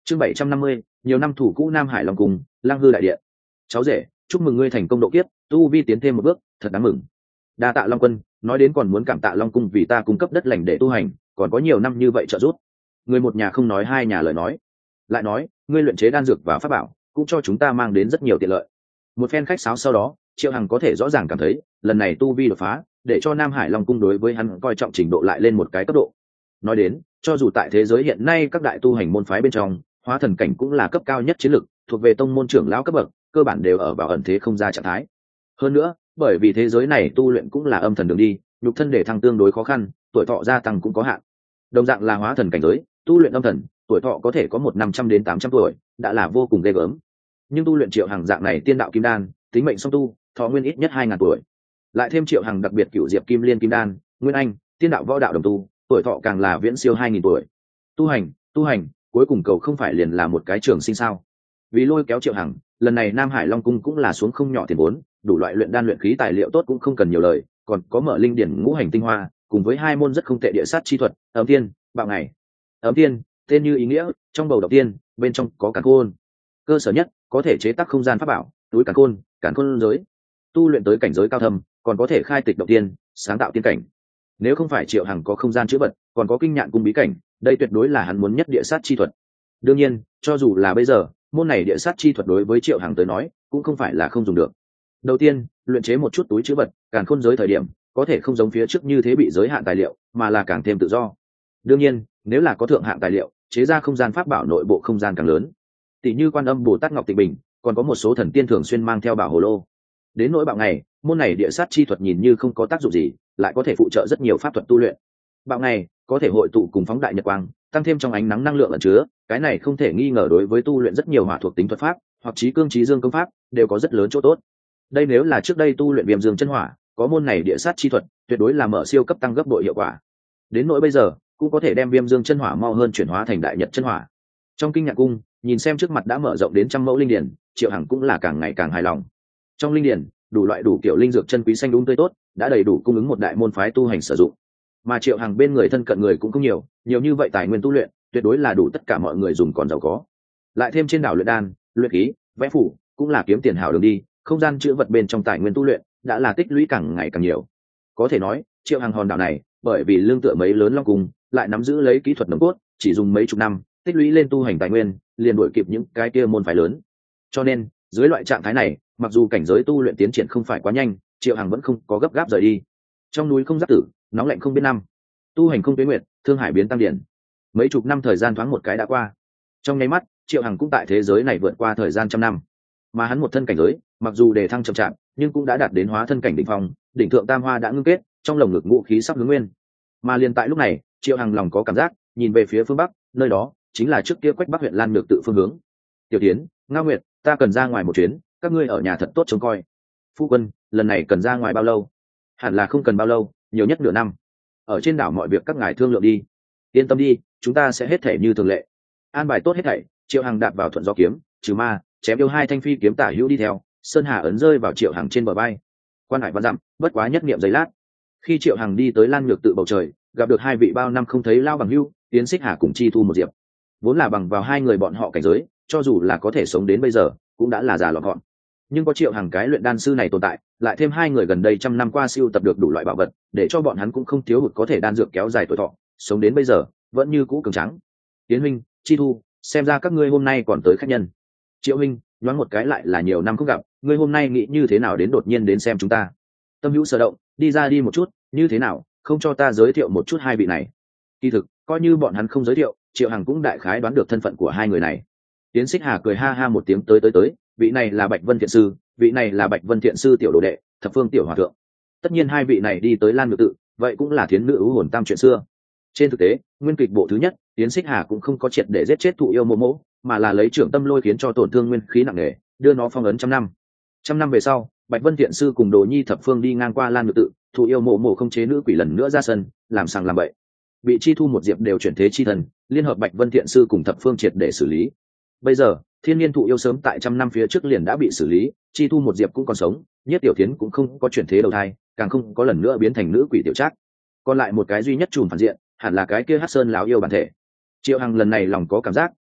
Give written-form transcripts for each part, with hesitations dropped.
Chương 750, nhiều năm thủ cũ Nam Hải Long Cung, Lăng Hư đại điện. Cháu rể, chúc mừng ngươi thành công độ kiếp, tu vi tiến thêm một bước, thật đáng mừng. Đa tạ Long Quân, nói đến còn muốn cảm tạ Long Cung vì ta cung cấp đất lành để tu hành, còn có nhiều năm như vậy trợ giúp. Người một nhà không nói hai nhà lời nói. Lại nói, ngươi luyện chế đan dược và pháp bảo, cũng cho chúng ta mang đến rất nhiều tiện lợi. Một phen khách sáo sau đó, Triệu Hằng có thể rõ ràng cảm thấy, lần này tu vi đột phá, để cho Nam Hải Long Cung đối với hắn coi trọng trình độ lại lên một cái cấp độ. Nói đến, cho dù tại thế giới hiện nay các đại tu hành môn phái bên trong, hóa thần cảnh cũng là cấp cao nhất chiến lực, thuộc về tông môn trưởng lão cấp bậc, cơ bản đều ở vào ẩn thế không ra trạng thái. Hơn nữa, bởi vì thế giới này tu luyện cũng là âm thần đường đi, nhục thân để thăng tương đối khó khăn, tuổi thọ gia tăng cũng có hạn. Đồng dạng là hóa thần cảnh giới, tu luyện âm thần, tuổi thọ có thể có 500 đến 800 tuổi, đã là vô cùng ghê gớm. Nhưng tu luyện Triệu Hằng dạng này tiên đạo kim đan, tính mệnh song tu, thọ nguyên ít nhất 2000 tuổi. Lại thêm Triệu Hằng đặc biệt cửu diệp kim liên kim đan, nguyên anh, tiên đạo võ đạo đồng tu, tuổi thọ càng là viễn siêu 2000 tuổi. Tu hành, cuối cùng cầu không phải liền là một cái trường sinh sao? Vì lôi kéo Triệu Hằng, lần này Nam Hải Long Cung cũng là xuống không nhỏ tiền vốn, đủ loại luyện đan luyện khí tài liệu tốt cũng không cần nhiều lời, còn có mở linh điển ngũ hành tinh hoa, cùng với hai môn rất không tệ địa sát chi thuật, ấm tiên, bạo ngày. Ấm tiên, tên như ý nghĩa, trong bầu độc tiên, bên trong có càn khôn. Cơ sở nhất, có thể chế tác không gian pháp bảo, túi càn khôn giới. Tu luyện tới cảnh giới cao thâm, còn có thể khai tịch độc tiên, sáng tạo tiên cảnh. Nếu không phải Triệu Hằng có không gian chữa vật, còn có kinh nhạn cung bí cảnh, đây tuyệt đối là hắn muốn nhất địa sát chi thuật. Đương nhiên, cho dù là bây giờ, môn này địa sát chi thuật đối với Triệu Hằng tới nói, cũng không phải là không dùng được. Đầu tiên, luyện chế một chút túi chứa vật, càn khôn giới thời điểm, có thể không giống phía trước như thế bị giới hạn tài liệu, mà là càng thêm tự do. Đương nhiên, nếu là có thượng hạng tài liệu, chế ra không gian pháp bảo nội bộ không gian càng lớn. Tỷ như Quan Âm Bồ Tát Ngọc Tịch Bình, còn có một số thần tiên thường xuyên mang theo bảo hồ lô. Đến nỗi bạo ngày, môn này địa sát chi thuật nhìn như không có tác dụng gì, lại có thể phụ trợ rất nhiều pháp thuật tu luyện. Bạo ngày có thể hội tụ cùng phóng đại nhật quang, tăng thêm trong ánh nắng năng lượng ẩn chứa, cái này không thể nghi ngờ đối với tu luyện rất nhiều hỏa thuộc tính thuật pháp, hoặc chí cương chí dương công pháp, đều có rất lớn chỗ tốt. Đây nếu là trước đây tu luyện Viêm Dương chân hỏa, có môn này địa sát chi thuật, tuyệt đối là mở siêu cấp tăng gấp bội hiệu quả. Đến nỗi bây giờ, cũng có thể đem Viêm Dương chân hỏa mau hơn chuyển hóa thành Đại Nhật chân hỏa. Trong kinh nhạc cung, nhìn xem trước mặt đã mở rộng đến 100 mẫu linh điển, Triệu Hằng cũng là càng ngày càng hài lòng. Trong linh điển, đủ loại đủ kiểu linh dược chân quý xanh đúng tươi tốt, đã đầy đủ cung ứng một đại môn phái tu hành sử dụng. Mà Triệu Hằng bên người thân cận người cũng không nhiều như vậy tài nguyên tu luyện, tuyệt đối là đủ tất cả mọi người dùng còn giàu có. Lại thêm trên đảo luyện đan, luyện khí, vẽ phủ, cũng là kiếm tiền hảo đường đi, không gian chứa vật bên trong tài nguyên tu luyện đã là tích lũy càng ngày càng nhiều. Có thể nói, Triệu Hằng hòn đảo này, bởi vì lương tựa mấy lớn long cung, lại nắm giữ lấy kỹ thuật nồng cốt, chỉ dùng mấy chục năm, tích lũy lên tu hành tài nguyên, liền đuổi kịp những cái kia môn phái lớn. Cho nên, dưới loại trạng thái này, mặc dù cảnh giới tu luyện tiến triển không phải quá nhanh, Triệu Hằng vẫn không có gấp gáp rời đi. Trong núi không giáp tử, nóng lạnh không biết năm, tu hành không tuyến nguyện, thương hải biến tăng điển. Mấy chục năm thời gian thoáng một cái đã qua. Trong nháy mắt, Triệu Hằng cũng tại thế giới này vượt qua thời gian trăm năm. Mà hắn một thân cảnh giới, mặc dù đề thăng chậm chạp, nhưng cũng đã đạt đến hóa thân cảnh đỉnh phong, đỉnh thượng tam hoa đã ngưng kết, trong lồng ngực ngũ khí sắp hướng nguyên. Mà liền tại lúc này, Triệu Hằng lòng có cảm giác, nhìn về phía phương bắc, nơi đó chính là trước kia Quách Bắc huyện Lan Nhược tự phương hướng. Tiểu Tiến, Ngao Nguyệt, ta cần ra ngoài một chuyến, các ngươi ở nhà thật tốt trông coi. Phu quân, lần này cần ra ngoài bao lâu? Hẳn là không cần bao lâu, nhiều nhất nửa năm. Ở trên đảo mọi việc các ngài thương lượng đi. Yên tâm đi, chúng ta sẽ hết thể như thường lệ. An bài tốt hết thảy, Triệu Hằng đạp vào thuận gió kiếm, trừ ma, chém yêu hai thanh phi kiếm tả hữu đi theo, sơn hà ấn rơi vào Triệu Hằng trên bờ bay. Quan hải văn dặm, bất quá nhất niệm giây lát. Khi Triệu Hằng đi tới Lan Nhược tự bầu trời, gặp được hai vị bao năm không thấy lao bằng hưu, Tiến Xích Hà cùng Chi Thu một diệp. Vốn là bằng vào hai người bọn họ cảnh giới, cho dù là có thể sống đến bây giờ, cũng đã là già lọt gọn. Nhưng có Triệu Hằng cái luyện đan sư này tồn tại, lại thêm hai người gần đây trăm năm qua siêu tập được đủ loại bảo vật, để cho bọn hắn cũng không thiếu hụt có thể đan dược kéo dài tuổi thọ, sống đến bây giờ vẫn như cũ cường tráng. Tiến huynh, Chi Thu, xem ra các ngươi hôm nay còn tới khách nhân. Triệu huynh, nhoáng một cái lại là nhiều năm không gặp, ngươi hôm nay nghĩ như thế nào đến đột nhiên đến xem chúng ta? Tâm hữu sở động, đi ra đi một chút, như thế nào, không cho ta giới thiệu một chút hai vị này? Kỳ thực, coi như bọn hắn không giới thiệu, Triệu Hằng cũng đại khái đoán được thân phận của hai người này. Tiến Xích Hà cười ha ha một tiếng, tới, vị này là Bạch Vân Thiện sư, vị này là Bạch Vân Thiện sư tiểu đồ đệ, Thập Phương tiểu hòa thượng. Tất nhiên hai vị này đi tới Lan Nhược tự, vậy cũng là thiến nữ ưu hồn tam chuyện xưa. Trên thực tế, nguyên kịch bộ thứ nhất, Tiến Xích Hà cũng không có triệt để giết chết thụ yêu mộ mộ, mà là lấy trưởng tâm lôi khiến cho tổn thương nguyên khí nặng nề, đưa nó phong ấn trăm năm. Trăm năm về sau, Bạch Vân Thiện sư cùng Đồ Nhi Thập Phương đi ngang qua Lan Nhược tự, thụ yêu mộ mộ không chế nữ quỷ lần nữa ra sân, làm sàng làm bậy. Bị Chi Thu một diệp đều chuyển thế chi thần, liên hợp Bạch Vân Thiện sư cùng Thập Phương triệt để xử lý. Bây giờ, Thiên Niên thụ yêu sớm tại trăm năm phía trước liền đã bị xử lý, Chi Thu một diệp cũng còn sống, Nhất Tiểu Thiến cũng không có chuyển thế đầu thai, càng không có lần nữa biến thành nữ quỷ tiểu trác. Còn lại một cái duy nhất trùm phản diện, hẳn là cái kia Hắc Sơn lão yêu bản thể. Triệu Hằng lần này lòng có cảm giác,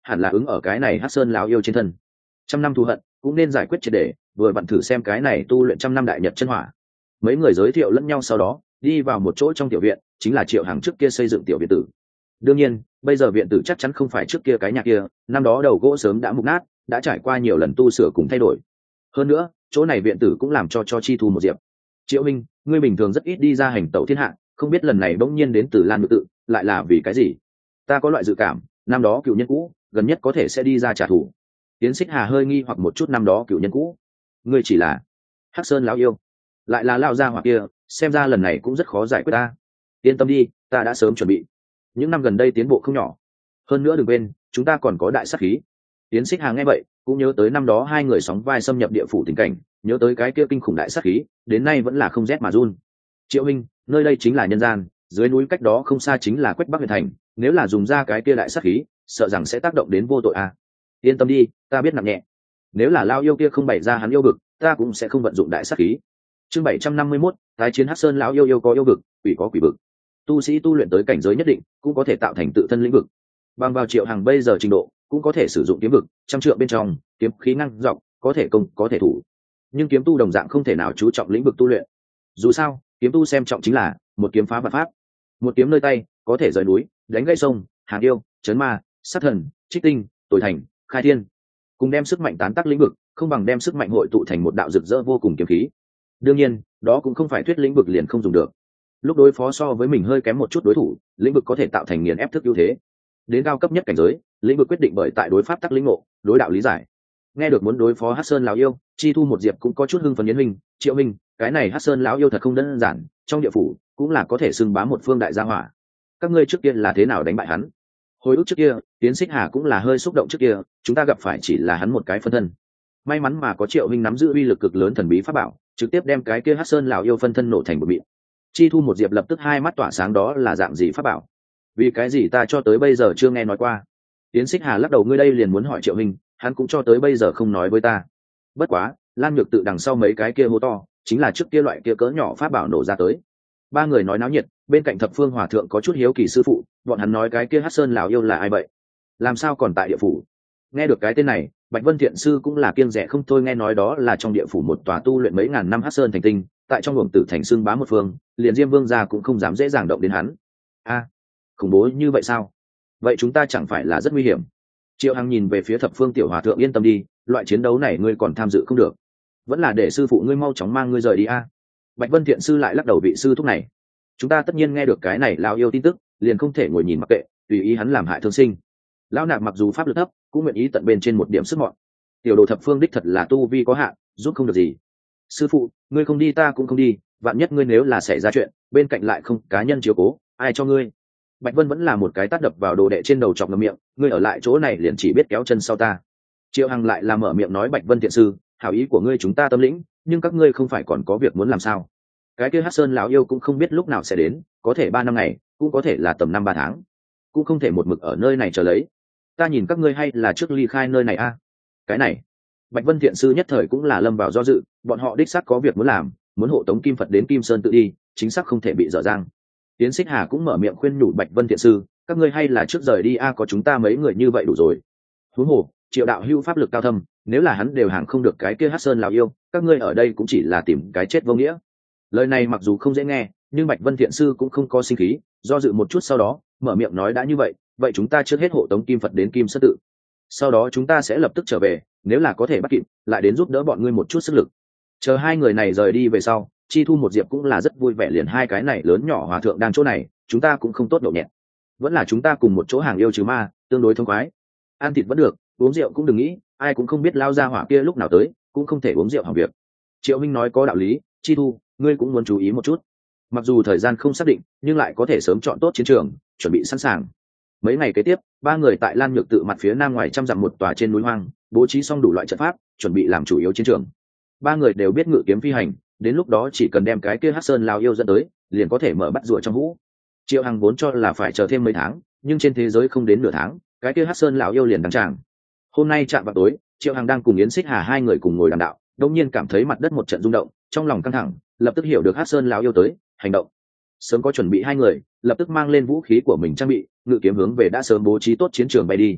hẳn là ứng ở cái này Hắc Sơn lão yêu trên thân. Trăm năm thù hận cũng nên giải quyết triệt để, vừa vặn thử xem cái này tu luyện trăm năm đại nhật chân hỏa. Mấy người giới thiệu lẫn nhau sau đó đi vào một chỗ trong tiểu viện, chính là Triệu Hằng trước kia xây dựng tiểu viện tử. Đương nhiên bây giờ viện tử chắc chắn không phải trước kia cái nhà kia, năm đó đầu gỗ sớm đã mục nát, đã trải qua nhiều lần tu sửa cùng thay đổi. Hơn nữa chỗ này viện tử cũng làm cho Chi Thu một diệp. Triệu Minh, ngươi bình thường rất ít đi ra hành tẩu thiên hạ, không biết lần này bỗng nhiên đến từ Lan Ngự tự lại là vì cái gì? Ta có loại dự cảm năm đó cựu nhân cũ gần nhất có thể sẽ đi ra trả thù. Tiến Xích Hà hơi nghi hoặc một chút, năm đó cựu nhân cũ ngươi chỉ là Hắc Sơn lão yêu, lại là lao ra hoặc kia, xem ra lần này cũng rất khó giải quyết ta. Yên tâm đi, ta đã sớm chuẩn bị, những năm gần đây tiến bộ không nhỏ. Hơn nữa đừng quên chúng ta còn có đại sát khí. Tiến Xích Hà nghe vậy cũng nhớ tới năm đó hai người sóng vai xâm nhập địa phủ tình cảnh, nhớ tới cái kia kinh khủng đại sát khí, đến nay vẫn là không rét mà run. Triệu Minh, nơi đây chính là nhân gian, dưới núi cách đó không xa chính là Quách Bắc huyện thành, nếu là dùng ra cái kia đại sát khí sợ rằng sẽ tác động đến vô tội a. Yên tâm đi, ta biết nặng nhẹ, nếu là lao yêu kia không bày ra hắn yêu vực, ta cũng sẽ không vận dụng đại sát khí. Chương 751, tái chiến Hắc Sơn lão yêu, yêu có yêu vực, quỷ có quỷ vực. Tu sĩ tu luyện tới cảnh giới nhất định cũng có thể tạo thành tự thân lĩnh vực. Bằng vào Triệu Hằng bây giờ trình độ cũng có thể sử dụng kiếm vực, trăm trượng bên trong kiếm khí ngăn dọc, có thể công có thể thủ. Nhưng kiếm tu đồng dạng không thể nào chú trọng lĩnh vực tu luyện. Dù sao kiếm tu xem trọng chính là một kiếm phá vạn pháp, một kiếm nơi tay có thể rời núi, đánh gãy sông, hàng yêu, chấn ma, sát thần, trích tinh, tối thành, khai thiên. Cùng đem sức mạnh tán tác lĩnh vực không bằng đem sức mạnh hội tụ thành một đạo rực rỡ vô cùng kiếm khí. Đương nhiên đó cũng không phải thuyết lĩnh vực liền không dùng được. Lúc đối phó so với mình hơi kém một chút đối thủ, lĩnh vực có thể tạo thành nghiền ép thức ưu thế. Đến cao cấp nhất cảnh giới, lĩnh vực quyết định bởi tại đối pháp tắc lĩnh ngộ, đối đạo lý giải. Nghe được muốn đối phó Hắc Sơn lão yêu, Chi Thu một diệp cũng có chút hưng phấn. Yến Minh, Triệu Minh, cái này Hắc Sơn lão yêu thật không đơn giản, trong địa phủ cũng là có thể xưng bá một phương đại gia hỏa. Các ngươi trước kia là thế nào đánh bại hắn? Hồi ức trước kia, Tiến Xích Hà cũng là hơi xúc động, trước kia chúng ta gặp phải chỉ là hắn một cái phân thân. May mắn mà có Triệu Minh nắm giữ uy lực cực lớn thần bí pháp bảo, trực tiếp đem cái kia Hắc Sơn lão yêu phân thân nổ thành một mịn. Chi Thu một diệp lập tức hai mắt tỏa sáng, đó là dạng gì pháp bảo? Vì cái gì ta cho tới bây giờ chưa nghe nói qua? Tiến Xích Hà lắc đầu, ngươi đây liền muốn hỏi Triệu Minh, hắn cũng cho tới bây giờ không nói với ta. Bất quá Lan Nhược tự đằng sau mấy cái kia hô to chính là trước kia loại kia cỡ nhỏ pháp bảo nổ ra tới. Ba người nói náo nhiệt, bên cạnh Thập Phương Hòa thượng có chút hiếu kỳ, sư phụ, bọn hắn nói cái kia Hắc Sơn lão yêu là ai vậy? Làm sao còn tại địa phủ? Nghe được cái tên này, Bạch Vân Thiện sư cũng là kiêng dè không thôi, nghe nói đó là trong địa phủ một tòa tu luyện mấy ngàn năm Hắc Sơn thành tinh, tại trong luồng tử thành xưng bá một phương, liền Diêm Vương gia cũng không dám dễ dàng động đến hắn. A, khủng bố như vậy sao? Vậy chúng ta chẳng phải là rất nguy hiểm? Triệu Hằng nhìn về phía Thập Phương tiểu hòa thượng, yên tâm đi, loại chiến đấu này ngươi còn tham dự không được, vẫn là để sư phụ ngươi mau chóng mang ngươi rời đi a. Bạch Vân Thiện sư lại lắc đầu, vị sư thúc này, chúng ta tất nhiên nghe được cái này lao yêu tin tức, liền không thể ngồi nhìn mặc kệ, tùy ý hắn làm hại thương sinh. Lão nạp mặc dù pháp lực thấp, cũng nguyện ý tận bên trên một điểm sức mọn. Tiểu đồ Thập Phương đích thật là tu vi có hạn, giúp không được gì. Sư phụ, ngươi không đi ta cũng không đi, vạn nhất ngươi nếu là xảy ra chuyện, bên cạnh lại không cá nhân chiếu cố, ai cho ngươi? Bạch Vân vẫn là một cái tát đập vào đồ đệ trên đầu, chọc ngậm miệng, ngươi ở lại chỗ này liền chỉ biết kéo chân sau ta. Triệu Hằng lại là mở miệng nói, Bạch Vân Thiện sư, hảo ý của ngươi chúng ta tâm lĩnh, nhưng các ngươi không phải còn có việc muốn làm sao? Cái kia Hắc Sơn lão yêu cũng không biết lúc nào sẽ đến, có thể 3 năm ngày, cũng có thể là tầm 5-3 tháng, cũng không thể một mực ở nơi này chờ lấy. Ta nhìn các ngươi hay là trước ly khai nơi này a. Cái này, Bạch Vân Thiện sư nhất thời cũng là lâm vào do dự, bọn họ đích xác có việc muốn làm, muốn hộ tống Kim Phật đến Kim Sơn tự đi, chính xác không thể bị dở dang. Tiến Xích Hà cũng mở miệng khuyên nhủ Bạch Vân Thiện sư, các ngươi hay là trước rời đi a, có chúng ta mấy người như vậy đủ rồi. Huống hồ Triệu đạo hữu pháp lực cao thâm, nếu là hắn đều hàng không được cái kia Hắc Sơn lão yêu, các ngươi ở đây cũng chỉ là tìm cái chết vô nghĩa. Lời này mặc dù không dễ nghe, nhưng Bạch Vân Thiện sư cũng không có sinh khí, do dự một chút sau đó mở miệng nói, đã như vậy, vậy chúng ta trước hết hộ tống Kim Phật đến Kim Sơn tự, sau đó chúng ta sẽ lập tức trở về, nếu là có thể bắt kịp lại đến giúp đỡ bọn ngươi một chút sức lực. Chờ hai người này rời đi về sau, Chi Thu một diệp cũng là rất vui vẻ, liền hai cái này lớn nhỏ hòa thượng đang chỗ này, chúng ta cũng không tốt nhậu nhẹt, vẫn là chúng ta cùng một chỗ hàng yêu trừ ma, tương đối thông khoái. Ăn thịt vẫn được, uống rượu cũng đừng nghĩ, ai cũng không biết lao ra hỏa kia lúc nào tới, cũng không thể uống rượu hỏng việc. Triệu Minh nói có đạo lý, Chi Thu, ngươi cũng muốn chú ý một chút. Mặc dù thời gian không xác định, nhưng lại có thể sớm chọn tốt chiến trường, chuẩn bị sẵn sàng. Mấy ngày kế tiếp, ba người tại Lan Nhược tự mặt phía nam ngoài trăm dặm một tòa trên núi hoang, bố trí xong đủ loại trận pháp, chuẩn bị làm chủ yếu chiến trường. Ba người đều biết ngự kiếm phi hành, đến lúc đó chỉ cần đem cái kia Hắc Sơn lao yêu dẫn tới, liền có thể mở bắt rùa trong hũ. Triệu Hằng vốn cho là phải chờ thêm mấy tháng, nhưng trên thế giới không đến nửa tháng, cái kia Hắc Sơn lão yêu liền đăng tràng. Hôm nay chạm vào tối, Triệu Hằng đang cùng Yến Xích Hà hai người cùng ngồi đàm đạo, đột nhiên cảm thấy mặt đất một trận rung động, trong lòng căng thẳng, lập tức hiểu được Hắc Sơn lão yêu tới, hành động. Sớm có chuẩn bị hai người, lập tức mang lên vũ khí của mình trang bị, ngự kiếm hướng về đã sớm bố trí tốt chiến trường bay đi.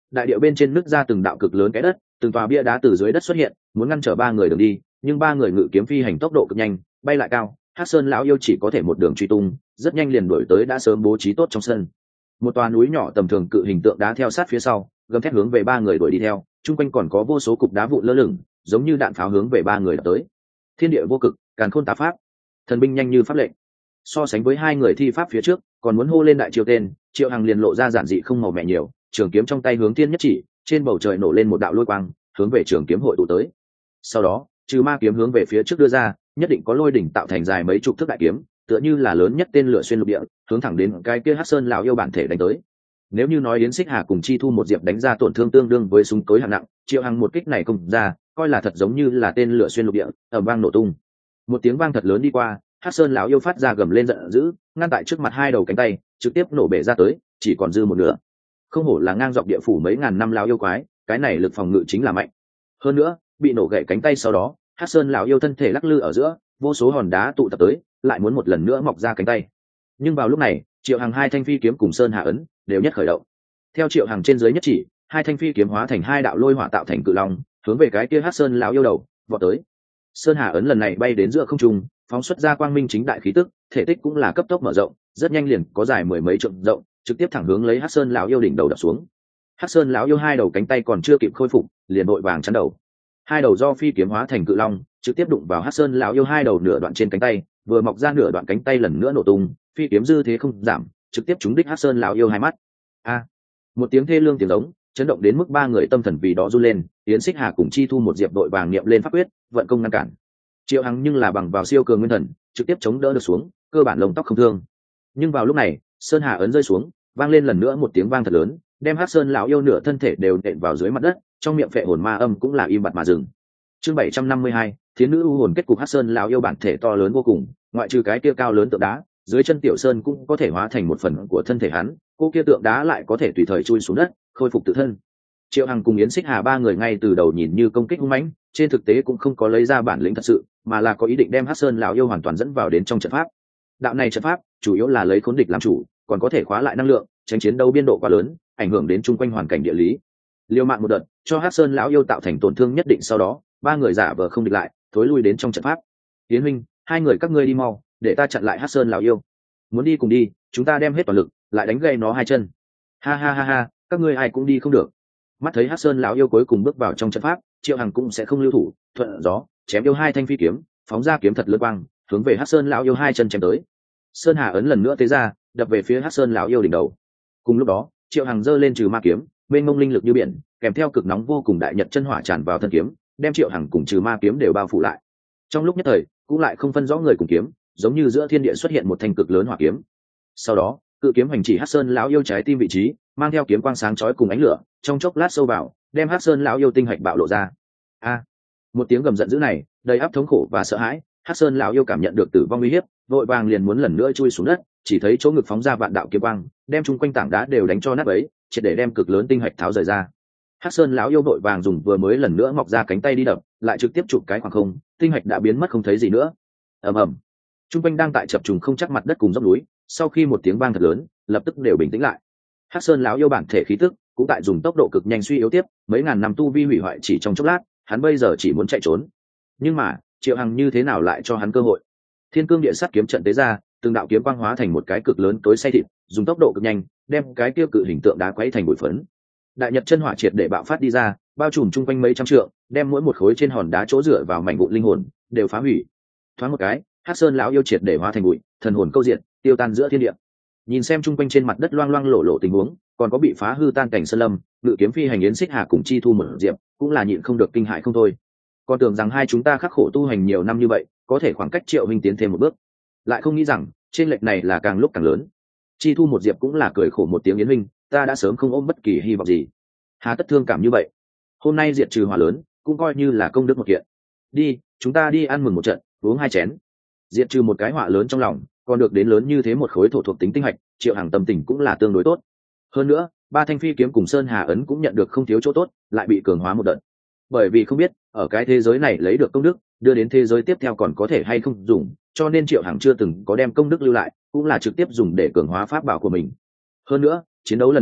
đại điệu bên trên nứt ra từng đạo cực lớn cái đất, từng tòa bia đá từ dưới đất xuất hiện, muốn ngăn trở ba người đường đi, nhưng ba người ngự kiếm phi hành tốc độ cực nhanh, bay lại cao, Hắc Sơn lão yêu chỉ có thể một đường truy tung, rất nhanh liền đuổi tới đã sớm bố trí tốt trong sân. Một tòa núi nhỏ tầm thường cự hình tượng đá theo sát phía sau, gầm thét hướng về ba người đuổi đi theo, chung quanh còn có vô số cục đá vụn lơ lửng, giống như đạn pháo hướng về ba người đập tới. Thiên địa vô cực, càn khôn tá pháp, thần binh nhanh như pháp lệnh. So sánh với hai người thi pháp phía trước, còn muốn hô lên đại chiêu tên, Triệu Hằng liền lộ ra giản dị không màu mẹ nhiều, trường kiếm trong tay hướng thiên nhất chỉ, trên bầu trời nổ lên một đạo lôi quang, hướng về trường kiếm hội tụ tới. Sau đó, trừ ma kiếm hướng về phía trước đưa ra, nhất định có lôi đỉnh tạo thành dài mấy chục thước đại kiếm, tựa như là lớn nhất tên lửa xuyên lục địa, hướng thẳng đến cái kia Hắc Sơn lão yêu bản thể đánh tới. Nếu như nói Yến Xích Hà cùng Chi Thu một diệp đánh ra tổn thương tương đương với súng cối hạng nặng, Triệu Hằng một kích này công ra, coi là thật giống như là tên lửa xuyên lục địa, ầm vang nổ tung. Một tiếng vang thật lớn đi qua, Hắc Sơn lão yêu phát ra gầm lên giận dữ, ngăn tại trước mặt hai đầu cánh tay, trực tiếp nổ bể ra tới, chỉ còn dư một nửa. Không hổ là ngang dọc địa phủ mấy ngàn năm lão yêu quái, cái này lực phòng ngự chính là mạnh. Hơn nữa, bị nổ gãy cánh tay sau đó, Hắc Sơn lão yêu thân thể lắc lư ở giữa, vô số hòn đá tụ tập tới, lại muốn một lần nữa mọc ra cánh tay. Nhưng vào lúc này, Triệu Hằng hai thanh phi kiếm cùng Sơn Hà ấn đều nhất khởi động. Theo Triệu Hằng trên dưới nhất chỉ, hai thanh phi kiếm hóa thành hai đạo lôi hỏa tạo thành cự long, hướng về cái kia Hắc Sơn lão yêu đầu vọt tới. Sơn Hà ấn lần này bay đến giữa không trung, phóng xuất ra quang minh chính đại khí tức, thể tích cũng là cấp tốc mở rộng, rất nhanh liền có dài mười mấy trượng rộng, trực tiếp thẳng hướng lấy Hắc Sơn lão yêu đỉnh đầu đập xuống. Hắc Sơn lão yêu hai đầu cánh tay còn chưa kịp khôi phục, liền vội vàng chắn đầu. Hai đầu do phi kiếm hóa thành cự long, trực tiếp đụng vào Hắc Sơn lão yêu hai đầu nửa đoạn trên cánh tay, vừa mọc ra nửa đoạn cánh tay lần nữa nổ tung, phi kiếm dư thế không giảm, trực tiếp trúng đích Hắc Sơn lão yêu hai mắt. Một tiếng thê lương tiếng giống, chấn động đến mức ba người tâm thần vì đó run lên. Yến Xích Hà cùng Chi Thu một diệp đội vàng niệm lên pháp quyết, vận công ngăn cản. Triệu Hằng nhưng là bằng vào siêu cường nguyên thần, trực tiếp chống đỡ được xuống, cơ bản lông tóc không thương. Nhưng vào lúc này, Sơn Hà ấn rơi xuống, vang lên lần nữa một tiếng vang thật lớn, đem Hắc Sơn lão yêu nửa thân thể đều nện vào dưới mặt đất, trong miệng phệ hồn ma âm cũng là im bặt mà dừng. Chương 752, Thiến nữ u hồn kết cục. Hắc Sơn lão yêu bản thể to lớn vô cùng, ngoại trừ cái kia cao lớn tượng đá, dưới chân tiểu sơn cũng có thể hóa thành một phần của thân thể hắn, cô kia tượng đá lại có thể tùy thời chui xuống đất, khôi phục tự thân. Triệu Hằng cùng Yến Xích Hà ba người ngay từ đầu nhìn như công kích hung mãnh, trên thực tế cũng không có lấy ra bản lĩnh thật sự, mà là có ý định đem Hắc Sơn lão yêu hoàn toàn dẫn vào đến trong trận pháp. Đạo này trận pháp chủ yếu là lấy khốn địch làm chủ, còn có thể khóa lại năng lượng, tránh chiến đấu biên độ quá lớn, ảnh hưởng đến chung quanh hoàn cảnh địa lý. Liều mạng một đợt, cho Hắc Sơn lão yêu tạo thành tổn thương nhất định, sau đó ba người giả vờ không địch lại, thối lui đến trong trận pháp. Tiến huynh, hai người các ngươi đi mau, để ta chặn lại Hắc Sơn lão yêu. Muốn đi cùng đi, chúng ta đem hết toàn lực, lại đánh gãy nó hai chân. Ha ha ha ha, các ngươi ai cũng đi không được. Mắt thấy Hắc Sơn lão yêu cuối cùng bước vào trong trận pháp, Triệu Hằng cũng sẽ không lưu thủ, thuận gió chém yêu hai thanh phi kiếm, phóng ra kiếm thật lướt quang, hướng về Hắc Sơn lão yêu hai chân chém tới. Sơn Hà ấn lần nữa tế ra, đập về phía Hắc Sơn lão yêu đỉnh đầu. Cùng lúc đó, Triệu Hằng giơ lên trừ ma kiếm, mênh mông linh lực như biển, kèm theo cực nóng vô cùng đại nhật chân hỏa tràn vào thân kiếm, đem Triệu Hằng cùng trừ ma kiếm đều bao phủ lại. Trong lúc nhất thời, cũng lại không phân rõ người cùng kiếm, giống như giữa thiên địa xuất hiện một thanh cực lớn hỏa kiếm. Sau đó, cự kiếm hành chỉ Hắc Sơn lão yêu trái tim vị trí, mang theo kiếm quang sáng chói cùng ánh lửa, trong chốc lát sâu vào, đem Hắc Sơn lão yêu tinh hạch bạo lộ ra. Một tiếng gầm giận dữ này, đầy áp thống khổ và sợ hãi. Hắc Sơn lão yêu cảm nhận được tử vong uy hiếp, vội vàng liền muốn lần nữa chui xuống đất, chỉ thấy chỗ ngực phóng ra vạn đạo kiếm quang, đem chung quanh tảng đá đều đánh cho nát bấy, triệt để đem cực lớn tinh hạch tháo rời ra. Hắc Sơn lão yêu vội vàng dùng vừa mới lần nữa mọc ra cánh tay đi đập, lại trực tiếp chụp cái khoảng không, tinh hạch đã biến mất không thấy gì nữa. Ầm ầm. Chung quanh đang tại chập trùng không chắc mặt đất cùng dốc núi, sau khi một tiếng vang thật lớn, lập tức đều bình tĩnh lại. Hắc Sơn lão yêu bản thể khí tức cũng tại dùng tốc độ cực nhanh suy yếu tiếp, mấy ngàn năm tu vi hủy hoại chỉ trong chốc lát, hắn bây giờ chỉ muốn chạy trốn. Nhưng mà, Triệu Hằng như thế nào lại cho hắn cơ hội? Thiên Cương Địa Sắt kiếm trận tế ra, từng đạo kiếm quang hóa thành một cái cực lớn tối xay thịt, dùng tốc độ cực nhanh, đem cái kia cự hình tượng đá quấy thành bụi phấn. Đại nhật chân hỏa triệt để bạo phát đi ra, bao trùm chung quanh mấy trăm trượng, đem mỗi một khối trên hòn đá chỗ dựa vào mảnh vụn linh hồn đều phá hủy. Thoáng một cái, Hắc Sơn lão yêu triệt để hóa thành bụi, thần hồn câu diện, tiêu tan giữa thiên địa. Nhìn xem chung quanh trên mặt đất loang loang lổ lổ tình huống, còn có bị phá hư tan cảnh sơn lâm, ngự kiếm phi hành Yến Xích Hà cùng Chi Thu một diệp, cũng là nhịn không được kinh hãi không thôi. Còn tưởng rằng hai chúng ta khắc khổ tu hành nhiều năm như vậy, có thể khoảng cách Triệu huynh tiến thêm một bước, lại không nghĩ rằng trên lệch này là càng lúc càng lớn. Chi Thu một diệp cũng là cười khổ một tiếng, Yến huynh, ta đã sớm không ôm bất kỳ hy vọng gì, hà tất thương cảm như vậy. Hôm nay diệt trừ hỏa lớn, cũng coi như là công đức một kiện. Đi, chúng ta đi ăn mừng một trận, uống hai chén. Diệt trừ một cái hỏa lớn trong lòng, còn được đến lớn như thế một khối thổ thuộc tính tinh hạch, Triệu Hằng tâm tình cũng là tương đối tốt. Hơn nữa, ba thanh phi kiếm cùng Sơn Hà ấn cũng nhận được không thiếu chỗ tốt, lại bị cường hóa một đợt. Bởi vì không biết ở cái thế giới này lấy được công đức, đưa đến thế giới tiếp theo còn có thể hay không dùng, cho nên Triệu Hằng chưa từng có đem công đức lưu lại, cũng là trực tiếp dùng để cường hóa pháp bảo của mình. Hơn nữa, chiến đấu lần này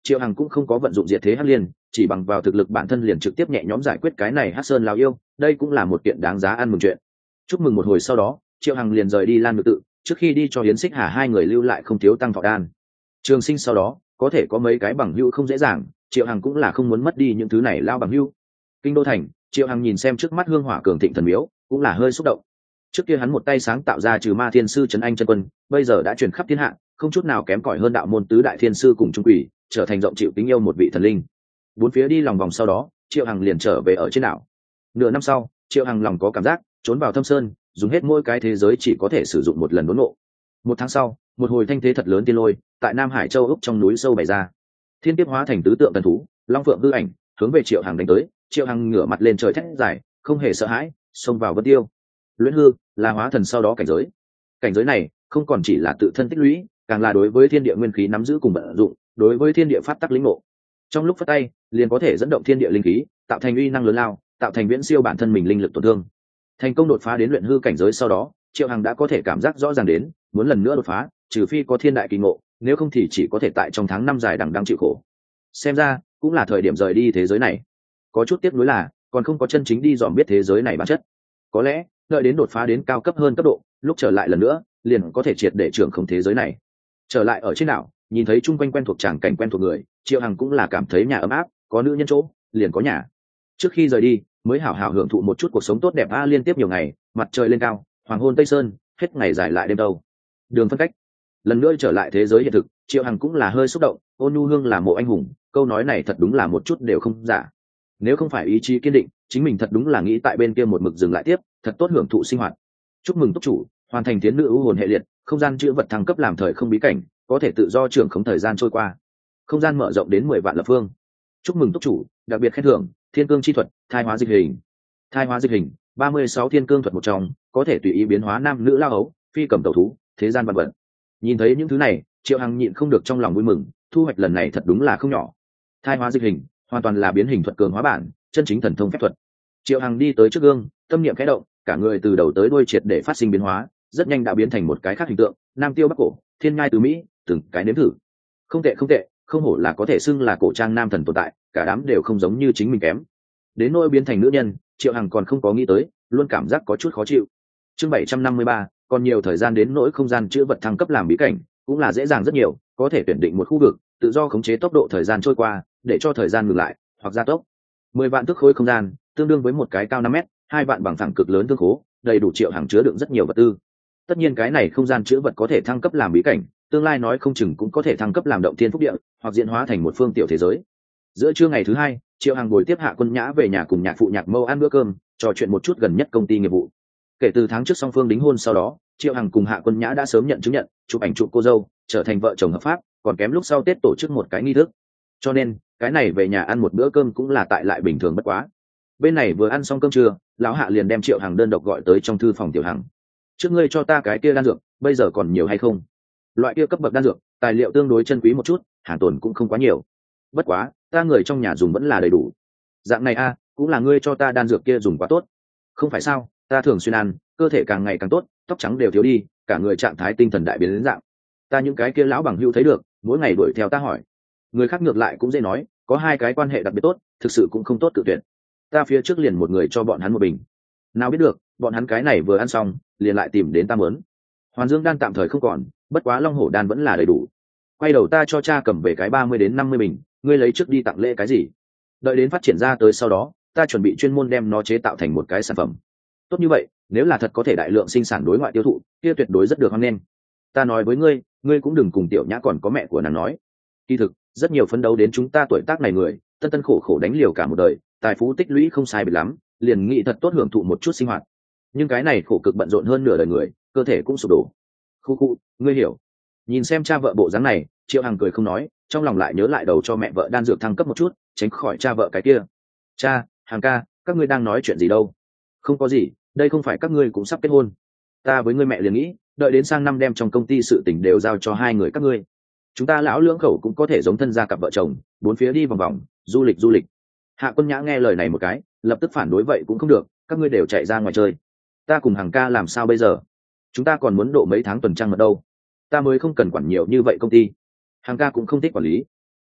Triệu Hằng cũng không có vận dụng diệt thế hắc liên, chỉ bằng vào thực lực bản thân liền trực tiếp nhẹ nhõm giải quyết cái này Hắc Sơn lão yêu, đây cũng là một kiện đáng giá ăn mừng chuyện. Chúc mừng một hồi sau đó, Triệu Hằng liền rời đi Lan Ngự tự, trước khi đi cho Yến Xích Hà hai người lưu lại không thiếu tăng thọ đan. Trường Sinh sau đó có thể có mấy cái bằng hữu không dễ dàng, Triệu Hằng cũng là không muốn mất đi những thứ này lao bằng hữu. Kinh đô thành, Triệu Hằng nhìn xem trước mắt hương hỏa cường thịnh thần miếu, cũng là hơi xúc động. Trước kia hắn một tay sáng tạo ra trừ ma thiên sư trấn anh chân quân, bây giờ đã truyền khắp thiên hạ, không chút nào kém cỏi hơn đạo môn tứ đại thiên sư cùng trung quỷ, trở thành rộng chịu kính yêu một vị thần linh. Bốn phía đi lòng vòng sau đó, Triệu Hằng liền trở về ở trên đảo. Nửa năm sau, Triệu Hằng lòng có cảm giác trốn vào thâm sơn, dùng hết mỗi cái thế giới chỉ có thể sử dụng một lần đốn ngộ. Một tháng sau, một hồi thanh thế thật lớn tiên lôi tại Nam Hải Châu úc trong núi sâu bày ra, thiên kiếp hóa thành tứ tượng thần thú, long phượng hư ảnh hướng về Triệu Hằng đánh tới. Triệu Hằng ngửa mặt lên trời thét dài, không hề sợ hãi, xông vào vân tiêu. Luyện hư là hóa thần sau đó cảnh giới này không còn chỉ là tự thân tích lũy, càng là đối với thiên địa nguyên khí nắm giữ cùng vận dụng, đối với thiên địa pháp tắc lĩnh ngộ. Trong lúc phất tay liền có thể dẫn động thiên địa linh khí, tạo thành uy năng lớn lao, tạo thành viễn siêu bản thân mình linh lực tổn thương. Thành công đột phá đến luyện hư cảnh giới sau đó, Triệu Hằng đã có thể cảm giác rõ ràng đến muốn lần nữa đột phá, trừ phi có thiên đại kỳ ngộ, nếu không thì chỉ có thể tại trong tháng năm dài đằng đẵng chịu khổ. Xem ra cũng là thời điểm rời đi thế giới này. Có chút tiếc nuối là còn không có chân chính đi dòm biết thế giới này bản chất. Có lẽ đợi đến đột phá đến cao cấp hơn cấp độ, lúc trở lại lần nữa liền có thể triệt để trưởng không thế giới này. Trở lại ở trên đảo, nhìn thấy chung quanh quen thuộc tràng cảnh quen thuộc người, Triệu Hằng cũng là cảm thấy nhà ấm áp, có nữ nhân chỗ liền có nhà. Trước khi rời đi mới hảo hảo hưởng thụ một chút cuộc sống tốt đẹp liên tiếp nhiều ngày, mặt trời lên cao, hoàng hôn tây sơn, hết ngày dài lại đêm đâu. Đường phân cách, lần nữa trở lại thế giới hiện thực, Triệu Hằng cũng là hơi xúc động. Ôn nhu hương là mộ anh hùng, câu nói này thật đúng là một chút đều không giả. Nếu không phải ý chí kiên định, chính mình thật đúng là nghĩ tại bên kia một mực dừng lại tiếp, thật tốt hưởng thụ sinh hoạt. Chúc mừng túc chủ hoàn thành tiến nữ ưu hồn hệ liệt, không gian chữ vật thăng cấp làm thời không bí cảnh, có thể tự do trưởng khống thời gian trôi qua, không gian mở rộng đến 10 vạn lập phương. Chúc mừng túc chủ đặc biệt khen thưởng thiên cương chi thuật, thai hóa dịch hình. Thai hóa dịch hình 36 thiên cương thuật một trong, có thể tùy ý biến hóa nam nữ lao ấu, phi cầm tẩu thú, thế gian vân vân. Nhìn thấy những thứ này, Triệu Hằng nhịn không được trong lòng vui mừng, thu hoạch lần này thật đúng là không nhỏ. Thai hóa dịch hình hoàn toàn là biến hình thuật cường hóa bản, chân chính thần thông phép thuật. Triệu Hằng đi tới trước gương, tâm niệm khẽ động, cả người từ đầu tới đuôi triệt để phát sinh biến hóa, rất nhanh đã biến thành một cái khác hình tượng, nam tiêu bắc cổ, thiên ngai từ mỹ, từng cái nếm thử. Không tệ không tệ, không hổ là có thể xưng là cổ trang nam thần tồn tại, cả đám đều không giống như chính mình kém. Đến nỗi biến thành nữ nhân, Triệu Hằng còn không có nghĩ tới, luôn cảm giác có chút khó chịu. Chương 753, còn nhiều thời gian đến nỗi không gian chữa vật thăng cấp làm bí cảnh, cũng là dễ dàng rất nhiều, có thể tuyển định một khu vực, tự do khống chế tốc độ thời gian trôi qua, để cho thời gian ngừng lại hoặc gia tốc. 10 vạn thước khối không gian, tương đương với một cái cao 5 mét, 2 vạn bằng phẳng cực lớn thương khố, đầy đủ Triệu Hằng chứa đựng rất nhiều vật tư. Tất nhiên cái này không gian chữa vật có thể thăng cấp làm bí cảnh, tương lai nói không chừng cũng có thể thăng cấp làm động thiên phúc địa, hoặc diễn hóa thành một phương tiểu thế giới. Giữa trưa ngày thứ hai, Triệu Hằng ngồi tiếp Hạ Quân Nhã về nhà cùng nhạc phụ Nhạc Mâu ăn bữa cơm, trò chuyện một chút gần nhất công ty nghiệp vụ. Kể từ tháng trước song phương đính hôn sau đó, Triệu Hằng cùng Hạ Quân Nhã đã sớm nhận chứng nhận, chụp ảnh chụp cô dâu, trở thành vợ chồng hợp pháp, còn kém lúc sau Tết tổ chức một cái nghi thức. Cho nên, cái này về nhà ăn một bữa cơm cũng là tại lại bình thường bất quá. Bên này vừa ăn xong cơm trưa, lão Hạ liền đem Triệu Hằng đơn độc gọi tới trong thư phòng tiểu Hằng. Trước ngươi cho ta cái kia đan dược, bây giờ còn nhiều hay không? Loại kia cấp bậc đan dược, tài liệu tương đối chân quý một chút, hàng tồn cũng không quá nhiều. Bất quá, ta người trong nhà dùng vẫn là đầy đủ. Dạng này a, cũng là ngươi cho ta đan dược kia dùng quá tốt. Không phải sao, ta thường xuyên ăn, cơ thể càng ngày càng tốt, tóc trắng đều thiếu đi, cả người trạng thái tinh thần đại biến đến dạng. Ta những cái kia lão bằng hữu thấy được, mỗi ngày đuổi theo ta hỏi. Người khác ngược lại cũng dễ nói, có hai cái quan hệ đặc biệt tốt, thực sự cũng không tốt tự tuyển. Ta phía trước liền một người cho bọn hắn một bình. Nào biết được, bọn hắn cái này vừa ăn xong, liền lại tìm đến ta mớn. Hoàn Dương đan tạm thời không còn, bất quá Long Hổ đan vẫn là đầy đủ. Quay đầu ta cho cha cầm về cái 30 đến 50 bình, ngươi lấy trước đi tặng lễ cái gì? Đợi đến phát triển ra tới sau đó, ta chuẩn bị chuyên môn đem nó chế tạo thành một cái sản phẩm. Tốt như vậy, nếu là thật có thể đại lượng sinh sản đối ngoại tiêu thụ, kia tuyệt đối rất được hoan nghênh. Ta nói với ngươi, ngươi cũng đừng cùng Tiểu Nhã còn có mẹ của nàng nói. Kỳ thực, rất nhiều phấn đấu đến chúng ta tuổi tác này người, tân tân khổ khổ đánh liều cả một đời, tài phú tích lũy không sai biệt lắm, liền nghĩ thật tốt hưởng thụ một chút sinh hoạt. Nhưng cái này khổ cực bận rộn hơn nửa đời người, cơ thể cũng sụp đổ. Khu, ngươi hiểu. Nhìn xem cha vợ bộ dáng này, Triệu Hằng cười không nói, trong lòng lại nhớ lại đầu cho mẹ vợ đan dược thăng cấp một chút, tránh khỏi cha vợ cái kia. Cha, Hằng ca, các ngươi đang nói chuyện gì đâu? Không có gì, đây không phải các ngươi cũng sắp kết hôn. Ta với ngươi mẹ liền nghĩ, đợi đến sang năm đem trong công ty sự tình đều giao cho hai người các ngươi. Chúng ta lão lưỡng khẩu cũng có thể giống thân gia cặp vợ chồng, bốn phía đi vòng vòng, du lịch. Hạ Quân Nhã nghe lời này một cái, lập tức phản đối vậy cũng không được, các ngươi đều chạy ra ngoài chơi. Ta cùng Hằng ca làm sao bây giờ? Chúng ta còn muốn độ mấy tháng tuần trăng mật đâu. Ta mới không cần quản nhiều như vậy công ty. Hằng ca cũng không thích quản lý.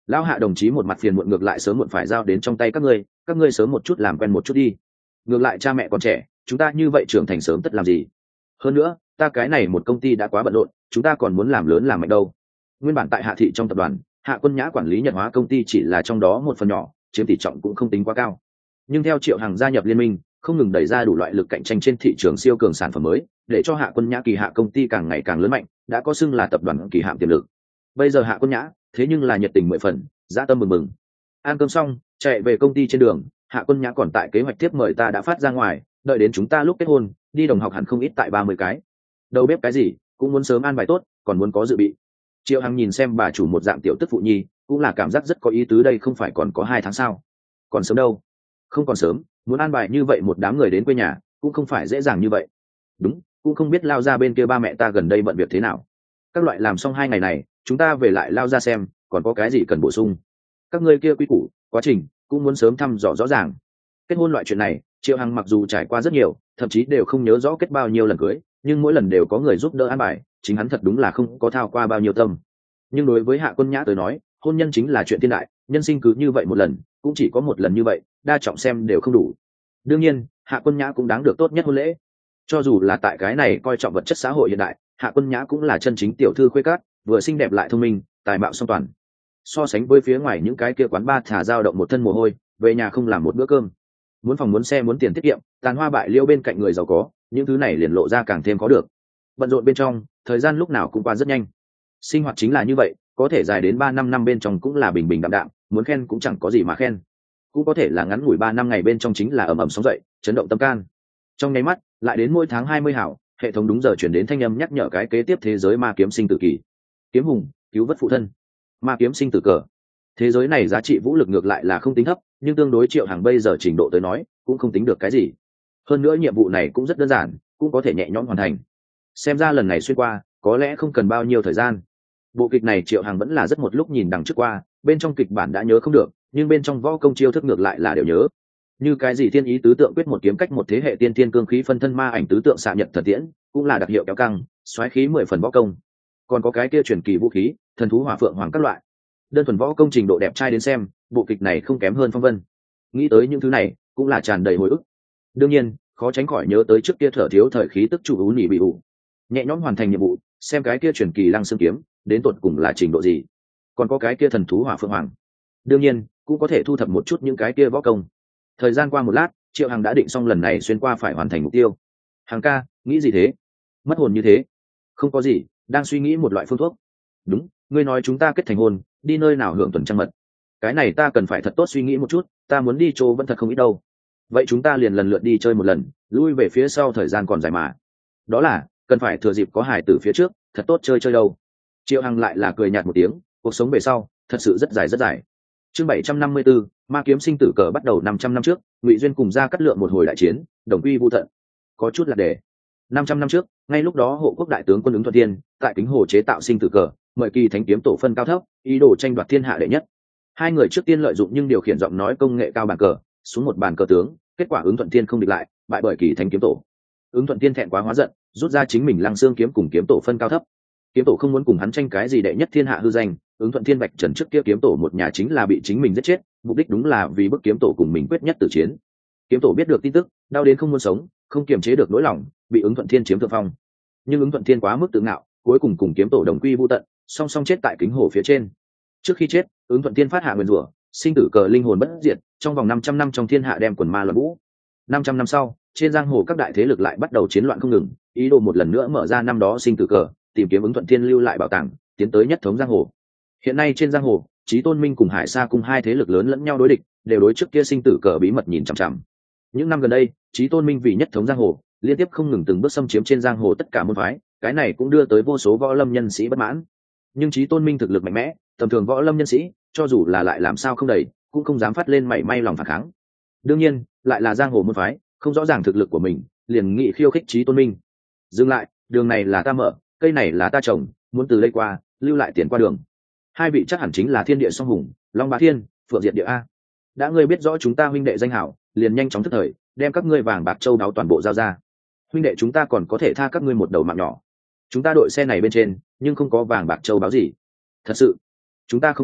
Lão Hạ đồng chí một mặt phiền muộn, ngược lại sớm muộn phải giao đến trong tay các ngươi sớm một chút làm quen một chút đi. Ngược lại cha mẹ còn trẻ, chúng ta như vậy trưởng thành sớm tất làm gì. Hơn nữa ta cái này một công ty đã quá bận rộn, chúng ta còn muốn làm lớn làm mạnh đâu. Nguyên bản tại Hạ thị trong tập đoàn, Hạ Quân Nhã quản lý Nhật Hóa công ty chỉ là trong đó một phần nhỏ, chiếm tỷ trọng cũng không tính quá cao. Nhưng theo Triệu Hằng gia nhập liên minh, không ngừng đẩy ra đủ loại lực cạnh tranh trên thị trường siêu cường sản phẩm mới, để cho Hạ Quân Nhã kỳ hạ công ty càng ngày càng lớn mạnh, đã có xưng là tập đoàn kỳ hạm tiềm lực. Bây giờ Hạ Quân Nhã thế nhưng là nhiệt tình mười phần, dã tâm mừng mừng. Ăn cơm xong, chạy về công ty trên đường, Hạ Quân Nhã còn tại kế hoạch tiếp mời ta đã phát ra ngoài, đợi đến chúng ta lúc kết hôn, đi đồng học hẳn không ít tại 30 cái. Đầu bếp cái gì, cũng muốn sớm an bài tốt, còn muốn có dự bị. Triệu Hằng nhìn xem bà chủ một dạng tiểu tức phụ nhi, cũng là cảm giác rất có ý tứ, đây không phải còn có 2 tháng sao? Còn sớm đâu? Không còn sớm, muốn an bài như vậy một đám người đến quê nhà, cũng không phải dễ dàng như vậy. Đúng, cũng không biết Lao ra bên kia ba mẹ ta gần đây bận việc thế nào. Các loại làm xong 2 ngày này, chúng ta về lại Lao ra xem, còn có cái gì cần bổ sung. Các ngươi kia quy củ, quá trình, cũng muốn sớm thăm dò rõ ràng. Kết hôn loại chuyện này, Triệu Hằng mặc dù trải qua rất nhiều, thậm chí đều không nhớ rõ kết bao nhiêu lần cưới, nhưng mỗi lần đều có người giúp đỡ an bài, chính hắn thật đúng là không có thao qua bao nhiêu tâm. Nhưng đối với Hạ Quân Nhã tới nói, hôn nhân chính là chuyện thiên đại, nhân sinh cứ như vậy một lần, cũng chỉ có một lần như vậy, đa trọng xem đều không đủ. Đương nhiên, Hạ Quân Nhã cũng đáng được tốt nhất hôn lễ. Cho dù là tại cái này coi trọng vật chất xã hội hiện đại, Hạ Quân Nhã cũng là chân chính tiểu thư khuê cát, vừa xinh đẹp lại thông minh, tài mạo song toàn. So sánh với phía ngoài những cái kia quán bar thả dao động một thân mồ hôi, về nhà không làm một bữa cơm, muốn phòng muốn xe muốn tiền tiết kiệm, tàn hoa bại liêu bên cạnh người giàu có, những thứ này liền lộ ra càng thêm khó được. Bận rộn bên trong, thời gian lúc nào cũng qua rất nhanh. Sinh hoạt chính là như vậy, có thể dài đến 3-5 năm bên trong cũng là bình bình đạm đạm, muốn khen cũng chẳng có gì mà khen. Cũng có thể là ngắn ngủi 3 năm ngày bên trong chính là ầm ầm sóng dậy, chấn động tâm can. Trong nháy mắt, lại đến mỗi tháng 20 hảo, hệ thống đúng giờ chuyển đến thanh âm nhắc nhở cái kế tiếp thế giới ma kiếm sinh tử kỳ. Kiếm hùng, cứu vớt phụ thân. Ma kiếm sinh tử cờ. Thế giới này giá trị vũ lực ngược lại là không tính thấp, nhưng tương đối Triệu Hằng bây giờ trình độ tới nói, cũng không tính được cái gì. Hơn nữa nhiệm vụ này cũng rất đơn giản, cũng có thể nhẹ nhõm hoàn thành. Xem ra lần này xuyên qua, có lẽ không cần bao nhiêu thời gian. Bộ kịch này Triệu Hằng vẫn là rất một lúc nhìn đằng trước qua, bên trong kịch bản đã nhớ không được, nhưng bên trong võ công chiêu thức ngược lại là đều nhớ. Như cái gì thiên ý tứ tượng quyết một kiếm cách một thế hệ tiên tiên cương khí phân thân ma ảnh tứ tượng xạ nhật thần tiễn, cũng là đặc hiệu kéo căng, xoáy khí 10 phần võ công. Còn có cái kia truyền kỳ vũ khí, thần thú hỏa phượng hoàng các loại. Đơn thuần võ công trình độ đẹp trai đến xem, bộ kịch này không kém hơn Phong Vân. Nghĩ tới những thứ này, cũng là tràn đầy hồi ức. Đương nhiên, khó tránh khỏi nhớ tới trước kia thở thiếu thời khí tức chủ ú nỉ bị ủ. Nhẹ nhõm hoàn thành nhiệm vụ, xem cái kia truyền kỳ lăng xương kiếm, đến tột cùng là trình độ gì. Còn có cái kia thần thú hỏa phượng hoàng. Đương nhiên, cũng có thể thu thập một chút những cái kia võ công. Thời gian qua một lát, Triệu Hằng đã định xong lần này xuyên qua phải hoàn thành mục tiêu. Hằng ca, nghĩ gì thế? Mất hồn như thế? Không có gì, đang suy nghĩ một loại phương thuốc. Đúng, ngươi nói chúng ta kết thành hôn, đi nơi nào hưởng tuần trăng mật? Cái này ta cần phải thật tốt suy nghĩ một chút, ta muốn đi chỗ vẫn thật không ít đâu. Vậy chúng ta liền lần lượt đi chơi một lần, lui về phía sau thời gian còn dài mà. Đó là, cần phải thừa dịp có hải tử phía trước, thật tốt chơi chơi đâu. Triệu Hằng lại là cười nhạt một tiếng, cuộc sống về sau, thật sự rất dài rất dài. Chương 754, ma kiếm sinh tử cờ bắt đầu 500 năm trước, Ngụy Duyên cùng ra cắt lượng một hồi đại chiến, đồng quy vu tận. Có chút là để 500 năm trước, ngay lúc đó hộ quốc đại tướng quân Ứng Thuận Thiên, tại Kính Hồ chế tạo sinh tử cờ, mời Kỳ Thánh kiếm tổ phân cao thấp, ý đồ tranh đoạt thiên hạ đệ nhất. Hai người trước tiên lợi dụng nhưng điều khiển giọng nói công nghệ cao bàn cờ, xuống một bàn cờ tướng, kết quả Ứng Thuận Thiên không địch lại, bại bởi Kỳ Thánh kiếm tổ. Ứng Thuận Thiên thẹn quá hóa giận, rút ra chính mình Lăng Xương kiếm cùng kiếm tổ phân cao thấp. Kiếm tổ không muốn cùng hắn tranh cái gì đệ nhất thiên hạ hư danh, Ứng Thuận Thiên vạch trần trước kia kiếm tổ một nhà chính là bị chính mình giết chết, mục đích đúng là vì bức kiếm tổ cùng mình quyết nhất tử chiến. Kiếm tổ biết được tin tức, đau đến không muốn sống, không kiềm chế được nỗi lòng, bị Ứng Thuận Thiên chiếm thượng phong. Nhưng Ứng Thuận Thiên quá mức tự ngạo, cuối cùng cùng kiếm tổ đồng quy vu tận, song song chết tại Kính Hồ phía trên. Trước khi chết, Ứng Thuận Thiên phát hạ nguyền rủa, sinh tử cờ linh hồn bất diệt, trong vòng 500 năm trong thiên hạ đem quần ma loạn vũ. 500 năm sau, trên giang hồ các đại thế lực lại bắt đầu chiến loạn không ngừng, ý đồ một lần nữa mở ra năm đó sinh tử cờ, tìm kiếm Ứng Thuận Thiên lưu lại bảo tàng, tiến tới nhất thống giang hồ. Hiện nay trên giang hồ, Chí Tôn Minh cùng Hải Sa cùng hai thế lực lớn lẫn nhau đối địch, đều đối trước kia sinh tử cờ bí mật nhìn chằm chằm. Những năm gần đây, Chí Tôn Minh vì nhất thống giang hồ, liên tiếp không ngừng từng bước xâm chiếm trên giang hồ tất cả môn phái, cái này cũng đưa tới vô số võ lâm nhân sĩ bất mãn. Nhưng Chí Tôn Minh thực lực mạnh mẽ, tầm thường võ lâm nhân sĩ, cho dù là lại làm sao không đầy, cũng không dám phát lên mảy may lòng phản kháng. Đương nhiên, lại là giang hồ môn phái, không rõ ràng thực lực của mình, liền nghị khiêu khích Chí Tôn Minh. Dừng lại, đường này là ta mở, cây này là ta trồng, muốn từ đây qua, lưu lại tiền qua đường. Hai vị chắc hẳn chính là Thiên Địa Song Hùng, Long Bá Thiên, Phượng Diệt Địa a. Đã ngươi biết rõ chúng ta huynh đệ danh hảo, liền nhanh chóng thức thời, đem các ngươi vàng bạc châu đáo toàn bộ giao ra. Huynh đệ chúng ta còn có thể tha các ngươi một đầu mạng nhỏ. Chúng ta đội xe này bên trên, nhưng không có vàng bạc châu báu gì. Thật sự, chúng ta không tin,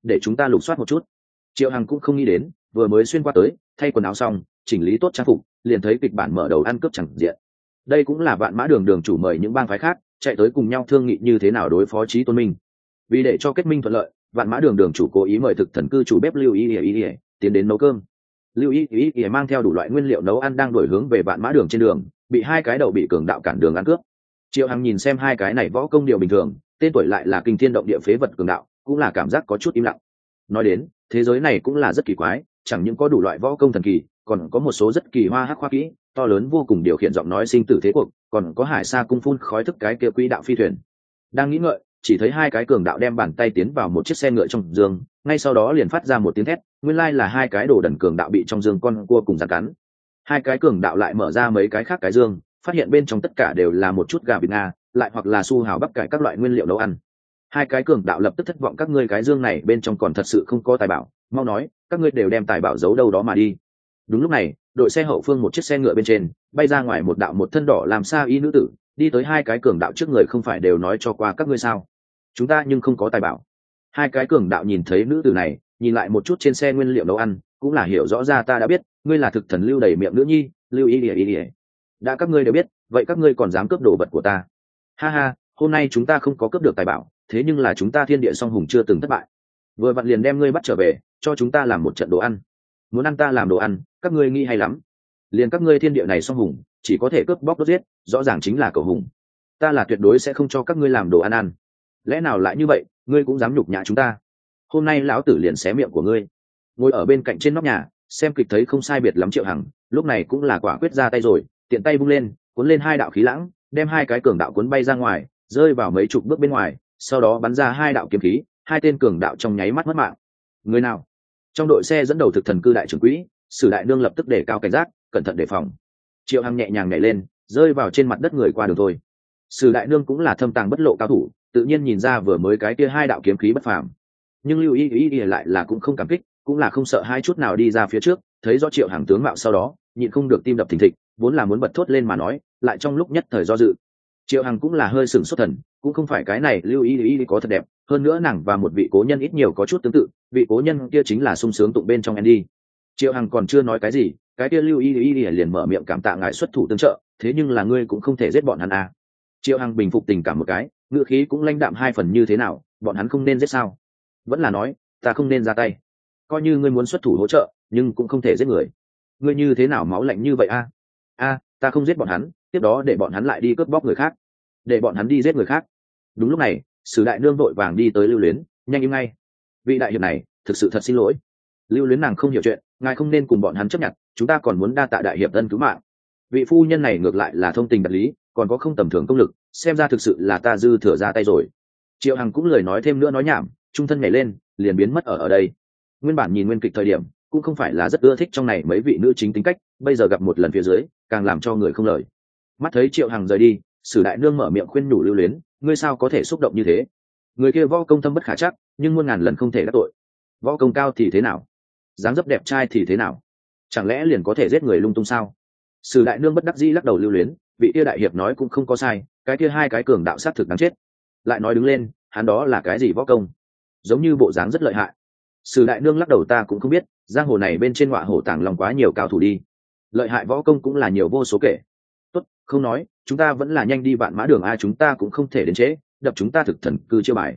để chúng ta lục soát một chút. Triệu Hằng cũng không nghĩ đến, vừa mới xuyên qua tới, thay quần áo xong, chỉnh lý tốt trang phục, liền thấy kịch bản mở đầu ăn cướp chẳng diện. Đây cũng là Vạn Mã Đường đường chủ mời những bang phái khác chạy tới cùng nhau thương nghị như thế nào đối phó Chí Tôn Minh. Vì để cho kết minh thuận lợi, Vạn Mã Đường đường chủ cố ý mời thực thần cư chủ bếp Lưu Ý tiến đến nấu cơm. Lưu Ý mang theo đủ loại nguyên liệu nấu ăn đang đuổi hướng về Vạn Mã Đường trên đường, bị hai cái đầu bị cường đạo cản đường ăn cướp. Triệu Hằng nhìn xem hai cái này võ công điều bình thường, tên tuổi lại là kinh thiên động địa phế vật cường đạo, cũng là cảm giác có chút im lặng. Nói đến, thế giới này cũng là rất kỳ quái, chẳng những có đủ loại võ công thần kỳ, còn có một số rất kỳ hoa hắc khoa kỹ, to lớn vô cùng điều khiển giọng nói sinh tử thế cuộc, còn có hải sa cung phun khói thức cái kia quỹ đạo phi thuyền. Đang nghĩ ngợi, chỉ thấy hai cái cường đạo đem bàn tay tiến vào một chiếc xe ngựa trong giường, ngay sau đó liền phát ra một tiếng thét, nguyên lai là hai cái đồ đần cường đạo bị trong giường con cua cùng giằng cắn. Hai cái cường đạo lại mở ra mấy cái khác cái giường, phát hiện bên trong tất cả đều là một chút gà vịt nga, lại hoặc là su hào bắp cải các loại nguyên liệu nấu ăn. Hai cái cường đạo lập tức thất vọng, các ngươi cái dương này bên trong còn thật sự không có tài bảo, mau nói, các ngươi đều đem tài bảo giấu đâu đó mà đi. Đúng lúc này, đội xe hậu phương một chiếc xe ngựa bên trên bay ra ngoài một đạo một thân đỏ làm sa y nữ tử, đi tới hai cái cường đạo trước người, không phải đều nói cho qua các ngươi sao, chúng ta nhưng không có tài bảo. Hai cái cường đạo nhìn thấy nữ tử này, nhìn lại một chút trên xe nguyên liệu nấu ăn, cũng là hiểu rõ ra, ta đã biết, ngươi là thực thần Lưu đầy miệng nữ nhi, Lưu ý. Đã các ngươi đều biết, vậy các ngươi còn dám cướp đồ vật của ta? Ha ha, hôm nay chúng ta không có cướp được tài bảo, thế nhưng là chúng ta thiên địa song hùng chưa từng thất bại, vừa vặn liền đem ngươi bắt trở về, cho chúng ta làm một trận đồ ăn. Muốn ăn ta làm đồ ăn, các ngươi nghĩ hay lắm. Liền các ngươi thiên địa này song hùng, chỉ có thể cướp bóc đốt giết, rõ ràng chính là cầu hùng. Ta là tuyệt đối sẽ không cho các ngươi làm đồ ăn. Lẽ nào lại như vậy, ngươi cũng dám nhục nhã chúng ta? Hôm nay lão tử liền xé miệng của ngươi. Ngồi ở bên cạnh trên nóc nhà, xem kịch thấy không sai biệt lắm Triệu Hằng, lúc này cũng là quả quyết ra tay rồi, tiện tay vung lên, cuốn lên hai đạo khí lãng, đem hai cái cường đạo cuốn bay ra ngoài, rơi vào mấy chục bước bên ngoài, sau đó bắn ra hai đạo kiếm khí, hai tên cường đạo trong nháy mắt mất mạng. Người nào? Trong đội xe dẫn đầu thực thần cư đại trưởng quỹ, Sử Đại Nương lập tức đề cao cảnh giác, cẩn thận đề phòng. Triệu Hằng nhẹ nhàng nhảy lên, rơi vào trên mặt đất người qua đường thôi. Sử Đại Nương cũng là thâm tàng bất lộ cao thủ, tự nhiên nhìn ra vừa mới cái kia hai đạo kiếm khí bất phàm. Nhưng Lưu Ý lại là cũng không cảm kích, cũng là không sợ hai chút nào đi ra phía trước, thấy rõ Triệu Hằng tướng mạo sau đó, nhịn không được tim đập thình thịch, vốn là muốn bật thốt lên mà nói, lại trong lúc nhất thời do dự. Triệu Hằng cũng là hơi sửng sốt thần, cũng không phải cái này Lưu Ý có thật đẹp, hơn nữa nàng và một vị cố nhân ít nhiều có chút tương tự, vị cố nhân kia chính là sung sướng tụng bên trong Andy. Triệu Hằng còn chưa nói cái gì, cái kia Lưu Ý liền mở miệng cảm tạ ngài xuất thủ tương trợ, thế nhưng là ngươi cũng không thể giết bọn hắn à? Triệu Hằng bình phục tình cảm một cái, ngữ khí cũng lãnh đạm hai phần, như thế nào, bọn hắn không nên giết sao? Vẫn là nói, ta không nên ra tay. Coi như ngươi muốn xuất thủ hỗ trợ, nhưng cũng không thể giết người. Ngươi như thế nào máu lạnh như vậy a? Ta không giết bọn hắn, tiếp đó để bọn hắn lại đi cướp bóc người khác, để bọn hắn đi giết người khác. Đúng lúc này, Sử Đại Nương vội vàng đi tới Lưu Luyến, nhanh im ngay. Vị đại hiệp này, thực sự thật xin lỗi. Lưu Luyến nàng không hiểu chuyện, ngài không nên cùng bọn hắn chấp nhận, chúng ta còn muốn đa tạ đại hiệp ân cứu mạng. Vị phu nhân này ngược lại là thông tình đạt lý, còn có không tầm thường công lực, xem ra thực sự là ta dư thừa ra tay rồi. Triệu Hằng cũng lời nói thêm nữa nói nhảm, trung thân nhảy lên, liền biến mất ở đây. Nguyên bản nhìn nguyên kịch thời điểm, cũng không phải là rất ưa thích trong này mấy vị nữ chính tính cách, bây giờ gặp một lần phía dưới, càng làm cho người không lời. Mắt thấy Triệu Hằng rời đi, Sử Đại Nương mở miệng khuyên nhủ Lưu Luyến, ngươi sao có thể xúc động như thế? Người kia võ công thâm bất khả trắc, nhưng muôn ngàn lần không thể đắc tội. Võ công cao thì thế nào? Dáng dấp đẹp trai thì thế nào? Chẳng lẽ liền có thể giết người lung tung sao? Sử Đại Nương bất đắc dĩ lắc đầu. Lưu Luyến, vị kia đại hiệp nói cũng không có sai, cái kia hai cái cường đạo sát thực đáng chết. Lại nói đứng lên, hắn đó là cái gì võ công? Giống như bộ dáng rất lợi hại. Sử Đại Nương lắc đầu, ta cũng không biết, giang hồ này bên trên ngọa hổ tàng lòng quá nhiều cao thủ đi, lợi hại võ công cũng là nhiều vô số kể. Tốt, không nói, chúng ta vẫn là nhanh đi Vạn Mã Đường a, chúng ta cũng không thể đến trễ, đập chúng ta thực thần cư chiêu bài.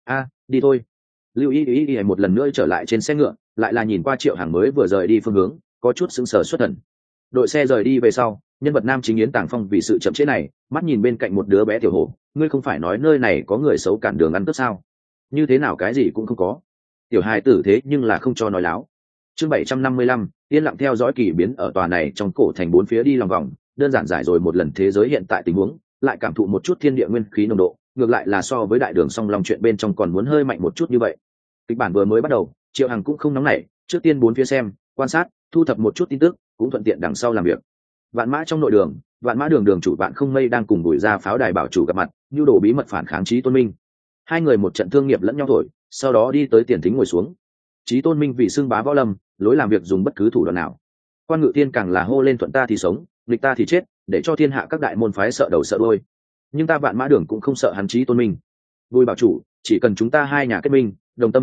Đi thôi. Lưu Ý một lần nữa trở lại trên xe ngựa, lại là nhìn qua Triệu Hằng mới vừa rời đi phương hướng, có chút sững sờ xuất thần. Đội xe rời đi về sau, nhân vật nam chính Yến Tàng Phong vì sự chậm trễ này, mắt nhìn bên cạnh một đứa bé tiểu hổ, ngươi không phải nói nơi này có người xấu cản đường ăn cướp sao? Như thế nào cái gì cũng không có. Tiểu hài tử thế nhưng là không cho nói láo. Chương 755, yên lặng theo dõi kỳ biến ở tòa này trong cổ thành bốn phía đi lòng vòng, đơn giản giải rồi một lần thế giới hiện tại tình huống, lại cảm thụ một chút thiên địa nguyên khí nồng độ, ngược lại là so với đại đường song long chuyện bên trong còn muốn hơi mạnh một chút như vậy. Kịch bản vừa mới bắt đầu, Triệu Hằng cũng không nóng nảy, trước tiên bốn phía xem, quan sát, thu thập một chút tin tức, cũng thuận tiện đằng sau làm việc. Vạn Mã trong nội đường, Vạn Mã Đường đường chủ Vạn Không Mây đang cùng Bùi Gia pháo đài bảo chủ gặp mặt, nhu đồ bí mật phản kháng Chí Tôn Minh. Hai người một trận thương nghiệp lẫn nhau thổi, sau đó đi tới tiền thính ngồi xuống. Chí Tôn Minh vì xưng bá võ lâm, lối làm việc dùng bất cứ thủ đoạn nào. Quan Ngự Thiên càng là hô lên thuận ta thì sống, nghịch ta thì chết, để cho thiên hạ các đại môn phái sợ đầu sợ đuôi. Nhưng ta Vạn Mã Đường cũng không sợ hắn Chí Tôn Minh. Bùi bảo chủ, chỉ cần chúng ta hai nhà kết minh, đồng tâm hiệp lực,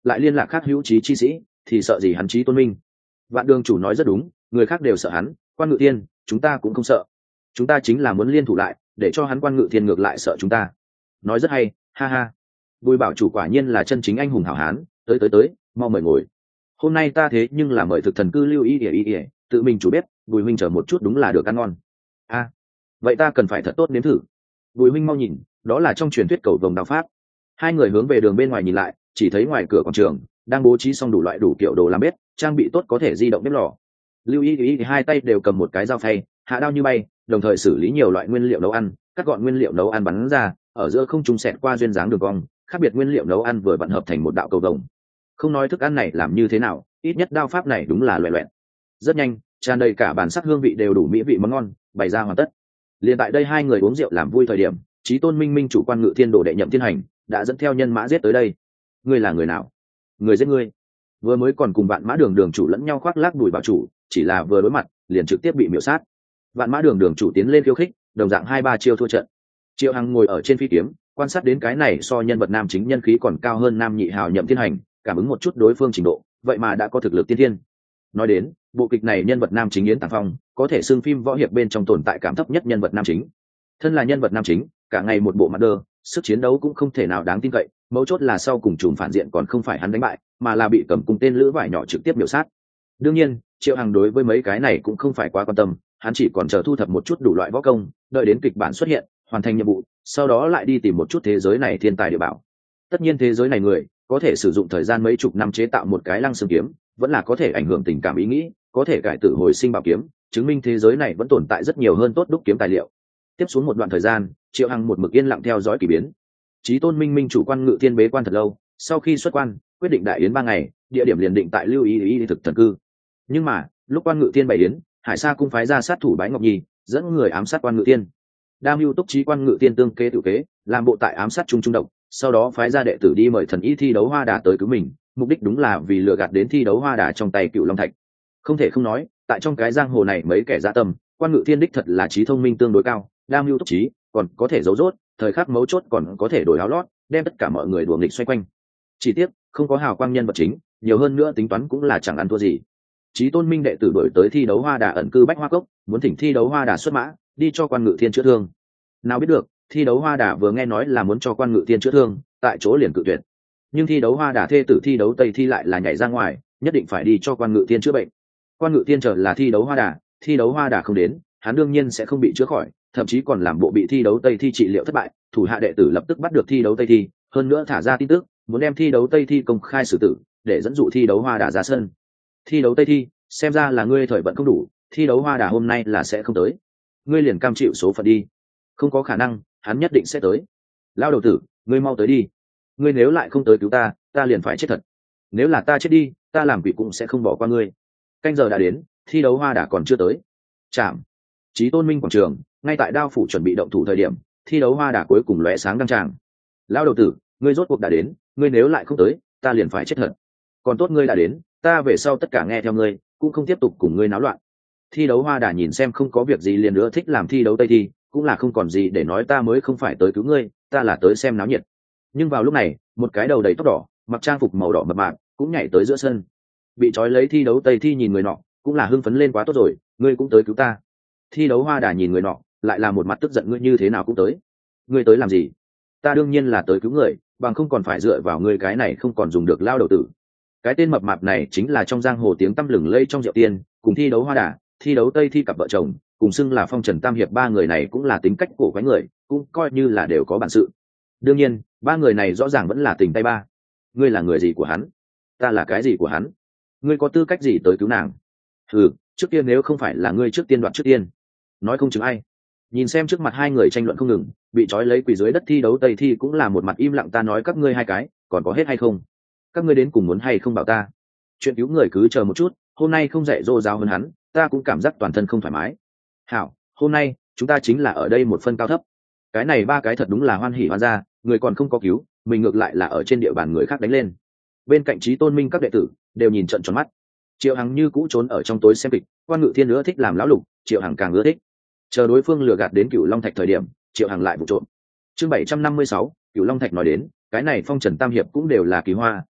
lại liên lạc khác hữu trí chi sĩ thì sợ gì hắn trí tôn minh. Vạn đường chủ nói rất đúng, người khác đều sợ hắn, Quan Ngự Thiên chúng ta cũng không sợ, chúng ta chính là muốn liên thủ lại để cho hắn Quan Ngự Thiên ngược lại sợ chúng ta. Nói rất hay, ha ha. Bùi bảo chủ quả nhiên là chân chính anh hùng hảo hán, tới mau mời ngồi. Hôm nay ta thế nhưng là mời thực thần cư Lưu Ý tự mình chủ bếp, Bùi huynh chờ một chút đúng là được ăn ngon. A, vậy ta cần phải thật tốt nếm thử. Bùi huynh mau nhìn, đó là trong truyền thuyết cầu vồng đao pháp. Hai người hướng về đường bên ngoài nhìn lại, chỉ thấy ngoài cửa quảng trường đang bố trí xong đủ loại đủ kiểu đồ làm bếp, trang bị tốt có thể di động bếp lò. Lưu Ý thì hai tay đều cầm một cái dao phay, hạ đao như bay, đồng thời xử lý nhiều loại nguyên liệu nấu ăn, cắt gọn nguyên liệu nấu ăn bắn ra, ở giữa không trung xẹt qua duyên dáng đường cong, khác biệt nguyên liệu nấu ăn vừa vặn hợp thành một đạo cầu vồng. Không nói thức ăn này làm như thế nào, ít nhất đao pháp này đúng là loẹt loẹt. Rất nhanh, tràn đầy cả bản sắc hương vị đều đủ mỹ vị món ngon, bày ra hoàn tất. Liền tại đây hai người uống rượu làm vui thời điểm, Chí Tôn Minh Minh chủ Quan Ngự Thiên đồ đệ Nhậm Thiên Hành đã dẫn theo nhân mã giết tới đây. Ngươi là người nào? Người giết ngươi? Vừa mới còn cùng Vạn Mã Đường đường chủ lẫn nhau khoác lác đùi bảo chủ, chỉ là vừa đối mặt, liền trực tiếp bị miểu sát. Vạn Mã Đường đường chủ tiến lên khiêu khích, đồng dạng 2-3 chiêu thua trận. Triệu Hằng ngồi ở trên phi kiếm, quan sát đến cái này so nhân vật nam chính nhân khí còn cao hơn nam nhị hào Nhậm Thiên Hành, cảm ứng một chút đối phương trình độ, vậy mà đã có thực lực tiên thiên. Nói đến, bộ kịch này nhân vật nam chính Yến Tàng Phong, có thể xưng phim võ hiệp bên trong tồn tại cảm thấp nhất nhân vật nam chính. Thân là nhân vật nam chính, cả ngày một bộ mặt đơ, sức chiến đấu cũng không thể nào đáng tin cậy, mấu chốt là sau cùng trùm phản diện còn không phải hắn đánh bại, mà là bị cầm cung tên lữ vải nhỏ trực tiếp miểu sát. Đương nhiên, Triệu Hằng đối với mấy cái này cũng không phải quá quan tâm, hắn chỉ còn chờ thu thập một chút đủ loại võ công, đợi đến kịch bản xuất hiện, hoàn thành nhiệm vụ, sau đó lại đi tìm một chút thế giới này thiên tài địa bảo. Tất nhiên thế giới này người có thể sử dụng thời gian mấy chục năm chế tạo một cái lăng xương kiếm, vẫn là có thể ảnh hưởng tình cảm ý nghĩ, có thể cải tử hồi sinh bảo kiếm, chứng minh thế giới này vẫn tồn tại rất nhiều hơn tốt đúc kiếm tài liệu. Tiếp xuống một đoạn thời gian, Triệu Hằng một mực yên lặng theo dõi kỳ biến. Chí Tôn Minh Minh chủ Quan Ngự Thiên bế quan thật lâu, sau khi xuất quan, quyết định đại yến 3 ngày, địa điểm liền định tại Lưu Ý thực thần cư. Nhưng mà, lúc Quan Ngự Thiên bày yến, Hải Sa cung phái ra sát thủ Bái Ngọc Nhi, dẫn người ám sát Quan Ngự Thiên. Đam mưu túc trí Quan Ngự Thiên tương kế tự kế, làm bộ tại ám sát trung độc, sau đó phái ra đệ tử đi mời thần y thi đấu hoa đà tới cứu mình, mục đích đúng là vì lừa gạt đến thi đấu hoa đà trong tay Cựu Long Thạch. Không thể không nói, tại trong cái giang hồ này mấy kẻ dã tâm, Quan Ngự Thiên đích thật là trí thông minh tương đối cao, đam mưu túc trí, còn có thể giấu rốt, thời khắc mấu chốt còn có thể đổi áo lót, đem tất cả mọi người đùa nghịch xoay quanh. Chỉ tiếc, không có hào quang nhân vật chính, nhiều hơn nữa tính toán cũng là chẳng ăn thua gì. Chí Tôn Minh đệ tử đổi tới thi đấu hoa đà ẩn cư Bách Hoa Cốc, muốn thỉnh thi đấu hoa đà xuất mã, đi cho Quan Ngự Thiên chữa thương. Nào biết được, thi đấu hoa đà vừa nghe nói là muốn cho Quan Ngự Thiên chữa thương, tại chỗ liền cự tuyệt. Nhưng thi đấu hoa đà thê tử thi đấu Tây Thi lại là nhảy ra ngoài, nhất định phải đi cho Quan Ngự Thiên chữa bệnh. Quan Ngự Thiên chờ là thi đấu hoa đà không đến, hắn đương nhiên sẽ không bị chữa khỏi, thậm chí còn làm bộ bị thi đấu Tây Thi trị liệu thất bại, thủ hạ đệ tử lập tức bắt được thi đấu Tây Thi, hơn nữa thả ra tin tức, muốn đem thi đấu Tây Thi công khai xử tử, để dẫn dụ thi đấu hoa đà ra sân. Thi đấu Tây Thi, xem ra là ngươi thời vận không đủ, thi đấu hoa đà hôm nay là sẽ không tới, ngươi liền cam chịu số phận đi. Không có khả năng, hắn nhất định sẽ tới. Lao đầu tử, ngươi mau tới đi, ngươi nếu lại không tới cứu ta, ta liền phải chết thật. Nếu là ta chết đi, ta làm quỷ cũng sẽ không bỏ qua ngươi. Canh giờ đã đến, thi đấu hoa đà còn chưa tới. Chạm. Chí Tôn Minh quảng trường, ngay tại đao phủ chuẩn bị động thủ thời điểm, thi đấu hoa đà cuối cùng lóe sáng đăng tràng. Lao đầu tử, ngươi rốt cuộc đã đến, ngươi nếu lại không tới, ta liền phải chết thật. Còn tốt ngươi đã đến, ta về sau tất cả nghe theo ngươi, cũng không tiếp tục cùng ngươi náo loạn. Thi đấu hoa đà nhìn xem không có việc gì liền nữa thích làm thi đấu Tây Thi, cũng là không còn gì để nói, ta mới không phải tới cứu ngươi, ta là tới xem náo nhiệt. Nhưng vào lúc này, một cái đầu đầy tóc đỏ, mặc trang phục màu đỏ mập mạp, cũng nhảy tới giữa sân. Bị trói lấy thi đấu Tây Thi nhìn người nọ, cũng là hưng phấn lên, quá tốt rồi, ngươi cũng tới cứu ta. Thi đấu hoa đà nhìn người nọ, lại là một mặt tức giận, ngươi như thế nào cũng tới, ngươi tới làm gì? Ta đương nhiên là tới cứu người, bằng không còn phải dựa vào ngươi cái này không còn dùng được lao đầu tử. Cái tên mập mạp này chính là trong giang hồ tiếng tăm lừng lây trong Diệu Tiên, cùng thi đấu hoa đà, thi đấu Tây Thi cặp vợ chồng, cùng xưng là Phong Trần Tam Hiệp, ba người này cũng là tính cách cổ quái người, cũng coi như là đều có bản sự. Đương nhiên, ba người này rõ ràng vẫn là tình tay ba. Ngươi là người gì của hắn? Ta là cái gì của hắn? Ngươi có tư cách gì tới cứu nàng? Ừ, trước tiên nếu không phải là ngươi trước tiên đoạt trước tiên, nói không chừng ai. Nhìn xem trước mặt hai người tranh luận không ngừng, bị trói lấy quỳ dưới đất thi đấu Tây Thi cũng là một mặt im lặng, ta nói các ngươi hai cái, còn có hết hay không? Các ngươi đến cùng muốn hay không bảo ta? Chuyện cứu người cứ chờ một chút, hôm nay không dạy dỗ giáo hơn hắn, ta cũng cảm giác toàn thân không thoải mái. Hảo, hôm nay chúng ta chính là ở đây một phân cao thấp. Cái này ba cái thật đúng là hoan hỉ hoan ra, người còn không có cứu, mình ngược lại là ở trên địa bàn người khác đánh lên. Bên cạnh Chí Tôn Minh các đệ tử đều nhìn trợn tròn mắt. Triệu Hằng như cũ trốn ở trong tối xem kịch, Quan Ngự Thiên nữa thích làm lão lục, Triệu Hằng càng ưa thích. Chờ đối phương lừa gạt đến Cựu Long Thạch thời điểm, Triệu Hằng lại vụ trộm. Chương 756, Cựu Long Thạch nói đến, cái này Phong Trần Tam Hiệp cũng đều là kỳ hoa,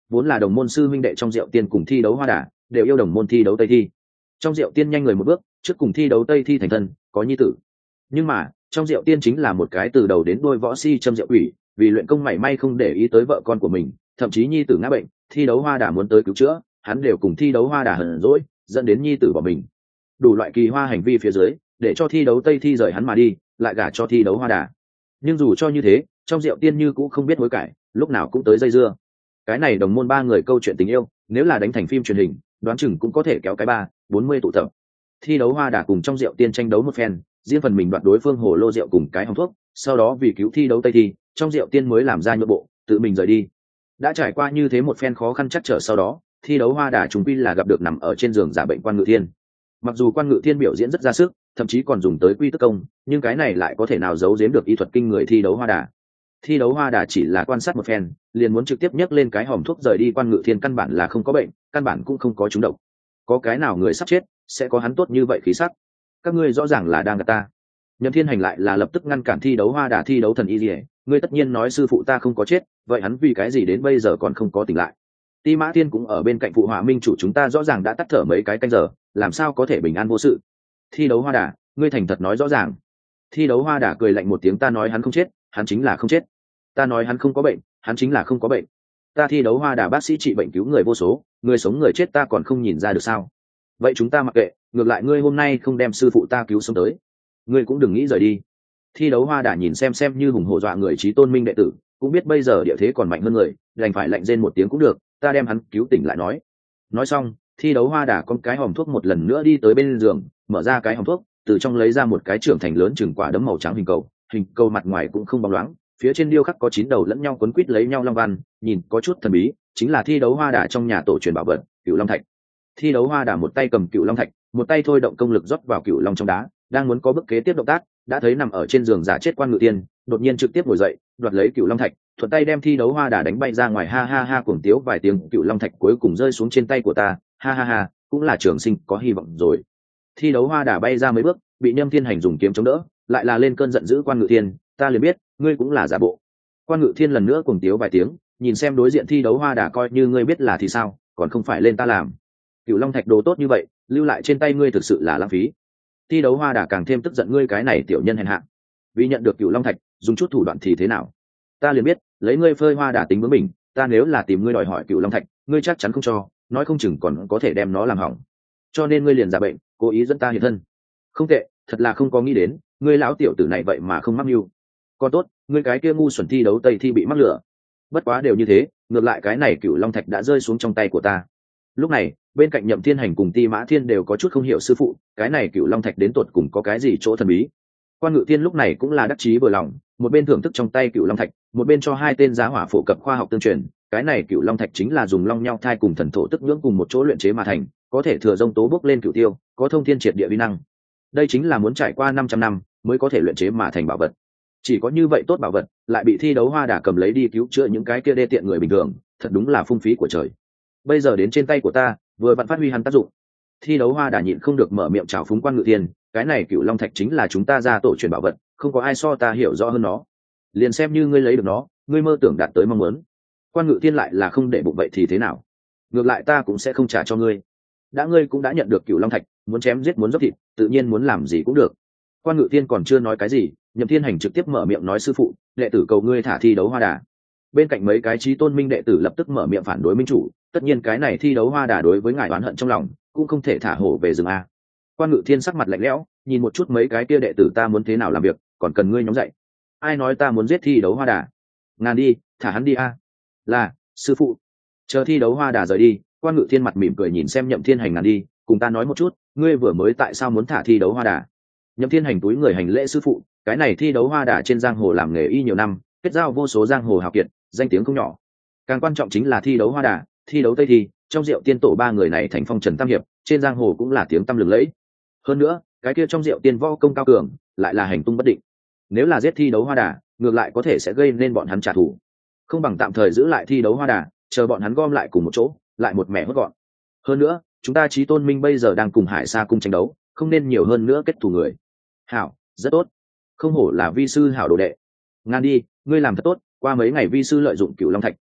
vốn là đồng môn sư huynh đệ trong Diệu Tiên cùng thi đấu Hoa Đà đều yêu đồng môn thi đấu Tây Thi. Trong Diệu Tiên nhanh người một bước, trước cùng thi đấu Tây Thi thành thân, có nhi tử. Nhưng mà trong Diệu Tiên chính là một cái từ đầu đến đuôi võ si châm diệu quỷ, vì luyện công mảy may không để ý tới vợ con của mình, thậm chí nhi tử ngã bệnh, thi đấu Hoa Đà muốn tới cứu chữa, hắn đều cùng thi đấu Hoa Đà hờn dỗi, dẫn đến nhi tử bỏ mình. Đủ loại kỳ hoa hành vi phía dưới, để cho thi đấu Tây Thi rời hắn mà đi, lại gả cho thi đấu Hoa Đà. Nhưng dù cho như thế, trong Diệu Tiên như cũng không biết hối cải, lúc nào cũng tới dây dưa. Cái này đồng môn ba người câu chuyện tình yêu, nếu là đánh thành phim truyền hình, đoán chừng cũng có thể kéo cái 30-40 tụ tập. Thi đấu Hoa Đà cùng trong Diệu Tiên tranh đấu một phen, riêng phần mình đoạt đối phương hồ lô rượu cùng cái hòm thuốc, sau đó vì cứu thi đấu Tây Thi, trong Diệu Tiên mới làm ra nhượng bộ, tự mình rời đi. Đã trải qua như thế một phen khó khăn chắc trở sau đó, thi đấu Hoa Đà trùng quy là gặp được nằm ở trên giường giả bệnh Quan Ngự Thiên. Mặc dù Quan Ngự Thiên biểu diễn rất ra sức, thậm chí còn dùng tới quy tức công, nhưng cái này lại có thể nào giấu giếm được y thuật kinh người thi đấu Hoa Đà. Thi đấu Hoa Đà chỉ là quan sát một phen, liền muốn trực tiếp nhấc lên cái hòm thuốc rời đi. Quan Ngự Thiên căn bản là không có bệnh, căn bản cũng không có trúng độc. Có cái nào người sắp chết sẽ có hắn tốt như vậy khí sắc? Các ngươi rõ ràng là đang gạt ta. Nhậm Thiên Hành lại là lập tức ngăn cản thi đấu Hoa Đà. Thi đấu thần y liễu, ngươi tất nhiên nói sư phụ ta không có chết, vậy hắn vì cái gì đến bây giờ còn không có tỉnh lại? Ti Mã Thiên cũng ở bên cạnh phụ họa minh chủ, chúng ta rõ ràng đã tắt thở mấy cái canh giờ, làm sao có thể bình an vô sự? Thi đấu Hoa Đà, ngươi thành thật nói rõ ràng. Thi đấu Hoa Đà cười lạnh một tiếng, ta nói hắn không chết, hắn chính là không chết. Ta nói hắn không có bệnh, hắn chính là không có bệnh. Ta Thi đấu Hoa Đà bác sĩ trị bệnh cứu người vô số, người sống người chết ta còn không nhìn ra được sao? Vậy chúng ta mặc kệ, ngược lại ngươi hôm nay không đem sư phụ ta cứu sống tới, ngươi cũng đừng nghĩ rời đi. Thi đấu Hoa Đà nhìn xem như hùng hổ dọa người trí tôn minh đệ tử, cũng biết bây giờ địa thế còn mạnh hơn người, đành phải lạnh rên một tiếng cũng được, ta đem hắn cứu tỉnh lại nói. Nói xong, Thi đấu Hoa Đà con cái hòm thuốc một lần nữa đi tới bên giường, mở ra cái hòm thuốc, từ trong lấy ra một cái trưởng thành lớn chừng quả đấm màu trắng hình cầu mặt ngoài cũng không bóng loáng, phía trên điêu khắc có 9 đầu lẫn nhau quấn quít lấy nhau long văn, nhìn có chút thần bí, chính là Thi đấu Hoa Đà trong nhà tổ truyền bảo vật Cửu Long Thạch. Thi đấu Hoa Đà một tay cầm Cửu Long Thạch, một tay thôi động công lực rót vào Cửu Long trong đá, đang muốn có bước kế tiếp động tác, đã thấy nằm ở trên giường giả chết Quan Ngự Tiên đột nhiên trực tiếp ngồi dậy, đoạt lấy Cửu Long Thạch, thuận tay đem Thi đấu Hoa Đà đánh bay ra ngoài. Ha ha ha, cuồng tiếu vài tiếng, Cửu Long Thạch cuối cùng rơi xuống trên tay của ta, ha ha ha, cũng là trường sinh có hy vọng rồi. Thi đấu Hoa Đà bay ra mấy bước, bị Nhâm Thiên Hành dùng kiếm chống đỡ, lại là lên cơn giận dữ. Quan Ngự Thiên, ta liền biết ngươi cũng là giả bộ. Quan Ngự Thiên lần nữa cuồng tiếu vài tiếng, nhìn xem đối diện Thi đấu Hoa Đà, coi như ngươi biết là thì sao, còn không phải lên ta làm. Cửu Long Thạch đồ tốt như vậy, lưu lại trên tay ngươi thực sự là lãng phí. Thi đấu Hoa Đà càng thêm tức giận, ngươi cái này tiểu nhân hèn hạ, vì nhận được Cửu Long Thạch dùng chút thủ đoạn thì thế nào? Ta liền biết lấy ngươi phơi Hoa Đà tính với mình, ta nếu là tìm ngươi đòi hỏi Cửu Long Thạch, ngươi chắc chắn không cho, nói không chừng còn có thể đem nó làm hỏng. Cho nên ngươi liền giả bệnh, cố ý dẫn ta hiện thân. Không tệ, thật là không có nghĩ đến ngươi lão tiểu tử này vậy mà không mắc mưu. Còn tốt, ngươi cái kia ngu xuẩn Thi đấu Tây Thi bị mắc lửa. Bất quá đều như thế, ngược lại cái này Cửu Long Thạch đã rơi xuống trong tay của ta. Lúc này bên cạnh Nhậm Thiên Hành cùng Ti Mã Thiên đều có chút không hiểu, sư phụ cái này Cửu Long Thạch đến tột cùng có cái gì chỗ thần bí? Quan Ngự Thiên lúc này cũng là đắc chí vừa lòng, một bên thưởng thức trong tay Cửu Long Thạch, một bên cho hai tên giá hỏa phổ cập khoa học tương truyền. Cái này Cửu Long Thạch chính là dùng long nhau thai cùng thần thổ tức nhưỡng cùng một chỗ luyện chế mà thành, có thể thừa dông tố bốc lên cửu tiêu, có thông thiên triệt địa uy năng. Đây chính là muốn trải qua 500 năm mới có thể luyện chế mà thành bảo vật. Chỉ có như vậy tốt bảo vật lại bị Thi đấu Hoa Đà cầm lấy đi cứu chữa những cái kia đê tiện người bình thường, thật đúng là phung phí của trời. Bây giờ đến trên tay của ta, vừa vặn phát huy hắn tác dụng. Thi đấu Hoa Đà nhịn không được mở miệng chào phúng Quan Ngự Thiên, cái này Cửu Long Thạch chính là chúng ta gia tổ truyền bảo vật, không có ai so ta hiểu rõ hơn nó. Liền xem như ngươi lấy được nó, ngươi mơ tưởng đạt tới mong muốn. Quan Ngự Thiên lại là không để bụng vậy thì thế nào? Ngược lại ta cũng sẽ không trả cho ngươi. Đã ngươi cũng đã nhận được Cửu Long Thạch, muốn chém giết muốn dốc thịt, tự nhiên muốn làm gì cũng được. Quan Ngự Thiên còn chưa nói cái gì, Nhậm Thiên Hành trực tiếp mở miệng nói, sư phụ, đệ tử cầu ngươi thả Thi đấu Hoa Đà. Bên cạnh mấy cái chí tôn minh đệ tử lập tức mở miệng phản đối minh chủ, tất nhiên cái này Thi đấu Hoa Đà đối với ngài oán hận trong lòng, cũng không thể thả hổ về rừng a. Quan Ngự Thiên sắc mặt lạnh lẽo, nhìn một chút mấy cái kia đệ tử, ta muốn thế nào làm việc, còn cần ngươi nhóm dạy. Ai nói ta muốn giết Thi đấu Hoa Đà? Ngàn đi, thả hắn đi a. Là, sư phụ. Chờ Thi đấu Hoa Đà rời đi, Quan Ngự Thiên mặt mỉm cười nhìn xem Nhậm Thiên Hành, ngàn đi, cùng ta nói một chút, ngươi vừa mới tại sao muốn thả Thi đấu Hoa Đà? Nhậm Thiên Hành túi người hành lễ, sư phụ, cái này Thi đấu Hoa Đà trên giang hồ làm nghề y nhiều năm, kết giao vô số giang hồ hào kiệt, danh tiếng không nhỏ. Càng quan trọng chính là Thi đấu Hoa Đà, Thi đấu Tây Thi, trong Diệu Tiên tổ ba người này thành phong trần tam hiệp, trên giang hồ cũng là tiếng tăm lừng lẫy. Hơn nữa, cái kia trong Diệu Tiên võ công cao cường, lại là hành tung bất định. Nếu là giết Thi đấu Hoa Đà, ngược lại có thể sẽ gây nên bọn hắn trả thù. Không bằng tạm thời giữ lại Thi đấu Hoa Đà, chờ bọn hắn gom lại cùng một chỗ, lại một mẻ hốt gọn. Hơn nữa, chúng ta Chí Tôn Minh bây giờ đang cùng Hải Sa cung tranh đấu, không nên nhiều hơn nữa kết thù người. Hảo, rất tốt. Không hổ là vi sư hảo đồ đệ. Ngan đi, ngươi làm thật tốt, qua mấy ngày vi sư lợi dụng Cửu Long Thạch,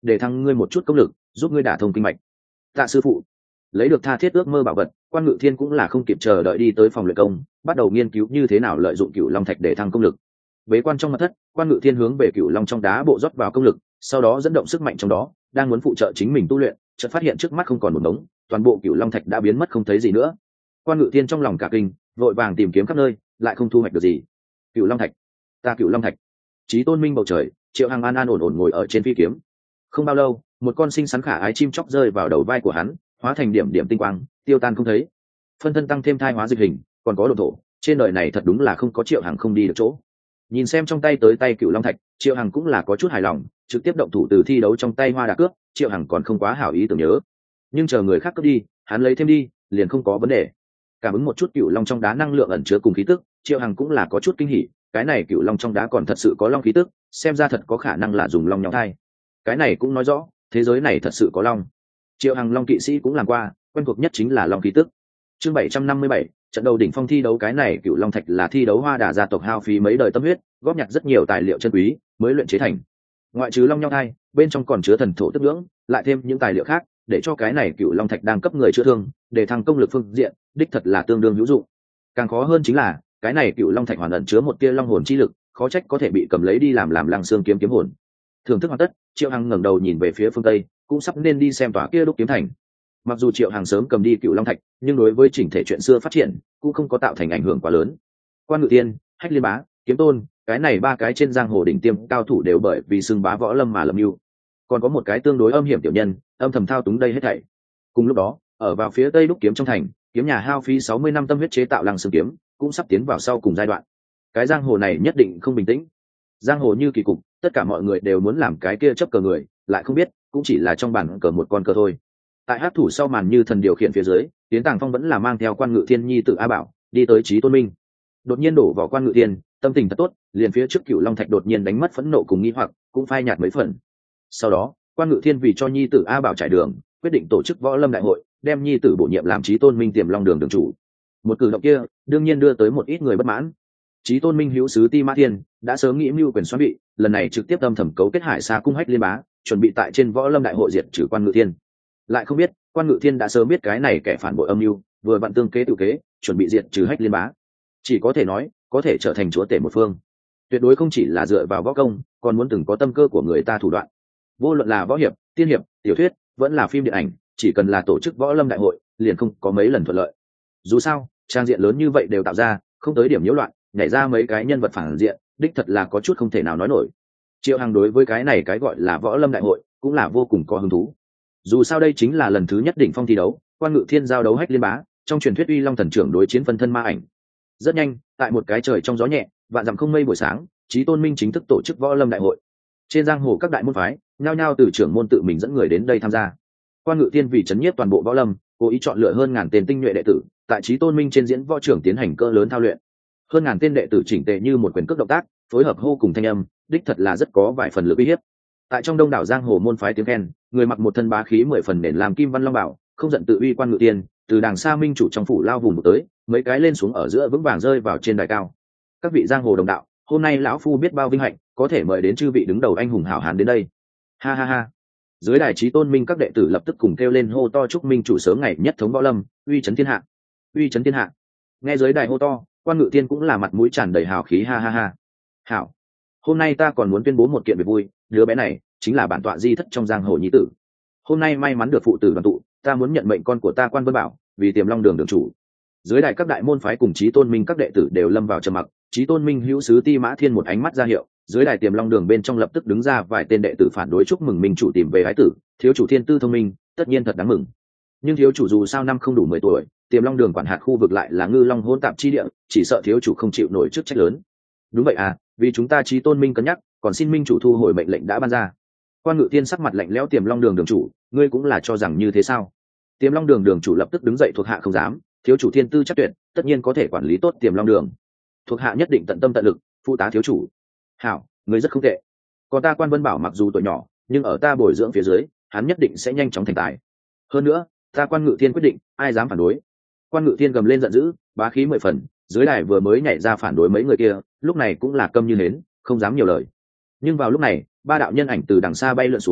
để thăng ngươi một chút công lực, giúp ngươi đả thông kinh mạch. Tạ sư phụ. Lấy được tha thiết ước mơ bảo vật, Quan Ngự Thiên cũng là không kịp chờ đợi đi tới phòng luyện công, bắt đầu nghiên cứu như thế nào lợi dụng Cửu Long thạch để thăng công lực. Bế quan trong mật thất, Quan Ngự Thiên hướng về Cửu Long trong đá bộ rót vào công lực, sau đó dẫn động sức mạnh trong đó, đang muốn phụ trợ chính mình tu luyện, chợt phát hiện trước mắt không còn một đống, toàn bộ Cửu Long thạch đã biến mất không thấy gì nữa. Quan Ngự Thiên trong lòng cả kinh, vội vàng tìm kiếm khắp nơi, lại không thu hoạch được gì. Cửu Long thạch, ta Cửu Long thạch. Chí Tôn Minh bầu trời, Triệu Hằng an an ổn ổn ngồi ở trên phi kiếm. Không bao lâu, một con xinh xắn khả ái chim chóc rơi vào đầu vai của hắn, hóa thành điểm điểm tinh quang, tiêu tan không thấy. Phân thân tăng thêm thai hóa dịch hình, còn có độ thổ, trên đời này thật đúng là không có Triệu Hằng không đi được chỗ. Nhìn xem trong tay tới tay Cửu Long thạch, Triệu Hằng cũng là có chút hài lòng, trực tiếp động thủ từ thi đấu trong tay Hoa Đà cướp, Triệu Hằng còn không quá hảo ý tưởng nhớ. Nhưng chờ người khác cướp đi, hắn lấy thêm đi, liền không có vấn đề. Cảm ứng một chút Cửu Long trong đá năng lượng ẩn chứa cùng khí tức, Triệu Hằng cũng là có chút kinh hỉ, cái này Cửu Long trong đá còn thật sự có long khí tức, xem ra thật có khả năng là dùng long nhau thai. Cái này cũng nói rõ, thế giới này thật sự có long. Triệu Hằng long kỵ sĩ cũng làm qua, quen thuộc nhất chính là long khí tức. Chương 757, trận đầu đỉnh phong thi đấu, cái này Cửu Long thạch là thi đấu Hoa Đà gia tộc hao phí mấy đời tâm huyết, góp nhặt rất nhiều tài liệu chân quý mới luyện chế thành. Ngoại trừ long nhau thai, bên trong còn chứa thần thổ tức nhưỡng, lại thêm những tài liệu khác, để cho cái này Cửu Long thạch đang cấp người chữa thương, để thăng công lực phương diện, đích thật là tương đương hữu dụng. Càng khó hơn chính là, cái này Cửu Long thạch hoàn ẩn chứa một tia long hồn chi lực, khó trách có thể bị cầm lấy đi làm lăng xương kiếm kiếm hồn. Thưởng thức hoàn tất, Triệu Hằng ngẩng đầu nhìn về phía phương tây, cũng sắp nên đi xem tòa kia đúc kiếm thành. Mặc dù Triệu Hằng sớm cầm đi Cửu Long thạch, nhưng đối với chỉnh thể chuyện xưa phát triển cũng không có tạo thành ảnh hưởng quá lớn. Quan Ngự Tiên, Hách Liên Bá, Kiếm Tôn, cái này ba cái trên giang hồ đỉnh tiêm cao thủ đều bởi vì xưng bá võ lâm mà lập mưu. Còn có một cái tương đối âm hiểm tiểu nhân, âm thầm thao túng đây hết thảy. Cùng lúc đó, ở vào phía tây đúc kiếm trong thành, kiếm nhà hao phí 60 năm tâm huyết chế tạo lăng xương kiếm, cũng sắp tiến vào sau cùng giai đoạn. Cái giang hồ này nhất định không bình tĩnh. Giang hồ như kỳ cục, tất cả mọi người đều muốn làm cái kia chấp cờ người, lại không biết cũng chỉ là trong bản cờ một con cờ thôi. Tại hát thủ sau màn như thần điều khiển phía dưới, Tiến Tàng Phong vẫn là mang theo Quan Ngự Thiên nhi tự A Bảo đi tới Chí Tôn Minh. Đột nhiên đổ vào Quan Ngự Thiên, tâm tình thật tốt, liền phía trước Cửu Long thạch đột nhiên đánh mất phẫn nộ cùng nghi hoặc, cũng phai nhạt mấy phần. Sau đó, Quan Ngự Thiên vì cho nhi tử A Bảo trải đường, quyết định tổ chức võ lâm đại hội, đem nhi tử bổ nhiệm làm Chí Tôn Minh Tiềm Long Đường đường chủ. Một cử động kia, đương nhiên đưa tới một ít người bất mãn. Chí Tôn Minh hữu sứ Ti Mã Thiên đã sớm nghĩ mưu quyền xoắn bị, lần này trực tiếp âm thầm cấu kết Hải Sa cung Hách Liên Bá, chuẩn bị tại trên võ lâm đại hội diệt trừ Quan Ngự Thiên. Lại không biết, Quan Ngự Thiên đã sớm biết cái này kẻ phản bội âm mưu, vừa vặn tương kế tự kế, chuẩn bị diệt trừ Hách Liên Bá. Chỉ có thể nói, có thể trở thành chúa tể một phương. Tuyệt đối không chỉ là dựa vào võ công, còn muốn từng có tâm cơ của người ta thủ đoạn. Vô luận là võ hiệp, tiên hiệp, tiểu thuyết, vẫn là phim điện ảnh, chỉ cần là tổ chức võ lâm đại hội, liền không có mấy lần thuận lợi. Dù sao, trang diện lớn như vậy đều tạo ra, không tới điểm nhiễu loạn, nhảy ra mấy cái nhân vật phản diện, đích thật là có chút không thể nào nói nổi. Triệu Hằng đối với cái này cái gọi là võ lâm đại hội, cũng là vô cùng có hứng thú. Dù sao đây chính là lần thứ nhất đỉnh phong thi đấu, Quan Ngự Thiên giao đấu Hách Liên Bá, trong truyền thuyết Uy Long thần trưởng đối chiến phân thân ma ảnh. Rất nhanh, tại một cái trời trong gió nhẹ, vạn dặm không mây buổi sáng, Chí Tôn Minh chính thức tổ chức võ lâm đại hội. Trên giang hồ các đại môn phái, nhao nhao từ trưởng môn tự mình dẫn người đến đây tham gia. Quan Ngự Thiên vì chấn nhiếp toàn bộ võ lâm, cố ý chọn lựa hơn ngàn tên tinh nhuệ đệ tử, tại Chí Tôn Minh trên diễn võ trường tiến hành cỡ lớn thao luyện. Hơn ngàn tên đệ tử chỉnh tề như một quyền cước động tác, phối hợp hô cùng thanh âm, đích thật là rất có vài phần lực uy hiếp. Tại trong đông đảo giang hồ môn phái tiếng khen, người mặc một thân bá khí 10 phần nền làm kim văn long bảo, không giận tự uy Quan Ngự Thiên, từ đàng xa minh chủ trong phủ lao vùng tới, mấy cái lên xuống ở giữa vững vàng rơi vào trên đài cao. Các vị giang hồ đồng đạo, hôm nay lão phu biết bao vinh hạnh, có thể mời đến chư vị đứng đầu anh hùng hảo hán đến đây. Ha ha ha. Dưới đài Chí Tôn Minh các đệ tử lập tức cùng kêu lên hô to chúc minh chủ sớm ngày nhất thống võ lâm, uy chấn thiên hạ. Uy chấn thiên hạ. Nghe dưới đài hô to, Quan Ngự Thiên cũng là mặt mũi tràn đầy hào khí, ha ha ha. Hảo. Hôm nay ta còn muốn tuyên bố một kiện việc vui, đứa bé này chính là bản tọa di thất trong giang hồ nhi tử. Hôm nay may mắn được phụ tử đoàn tụ, ta muốn nhận mệnh con của ta Quan Vân Bảo vì Tiềm Long Đường đường chủ. Dưới đài các đại môn phái cùng Chí Tôn Minh các đệ tử đều lâm vào trầm mặc. Chí Tôn Minh hữu sứ Ti Mã Thiên một ánh mắt ra hiệu, dưới đài Tiềm Long Đường bên trong lập tức đứng ra vài tên đệ tử phản đối chúc mừng minh chủ tìm về ái tử. Thiếu chủ thiên tư thông minh, tất nhiên thật đáng mừng. Nhưng thiếu chủ dù sao năm không đủ 10 tuổi, Tiềm Long Đường quản hạt khu vực lại là ngư long hỗn tạp chi địa, chỉ sợ thiếu chủ không chịu nổi chức trách lớn. Đúng vậy à, vì chúng ta Chí Tôn Minh cân nhắc, còn xin minh chủ thu hồi mệnh lệnh đã ban ra. Quan Ngự Thiên sắc mặt lạnh lẽo, Tiềm Long Đường đường chủ, ngươi cũng là cho rằng như thế sao? Tiềm Long Đường đường chủ lập tức đứng dậy, thuộc hạ không dám, thiếu chủ thiên tư chắc tuyệt, tất nhiên có thể quản lý tốt Tiềm Long Đường. Thuộc hạ nhất định tận tâm tận lực, phụ tá thiếu chủ. Hảo, ngươi rất không tệ. Còn ta Quan Vân Bảo mặc dù tuổi nhỏ, nhưng ở ta bồi dưỡng phía dưới, hắn nhất định sẽ nhanh chóng thành tài. Hơn nữa, ta Quan Ngự Thiên quyết định, ai dám phản đối? Quan Ngự Thiên gầm lên giận dữ, bá khí 10 phần, dưới đài vừa mới nhảy ra phản đối mấy người kia, lúc này cũng là câm như hến, không dám nhiều lời. Nhưng vào lúc này, ba đạo nhân ảnh từ đằng xa bay lượn xuống,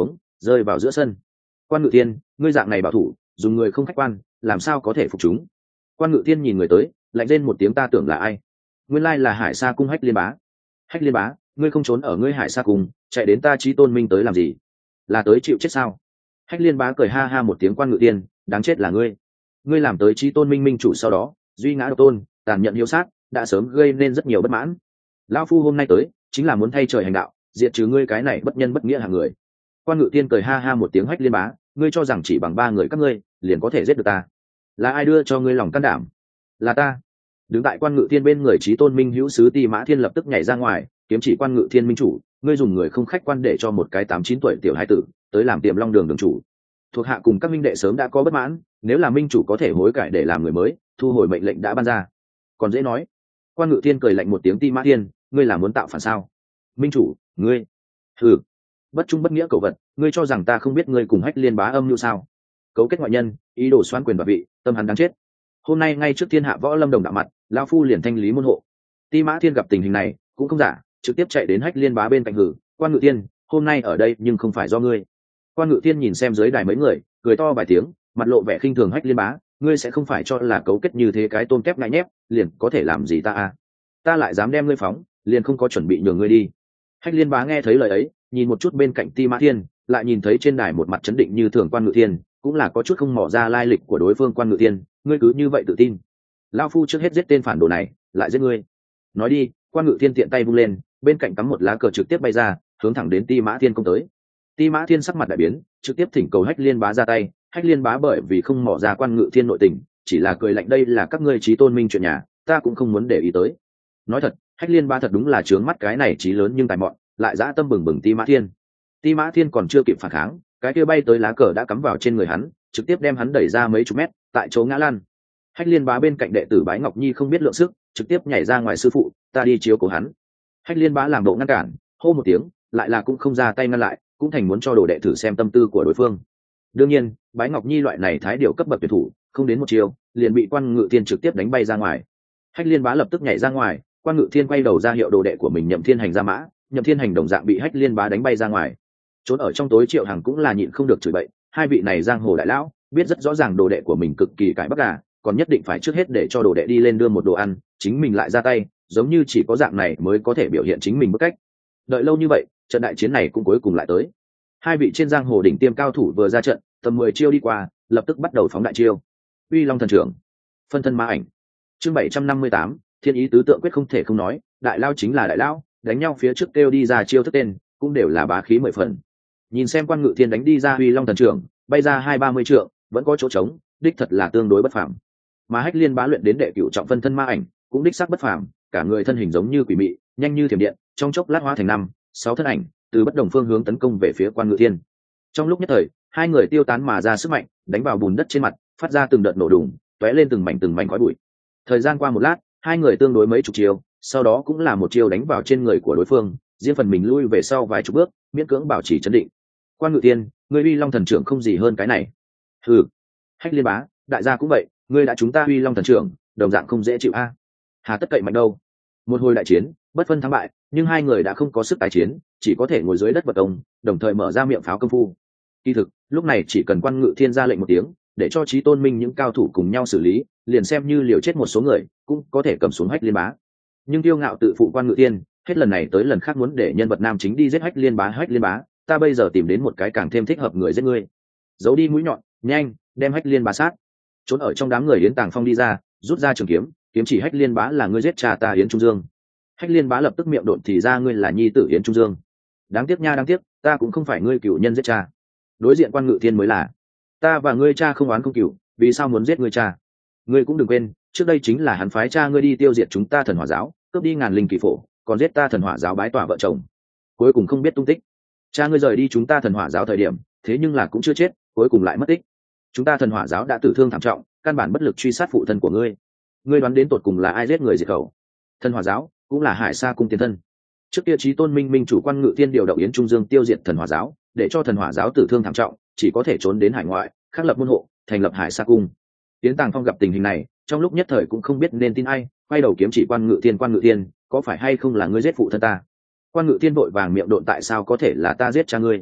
rơi vào giữa sân. Quan Ngự Thiên, ngươi dạng này bảo thủ, dùng người không khách quan, làm sao có thể phục chúng? Quan Ngự Thiên nhìn người tới, lạnh lên một tiếng, ta tưởng là ai? Nguyên lai là Hải Sa cung Hách Liên Bá. Hách Liên Bá, ngươi không trốn ở ngươi Hải Sa cung, chạy đến ta Chí Tôn Minh tới làm gì? Là tới chịu chết sao? Hách Liên Bá cười ha ha một tiếng, Quan Ngự Thiên, đáng chết là ngươi. Ngươi làm tới Chí Tôn Minh minh chủ sau đó, duy ngã độc tôn, tàn nhẫn hiếu sát, đã sớm gây nên rất nhiều bất mãn. Lão phu hôm nay tới, chính là muốn thay trời hành đạo, diệt trừ ngươi cái này bất nhân bất nghĩa hạng người. Quan Ngự Thiên cười ha ha một tiếng, Hách Liên Bá, ngươi cho rằng chỉ bằng 3 người các ngươi liền có thể giết được ta? Là ai đưa cho ngươi lòng can đảm? Là ta. Đứng tại Quan Ngự Thiên bên người Chí Tôn Minh hữu sứ Ti Mã Thiên lập tức nhảy ra ngoài, kiếm chỉ Quan Ngự Thiên minh chủ, ngươi dùng người không khách quan để cho một cái 8-9 tuổi tiểu hải tử tới làm Tiềm Long đường đường chủ. Thuộc hạ cùng các minh đệ sớm đã có bất mãn, nếu là minh chủ có thể hối cải để làm người mới, thu hồi mệnh lệnh đã ban ra. Còn dễ nói. Quan Ngự Thiên cười lạnh một tiếng, Ti Mã Thiên, ngươi là muốn tạo phản sao? Minh chủ, ngươi. Ừ. Bất trung bất nghĩa cẩu vật, ngươi cho rằng ta không biết ngươi cùng Hách Liên Bá âm mưu sao? Cấu kết ngoại nhân, ý đồ xoán quyền và vị, tâm hắn đáng chết. Hôm nay ngay trước thiên hạ võ lâm đồng đạo mặt, lão phu liền thanh lý môn hộ. Ti Mã Thiên gặp tình hình này cũng không giả, trực tiếp chạy đến Hách Liên Bá bên cạnh hử, Quan Ngự Thiên, hôm nay ở đây nhưng không phải do ngươi. Quan Ngự Thiên nhìn xem dưới đài mấy người, cười to vài tiếng, mặt lộ vẻ khinh thường, Hách Liên Bá, ngươi sẽ không phải cho là cấu kết như thế cái tôm tép ngại nhép liền có thể làm gì ta à? Ta lại dám đem ngươi phóng, liền không có chuẩn bị nhường ngươi đi. Hách Liên Bá nghe thấy lời ấy, nhìn một chút bên cạnh Ti Mã Thiên, lại nhìn thấy trên đài một mặt chấn định như thường Quan Ngự Thiên, cũng là có chút không mò ra lai lịch của đối phương. Quan Ngự Thiên, ngươi cứ như vậy tự tin? Lão phu trước hết giết tên phản đồ này, lại giết ngươi. Nói đi. Quan Ngự Thiên tiện tay vung lên, bên cạnh cắm một lá cờ trực tiếp bay ra, hướng thẳng đến Ti Mã Thiên công tới. Ti Mã Thiên sắc mặt đại biến, trực tiếp thỉnh cầu Hách Liên Bá ra tay. Hách Liên Bá bởi vì không mò ra Quan Ngự Thiên nội tình, chỉ là cười lạnh, đây là các ngươi Chí Tôn Minh chuyện nhà, ta cũng không muốn để ý tới. Nói thật, Hách Liên Bá thật đúng là trướng mắt cái này chí lớn nhưng tài mọn, lại dã tâm bừng bừng Ti Mã Thiên. Ti Mã Thiên còn chưa kịp phản kháng, cái kia bay tới lá cờ đã cắm vào trên người hắn, trực tiếp đem hắn đẩy ra mấy chục mét, tại chỗ ngã lăn. Hách Liên Bá bên cạnh đệ tử Bái Ngọc Nhi không biết lượng sức, trực tiếp nhảy ra ngoài, sư phụ, ta đi chiếu cố hắn. Hách Liên Bá làm bộ ngăn cản, hô một tiếng, lại là cũng không ra tay ngăn lại, cũng thành muốn cho đồ đệ thử xem tâm tư của đối phương. Đương nhiên, Bái Ngọc Nhi loại này thái điều cấp bậc tuyệt thủ, không đến một chiều, liền bị Quan Ngự Thiên trực tiếp đánh bay ra ngoài. Hách Liên Bá lập tức nhảy ra ngoài, Quan Ngự Thiên quay đầu ra hiệu đồ đệ của mình Nhậm Thiên Hành ra mã, Nhậm Thiên Hành đồng dạng bị Hách Liên Bá đánh bay ra ngoài. Trốn ở trong tối Triệu Hằng cũng là nhịn không được chửi bậy, hai vị này giang hồ đại lão, biết rất rõ ràng đồ đệ của mình cực kỳ cãi bắc gà, còn nhất định phải trước hết để cho đồ đệ đi lên đưa một đồ ăn, chính mình lại ra tay, giống như chỉ có dạng này mới có thể biểu hiện chính mình bức cách. Đợi lâu như vậy, trận đại chiến này cũng cuối cùng lại tới. Hai vị trên giang hồ đỉnh tiêm cao thủ vừa ra trận, tầm 10 chiêu đi qua, lập tức bắt đầu phóng đại chiêu. Uy Long thần trưởng, phân thân ma ảnh. Chương 758, thiên ý tứ tượng quyết không thể không nói, đại lao chính là đại lao, đánh nhau phía trước kêu đi ra chiêu thức tên, cũng đều là bá khí 10 phần. Nhìn xem Quan Ngự Thiên đánh đi ra Uy Long thần trưởng, bay ra 20-30 trượng, vẫn có chỗ trống, đích thật là tương đối bất phàm. Mà Hách Liên Bá luyện đến đệ cửu trọng phân thân ma ảnh, cũng đích xác bất phàm, cả người thân hình giống như quỷ mị, nhanh như thiểm điện, trong chốc lát hóa thành 5-6 thân ảnh, từ bất đồng phương hướng tấn công về phía Quan Ngự Thiên. Trong lúc nhất thời, hai người tiêu tán mà ra sức mạnh, đánh vào bùn đất trên mặt, phát ra từng đợt nổ đùng, tóe lên từng mảnh khói bụi. Thời gian qua một lát, hai người tương đối mấy chục chiêu, sau đó cũng là một chiêu đánh vào trên người của đối phương, riêng phần mình lui về sau vài chục bước, miễn cưỡng bảo trì trấn định. Quan Ngự Thiên, ngươi Uy Long thần trưởng không gì hơn cái này. Hừ. Hách Liên Bá, đại gia cũng vậy, ngươi đã chúng ta Uy Long thần trưởng, đồng dạng không dễ chịu a. Hà tất cậy mạnh đâu. Một hồi đại chiến, bất phân thắng bại, nhưng hai người đã không có sức tái chiến, chỉ có thể ngồi dưới đất vật công, đồng thời mở ra miệng pháo công phu. Kỳ thực, lúc này chỉ cần Quan Ngự Thiên ra lệnh một tiếng, để cho Chí Tôn Minh những cao thủ cùng nhau xử lý, liền xem như liều chết một số người, cũng có thể cầm xuống Hách Liên Bá. Nhưng kiêu ngạo tự phụ Quan Ngự Thiên, hết lần này tới lần khác muốn để nhân vật nam chính đi giết Hách Liên Bá. Hách Liên Bá, ta bây giờ tìm đến một cái càng thêm thích hợp người giết ngươi. Giấu đi mũi nhọn, nhanh, đem Hách Liên Bá sát. Trốn ở trong đám người Yến Tàng Phong đi ra, rút ra trường kiếm, kiếm chỉ Hách Liên Bá, là ngươi giết cha ta Yến Trung Dương. Hách Liên Bá lập tức miệng độn, thì ra ngươi là nhi tử Yến Trung Dương. Đáng tiếc nha, đáng tiếc, ta cũng không phải ngươi cửu nhân giết cha. Đối diện Quan Ngự Thiên mới là. Ta và ngươi cha không oán không cửu, vì sao muốn giết ngươi cha? Ngươi cũng đừng quên, trước đây chính là hắn phái cha ngươi đi tiêu diệt chúng ta Thần Hỏa giáo, cướp đi ngàn linh kỳ phổ, còn giết ta Thần Hỏa giáo bái tỏa vợ chồng, cuối cùng không biết tung tích. Cha ngươi rời đi chúng ta Thần Hỏa giáo thời điểm, thế nhưng là cũng chưa chết, cuối cùng lại mất tích. Chúng ta Thần Hỏa giáo đã tử thương thảm trọng, căn bản bất lực truy sát phụ thân của ngươi. Ngươi đoán đến tột cùng là ai giết người diệt khẩu? Thần Hỏa giáo cũng là Hải Sa cung tiền thân. Trước kia Chí Tôn Minh chủ Quan Ngự Thiên điều động Yến Trung Dương tiêu diệt Thần Hỏa giáo, để cho Thần Hỏa giáo tử thương thảm trọng, chỉ có thể trốn đến hải ngoại, khắc lập môn hộ, thành lập Hải Sa cung. Yến Tàng Phong gặp tình hình này, trong lúc nhất thời cũng không biết nên tin ai, quay đầu kiếm chỉ Quan Ngự Thiên, Quan Ngự Thiên, có phải hay không là ngươi giết phụ thân ta? Quan Ngự Thiên vội vàng miệng độn, tại sao có thể là ta giết cha ngươi?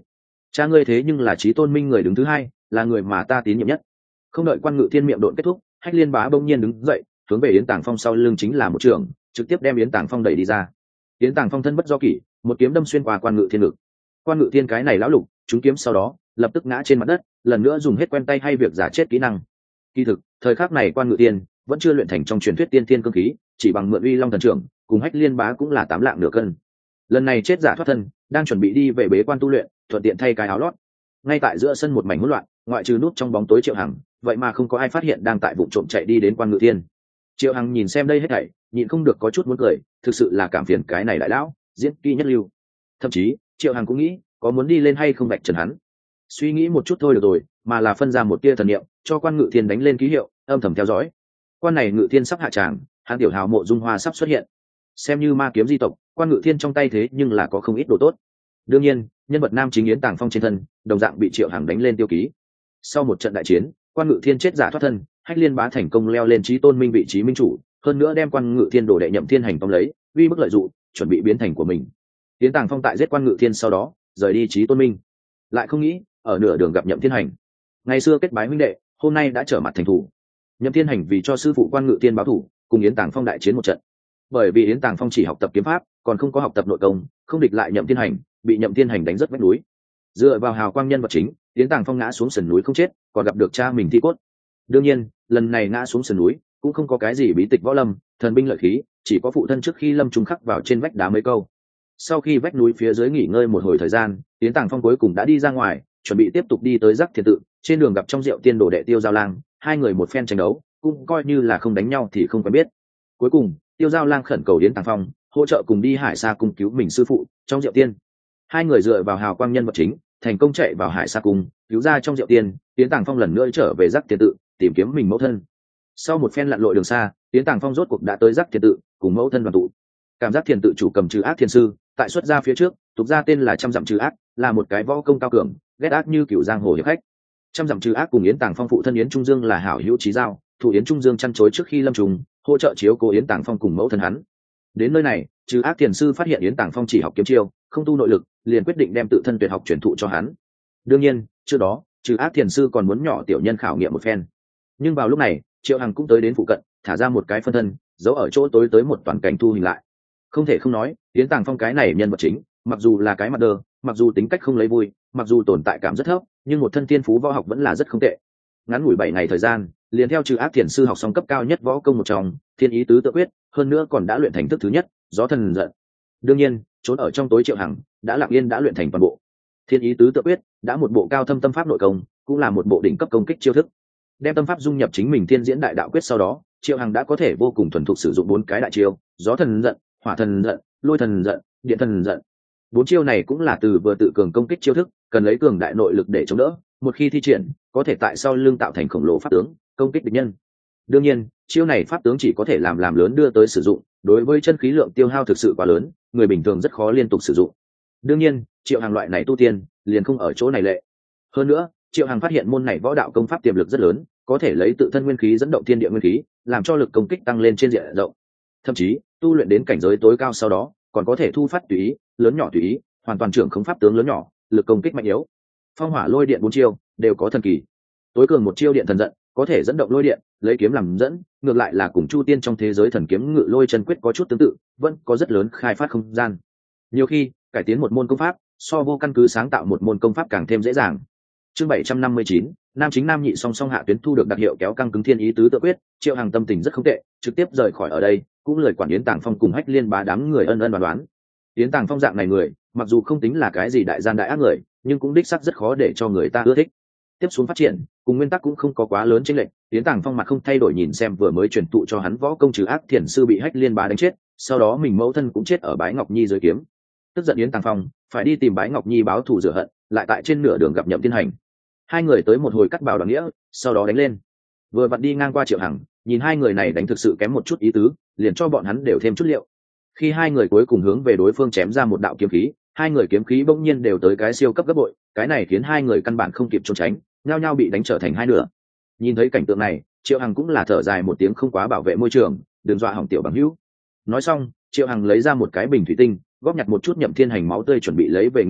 Cha ngươi thế nhưng là chí tôn minh người đứng thứ hai, là người mà ta tín nhiệm nhất. Không đợi Quan Ngự Thiên miệng độn kết thúc, Hách Liên Bá bỗng nhiên đứng dậy, hướng về Yến Tàng Phong sau lưng chính là một trường, trực tiếp đem Yến Tàng Phong đẩy đi ra. Yến Tàng Phong thân bất do kỷ, một kiếm đâm xuyên qua Quan Ngự Thiên ngực. Quan Ngự Thiên cái này lão lục, trúng kiếm sau đó, lập tức ngã trên mặt đất, lần nữa dùng hết quen tay hay việc giả chết kỹ năng. Kỳ thực, thời khắc này Quan Ngự Thiên vẫn chưa luyện thành trong truyền thuyết tiên thiên cương khí, chỉ bằng mượn uy long thần trưởng, cùng Hách Liên Bá cũng là 8 lạng nửa cân. Lần này chết giả thoát thân, đang chuẩn bị đi về bế quan tu luyện, thuận tiện thay cái áo lót. Ngay tại giữa sân một mảnh hỗn loạn, ngoại trừ nút trong bóng tối Triệu Hằng, vậy mà không có ai phát hiện đang tại vụ trộm chạy đi đến Quan Ngự Thiên. Triệu Hằng nhìn xem đây hết thảy, nhịn không được có chút muốn cười, thực sự là cảm phiền cái này đại lão, diễn kỹ nhất lưu. Thậm chí, Triệu Hằng cũng nghĩ, có muốn đi lên hay không vạch trần hắn. Suy nghĩ một chút thôi được rồi, mà là phân ra một tia thần niệm, cho Quan Ngự Thiên đánh lên ký hiệu, âm thầm theo dõi. Quan này Ngự Thiên sắp hạ tràng, hắn tiểu hào Mộ Dung Hoa sắp xuất hiện. Xem như ma kiếm di tộc, Quan Ngự Thiên trong tay thế nhưng là có không ít đồ tốt. Đương nhiên, nhân vật nam chính Yến Tàng Phong trên thân, đồng dạng bị Triệu Hằng đánh lên tiêu ký. Sau một trận đại chiến, Quan Ngự Thiên chết giả thoát thân, Hách Liên Bá thành công leo lên chí tôn minh vị trí minh chủ, hơn nữa đem Quan Ngự Thiên đồ đệ Nhậm Thiên Hành tóm lấy, uy bức lợi dụng, chuẩn bị biến thành của mình. Yến Tàng Phong tại giết Quan Ngự Thiên sau đó, rời đi chí tôn minh, lại không nghĩ ở nửa đường gặp Nhậm Thiên Hành. Ngày xưa kết bái huynh đệ, hôm nay đã trở mặt thành thù. Nhậm Thiên Hành vì cho sư phụ Quan Ngự Thiên báo thù, cùng Yến Tàng Phong đại chiến một trận. Bởi vì Yến Tàng Phong chỉ học tập kiếm pháp, còn không có học tập nội công, không địch lại Nhậm Thiên Hành, bị Nhậm Thiên Hành đánh rất vách núi. Dựa vào hào quang nhân vật chính, Yến Tàng Phong ngã xuống sườn núi không chết, còn gặp được cha mình thi cốt. Đương nhiên, lần này ngã xuống sườn núi cũng không có cái gì bí tịch võ lâm, thần binh lợi khí, chỉ có phụ thân trước khi lâm trùng khắc vào trên vách đá mấy câu. Sau khi vách núi phía dưới nghỉ ngơi một hồi thời gian, Yến Tàng Phong cuối cùng đã đi ra ngoài, chuẩn bị tiếp tục đi tới Giác Thiên Tự. Trên đường gặp trong rượu tiên đồ đệ Tiêu Giao Lang, hai người một phen tranh đấu, cũng coi như là không đánh nhau thì không quen biết. Cuối cùng, Tiêu Giao Lang khẩn cầu Yến Tàng Phong hỗ trợ cùng đi Hải Sa cung cứu mình sư phụ. Trong rượu tiên, hai người dựa vào hào quang nhân vật chính, thành công chạy vào Hải Sa cung, cứu ra trong rượu tiên. Yến Tàng Phong lần nữa trở về Giác Thiên Tự, tìm kiếm mình mẫu thân. Sau một phen lặn lội đường xa, Yến Tàng Phong rốt cuộc đã tới Giác Thiên Tự, cùng mẫu thân đoàn tụ. Cảm giác Thiên Tự chủ cầm trừ ác thiên sư, tại xuất gia phía trước, tục ra tên là Trăm Dặm Trừ Ác, là một cái võ công cao cường, ghét ác như cửu giang hồ hiệp khách. Trăm Dặm Trừ Ác cùng Yến Tàng Phong phụ thân Yến Trung Dương là hảo hữu chí giao, thủ Yến Trung Dương chăn chối trước khi lâm trùng, hỗ trợ chiếu cố Yến Tàng Phong cùng mẫu thân hắn. Đến nơi này, Trừ Ác thiền sư phát hiện Yến Tàng Phong chỉ học kiếm chiêu, không tu nội lực, liền quyết định đem tự thân tuyệt học truyền thụ cho hắn. Đương nhiên, trước đó, Trừ Ác thiền sư còn muốn nhỏ tiểu nhân khảo nghiệm một phen. Nhưng vào lúc này, Triệu Hằng cũng tới đến phụ cận, thả ra một cái phân thân, giấu ở chỗ tối tới một toàn cảnh thu hình lại. Không thể không nói, Yến Tàng Phong cái này nhân vật chính, mặc dù là cái mặt đơ, mặc dù tính cách không lấy vui, mặc dù tồn tại cảm rất thấp, nhưng một thân thiên phú võ học vẫn là rất không tệ. Ngắn ngủi 7 ngày thời gian, liền theo Trừ Ác thiền sư học xong cấp cao nhất võ công một trong, Thiên Ý Tứ Tự Quyết, hơn nữa còn đã luyện thành thức thứ nhất, Gió Thần Giận. Đương nhiên, trốn ở trong tối Triệu Hằng đã lặng yên đã luyện thành toàn bộ Thiên Ý Tứ Tự Quyết, đã một bộ cao thâm tâm pháp nội công, cũng là một bộ đỉnh cấp công kích chiêu thức. Đem tâm pháp dung nhập chính mình Thiên Diễn Đại Đạo Quyết sau đó, Triệu Hằng đã có thể vô cùng thuần thục sử dụng 4 cái đại chiêu, Gió Thần Giận, Hỏa Thần Giận, Lôi Thần Giận, Điện Thần Giận. 4 chiêu này cũng là từ vừa tự cường công kích chiêu thức, cần lấy cường đại nội lực để chống đỡ, một khi thi triển, có thể tại sau lưng tạo thành khổng lồ pháp tướng, công kích địch nhân. Đương nhiên, chiêu này pháp tướng chỉ có thể làm lớn đưa tới sử dụng, đối với chân khí lượng tiêu hao thực sự quá lớn, người bình thường rất khó liên tục sử dụng. Đương nhiên, Triệu Hằng loại này tu tiên, liền không ở chỗ này lệ. Hơn nữa, Triệu Hằng phát hiện môn này võ đạo công pháp tiềm lực rất lớn, có thể lấy tự thân nguyên khí dẫn động thiên địa nguyên khí, làm cho lực công kích tăng lên trên diện rộng. Thậm chí, tu luyện đến cảnh giới tối cao sau đó, còn có thể thu phát tùy ý, lớn nhỏ tùy ý, hoàn toàn trưởng không pháp tướng lớn nhỏ, lực công kích mạnh yếu. Phong hỏa lôi điện 4 chiêu đều có thần kỳ. Tối cường một chiêu Điện Thần Giận, có thể dẫn động lôi điện, lấy kiếm làm dẫn, ngược lại là cùng Chu Tiên trong thế giới thần kiếm Ngự Lôi Chân Quyết có chút tương tự, vẫn có rất lớn khai phát không gian. Nhiều khi, cải tiến một môn công pháp, so vô căn cứ sáng tạo một môn công pháp càng thêm dễ dàng. Chương 759, nam chính nam nhị song song hạ tuyến thu được đặc hiệu kéo căng cứng Thiên Ý Tứ Tự Quyết, Triệu Hằng tâm tình rất không tệ, trực tiếp rời khỏi ở đây, cũng lời quản Yến Tàng Phong cùng Hách Liên Bá đám người ân ân đoán đoán. Yến Tàng Phong dạng này người, mặc dù không tính là cái gì đại gian đại ác người, nhưng cũng đích xác rất khó để cho người ta ưa thích. Tiếp xuống phát triển, cùng nguyên tắc cũng không có quá lớn chênh lệch. Yến Tàng Phong mặt không thay đổi nhìn xem vừa mới truyền tụ cho hắn võ công Trừ Ác thiền sư bị Hách Liên Bá đánh chết, sau đó mình mẫu thân cũng chết ở Bái Ngọc Nhi dưới kiếm. Tức giận Yến Tàng Phong phải đi tìm Bái Ngọc Nhi báo thù rửa hận, lại tại trên nửa đường gặp Nhậm Thiên Hành. Hai người tới một hồi cắt bào đoàn nghĩa, sau đó đánh lên. Vừa vặn đi ngang qua Triệu Hằng, nhìn hai người này đánh thực sự kém một chút ý tứ, liền cho bọn hắn đều thêm chút liệu. Khi hai người cuối cùng hướng về đối phương chém ra một đạo kiếm khí, hai người kiếm khí bỗng nhiên đều tới cái siêu cấp gấp bội, cái này khiến hai người căn bản không kịp trốn tránh, nhao nhao bị đánh trở thành hai nửa. Nhìn thấy cảnh tượng này, Triệu Hằng cũng là thở dài một tiếng, không quá bảo vệ môi trường, đừng dọa hỏng tiểu bằng hữu. Nói xong, Triệu Hằng lấy ra một cái bình thủy tinh, góp nhặt một chút Nhậm Thiên Hành máu tươi chuẩn bị lấy về nghiên cứu,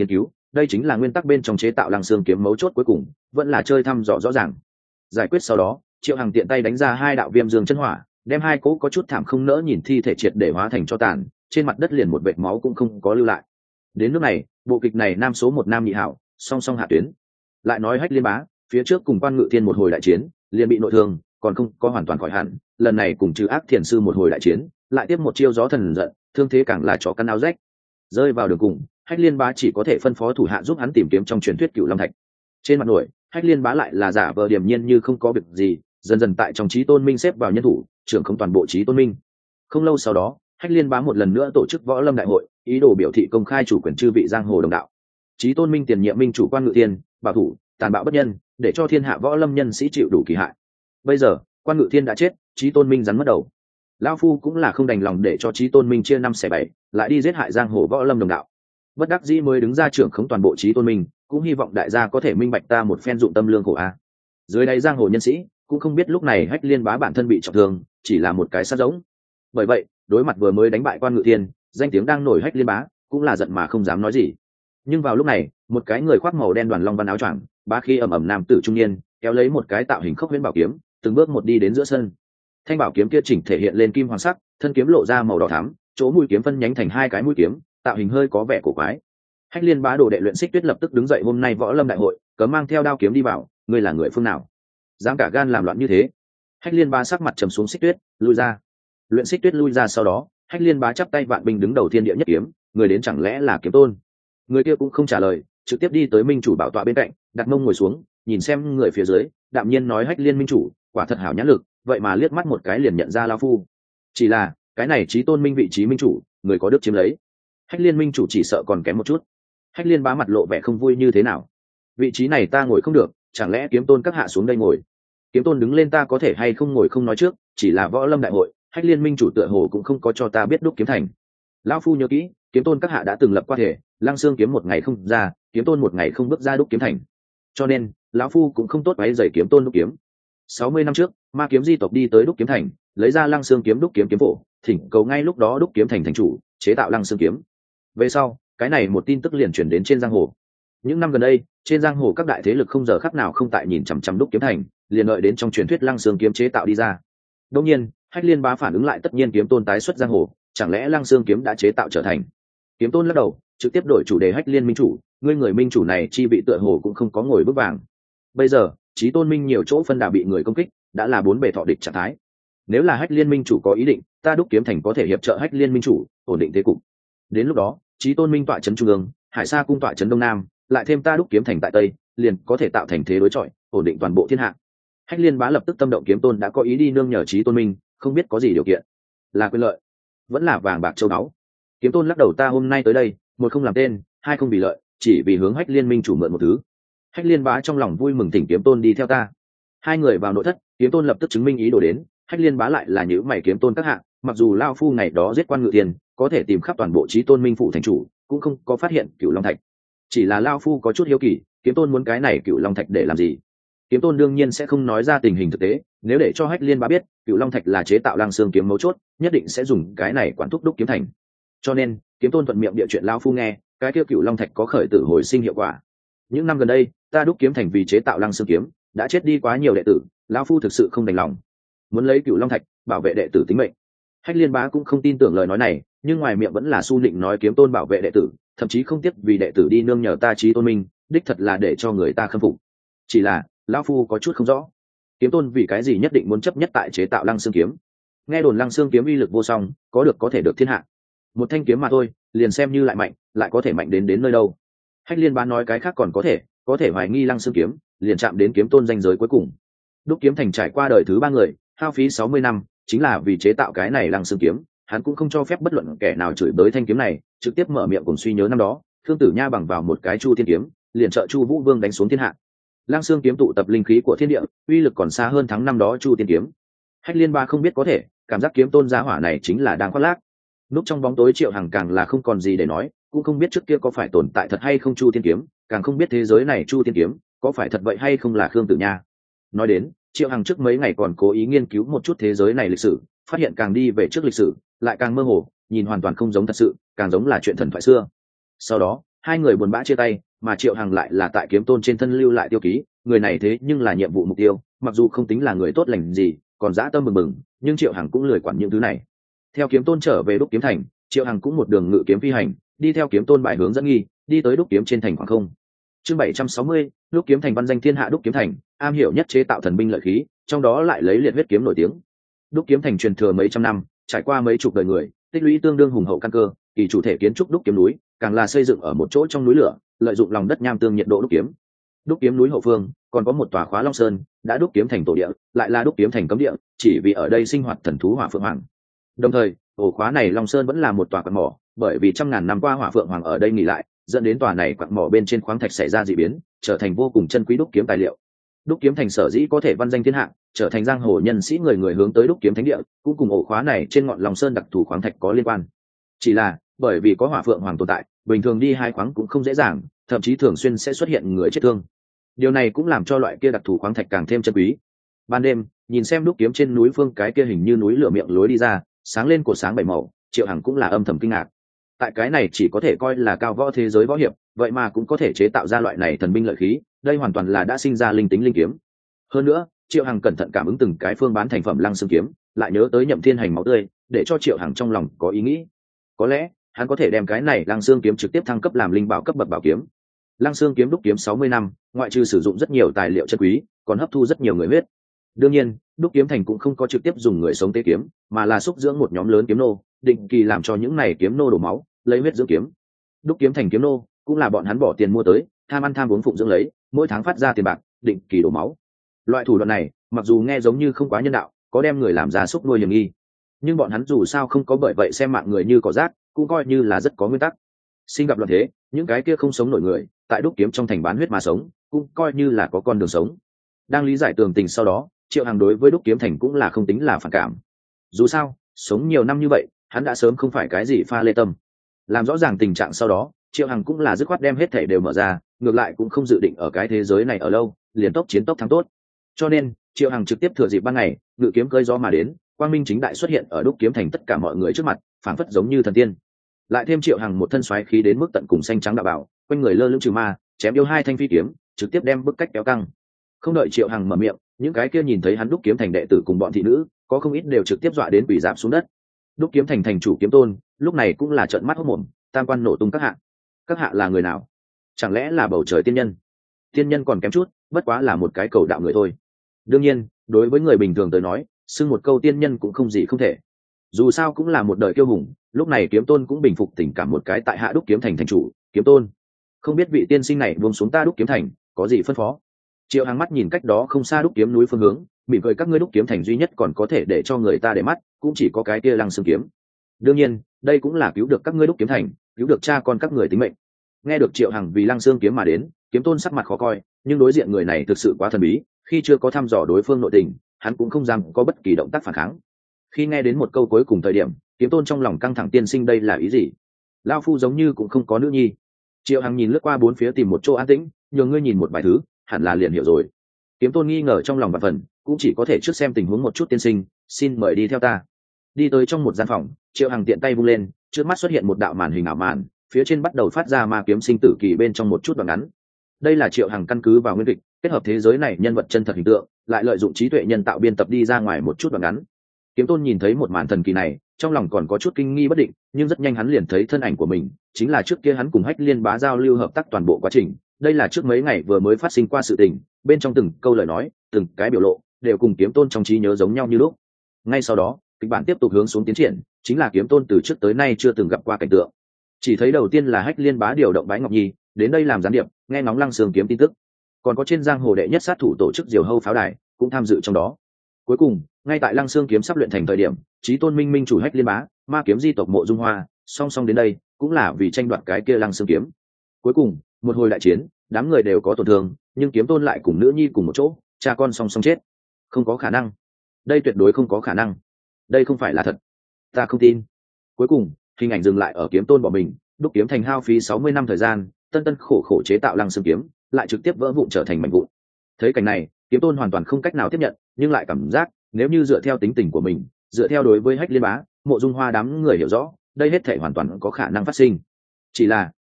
đây chính là nguyên tắc bên trong chế tạo lăng xương kiếm mấu chốt cuối cùng, vẫn là chơi thăm dò rõ ràng. Giải quyết sau đó, Triệu Hằng tiện tay đánh ra 2 đạo viêm dương chân hỏa, đem 2 cỗ có chút thảm không nỡ nhìn thi thể triệt để hóa thành tro tàn, trên mặt đất liền một vệt máu cũng không có lưu lại. Đến lúc này, bộ kịch này nam số 1 nam nhị hảo, song song hạ tuyến. Lại nói Hách Liên Bá, phía trước cùng Quan Ngự Thiên một hồi đại chiến, liền bị nội thương, còn không có hoàn toàn khỏi hẳn, lần này cùng Trừ Ác Thiền sư một hồi đại chiến, lại tiếp một chiêu gió thần giận, thương thế càng là chó cắn áo rách. Rơi vào đường cùng, Hách Liên Bá chỉ có thể phân phó thủ hạ giúp hắn tìm kiếm trong truyền thuyết Cựu Long Thạch. Trên mặt nổi, Hách Liên Bá lại là giả vờ điềm nhiên như không có việc gì, dần dần tại trong Chí Tôn Minh xếp vào nhân thủ, trưởng không toàn bộ Chí Tôn Minh. Không lâu sau đó, Hách Liên Bá một lần nữa tổ chức võ lâm đại hội, ý đồ biểu thị công khai chủ quyền chư vị giang hồ đồng đạo. Chí Tôn Minh tiền nhiệm minh chủ Quan Ngự Thiên, bảo thủ, tàn bạo bất nhân, để cho thiên hạ võ lâm nhân sĩ chịu đủ kỳ hại. Bây giờ, Quan Ngự Thiên đã chết, Chí Tôn Minh rắn mất đầu. Lão phu cũng là không đành lòng để cho Chí Tôn Minh chia 5 xẻ 7, lại đi giết hại giang hồ võ lâm đồng đạo. Bất đắc dĩ mới đứng ra trưởng khống toàn bộ Chí Tôn Minh, cũng hy vọng đại gia có thể minh bạch ta một phen dụng tâm lương khổ a. Dưới đây giang hồ nhân sĩ cũng không biết lúc này Hách Liên Bá bản thân bị trọng thương, chỉ là một cái sát giống. Bởi vậy, đối mặt vừa mới đánh bại Quan Ngự Thiên, danh tiếng đang nổi Hách Liên Bá, cũng là giận mà không dám nói gì. Nhưng vào lúc này, một cái người khoác màu đen đoàn long văn áo choàng, bá khí ầm ầm nam tử trung niên, kéo lấy một cái tạo hình khốc huyễn bảo kiếm, từng bước một đi đến giữa sân. Thanh bảo kiếm kia chỉnh thể hiện lên kim hoàng sắc, thân kiếm lộ ra màu đỏ thắm, chỗ mũi kiếm phân nhánh thành 2 cái mũi kiếm, tạo hình hơi có vẻ cổ quái. Hách Liên Bá đồ đệ Luyện Xích Tuyết lập tức đứng dậy, hôm nay võ lâm đại hội, cấm mang theo đao kiếm đi vào, ngươi là người phương nào? Dám cả gan làm loạn như thế? Hách Liên Bá sắc mặt trầm xuống, Xích Tuyết, lui ra. Luyện Xích Tuyết lui ra sau đó, Hách Liên Bá chắp tay vạn binh đứng đầu thiên địa nhất kiếm, người đến chẳng lẽ là Kiếm Tôn? Người kia cũng không trả lời, trực tiếp đi tới minh chủ bảo tọa bên cạnh, đặt mông ngồi xuống, nhìn xem người phía dưới, đạm nhiên nói, Hách Liên minh chủ, quả thật hảo nhãn lực, vậy mà liếc mắt một cái liền nhận ra lão phu. Chỉ là, cái này Chí Tôn Minh vị trí minh chủ, người có đức chiếm lấy. Hách Liên minh chủ chỉ sợ còn kém một chút. Hách Liên Bá mặt lộ vẻ không vui, như thế nào? Vị trí này ta ngồi không được, chẳng lẽ Kiếm Tôn các hạ xuống đây ngồi? Kiếm Tôn đứng lên ta có thể hay không ngồi không nói trước, chỉ là võ lâm đại hội, Hách Liên minh chủ tựa hồ cũng không có cho ta biết đúc kiếm thành. Lão phu nhớ kỹ, Kiếm Tôn các hạ đã từng lập qua thể, Lăng Xương kiếm một ngày không ra, Kiếm Tôn một ngày không bước ra đúc kiếm thành. Cho nên, lão phu cũng không tốt váy giày Kiếm Tôn đúc kiếm. 60 năm trước, Ma Kiếm di tộc đi tới đúc kiếm thành, lấy ra Lăng Xương kiếm đúc kiếm kiếm phổ, thỉnh cầu ngay lúc đó đúc kiếm thành thành chủ, chế tạo Lăng Xương kiếm. Về sau, cái này một tin tức liền truyền đến trên giang hồ. Những năm gần đây, trên giang hồ các đại thế lực không giờ khắc nào không tại nhìn chằm chằm đúc kiếm thành, liền đợi đến trong truyền thuyết Lăng Xương kiếm chế tạo đi ra. Đương nhiên, Hách Liên Bá phản ứng lại, tất nhiên Kiếm Tôn tái xuất giang hồ, chẳng lẽ Lăng Xương kiếm đã chế tạo trở thành? Kiếm Tôn lắc đầu, trực tiếp đổi chủ đề, Hách Liên minh chủ, ngươi người minh chủ này chi vị tựa hồ cũng không có ngồi bước vàng. Bây giờ, Chí Tôn Minh nhiều chỗ phân đà bị người công kích, đã là 4 bề thọ địch trạng thái. Nếu là Hách Liên minh chủ có ý định, ta đúc kiếm thành có thể hiệp trợ Hách Liên minh chủ ổn định thế cục. Đến lúc đó, Chí Tôn Minh tọa trấn trung ương, Hải Sa cung tọa trấn đông nam, lại thêm ta đúc kiếm thành tại tây, liền có thể tạo thành thế đối chọi, ổn định toàn bộ thiên hạ. Hách Liên Bá lập tức tâm động, Kiếm Tôn đã có ý đi nương nhờ Chí Tôn Minh, không biết có gì điều kiện, là quyền lợi, vẫn là vàng bạc châu báu. Kiếm Tôn lắc đầu, ta hôm nay tới đây, một không làm tên, hai không vì lợi, chỉ vì hướng Hách Liên minh chủ mượn một thứ. Hách Liên Bá trong lòng vui mừng, thỉnh Kiếm Tôn đi theo ta. 2 người vào nội thất, Kiếm Tôn lập tức chứng minh ý đồ đến. Hách Liên Bá lại là nhíu mày, Kiếm Tôn các hạ, mặc dù lao phu ngày đó giết Quan Ngự Thiên, có thể tìm khắp toàn bộ Chí Tôn Minh phủ thành chủ, cũng không có phát hiện Cửu Long Thạch. Chỉ là lao phu có chút hiếu kỳ, Kiếm Tôn muốn cái này Cửu Long Thạch để làm gì? Kiếm Tôn đương nhiên sẽ không nói ra tình hình thực tế, nếu để cho Hách Liên Bá biết Cửu Long Thạch là chế tạo Lăng Xương kiếm mấu chốt, nhất định sẽ dùng cái này quản thúc đúc kiếm thành. Cho nên, Kiếm Tôn thuận miệng địa chuyện lao phu nghe, cái kia Cửu Long Thạch có khởi tử hồi sinh hiệu quả. Những năm gần đây, ta đúc kiếm thành vì chế tạo Lăng Xương kiếm, đã chết đi quá nhiều đệ tử, lão phu thực sự không đành lòng, muốn lấy Cửu Long Thạch bảo vệ đệ tử tính mệnh. Hách Liên Bá cũng không tin tưởng lời nói này, nhưng ngoài miệng vẫn là su nịnh nói, Kiếm Tôn bảo vệ đệ tử, thậm chí không tiếc vì đệ tử đi nương nhờ ta Chí Tôn Minh, đích thật là để cho người ta khâm phục. Chỉ là, lão phu có chút không rõ, Kiếm Tôn vì cái gì nhất định muốn chấp nhất tại chế tạo Lăng Xương kiếm? Nghe đồn Lăng Xương kiếm uy lực vô song, có thể được thiên hạ. Một thanh kiếm mà thôi, liền xem như lại mạnh, lại có thể mạnh đến nơi đâu? Hách Liên Bá nói cái khác còn có thể hoài nghi Lăng Xương kiếm, liền chạm đến Kiếm Tôn danh giới cuối cùng. Đúc kiếm thành trải qua đời thứ 3 người, hao phí 60 năm, chính là vì chế tạo cái này Lăng Xương kiếm, hắn cũng không cho phép bất luận kẻ nào chửi bới thanh kiếm này, trực tiếp mở miệng cùng suy nhớ năm đó, Khương Tử Nha bằng vào một cái Chu Thiên kiếm, liền trợ Chu Vũ Vương đánh xuống thiên hạ. Lăng Xương kiếm tụ tập linh khí của thiên địa, uy lực còn xa hơn thắng năm đó Chu Thiên kiếm. Hách Liên Bá không biết có thể, cảm giác Kiếm Tôn giá hỏa này chính là đang khoác lác. Núp trong bóng tối Triệu Hằng càng là không còn gì để nói, cũng không biết trước kia có phải tồn tại thật hay không Chu Thiên kiếm, càng không biết thế giới này Chu Thiên kiếm có phải thật vậy hay không là Khương Tử Nha. Nói đến, Triệu Hằng trước mấy ngày còn cố ý nghiên cứu một chút thế giới này lịch sử, phát hiện càng đi về trước lịch sử, lại càng mơ hồ, nhìn hoàn toàn không giống thật sự, càng giống là chuyện thần thoại xưa. Sau đó, Hai người buồn bã chia tay, mà Triệu Hằng lại là tại Kiếm Tôn trên thân lưu lại tiêu ký, người này thế nhưng là nhiệm vụ mục tiêu, mặc dù không tính là người tốt lành gì, còn dã tâm bừng bừng, nhưng Triệu Hằng cũng lười quản những thứ này. Theo Kiếm Tôn trở về Đúc Kiếm Thành, Triệu Hằng cũng một đường ngự kiếm phi hành, đi theo Kiếm Tôn bài hướng dẫn nghi, đi tới Đúc Kiếm trên thành khoảng không. Chương 760, Đúc Kiếm Thành văn danh thiên hạ Đúc Kiếm Thành, am hiểu nhất chế tạo thần binh lợi khí, trong đó lại lấy liệt huyết kiếm nổi tiếng. Đúc Kiếm Thành truyền thừa mấy trăm năm, trải qua mấy chục đời người, tích lũy tương đương hùng hậu căn cơ, kỳ chủ thể kiến trúc Đúc Kiếm núi, càng là xây dựng ở một chỗ trong núi lửa, lợi dụng lòng đất nham tương nhiệt độ đúc kiếm. Đúc kiếm núi hậu phương còn có một tòa Khóa Long Sơn, đã đúc kiếm thành tổ địa, lại là đúc kiếm thành cấm địa, chỉ vì ở đây sinh hoạt thần thú Hỏa Phượng Hoàng. Đồng thời, ổ khóa này Long Sơn vẫn là một tòa quặng mỏ, bởi vì trăm ngàn năm qua Hỏa Phượng Hoàng ở đây nghỉ lại, dẫn đến tòa này quặng mỏ bên trên khoáng thạch xảy ra dị biến, trở thành vô cùng chân quý đúc kiếm tài liệu. Đúc kiếm thành sở dĩ có thể văn danh thiên hạ, trở thành giang hồ nhân sĩ người người hướng tới đúc kiếm thánh địa, cũng cùng ổ khóa này trên ngọn Long Sơn đặc thù khoáng thạch có liên quan. Chỉ là bởi vì có Hỏa Phượng Hoàng tồn tại, bình thường đi hai khoáng cũng không dễ dàng, thậm chí thường xuyên sẽ xuất hiện người chết thương. Điều này cũng làm cho loại kia đặc thù khoáng thạch càng thêm chân quý. Ban đêm, nhìn xem đúc kiếm trên núi phương cái kia hình như núi lửa miệng lối đi ra, sáng lên cột sáng bảy màu, Triệu Hằng cũng là âm thầm kinh ngạc. Tại cái này chỉ có thể coi là cao võ thế giới võ hiệp, vậy mà cũng có thể chế tạo ra loại này thần binh lợi khí, đây hoàn toàn là đã sinh ra linh tính linh kiếm. Hơn nữa, Triệu Hằng cẩn thận cảm ứng từng cái phương bán thành phẩm Lăng Xương kiếm, lại nhớ tới Nhậm Thiên Hành máu tươi, để cho Triệu Hằng trong lòng có ý nghĩ. Có lẽ hắn có thể đem cái này Lăng Xương kiếm trực tiếp thăng cấp làm linh bảo cấp bậc bảo kiếm. Lăng Xương kiếm đúc kiếm 60 năm, ngoại trừ sử dụng rất nhiều tài liệu chân quý, còn hấp thu rất nhiều người huyết. Đương nhiên, đúc kiếm thành cũng không có trực tiếp dùng người sống tế kiếm, mà là xúc dưỡng một nhóm lớn kiếm nô, định kỳ làm cho những này kiếm nô đổ máu, lấy huyết dưỡng kiếm. Đúc kiếm thành kiếm nô cũng là bọn hắn bỏ tiền mua tới, tham ăn tham uống phụng dưỡng lấy, mỗi tháng phát ra tiền bạc, định kỳ đổ máu. Loại thủ đoạn này, mặc dù nghe giống như không quá nhân đạo, có đem người làm gia súc nuôi hiểm nghi, nhưng bọn hắn dù sao không có bởi vậy xem mạng người như cỏ rác, cũng coi như là rất có nguyên tắc. Sinh gặp loạn thế, những cái kia không sống nổi người, tại đúc kiếm trong thành bán huyết mà sống, cũng coi như là có con đường sống. Đang lý giải tường tình sau đó, Triệu Hằng đối với đúc kiếm thành cũng là không tính là phản cảm. Dù sao, sống nhiều năm như vậy, hắn đã sớm không phải cái gì pha lê tâm. Làm rõ ràng tình trạng sau đó, Triệu Hằng cũng là dứt khoát đem hết thể đều mở ra, ngược lại cũng không dự định ở cái thế giới này ở lâu, liền tốc chiến tốc thắng tốt. Cho nên, Triệu Hằng trực tiếp thừa dịp ban ngày, ngự kiếm cơi gió mà đến, quang minh chính đại xuất hiện ở đúc kiếm thành tất cả mọi người trước mặt, phảng phất giống như thần tiên. Lại thêm Triệu Hằng một thân xoáy khí đến mức tận cùng xanh trắng đạo bảo, quanh người lơ lửng trừ ma, chém yêu hai thanh phi kiếm, trực tiếp đem bức cách kéo căng. Không đợi Triệu Hằng mở miệng, những cái kia nhìn thấy hắn đúc kiếm thành đệ tử cùng bọn thị nữ, có không ít đều trực tiếp dọa đến quỳ rạp xuống đất. Đúc kiếm thành thành chủ Kiếm Tôn, lúc này cũng là trợn mắt hốt mồm, tam quan nổ tung. Các hạ là người nào? Chẳng lẽ là bầu trời tiên nhân? Tiên nhân còn kém chút, bất quá là một cái cầu đạo người thôi. Đương nhiên, đối với người bình thường tới nói, xưng một câu tiên nhân cũng không gì không thể. Dù sao cũng là một đời kiêu hùng, lúc này Kiếm Tôn cũng bình phục tình cảm một cái tại hạ đúc kiếm thành thành chủ. Kiếm Tôn, không biết vị tiên sinh này buông xuống ta đúc kiếm thành, có gì phân phó? Triệu Hằng mắt nhìn cách đó không xa đúc kiếm núi phương hướng, mỉm cười, các ngươi đúc kiếm thành duy nhất còn có thể để cho người ta để mắt, cũng chỉ có cái kia Lăng Xương kiếm. Đương nhiên, đây cũng là cứu được các ngươi đúc kiếm thành, cứu được cha con các người tính mệnh. Nghe được Triệu Hằng vì Lăng Xương kiếm mà đến, Kiếm Tôn sắc mặt khó coi, nhưng đối diện người này thực sự quá thần bí, khi chưa có thăm dò đối phương nội tình, hắn cũng không dám có bất kỳ động tác phản kháng. Khi nghe đến một câu cuối cùng thời điểm, Kiếm Tôn trong lòng căng thẳng, tiên sinh đây là ý gì? Lão phu giống như cũng không có nữ nhi. Triệu Hằng nhìn lướt qua bốn phía tìm một chỗ an tĩnh, nhường ngươi nhìn một vài thứ, hẳn là liền hiểu rồi. Kiếm Tôn nghi ngờ trong lòng vạn phần, cũng chỉ có thể trước xem tình huống một chút, tiên sinh, xin mời đi theo ta. Đi tới trong một gian phòng, Triệu Hằng tiện tay vung lên, trước mắt xuất hiện một đạo màn hình ảo màn, phía trên bắt đầu phát ra ma kiếm sinh tử kỳ bên trong một chút đoạn ngắn. Đây là Triệu Hằng căn cứ vào nguyên kịch, kết hợp thế giới này nhân vật chân thật hình tượng, lại lợi dụng trí tuệ nhân tạo biên tập đi ra ngoài một chút đoạn ngắn. Kiếm Tôn nhìn thấy một màn thần kỳ này, trong lòng còn có chút kinh nghi bất định, nhưng rất nhanh hắn liền thấy thân ảnh của mình, chính là trước kia hắn cùng Hách Liên Bá giao lưu hợp tác toàn bộ quá trình. Đây là trước mấy ngày vừa mới phát sinh qua sự tình, bên trong từng câu lời nói, từng cái biểu lộ, đều cùng Kiếm Tôn trong trí nhớ giống nhau như lúc. Ngay sau đó, kịch bản tiếp tục hướng xuống tiến triển, chính là Kiếm Tôn từ trước tới nay chưa từng gặp qua cảnh tượng. Chỉ thấy đầu tiên là Hách Liên Bá điều động Bái Ngọc Nhi đến đây làm gián điệp, nghe ngóng Lăng Xương kiếm tin tức. Còn có trên giang hồ đệ nhất sát thủ tổ chức Diều Hâu pháo đài cũng tham dự trong đó. Cuối cùng, ngay tại Lăng Xương kiếm sắp luyện thành thời điểm, Chí Tôn Minh Minh chủ Hách Liên Bá, ma kiếm di tộc Mộ Dung Hoa, song song đến đây, cũng là vì tranh đoạt cái kia Lăng Xương kiếm. Cuối cùng, một hồi đại chiến, đám người đều có tổn thương, nhưng Kiếm Tôn lại cùng nữ nhi cùng một chỗ, cha con song song chết. Không có khả năng, đây tuyệt đối không có khả năng, đây không phải là thật, ta không tin. Cuối cùng, hình ảnh dừng lại ở Kiếm Tôn bỏ mình, đúc kiếm thành hao phí 60 năm thời gian, tân tân khổ khổ chế tạo Lăng Xương kiếm, lại trực tiếp vỡ vụn trở thành mảnh vụn. Thấy cảnh này, Kiếm Tôn hoàn toàn không cách nào tiếp nhận, nhưng lại cảm giác nếu như dựa theo tính tình của mình, dựa theo đối với Hách Liên Bá, Mộ Dung Hoa đám người hiểu rõ, đây hết thể hoàn toàn có khả năng phát sinh. Chỉ là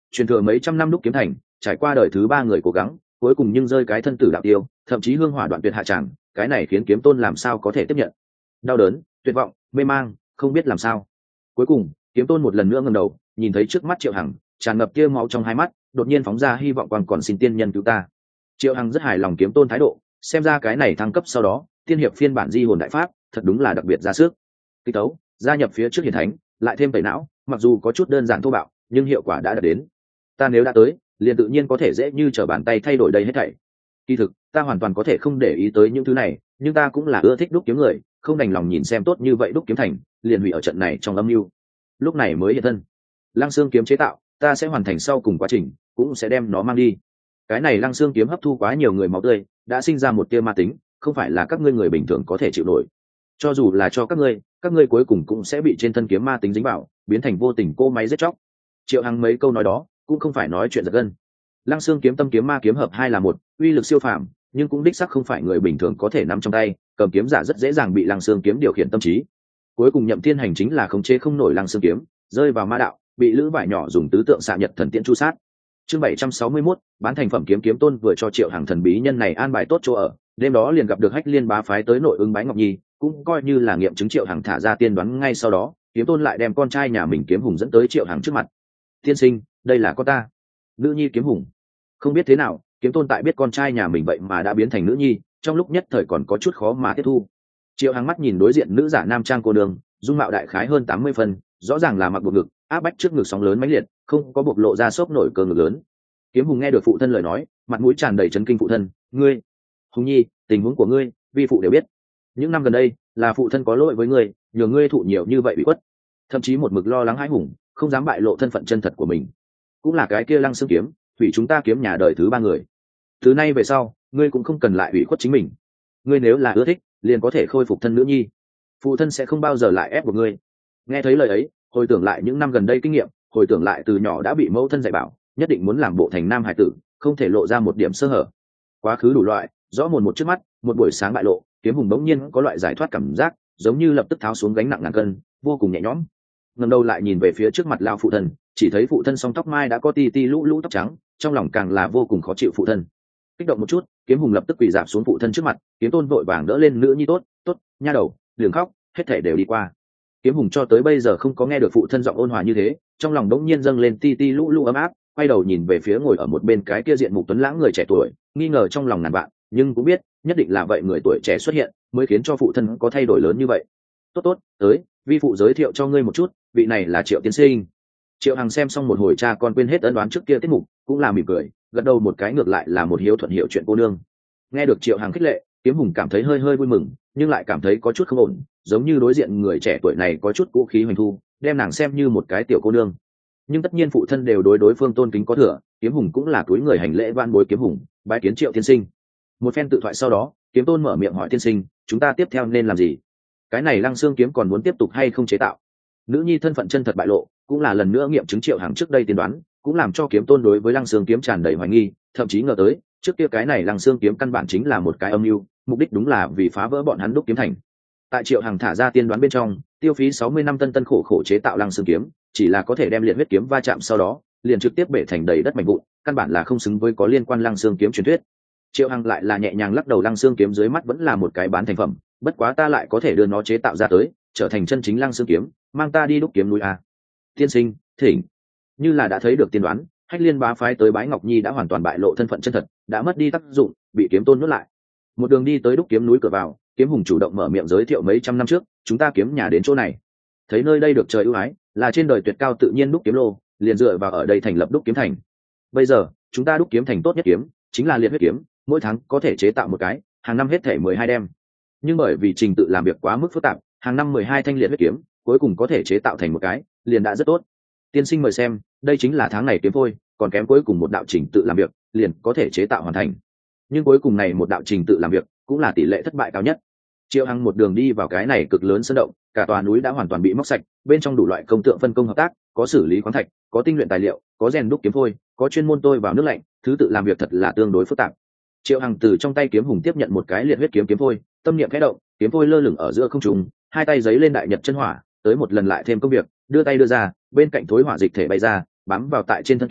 truyền thừa mấy trăm năm đúc kiếm thành, trải qua đời thứ ba người cố gắng, cuối cùng nhưng rơi cái thân tử đạo tiêu, thậm chí hương hỏa đoạn tuyệt hạ tràng, cái này khiến kiếm tôn làm sao có thể tiếp nhận. Đau đớn, tuyệt vọng, mê mang, không biết làm sao. Cuối cùng kiếm tôn một lần nữa ngẩng đầu, nhìn thấy trước mắt Triệu Hằng, tràn ngập kia máu trong hai mắt, đột nhiên phóng ra hy vọng quang, còn xin tiên nhân cứu ta. Triệu Hằng rất hài lòng kiếm tôn thái độ, xem ra cái này thăng cấp sau đó tiên hiệp phiên bản di hồn đại pháp thật đúng là đặc biệt ra sức. Kích tấu gia nhập phía trước hiển thánh, lại thêm tẩy não, mặc dù có chút đơn giản thô bạo nhưng hiệu quả đã đạt đến. Ta nếu đã tới, liền tự nhiên có thể dễ như trở bàn tay thay đổi đây hết thảy. Kỳ thực ta hoàn toàn có thể không để ý tới những thứ này, nhưng ta cũng là ưa thích đúc kiếm người, không đành lòng nhìn xem tốt như vậy đúc kiếm thành liền hủy ở trận này trong âm mưu. Lúc này mới hiện thân. Lăng xương kiếm chế tạo ta sẽ hoàn thành sau cùng quá trình, cũng sẽ đem nó mang đi. Cái này lăng xương kiếm hấp thu quá nhiều người máu tươi, đã sinh ra một tia ma tính, không phải là các ngươi người bình thường có thể chịu nổi. Cho dù là cho các ngươi cuối cùng cũng sẽ bị trên thân kiếm ma tính dính vào, biến thành vô tình cô máy giết chóc. Triệu Hằng mấy câu nói đó cũng không phải nói chuyện giật gân. Lăng xương kiếm tâm kiếm ma kiếm hợp hai là một, uy lực siêu phàm, nhưng cũng đích xác không phải người bình thường có thể nắm trong tay, cầm kiếm giả rất dễ dàng bị lăng xương kiếm điều khiển tâm trí. Cuối cùng Nhậm Thiên Hành chính là khống chế không nổi lăng xương kiếm, rơi vào ma đạo, bị lữ vải nhỏ dùng tứ tượng xạ nhật thần tiễn chu sát. Chương 761, bán thành phẩm kiếm kiếm tôn vừa cho Triệu Hằng thần bí nhân này an bài tốt chỗ ở, đêm đó liền gặp được Hách Liên bá phái tới nội ứng bái Ngọc Nhi, cũng coi như là nghiệm chứng Triệu Hằng thả ra tiên đoán. Ngay sau đó, kiếm tôn lại đem con trai nhà mình Kiếm Hùng dẫn tới Triệu Hằng trước mặt. Tiên sinh, đây là con ta, nữ nhi Kiếm Hùng. Không biết thế nào, kiếm tôn tại biết con trai nhà mình vậy mà đã biến thành nữ nhi, trong lúc nhất thời còn có chút khó mà tiếp thu. Triệu Hằng mắt nhìn đối diện nữ giả nam trang cô đường, dung mạo đại khái hơn 80 phân, rõ ràng là mặc bộ ngực, áp bách trước ngực sóng lớn mãnh liệt, không có bộc lộ ra xốp nổi cơ ngực lớn. Kiếm Hùng nghe được phụ thân lời nói, mặt mũi tràn đầy chấn kinh. Phụ thân, ngươi, Hùng nhi, tình huống của ngươi, vi phụ đều biết. Những năm gần đây, là phụ thân có lỗi với ngươi, nhờ ngươi thụ nhiều như vậy bị khuất, thậm chí một mực lo lắng hãi hùng, không dám bại lộ thân phận chân thật của mình. Cũng là cái kia lăng xương kiếm, hủy chúng ta kiếm nhà đời thứ ba người. Từ nay về sau, ngươi cũng không cần lại ủy khuất chính mình. Ngươi nếu là ưa thích, liền có thể khôi phục thân nữ nhi. Phụ thân sẽ không bao giờ lại ép buộc ngươi. Nghe thấy lời ấy, hồi tưởng lại những năm gần đây kinh nghiệm, hồi tưởng lại từ nhỏ đã bị mẫu thân dạy bảo, nhất định muốn làm bộ thành nam hải tử, không thể lộ ra một điểm sơ hở. Quá khứ đủ loại, rõ mồn một trước mắt, một buổi sáng bại lộ, Kiếm Hùng bỗng nhiên có loại giải thoát cảm giác, giống như lập tức tháo xuống gánh nặng ngàn cân, vô cùng nhẹ nhõm. Ngẩng đầu lại nhìn về phía trước mặt lão phụ thân, chỉ thấy phụ thân song tóc mai đã có ti ti lũ lũ tóc trắng, trong lòng càng là vô cùng khó chịu. Phụ thân kích động một chút, Kiếm Hùng lập tức quỳ rạp xuống phụ thân trước mặt, Kiếm tôn vội vàng đỡ lên nữ nhi. Tốt, tốt, nha đầu, đừng khóc, hết thể đều đi qua. Kiếm Hùng cho tới bây giờ không có nghe được phụ thân giọng ôn hòa như thế, trong lòng đống nhiên dâng lên ti ti lũ lũ ấm áp, quay đầu nhìn về phía ngồi ở một bên cái kia diện mục tuấn lãng người trẻ tuổi, nghi ngờ trong lòng ngàn vạn, nhưng cũng biết nhất định là vậy người tuổi trẻ xuất hiện mới khiến cho phụ thân có thay đổi lớn như vậy. Tốt tốt, tới, vi phụ giới thiệu cho ngươi một chút, vị này là Triệu tiên sinh. Triệu Hằng xem xong một hồi cha con quên hết ân đoán trước kia tiết mục, cũng là mỉm cười, gật đầu một cái, ngược lại là một hiếu thuận hiểu chuyện cô nương. Nghe được Triệu Hằng khích lệ, Kiếm Hùng cảm thấy hơi hơi vui mừng, nhưng lại cảm thấy có chút không ổn, giống như đối diện người trẻ tuổi này có chút cũ khí hoành thu, đem nàng xem như một cái tiểu cô nương. Nhưng tất nhiên phụ thân đều đối phương tôn kính có thừa, Kiếm Hùng cũng là túi người hành lễ van bối. Kiếm Hùng bái kiến Triệu tiên sinh. Một phen tự thoại sau đó, Kiếm tôn mở miệng hỏi: tiên sinh, chúng ta tiếp theo nên làm gì? Cái này lăng xương kiếm còn muốn tiếp tục hay không chế tạo? Nữ nhi thân phận chân thật bại lộ, cũng là lần nữa nghiệm chứng Triệu Hằng trước đây tiên đoán, cũng làm cho Kiếm tôn đối với lăng xương kiếm tràn đầy hoài nghi, thậm chí ngờ tới trước kia cái này lăng xương kiếm căn bản chính là một cái âm mưu, mục đích đúng là vì phá vỡ bọn hắn đúc kiếm thành. Tại Triệu Hằng thả ra tiên đoán bên trong, tiêu phí 60 năm tân khổ khổ chế tạo lăng xương kiếm, chỉ là có thể đem liệt huyết kiếm va chạm sau đó liền trực tiếp bể thành đầy đất mảnh vụn, căn bản là không xứng với có liên quan lăng xương kiếm truyền thuyết. Triệu Hằng lại là nhẹ nhàng lắc đầu, lăng xương kiếm dưới mắt vẫn là một cái bán thành phẩm, bất quá ta lại có thể đưa nó chế tạo ra tới, trở thành chân chính lăng xương kiếm, mang ta đi đúc kiếm núi a. Tiên sinh, thỉnh. Như là đã thấy được tiên đoán, Hách Liên bá phái tới bái Ngọc Nhi đã hoàn toàn bại lộ thân phận chân thật, đã mất đi tác dụng, bị Kiếm tôn nuốt lại. Một đường đi tới đúc kiếm núi cửa vào, Kiếm Hùng chủ động mở miệng giới thiệu: mấy trăm năm trước, chúng ta kiếm nhà đến chỗ này, thấy nơi đây được trời ưu ái, là trên đời tuyệt cao tự nhiên đúc kiếm lô, liền dựa vào ở đây thành lập đúc kiếm thành. Bây giờ, chúng ta đúc kiếm thành tốt nhất kiếm chính là liệt huyết kiếm, mỗi tháng có thể chế tạo một cái, hàng năm hết thể 12 đem. Nhưng bởi vì trình tự làm việc quá mức phức tạp, hàng năm 12 thanh liệt huyết kiếm, cuối cùng có thể chế tạo thành một cái, liền đã rất tốt. Tiên sinh mời xem, đây chính là tháng này kiếm phôi, còn kém cuối cùng một đạo trình tự làm việc, liền có thể chế tạo hoàn thành. Nhưng cuối cùng này một đạo trình tự làm việc, cũng là tỷ lệ thất bại cao nhất. Triệu Hằng một đường đi vào cái này cực lớn sơn động, cả tòa núi đã hoàn toàn bị móc sạch, bên trong đủ loại công tượng phân công hợp tác, có xử lý khoáng thạch, có tinh luyện tài liệu, có rèn đúc kiếm phôi, có chuyên môn tôi vào nước lạnh, thứ tự làm việc thật là tương đối phức tạp. Triệu Hằng từ trong tay Kiếm Hùng tiếp nhận một cái liệt huyết kiếm kiếm phôi, tâm niệm khẽ động, kiếm phôi lơ lửng ở giữa không trung, hai tay giấy lên đại nhật chân hỏa, tới một lần lại thêm công việc, đưa tay đưa ra, bên cạnh thối hỏa dịch thể bay ra, bám vào tại trên thân kiếm,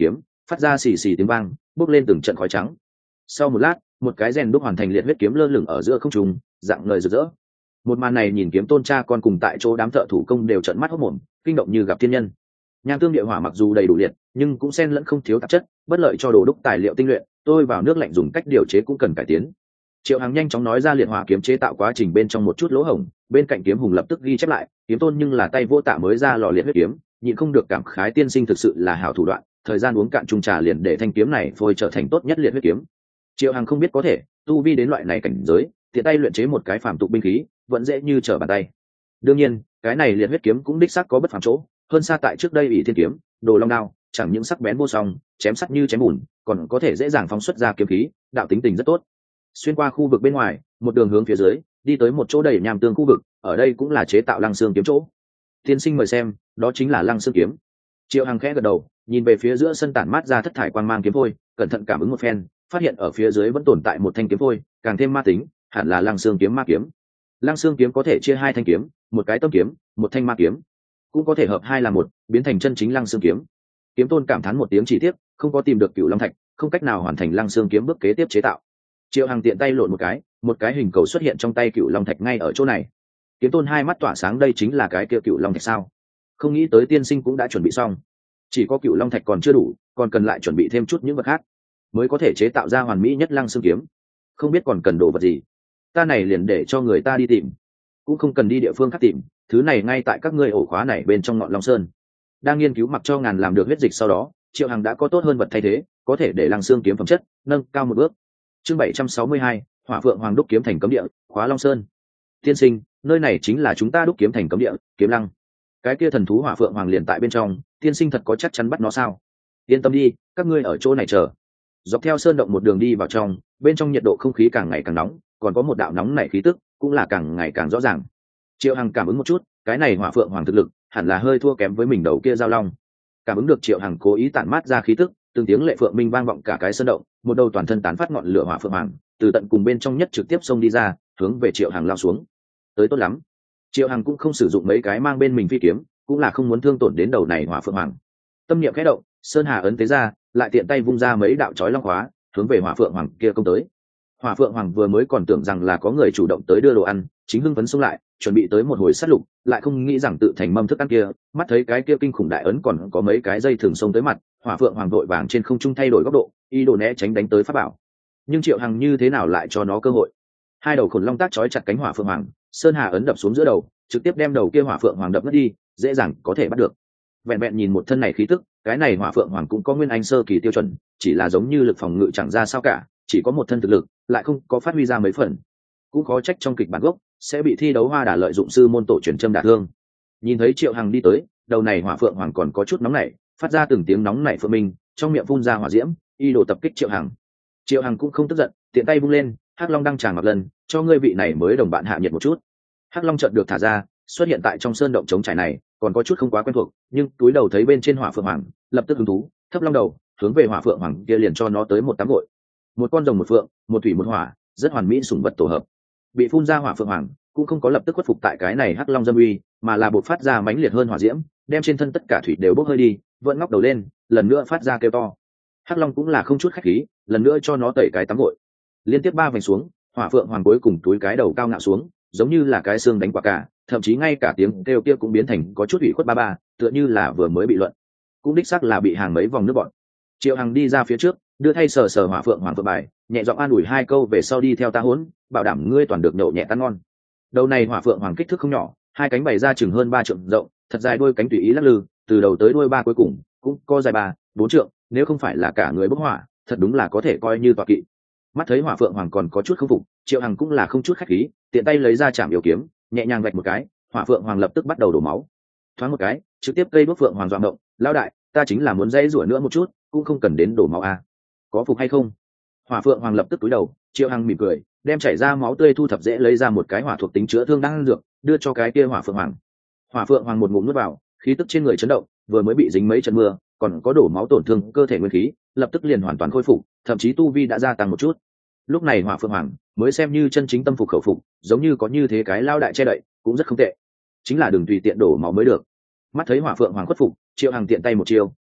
phát ra xì xì tiếng vang, bốc lên từng trận khói trắng. Sau một lát, một cái rèn đúc hoàn thành liệt huyết kiếm lơ lửng ở giữa không trung, dạng ngời rực rỡ. Một màn này nhìn Kiếm Tôn cha con cùng tại chỗ đám thợ thủ công đều trợn mắt hốt mồm, kinh động như gặp thiên nhân. Nham tương địa hỏa mặc dù đầy đủ liệt, nhưng cũng xen lẫn không thiếu tạp chất, bất lợi cho đồ đúc tài liệu tinh luyện, tôi vào nước lạnh dùng cách điều chế cũng cần cải tiến. Triệu Hằng nhanh chóng nói ra liệt hỏa kiếm chế tạo quá trình bên trong một chút lỗ hổng, bên cạnh Kiếm Hùng lập tức ghi chép lại, Kiếm Tôn nhưng là tay vô tạ mới ra lò liệt huyết kiếm, nhịn không được cảm khái tiên sinh thực sự là hảo thủ đoạn, thời gian uống cạn chung trà liền để thanh kiếm này phôi trở thành tốt nhất liệt huyết kiếm. Triệu Hằng không biết có thể tu vi đến loại này cảnh giới, tiện tay luyện chế một cái phàm tục binh khí, vẫn dễ như trở bàn tay. Đương nhiên, cái này liệt huyết kiếm cũng đích xác có bất phàm chỗ, hơn xa tại trước đây ỷ thiên kiếm, đồ long đao, chẳng những sắc bén vô song, chém sắt như chém bùn, còn có thể dễ dàng phóng xuất ra kiếm khí, đạo tính tình rất tốt. Xuyên qua khu vực bên ngoài, một đường hướng phía dưới, đi tới một chỗ đầy nham tương khu vực, ở đây cũng là chế tạo lăng xương kiếm chỗ. Tiên sinh mời xem, đó chính là lăng xương kiếm. Triệu Hằng khẽ gật đầu, nhìn về phía giữa sân tản mát ra thất thải quang mang kiếm phôi, cẩn thận cảm ứng một phen, phát hiện ở phía dưới vẫn tồn tại một thanh kiếm phôi, càng thêm ma tính, hẳn là lăng xương kiếm ma kiếm. Lăng xương kiếm có thể chia hai thanh kiếm, một cái tâm kiếm, một thanh ma kiếm, cũng có thể hợp hai là một, biến thành chân chính lăng xương kiếm. Kiếm Tôn cảm thán một tiếng chỉ tiếc, không có tìm được Cửu Long thạch, không cách nào hoàn thành lăng xương kiếm bước kế tiếp chế tạo. Triệu Hằng tiện tay lộn một cái hình cầu xuất hiện trong tay Cửu Long thạch ngay ở chỗ này. Kiếm Tôn hai mắt tỏa sáng, đây chính là cái kia Cửu Long thạch sao? Không nghĩ tới tiên sinh cũng đã chuẩn bị xong. Chỉ có Cửu Long thạch còn chưa đủ, còn cần lại chuẩn bị thêm chút những vật khác, mới có thể chế tạo ra hoàn mỹ nhất lăng xương kiếm. Không biết còn cần đồ vật gì, ta này liền để cho người ta đi tìm, cũng không cần đi địa phương khác tìm, thứ này ngay tại các ngươi ổ khóa này bên trong ngọn Long Sơn. Đang nghiên cứu mặc cho ngàn làm được huyết dịch sau đó, Triệu Hằng đã có tốt hơn vật thay thế, có thể để lăng xương kiếm phẩm chất nâng cao một bước. Chương 762, Hỏa Phượng Hoàng đúc kiếm thành cấm địa, khóa Long Sơn. Tiên sinh, nơi này chính là chúng ta đúc kiếm thành cấm địa, Kiếm Lăng. Cái kia thần thú Hỏa Phượng Hoàng liền tại bên trong, tiên sinh thật có chắc chắn bắt nó sao? Yên tâm đi, các ngươi ở chỗ này chờ. Dọc theo sơn động một đường đi vào trong, bên trong nhiệt độ không khí càng ngày càng nóng, còn có một đạo nóng nảy khí tức cũng là càng ngày càng rõ ràng. Triệu Hằng cảm ứng một chút, cái này Hỏa Phượng Hoàng thực lực hẳn là hơi thua kém với mình đầu kia giao long. Cảm ứng được Triệu Hằng cố ý tản mát ra khí tức, từng tiếng lệ phượng minh vang vọng cả cái sơn động, một đầu toàn thân tán phát ngọn lửa Hỏa Phượng Hoàng từ tận cùng bên trong nhất trực tiếp xông đi ra, hướng về Triệu Hằng lao xuống. Tới tốt lắm. Triệu Hằng cũng không sử dụng mấy cái mang bên mình phi kiếm, cũng là không muốn thương tổn đến đầu này Hỏa Phượng Hoàng. Tâm niệm khẽ động, sơn hà ấn tế ra, lại tiện tay vung ra mấy đạo chói long khóa, hướng về Hỏa Phượng Hoàng kia công tới. Hỏa Phượng Hoàng vừa mới còn tưởng rằng là có người chủ động tới đưa đồ ăn, chính hưng phấn xông lại, chuẩn bị tới một hồi sát lục, lại không nghĩ rằng tự thành mâm thức ăn kia, mắt thấy cái kia kinh khủng đại ấn còn có mấy cái dây thường xông tới mặt, Hỏa Phượng Hoàng vội vàng trên không trung thay đổi góc độ, ý đồ né tránh đánh tới pháp bảo. Nhưng Triệu Hằng như thế nào lại cho nó cơ hội? Hai đầu khổng long tác chói chặt cánh Hỏa Phượng Hoàng, sơn hà ấn đập xuống giữa đầu, trực tiếp đem đầu kia Hỏa Phượng Hoàng đập mất đi, dễ dàng có thể bắt được. Vẹn vẹn nhìn một thân này khí tức, cái này Hỏa Phượng Hoàng cũng có nguyên anh sơ kỳ tiêu chuẩn, chỉ là giống như lực phòng ngự chẳng ra sao cả, chỉ có một thân thực lực, lại không có phát huy ra mấy phần. Cũng khó trách trong kịch bản gốc sẽ bị thi đấu hoa đả lợi dụng sư môn tổ truyền châm đả thương. Nhìn thấy Triệu Hằng đi tới, đầu này Hỏa Phượng Hoàng còn có chút nóng nảy, phát ra từng tiếng nóng nảy phượng minh, trong miệng phun ra hỏa diễm, y đồ tập kích Triệu Hằng. Triệu Hằng cũng không tức giận, tiện tay vung lên, Hắc Long đăng tràng một lần, cho ngươi vị này mới đồng bạn hạ nhiệt một chút. Hắc Long chợt được thả ra, xuất hiện tại trong sơn động trống trải này, còn có chút không quá quen thuộc, nhưng túi đầu thấy bên trên Hỏa Phượng Hoàng, lập tức hứng thú, thấp long đầu, hướng về Hỏa Phượng Hoàng kia liền cho nó tới một tắm gội. Một con rồng một phượng, một thủy một hỏa, rất hoàn mỹ sủng vật tổ hợp. Bị phun ra Hỏa Phượng Hoàng cũng không có lập tức khuất phục tại cái này Hắc Long dâm uy, mà là bộc phát ra mãnh liệt hơn hỏa diễm, đem trên thân tất cả thủy đều bốc hơi đi, vẫn ngóc đầu lên, lần nữa phát ra kêu to. Hắc Long cũng là không chút khách khí, lần nữa cho nó tẩy cái tắm gội. Liên tiếp ba vành xuống, Hỏa Phượng Hoàng cuối cùng túi cái đầu cao ngạo xuống, giống như là cái xương đánh quả cả, thậm chí ngay cả tiếng kêu kia cũng biến thành có chút ủy khuất ba ba, tựa như là vừa mới bị luận. Cũng đích xác là bị hàng mấy vòng nước bọn. Triệu Hằng đi ra phía trước, đưa thay sờ sờ Hỏa Phượng Hoàng phượng bài, nhẹ giọng an ủi hai câu về sau đi theo ta hỗn, bảo đảm ngươi toàn được nhậu nhẹ tan ngon. Đầu này Hỏa Phượng Hoàng kích thước không nhỏ, hai cánh bày ra chừng hơn 3 trượng rộng, thật dài đuôi cánh tùy ý lắc lư, từ đầu tới đuôi ba cuối cùng cũng có dài 3-4 trượng, nếu không phải là cả người bốc hỏa, thật đúng là có thể coi như tọa kỵ. Mắt thấy Hỏa Phượng Hoàng còn có chút không phục, Triệu Hằng cũng là không chút khách khí, tiện tay lấy ra chạm yêu kiếm, nhẹ nhàng vạch một cái, Hỏa Phượng Hoàng lập tức bắt đầu đổ máu. Thoáng một cái, trực tiếp cây đuốc Phượng Hoàng dọa động, lão đại, ta chính là muốn dây rủa nữa một chút, cũng không cần đến đổ máu a. Có phục hay không? Hỏa Phượng Hoàng lập tức cúi đầu, Triệu Hằng mỉm cười, đem chảy ra máu tươi thu thập dễ lấy ra một cái hỏa thuộc tính chữa thương đang dược, đưa cho cái kia Hỏa Phượng Hoàng. Hỏa Phượng Hoàng một ngụm nuốt vào, khí tức trên người chấn động, vừa mới bị dính mấy trận mưa, còn có đổ máu tổn thương cơ thể nguyên khí, lập tức liền hoàn toàn khôi phục, thậm chí tu vi đã gia tăng một chút. Lúc này Hỏa Phượng Hoàng mới xem như chân chính tâm phục khẩu phục, giống như có như thế cái lao đại che đậy, cũng rất không tệ. Chính là đừng tùy tiện đổ máu mới được. Mắt thấy Hỏa Phượng Hoàng khuất phục, Triệu Hằng tiện tay một chiêu,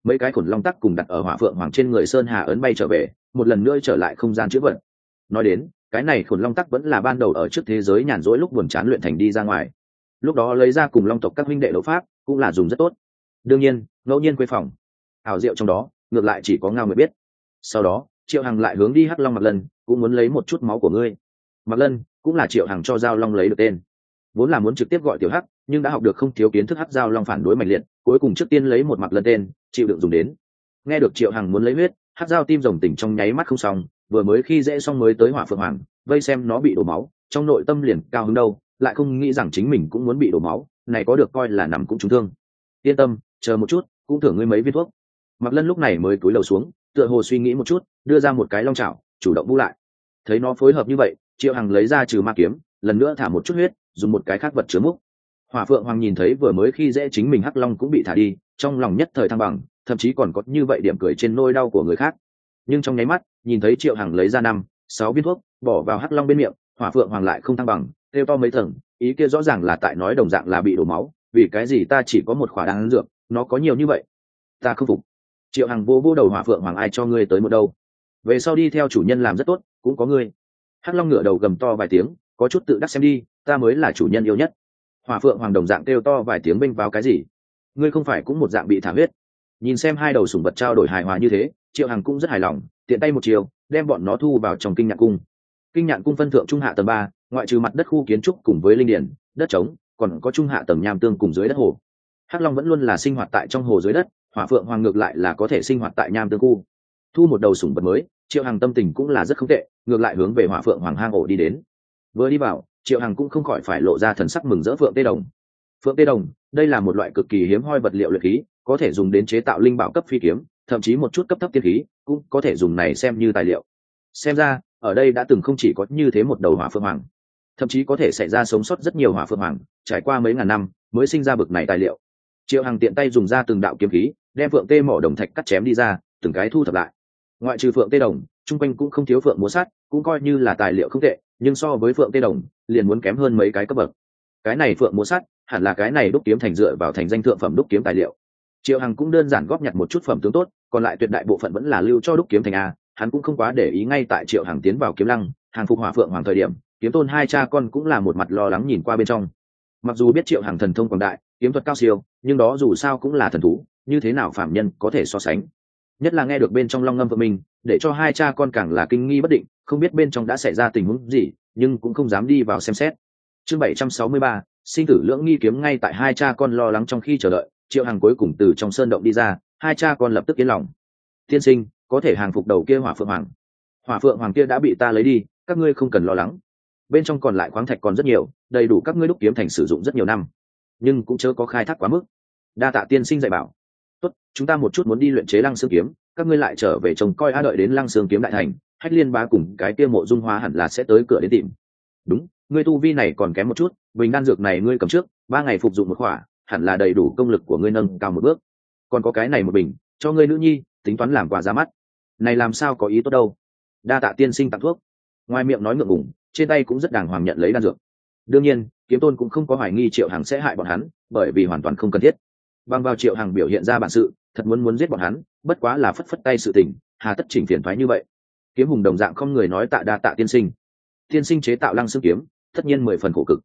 mấy cái khổn long tắc cùng đặt ở hỏa phượng hoàng trên người sơn hà ấn bay trở về, một lần nữa trở lại không gian chữ vật. Nói đến cái này khổn long tắc vẫn là ban đầu ở trước thế giới nhàn rỗi lúc buồn chán luyện thành đi ra ngoài, lúc đó lấy ra cùng long tộc các huynh đệ đấu pháp cũng là dùng rất tốt. đương nhiên ngẫu nhiên quê phòng ảo diệu trong đó ngược lại chỉ có Ngao Nguyệt biết. Sau đó Triệu Hằng lại hướng đi Hắc Long Mặc Lân, cũng muốn lấy một chút máu của ngươi. Mặc Lân cũng là Triệu Hằng cho Giao Long lấy được tên, vốn là muốn trực tiếp gọi tiểu Hắc, nhưng đã học được không thiếu kiến thức Hắc Giao Long phản đối mạnh liệt, cuối cùng trước tiên lấy một Mặc Lân tên chịu đựng dùng đến. Nghe được Triệu Hằng muốn lấy huyết, Hắc Giao tim rồng tỉnh trong nháy mắt không xong, vừa mới khi dễ xong mới tới Hỏa Phượng Hoàng, vây xem nó bị đổ máu, trong nội tâm liền cao hứng đâu, lại không nghĩ rằng chính mình cũng muốn bị đổ máu, này có được coi là nằm cũng trúng thương. Yên tâm, chờ một chút, cũng thưởng ngươi mấy viên thuốc. Mặc Lân lúc này mới cúi đầu xuống, tựa hồ suy nghĩ một chút, đưa ra một cái long chảo, chủ động bu lại. Thấy nó phối hợp như vậy, Triệu Hằng lấy ra trừ ma kiếm, lần nữa thả một chút huyết, dùng một cái khác vật chứa múc. Hỏa Phượng Hoàng nhìn thấy vừa mới khi dễ chính mình Hắc Long cũng bị thả đi, trong lòng nhất thời thăng bằng, thậm chí còn có như vậy điểm cười trên nỗi đau của người khác. Nhưng trong nháy mắt, nhìn thấy Triệu Hằng lấy ra 5-6 viên thuốc, bỏ vào Hắc Long bên miệng, Hỏa Phượng Hoàng lại không thăng bằng, kêu to mấy tầng, ý kia rõ ràng là tại nói đồng dạng là bị đổ máu, vì cái gì ta chỉ có một khỏa đan dược, nó có nhiều như vậy? Ta không phục. Triệu Hằng vô đầu Hỏa Phượng Hoàng, ai cho ngươi tới một đâu? Về sau đi theo chủ nhân làm rất tốt, cũng có ngươi. Hắc Long ngửa đầu gầm to vài tiếng, có chút tự đắc xem đi, ta mới là chủ nhân yêu nhất. Hỏa Phượng Hoàng đồng dạng kêu to vài tiếng bênh vào cái gì? Ngươi không phải cũng một dạng bị thả huyết? Nhìn xem hai đầu sủng vật trao đổi hài hòa như thế, Triệu Hằng cũng rất hài lòng, tiện tay một chiều đem bọn nó thu vào trong kinh nhạn cung. Kinh nhạn cung phân thượng trung hạ tầng 3, ngoại trừ mặt đất khu kiến trúc cùng với linh điển, đất trống, còn có trung hạ tầng nham tương cùng dưới đất hồ. Hắc Long vẫn luôn là sinh hoạt tại trong hồ dưới đất, Hỏa Phượng Hoàng ngược lại là có thể sinh hoạt tại nham tương khu. Thu một đầu sủng vật mới, Triệu Hằng tâm tình cũng là rất không tệ, ngược lại hướng về Hỏa Phượng Hoàng hang ổ đi đến. Vừa đi vào, Triệu Hằng cũng không khỏi phải lộ ra thần sắc mừng rỡ. Phượng Tê Đồng. Phượng Tê Đồng, đây là một loại cực kỳ hiếm hoi vật liệu luyện khí, có thể dùng đến chế tạo linh bảo cấp phi kiếm, thậm chí một chút cấp thấp tiên khí, cũng có thể dùng này xem như tài liệu. Xem ra, ở đây đã từng không chỉ có như thế một đầu Hỏa Phượng Hoàng, thậm chí có thể xảy ra sống sót rất nhiều Hỏa Phượng Hoàng, trải qua mấy ngàn năm mới sinh ra bực này tài liệu. Triệu Hằng tiện tay dùng ra từng đạo kiếm khí, đem Phượng Tê mỏ đồng thạch cắt chém đi ra, từng cái thu thập lại. Ngoại trừ Phượng Tê Đồng, chung quanh cũng không thiếu Phượng Múa Sắt, cũng coi như là tài liệu không tệ, nhưng so với Phượng Tê Đồng, liền muốn kém hơn mấy cái cấp bậc. Cái này Phượng Múa Sắt, hẳn là cái này đúc kiếm thành dựa vào thành danh thượng phẩm đúc kiếm tài liệu. Triệu Hằng cũng đơn giản góp nhặt một chút phẩm tướng tốt, còn lại tuyệt đại bộ phận vẫn là lưu cho đúc kiếm thành a, hắn cũng không quá để ý. Ngay tại Triệu Hằng tiến vào kiếm lăng, hàng phục Hỏa Phượng Hoàng thời điểm, Kiếm Tôn hai cha con cũng là một mặt lo lắng nhìn qua bên trong. Mặc dù biết Triệu Hằng thần thông quảng đại, kiếm thuật cao siêu, nhưng đó dù sao cũng là thần thú, như thế nào phạm nhân có thể so sánh? Nhất là nghe được bên trong long ngâm vợ mình, để cho hai cha con càng là kinh nghi bất định, không biết bên trong đã xảy ra tình huống gì, nhưng cũng không dám đi vào xem xét. Chương 763, sinh tử lưỡng nghi kiếm. Ngay tại hai cha con lo lắng trong khi chờ đợi, Triệu Hằng cuối cùng từ trong sơn động đi ra, hai cha con lập tức yên lòng. Tiên sinh, có thể hàng phục đầu kia Hỏa Phượng Hoàng. Hỏa Phượng Hoàng kia đã bị ta lấy đi, các ngươi không cần lo lắng. Bên trong còn lại khoáng thạch còn rất nhiều, đầy đủ các ngươi đúc kiếm thành sử dụng rất nhiều năm, nhưng cũng chớ có khai thác quá mức. Đa tạ tiên sinh dạy bảo. Tốt, chúng ta một chút muốn đi luyện chế Lăng Xương kiếm, các ngươi lại trở về trông coi. Đợi đến Lăng Xương kiếm đại thành, Hách Liên Bá cùng cái kia Mộ Dung Hoa hẳn là sẽ tới cửa đến tìm. Đúng, ngươi tu vi này còn kém một chút, bình đan dược này ngươi cầm trước, 3 ngày phục dụng một khỏa, hẳn là đầy đủ công lực của ngươi nâng cao một bước. Còn có cái này một bình, cho ngươi nữ nhi, tính toán làm quà ra mắt. Này làm sao có ý tốt đâu. Đa tạ tiên sinh tặng thuốc. Ngoài miệng nói ngượng ngùng, trên tay cũng rất đàng hoàng nhận lấy đan dược. Đương nhiên, Kiếm Tôn cũng không có hoài nghi Triệu Hằng sẽ hại bọn hắn, bởi vì hoàn toàn không cần thiết. Bằng vào Triệu Hằng biểu hiện ra bản sự, thật muốn giết bọn hắn, bất quá là phất phất tay sự tình, hà tất chỉnh phiền toái như vậy. Kiếm Hùng đồng dạng không người nói tạ đa tạ tiên sinh. Tiên sinh chế tạo Lăng Xương kiếm, tất nhiên 10 phần khổ cực.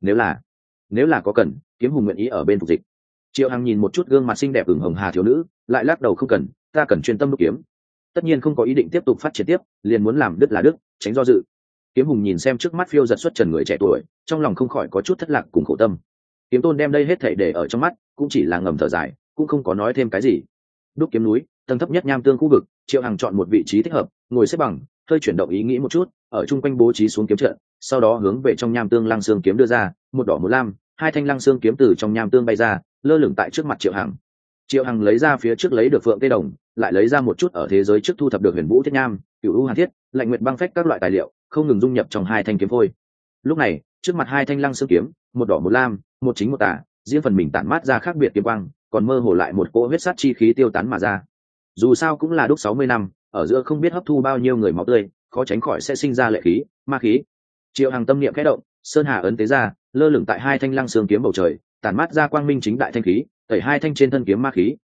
Nếu là có cần, Kiếm Hùng nguyện ý ở bên phục dịch. Triệu Hằng nhìn một chút gương mặt xinh đẹp ửng hồng hà thiếu nữ, lại lắc đầu không cần, ta cần chuyên tâm đúc kiếm. Tất nhiên không có ý định tiếp tục phát triển tiếp, liền muốn làm đứt là đứt, tránh do dự. Kiếm Hùng nhìn xem trước mắt phiêu giật xuất trần người trẻ tuổi, trong lòng không khỏi có chút thất lạc cùng khổ tâm. Kiếm Tôn đem đây hết thảy để ở trong mắt, cũng chỉ là ngầm thở dài, cũng không có nói thêm cái gì. Đúc kiếm núi, tầng thấp nhất nham tương khu vực, Triệu Hằng chọn một vị trí thích hợp, ngồi xếp bằng, hơi chuyển động ý nghĩ một chút, ở chung quanh bố trí xuống kiếm trận, sau đó hướng về trong nham tương Lăng Xương kiếm đưa ra, một đỏ một lam, 2 thanh Lăng Xương kiếm từ trong nham tương bay ra, lơ lửng tại trước mặt Triệu Hằng. Triệu Hằng lấy ra phía trước lấy được Phượng Tê Đồng, lại lấy ra một chút ở thế giới trước thu thập được Huyền Vũ Thiết Nham, Cửu U Hàn Thiết, Lạnh Nguyệt Băng Phách các loại tài liệu, không ngừng dung nhập trong 2 thanh kiếm phôi. Lúc này, trước mặt 2 thanh Lăng Xương kiếm, một đỏ một lam, một chính một tà, riêng phần mình tản mát ra khác biệt kiếm quang, còn mơ hồ lại một cỗ huyết sát chi khí tiêu tán mà ra. Dù sao cũng là đúc 60 năm, ở giữa không biết hấp thu bao nhiêu người máu tươi, khó tránh khỏi sẽ sinh ra lệ khí, ma khí. Triệu Hằng tâm niệm khẽ động, sơn hà ấn tế ra, lơ lửng tại 2 thanh Lăng Xương kiếm bầu trời, tản mát ra quang minh chính đại thanh khí, tẩy 2 thanh trên thân kiếm ma khí,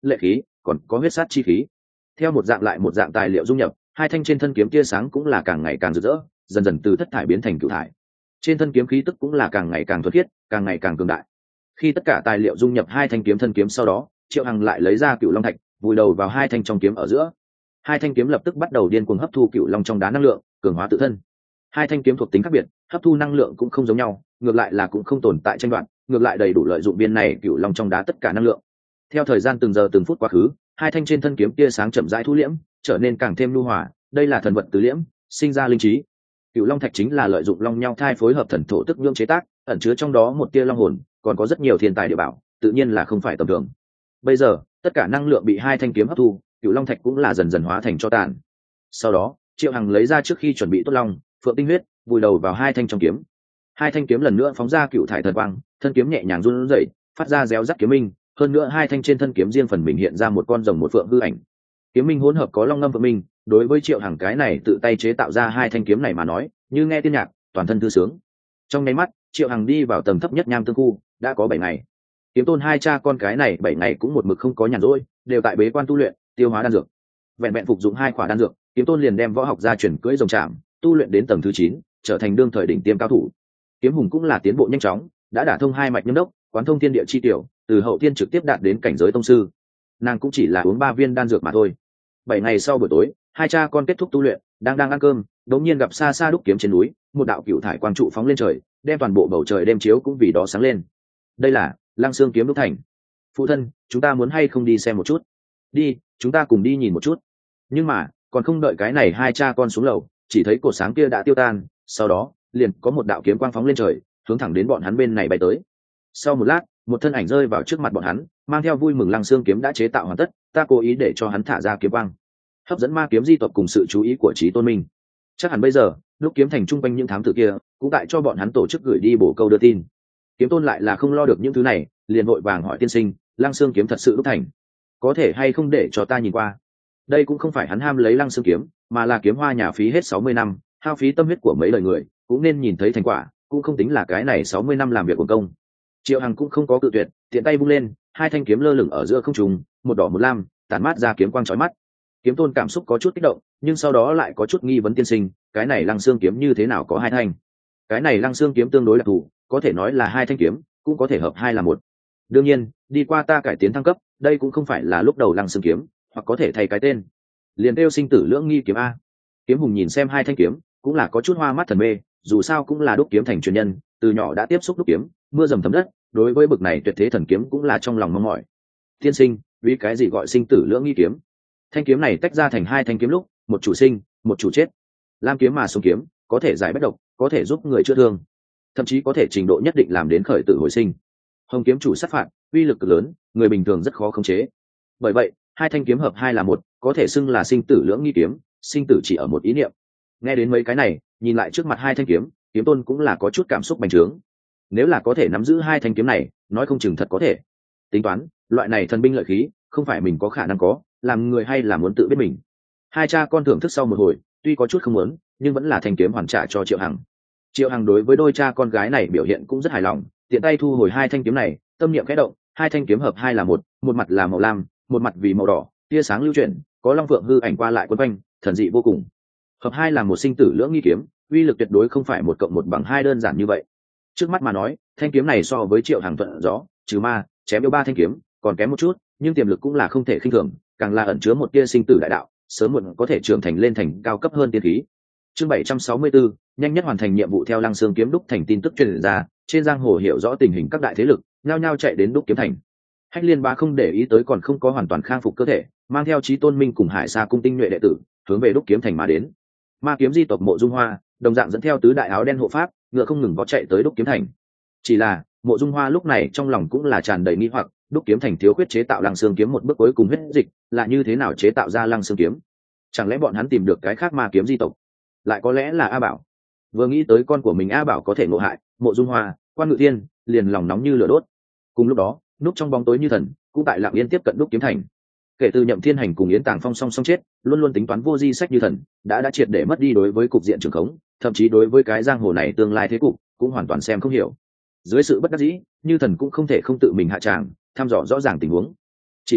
lệ khí, còn có huyết sát chi khí. Theo một dạng lại một dạng tài liệu dung nhập, hai thanh trên thân kiếm tia sáng cũng là càng ngày càng rực rỡ, dần dần từ thất thải biến thành cửu thải. Trên thân kiếm khí tức cũng là càng ngày càng thuần khiết, càng ngày càng cường đại. Khi tất cả tài liệu dung nhập hai thanh kiếm thân kiếm sau đó, Triệu Hằng lại lấy ra cựu long thạch, vùi đầu vào hai thanh trong kiếm ở giữa. Hai thanh kiếm lập tức bắt đầu điên cuồng hấp thu cựu long trong đá năng lượng, cường hóa tự thân. Hai thanh kiếm thuộc tính khác biệt, hấp thu năng lượng cũng không giống nhau, ngược lại là cũng không tồn tại tranh đoạt, ngược lại đầy đủ lợi dụng viên này cựu long trong đá tất cả năng lượng. Theo thời gian từng giờ từng phút quá khứ, hai thanh trên thân kiếm tia sáng chậm rãi thu liễm, trở nên càng thêm nhu hòa. Đây là thần vật tứ liễm, sinh ra linh trí. Cựu long thạch chính là lợi dụng long nhau thai phối hợp thần thổ tức nhưỡng chế tác, ẩn chứa trong đó một tia long hồn, còn có rất nhiều thiên tài địa bảo, tự nhiên là không phải tầm thường. Bây giờ tất cả năng lượng bị hai thanh kiếm hấp thu, cựu long thạch cũng là dần dần hóa thành cho tàn. Sau đó Triệu Hằng lấy ra trước khi chuẩn bị tốt long phượng tinh huyết, vùi đầu vào hai thanh trong kiếm. Hai thanh kiếm lần nữa phóng ra cựu thải thần quang, thân kiếm nhẹ nhàng run rẩy, phát ra réo rắt kiếm minh. Hơn nữa hai thanh trên thân kiếm riêng phần mình hiện ra một con rồng một phượng hư ảnh. Kiếm minh hỗn hợp có long ngâm phượng minh, đối với Triệu Hằng cái này tự tay chế tạo ra hai thanh kiếm này mà nói, như nghe tiên nhạc, toàn thân thư sướng. Trong nháy mắt Triệu Hằng đi vào tầng thấp nhất nham tương khu, đã có 7 ngày. Kiếm Tôn hai cha con cái này 7 ngày cũng một mực không có nhàn rỗi, đều tại bế quan tu luyện, tiêu hóa đan dược. Vẹn vẹn phục dụng 2 quả đan dược, Kiếm Tôn liền đem võ học gia truyền cưỡi rồng trảm, tu luyện đến tầng thứ 9, trở thành đương thời đỉnh tiêm cao thủ. Kiếm Hùng cũng là tiến bộ nhanh chóng, đã đả thông 2 mạch nhâm đốc, quán thông thiên địa chi tiểu, từ hậu thiên trực tiếp đạt đến cảnh giới tông sư. Nàng cũng chỉ là uống 3 viên đan dược mà thôi. 7 ngày sau buổi tối, hai cha con kết thúc tu luyện, đang ăn cơm, đột nhiên gặp xa xa đúc kiếm trên núi, một đạo cựu thải quang trụ phóng lên trời, đem toàn bộ bầu trời đêm chiếu cũng vì đó sáng lên. Đây là Lăng Xương kiếm đúc thành. Phụ thân, chúng ta muốn hay không đi xem một chút? Đi, chúng ta cùng đi nhìn một chút. Nhưng mà còn không đợi cái này hai cha con xuống lầu, chỉ thấy cột sáng kia đã tiêu tan, sau đó liền có một đạo kiếm quang phóng lên trời, hướng thẳng đến bọn hắn bên này bay tới. Sau một lát, một thân ảnh rơi vào trước mặt bọn hắn, mang theo vui mừng Lăng Xương kiếm đã chế tạo hoàn tất, ta cố ý để cho hắn thả ra kiếm quang, hấp dẫn ma kiếm di tộc cùng sự chú ý của Chí Tôn Minh. Chắc hẳn bây giờ lúc kiếm thành trung quanh những thám tử kia cũng tại cho bọn hắn tổ chức gửi đi bổ câu đưa tin. Kiếm Tôn lại là không lo được những thứ này, liền vội vàng hỏi tiên sinh, Lăng Xương kiếm thật sự đúc thành, có thể hay không để cho ta nhìn qua? Đây cũng không phải hắn ham lấy Lăng Xương kiếm, mà là kiếm hoa nhà phí hết 60 năm, hao phí tâm huyết của mấy đời người, cũng nên nhìn thấy thành quả, cũng không tính là cái này 60 năm làm việc của công. Triệu Hằng cũng không có cự tuyệt, tiện tay vung lên, hai thanh kiếm lơ lửng ở giữa không trung, một đỏ một lam, tản mát ra kiếm quang chói mắt. Kiếm Tôn cảm xúc có chút kích động, nhưng sau đó lại có chút nghi vấn tiên sinh, cái này Lăng Xương kiếm như thế nào có hai thanh? Cái này Lăng Xương kiếm tương đối đặc thù, có thể nói là hai thanh kiếm, cũng có thể hợp hai là một. Đương nhiên, đi qua ta cải tiến thăng cấp, đây cũng không phải là lúc đầu Lăng Xương kiếm, hoặc có thể thay cái tên, liền kêu sinh tử lưỡng nghi kiếm a. Kiếm Hùng nhìn xem hai thanh kiếm, cũng là có chút hoa mắt thần mê, dù sao cũng là đúc kiếm thành truyền nhân, từ nhỏ đã tiếp xúc đúc kiếm, mưa dầm thấm đất, đối với bực này tuyệt thế thần kiếm cũng là trong lòng mong mỏi. Tiên sinh, vì cái gì gọi sinh tử lưỡng nghi kiếm? Thanh kiếm này tách ra thành hai thanh kiếm lúc, một chủ sinh, một chủ chết. Lam kiếm mà xuống kiếm, có thể giải bất độc, có thể giúp người chữa thương, thậm chí có thể trình độ nhất định làm đến khởi tử hồi sinh. Hồng kiếm chủ sát phạt, uy lực cực lớn, người bình thường rất khó khống chế. Bởi vậy, hai thanh kiếm hợp hai là một, có thể xưng là sinh tử lưỡng nghi kiếm, sinh tử chỉ ở một ý niệm. Nghe đến mấy cái này, nhìn lại trước mặt hai thanh kiếm, Kiếm Tôn cũng là có chút cảm xúc bành trướng. Nếu là có thể nắm giữ hai thanh kiếm này, nói không chừng thật có thể. Tính toán, loại này thần binh lợi khí, không phải mình có khả năng có, làm người hay là muốn tự biết mình. Hai cha con thưởng thức sau một hồi, tuy có chút không muốn, nhưng vẫn là thanh kiếm hoàn trả cho Triệu Hằng. Triệu Hằng đối với đôi cha con gái này biểu hiện cũng rất hài lòng, tiện tay thu hồi hai thanh kiếm này, tâm niệm khẽ động, hai thanh kiếm hợp hai là một, một mặt là màu lam, một mặt vì màu đỏ, tia sáng lưu chuyển, có long phượng hư ảnh qua lại quấn quanh, thần dị vô cùng. Hợp hai là một sinh tử lưỡng nghi kiếm, uy lực tuyệt đối không phải 1+1=2 đơn giản như vậy. Trước mắt mà nói, thanh kiếm này so với Triệu Hằng thuận gió, trừ ma, chém yêu 3 thanh kiếm, còn kém một chút, nhưng tiềm lực cũng là không thể khinh thường, càng là ẩn chứa một tia sinh tử đại đạo, sớm muộn có thể trưởng thành lên thành cao cấp hơn tiên khí. Chương 764, nhanh nhất hoàn thành nhiệm vụ theo Lăng Xương kiếm đúc thành tin tức truyền ra, trên giang hồ hiểu rõ tình hình các đại thế lực, nhao nhao chạy đến đúc kiếm thành. Hách Liên Bá không để ý tới còn không có hoàn toàn khang phục cơ thể, mang theo Chí Tôn Minh cùng Hải Sa cung tinh nhuệ đệ tử, hướng về đúc kiếm thành mà đến. Ma kiếm di tộc Mộ Dung Hoa, đồng dạng dẫn theo tứ đại áo đen hộ pháp, ngựa không ngừng vó chạy tới đúc kiếm thành. Chỉ là, Mộ Dung Hoa lúc này trong lòng cũng là tràn đầy nghi hoặc, đúc kiếm thành thiếu khuyết chế tạo Lăng Xương kiếm một bước cuối cùng huyết dịch, là như thế nào chế tạo ra Lăng Xương kiếm? Chẳng lẽ bọn hắn tìm được cái khác ma kiếm di tộc? Lại có lẽ là A Bảo. Vừa nghĩ tới con của mình A Bảo có thể ngộ hại, Mộ Dung Hoa, Quan Ngự Thiên liền lòng nóng như lửa đốt. Cùng lúc đó, núp trong bóng tối như thần, cũng tại lặng yên tiếp cận đúc kiếm thành. Kể từ Nhậm Thiên Hành cùng Yến Tàng Phong song song chết, luôn luôn tính toán vô di sách như thần, đã triệt để mất đi đối với cục diện trường khống, thậm chí đối với cái giang hồ này tương lai thế cục cũng hoàn toàn xem không hiểu. Dưới sự bất đắc dĩ, như thần cũng không thể không tự mình hạ tràng, thăm dò rõ ràng tình huống. Chỉ là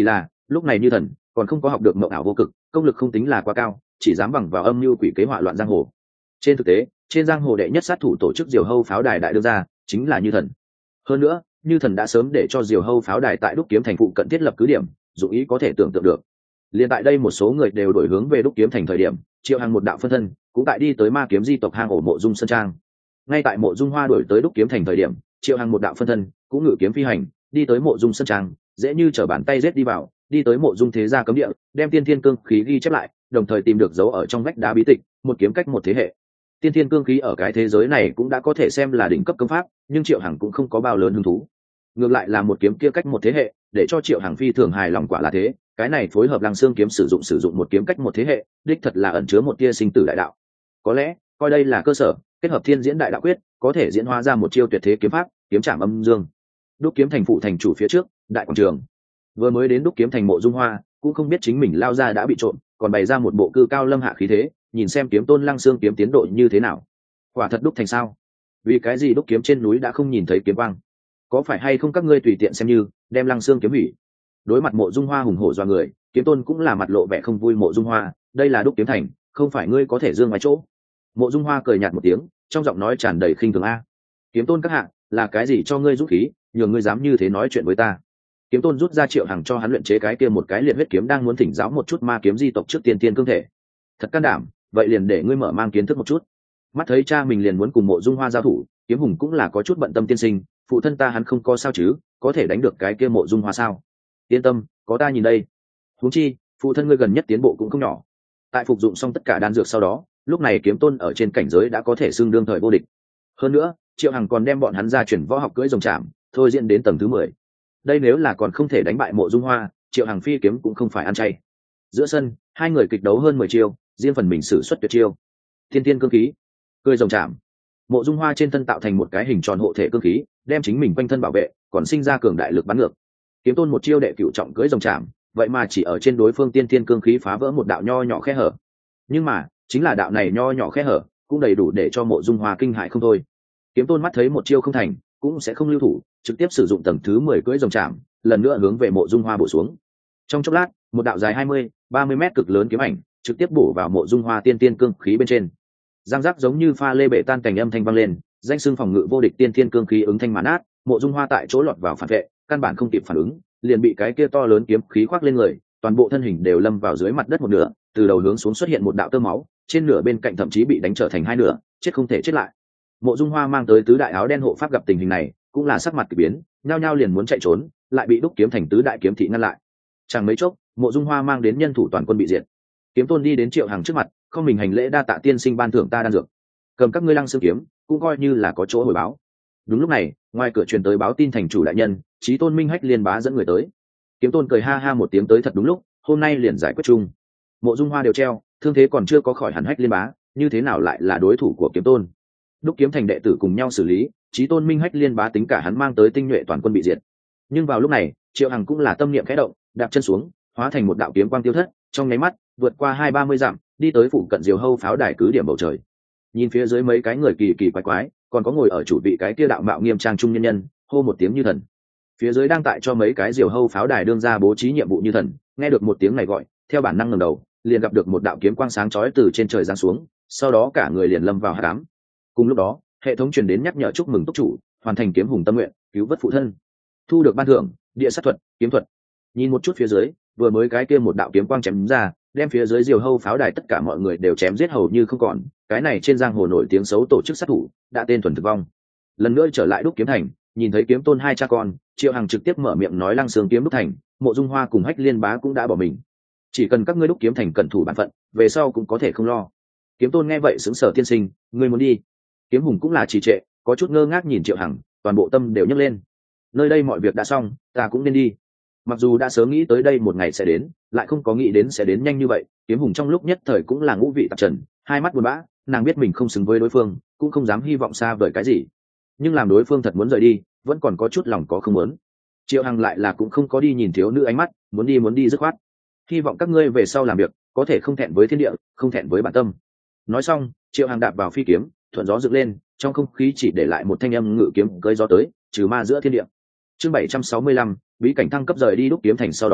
lúc này như thần còn không có học được mộng ảo vô cực, công lực không tính là quá cao, chỉ dám bằng vào âm mưu quỷ kế họa loạn giang hồ. Trên thực tế trên giang hồ đệ nhất sát thủ tổ chức diều hâu pháo đài đại đưa ra chính là như thần. Hơn nữa như thần đã sớm để cho diều hâu pháo đài tại đúc kiếm thành phụ cận thiết lập cứ điểm, dụng ý có thể tưởng tượng được. Liên tại đây một số người đều đổi hướng về đúc kiếm thành thời điểm, Triệu Hằng một đạo phân thân cũng tại đi tới ma kiếm di tộc hang ổ mộ dung sơn trang. Ngay tại mộ dung hoa đổi tới đúc kiếm thành thời điểm, Triệu Hằng một đạo phân thân cũng ngự kiếm phi hành đi tới mộ dung sơn trang, dễ như trở bàn tay giết đi vào, đi tới mộ dung thế gia cấm địa, đem tiên thiên cương khí ghi chép lại, đồng thời tìm được dấu ở trong vách đá bí tịch, một kiếm cách một thế hệ. Tiên thiên cương khí ở cái thế giới này cũng đã có thể xem là đỉnh cấp công pháp, nhưng Triệu Hằng cũng không có bao lớn hứng thú. Ngược lại là một kiếm kia cách một thế hệ, để cho Triệu Hằng phi thường hài lòng. Quả là thế, cái này phối hợp Lăng Xương kiếm sử dụng một kiếm cách một thế hệ, đích thật là ẩn chứa một tia sinh tử đại đạo. Có lẽ coi đây là cơ sở, kết hợp thiên diễn đại đạo quyết, có thể diễn hóa ra một chiêu tuyệt thế kiếm pháp, kiếm trảm âm dương. Đúc kiếm thành phụ thành chủ phía trước đại quảng trường, vừa mới đến đúc kiếm thành mộ dung hoa cũng không biết chính mình lao ra đã bị trộn, còn bày ra một bộ cư cao lâm hạ khí thế, nhìn xem kiếm tôn Lăng Xương kiếm tiến độ như thế nào. Quả thật đúc thành sao? Vì cái gì đúc kiếm trên núi đã không nhìn thấy kiếm quang? Có phải hay không các ngươi tùy tiện xem như đem Lăng Xương kiếm hủy? Đối mặt mộ dung hoa hùng hổ doa người, kiếm tôn cũng là mặt lộ vẻ không vui. Mộ dung hoa, đây là đúc kiếm thành, không phải ngươi có thể dương ngoài chỗ. Mộ dung hoa cười nhạt một tiếng, trong giọng nói tràn đầy khinh thường. A, kiếm tôn các hạ, là cái gì cho ngươi dũng khí nhường ngươi dám như thế nói chuyện với ta? Kiếm tôn rút ra Triệu Hằng cho hắn luyện chế cái kia một cái liệt huyết kiếm, đang muốn thỉnh giáo một chút ma kiếm di tộc trước tiên tiên cương thể. Thật can đảm, vậy liền để ngươi mở mang kiến thức một chút. Mắt thấy cha mình liền muốn cùng mộ dung hoa giao thủ, kiếm hùng cũng là có chút bận tâm. Tiên sinh, phụ thân ta hắn không có sao chứ, có thể đánh được cái kia mộ dung hoa sao? Yên tâm, có ta nhìn đây. Huống chi phụ thân ngươi gần nhất tiến bộ cũng không nhỏ. Tại phục dụng xong tất cả đan dược sau đó, lúc này kiếm tôn ở trên cảnh giới đã có thể xưng đương thời vô địch. Hơn nữa Triệu Hằng còn đem bọn hắn ra chuyển võ học cưỡi rồng chạm, thôi diễn đến tầng thứ 10. Đây nếu là còn không thể đánh bại mộ dung hoa, Triệu Hằng phi kiếm cũng không phải ăn chay. Giữa sân hai người kịch đấu hơn 10 chiêu, riêng phần mình sử xuất tuyệt chiêu. Thiên tiên cương khí, cưỡi rồng chạm. Mộ dung hoa trên thân tạo thành một cái hình tròn hộ thể cương khí, đem chính mình quanh thân bảo vệ, còn sinh ra cường đại lực bắn ngược. Kiếm tôn một chiêu đệ cửu trọng cưỡi rồng chạm, vậy mà chỉ ở trên đối phương tiên tiên cương khí phá vỡ một đạo nho nhỏ khe hở. Nhưng mà chính là đạo này nho nhỏ khe hở cũng đầy đủ để cho mộ dung hoa kinh hại không thôi. Kiếm tôn mắt thấy một chiêu không thành cũng sẽ không lưu thủ, trực tiếp sử dụng tầng thứ 10 cưỡi rồng chạm, lần nữa hướng về mộ dung hoa bổ xuống. Trong chốc lát một đạo dài 20-30 mét cực lớn kiếm ảnh trực tiếp bổ vào mộ dung hoa tiên tiên cương khí bên trên. Giang giác giống như pha lê bể tan cảnh âm thanh vang lên, danh xưng phòng ngự vô địch tiên tiên cương khí ứng thanh mãn át. Mộ dung hoa tại chỗ lọt vào phản vệ, căn bản không kịp phản ứng, liền bị cái kia to lớn kiếm khí khoác lên người, toàn bộ thân hình đều lâm vào dưới mặt đất một nửa, từ đầu hướng xuống xuất hiện một đạo tơ máu, trên nửa bên cạnh thậm chí bị đánh trở thành hai nửa, chết không thể chết lại. Mộ dung hoa mang tới tứ đại áo đen hộ pháp gặp tình hình này cũng là sắc mặt kỳ biến, nhao nhao liền muốn chạy trốn, lại bị đúc kiếm thành tứ đại kiếm thị ngăn lại. Chẳng mấy chốc mộ dung hoa mang đến nhân thủ toàn quân bị diệt. Kiếm tôn đi đến Triệu Hằng trước mặt, không mình hành lễ, đa tạ tiên sinh ban thưởng ta đan dược, cầm các ngươi Lăng Xương kiếm cũng coi như là có chỗ hồi báo. Đúng lúc này ngoài cửa truyền tới báo tin thành chủ đại nhân Chí Tôn Minh Hách Liên Bá dẫn người tới. Kiếm tôn cười ha ha một tiếng, tới thật đúng lúc, hôm nay liền giải quyết chung. Mộ dung hoa đều treo, thương thế còn chưa có khỏi hẳn Hách Liên Bá như thế nào lại là đối thủ của kiếm tôn? Đúc kiếm thành đệ tử cùng nhau xử lý, Chí Tôn Minh Hách Liên Bá tính cả hắn mang tới tinh nhuệ toàn quân bị diệt. Nhưng vào lúc này Triệu Hằng cũng là tâm niệm khẽ động, đạp chân xuống, hóa thành một đạo kiếm quang tiêu thất, trong nháy mắt vượt qua 20-30 dặm, đi tới phụ cận diều hâu pháo đài cứ điểm bầu trời. Nhìn phía dưới mấy cái người kỳ kỳ quái quái, còn có ngồi ở chủ vị cái kia đạo mạo nghiêm trang trung nhân nhân, hô một tiếng như thần. Phía dưới đang tại cho mấy cái diều hâu pháo đài đương ra bố trí nhiệm vụ như thần, nghe được một tiếng này gọi, theo bản năng ngẩng đầu, liền gặp được một đạo kiếm quang sáng chói từ trên trời giáng xuống, sau đó cả người liền lâm vào hắc ám. Cùng lúc đó hệ thống truyền đến nhắc nhở chúc mừng túc chủ hoàn thành kiếm hùng tâm nguyện, cứu vớt phụ thân, thu được ban thưởng địa sát thuật, kiếm thuật. Nhìn một chút phía dưới, vừa mới cái kia một đạo kiếm quang chém ra, đem phía dưới diều hâu pháo đài tất cả mọi người đều chém giết hầu như không còn. Cái này trên giang hồ nổi tiếng xấu tổ chức sát thủ đã tên thuần thực vong. Lần nữa trở lại đúc kiếm thành, nhìn thấy kiếm tôn hai cha con, Triệu Hằng trực tiếp mở miệng nói Lăng Xương kiếm đúc thành, mộ dung hoa cùng Hách Liên Bá cũng đã bỏ mình, chỉ cần các ngươi đúc kiếm thành cẩn thủ bản phận, về sau cũng có thể không lo. Kiếm tôn nghe vậy sững sờ, tiên sinh ngươi muốn đi? Kiếm hùng cũng là trì trệ, có chút ngơ ngác nhìn Triệu Hằng, toàn bộ tâm đều nhấc lên. Nơi đây mọi việc đã xong, ta cũng nên đi. Mặc dù đã sớm nghĩ tới đây một ngày sẽ đến, lại không có nghĩ đến sẽ đến nhanh như vậy. Kiếm hùng trong lúc nhất thời cũng là ngũ vị tạp trần, hai mắt buồn bã, nàng biết mình không xứng với đối phương, cũng không dám hy vọng xa vời cái gì, nhưng làm đối phương thật muốn rời đi, vẫn còn có chút lòng có không muốn. Triệu Hằng lại là cũng không có đi nhìn thiếu nữ ánh mắt, muốn đi dứt khoát. Hy vọng các ngươi về sau làm việc có thể không thẹn với thiên địa, không thẹn với bản tâm. Nói xong Triệu Hằng đạp vào phi kiếm, thuận gió dựng lên, trong không khí chỉ để lại một thanh âm ngự kiếm cưỡi gió tới, trừ ma giữa thiên địa. Chương 765, bí cảnh thăng cấp. Rời đi đúc kiếm thành sau đó,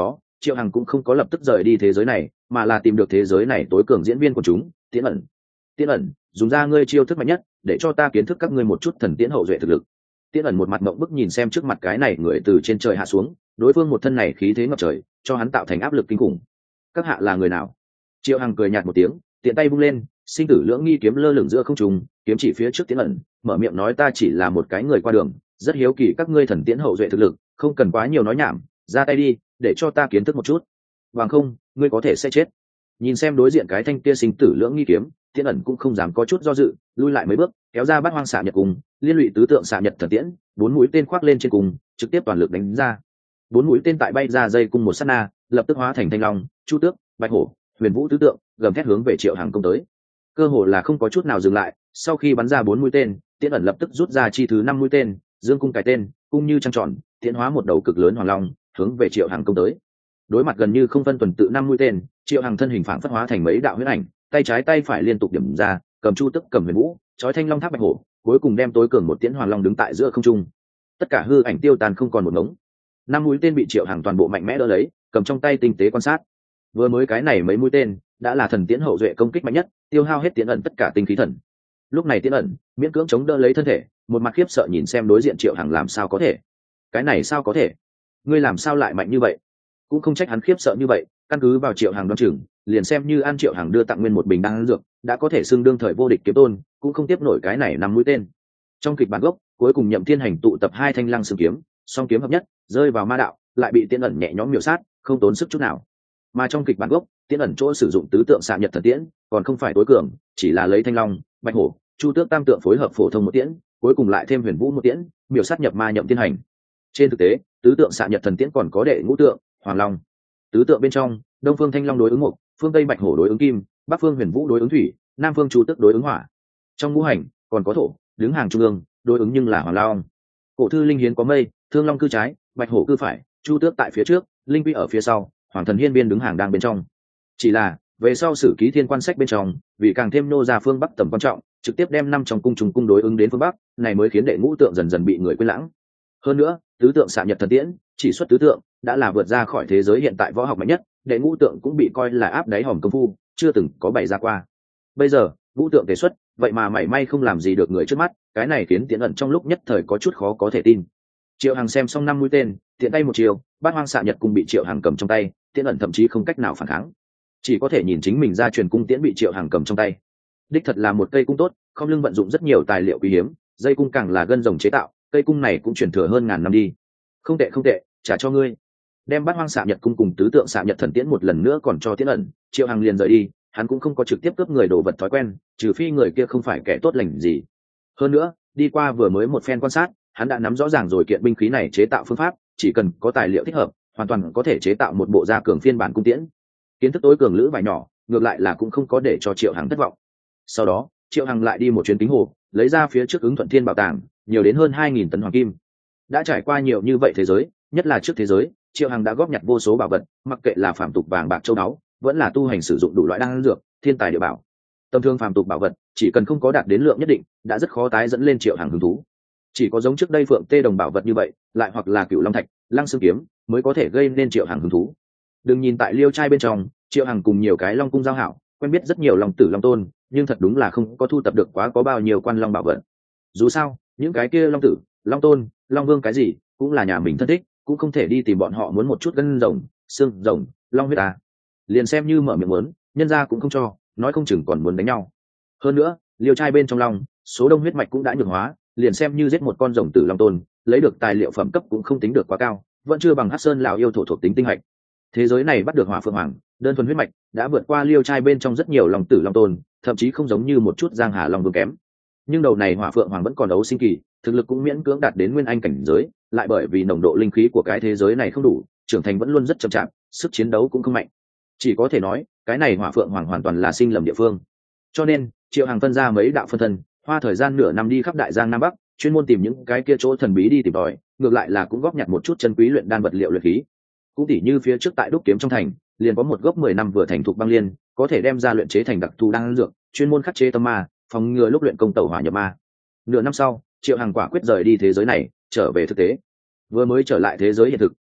Triệu Hằng cũng không có lập tức rời đi thế giới này, mà là tìm được thế giới này tối cường diễn viên của chúng, Tiễn ẩn. Tiễn ẩn, dùng ra ngươi chiêu thức mạnh nhất, để cho ta kiến thức các ngươi một chút thần tiễn hậu duệ thực lực. Tiễn ẩn một mặt mộng bức nhìn xem trước mặt cái này người từ trên trời hạ xuống, đối phương một thân này khí thế ngập trời, cho hắn tạo thành áp lực kinh khủng. Các hạ là người nào? Triệu Hằng cười nhạt một tiếng, tiện tay vung lên, sinh tử lưỡng nghi kiếm lơ lửng giữa không trung, kiếm chỉ phía trước Tiễn ẩn, mở miệng nói ta chỉ là một cái người qua đường, rất hiếu kỳ các ngươi thần tiễn hậu duệ thực lực, không cần quá nhiều nói nhảm, ra tay đi, để cho ta kiến thức một chút. Bằng không, ngươi có thể sẽ chết. Nhìn xem đối diện cái thanh kia sinh tử lưỡng nghi kiếm, Tiễn ẩn cũng không dám có chút do dự, lui lại mấy bước, kéo ra bát hoang xạ nhật cung, liên lụy tứ tượng xạ nhật thần tiễn, 4 mũi tên khoác lên trên cung, trực tiếp toàn lực đánh ra. 4 mũi tên tại bay ra dây cung một sát na, lập tức hóa thành thanh long, chu tước, bạch hổ, huyền vũ tứ tượng, gầm thét hướng về Triệu Hằng công tới. Cơ hồ là không có chút nào dừng lại, sau khi bắn ra 4 mũi tên, Tiễn ẩn lập tức rút ra chi thứ 5 mũi tên, dương cung cái tên, cung như trăng tròn, tiễn hóa một đầu cực lớn hoàng long, hướng về Triệu Hằng công tới. Đối mặt gần như không phân tuần tự 5 mũi tên, Triệu Hằng thân hình phản phất hóa thành mấy đạo huyết ảnh, tay trái tay phải liên tục điểm ra, cầm chu tức cầm huyền vũ, chói thanh long tháp bạch hổ, cuối cùng đem tối cường một tiễn hoàng long đứng tại giữa không trung. Tất cả hư ảnh tiêu tan không còn một ngống. 5 mũi tên bị Triệu Hằng toàn bộ mạnh mẽ đỡ lấy, cầm trong tay tinh tế quan sát. Vừa mới cái này mấy mũi tên đã là thần tiễn hậu duệ công kích mạnh nhất, tiêu hao hết Tiễn ẩn tất cả tinh khí thần. Lúc này Tiễn ẩn miễn cưỡng chống đỡ lấy thân thể, một mặt khiếp sợ nhìn xem đối diện Triệu Hằng làm sao có thể. Cái này sao có thể? Ngươi làm sao lại mạnh như vậy? Cũng không trách hắn khiếp sợ như vậy, căn cứ vào Triệu Hằng đoán chừng, liền xem như An Triệu Hằng đưa tặng nguyên một bình đan dược, đã có thể xưng đương thời vô địch kiếm tôn, cũng không tiếp nổi cái này 5 mũi tên. Trong kịch bản gốc, cuối cùng Nhậm Thiên Hành tụ tập 2 thanh lăng xương kiếm, song kiếm hợp nhất, rơi vào ma đạo, lại bị Tiễn ẩn nhẹ nhõm miểu sát, không tốn sức chút nào. Mà trong kịch bản gốc, Tiễn ẩn chỗ sử dụng tứ tượng xạ nhật thần tiễn, còn không phải tối cường, chỉ là lấy thanh long, bạch hổ, chu tước tam tượng phối hợp phổ thông một tiễn, cuối cùng lại thêm huyền vũ một tiễn, miểu sát nhập ma Nhậm Thiên Hành. Trên thực tế, tứ tượng xạ nhật thần tiễn còn có đệ ngũ tượng, hoàng long. Tứ tượng bên trong, đông phương thanh long đối ứng mộc, phương tây bạch hổ đối ứng kim, bắc phương huyền vũ đối ứng thủy, nam phương chu tước đối ứng hỏa. Trong ngũ hành còn có thổ, đứng hàng trung ương, đối ứng nhưng là hoàng long. Cổ thư linh hiến có mây, thương long cư trái, bạch hổ cư phải, chu tước tại phía trước, linh vi ở phía sau, hoàng thần hiên biên đứng hàng đang bên trong. Chỉ là về sau sử ký thiên quan sách bên trong, vì càng thêm nô ra phương bắc tầm quan trọng, trực tiếp đem 5 trong cung trùng cung đối ứng đến phương bắc, này mới khiến đệ ngũ tượng dần dần bị người quên lãng. Hơn nữa, tứ tượng xạ nhật thần tiễn, chỉ xuất tứ tượng, đã là vượt ra khỏi thế giới hiện tại võ học mạnh nhất, đệ ngũ tượng cũng bị coi là áp đáy hòm công phu, chưa từng có bày ra qua. Bây giờ, ngũ tượng thể xuất, vậy mà mảy may không làm gì được người trước mắt, cái này khiến Tiễn ẩn trong lúc nhất thời có chút khó có thể tin. Triệu Hằng xem xong 5 mũi tên, tiện tay một chiều, bát hoang xạ nhật cung bị Triệu Hằng cầm trong tay, Tiễn ẩn thậm chí không cách nào phản kháng, chỉ có thể nhìn chính mình ra truyền cung tiễn bị Triệu Hằng cầm trong tay. Đích thật là một cây cung tốt, không lưng vận dụng rất nhiều tài liệu quý hiếm, dây cung càng là gân rồng chế tạo, cây cung này cũng truyền thừa hơn ngàn năm đi. Không tệ không tệ, trả cho ngươi. Đem bát hoang xạ nhật cung cùng tứ tượng xạ nhật thần tiễn một lần nữa còn cho Tiễn ẩn, Triệu Hằng liền rời đi, hắn cũng không có trực tiếp cướp người đồ vật thói quen, trừ phi người kia không phải kẻ tốt lành gì. Hơn nữa, đi qua vừa mới một phen quan sát, hắn đã nắm rõ ràng rồi kiện binh khí này chế tạo phương pháp, chỉ cần có tài liệu thích hợp, hoàn toàn có thể chế tạo một bộ gia cường phiên bản cung tiễn. Kiến thức tối cường lữ vải nhỏ, ngược lại là cũng không có để cho Triệu Hằng thất vọng. Sau đó, Triệu Hằng lại đi một chuyến kính hồ, lấy ra phía trước ứng thuận thiên bảo tàng, nhiều đến hơn 2000 tấn hoàng kim. Đã trải qua nhiều như vậy thế giới, nhất là trước thế giới, Triệu Hằng đã góp nhặt vô số bảo vật, mặc kệ là phàm tục vàng bạc châu báu, vẫn là tu hành sử dụng đủ loại đan dược, thiên tài địa bảo. Tầm thường phàm tục bảo vật, chỉ cần không có đạt đến lượng nhất định, đã rất khó tái dẫn lên Triệu Hằng hứng thú. Chỉ có giống trước đây Phượng Tê đồng bảo vật như vậy, lại hoặc là Cửu Long thạch, Lăng Xương kiếm, mới có thể gây nên Triệu Hằng hứng thú. Đừng nhìn tại Liêu trai bên trong, Triệu Hằng cùng nhiều cái Long cung giao hảo, quen biết rất nhiều Long tử Long tôn, nhưng thật đúng là không có thu tập được quá có bao nhiêu quan long bảo vật. Dù sao, những cái kia Long tử, Long tôn, Long vương cái gì, cũng là nhà mình thân thích, cũng không thể đi tìm bọn họ muốn một chút gân rồng, xương rồng, long huyết ta. Liền xem như mở miệng muốn, nhân gia cũng không cho, nói không chừng còn muốn đánh nhau. Hơn nữa, Liêu trai bên trong long, số đông huyết mạch cũng đã nhược hóa, liền xem như giết một con rồng tử long tôn, lấy được tài liệu phẩm cấp cũng không tính được quá cao, vẫn chưa bằng Hắc Sơn lão yêu thổ thuộc tính tinh hạch. Thế giới này bắt được Hỏa Phượng Hoàng, đơn thuần huyết mạch, đã vượt qua Liêu trai bên trong rất nhiều long tử long tôn, thậm chí không giống như một chút Giang Hà long vương kém. Nhưng đầu này Hỏa Phượng Hoàng vẫn còn đấu sinh kỳ, thực lực cũng miễn cưỡng đạt đến nguyên anh cảnh giới, lại bởi vì nồng độ linh khí của cái thế giới này không đủ, trưởng thành vẫn luôn rất chậm chạp, sức chiến đấu cũng không mạnh. Chỉ có thể nói, cái này Hỏa Phượng Hoàng hoàn toàn là sinh lầm địa phương. Cho nên, Triệu Hằng phân ra mấy đạo phân thân, hoa thời gian nửa năm đi khắp đại giang nam bắc, chuyên môn tìm những cái kia chỗ thần bí đi tìm tòi, ngược lại là cũng góp nhặt một chút chân quý luyện đan vật liệu luyện khí. Cũng tỉ như phía trước tại Đúc Kiếm trong thành, liền có một gốc 10 năm vừa thành thục băng liên, có thể đem ra luyện chế thành đặc thù đan dược, chuyên môn khắc chế tâm ma, phòng ngừa lúc luyện công tẩu hỏa nhập ma. Nửa năm sau, Triệu Hằng quả quyết rời đi thế giới này, trở về thực tế. Vừa mới trở lại thế giới hiện thực,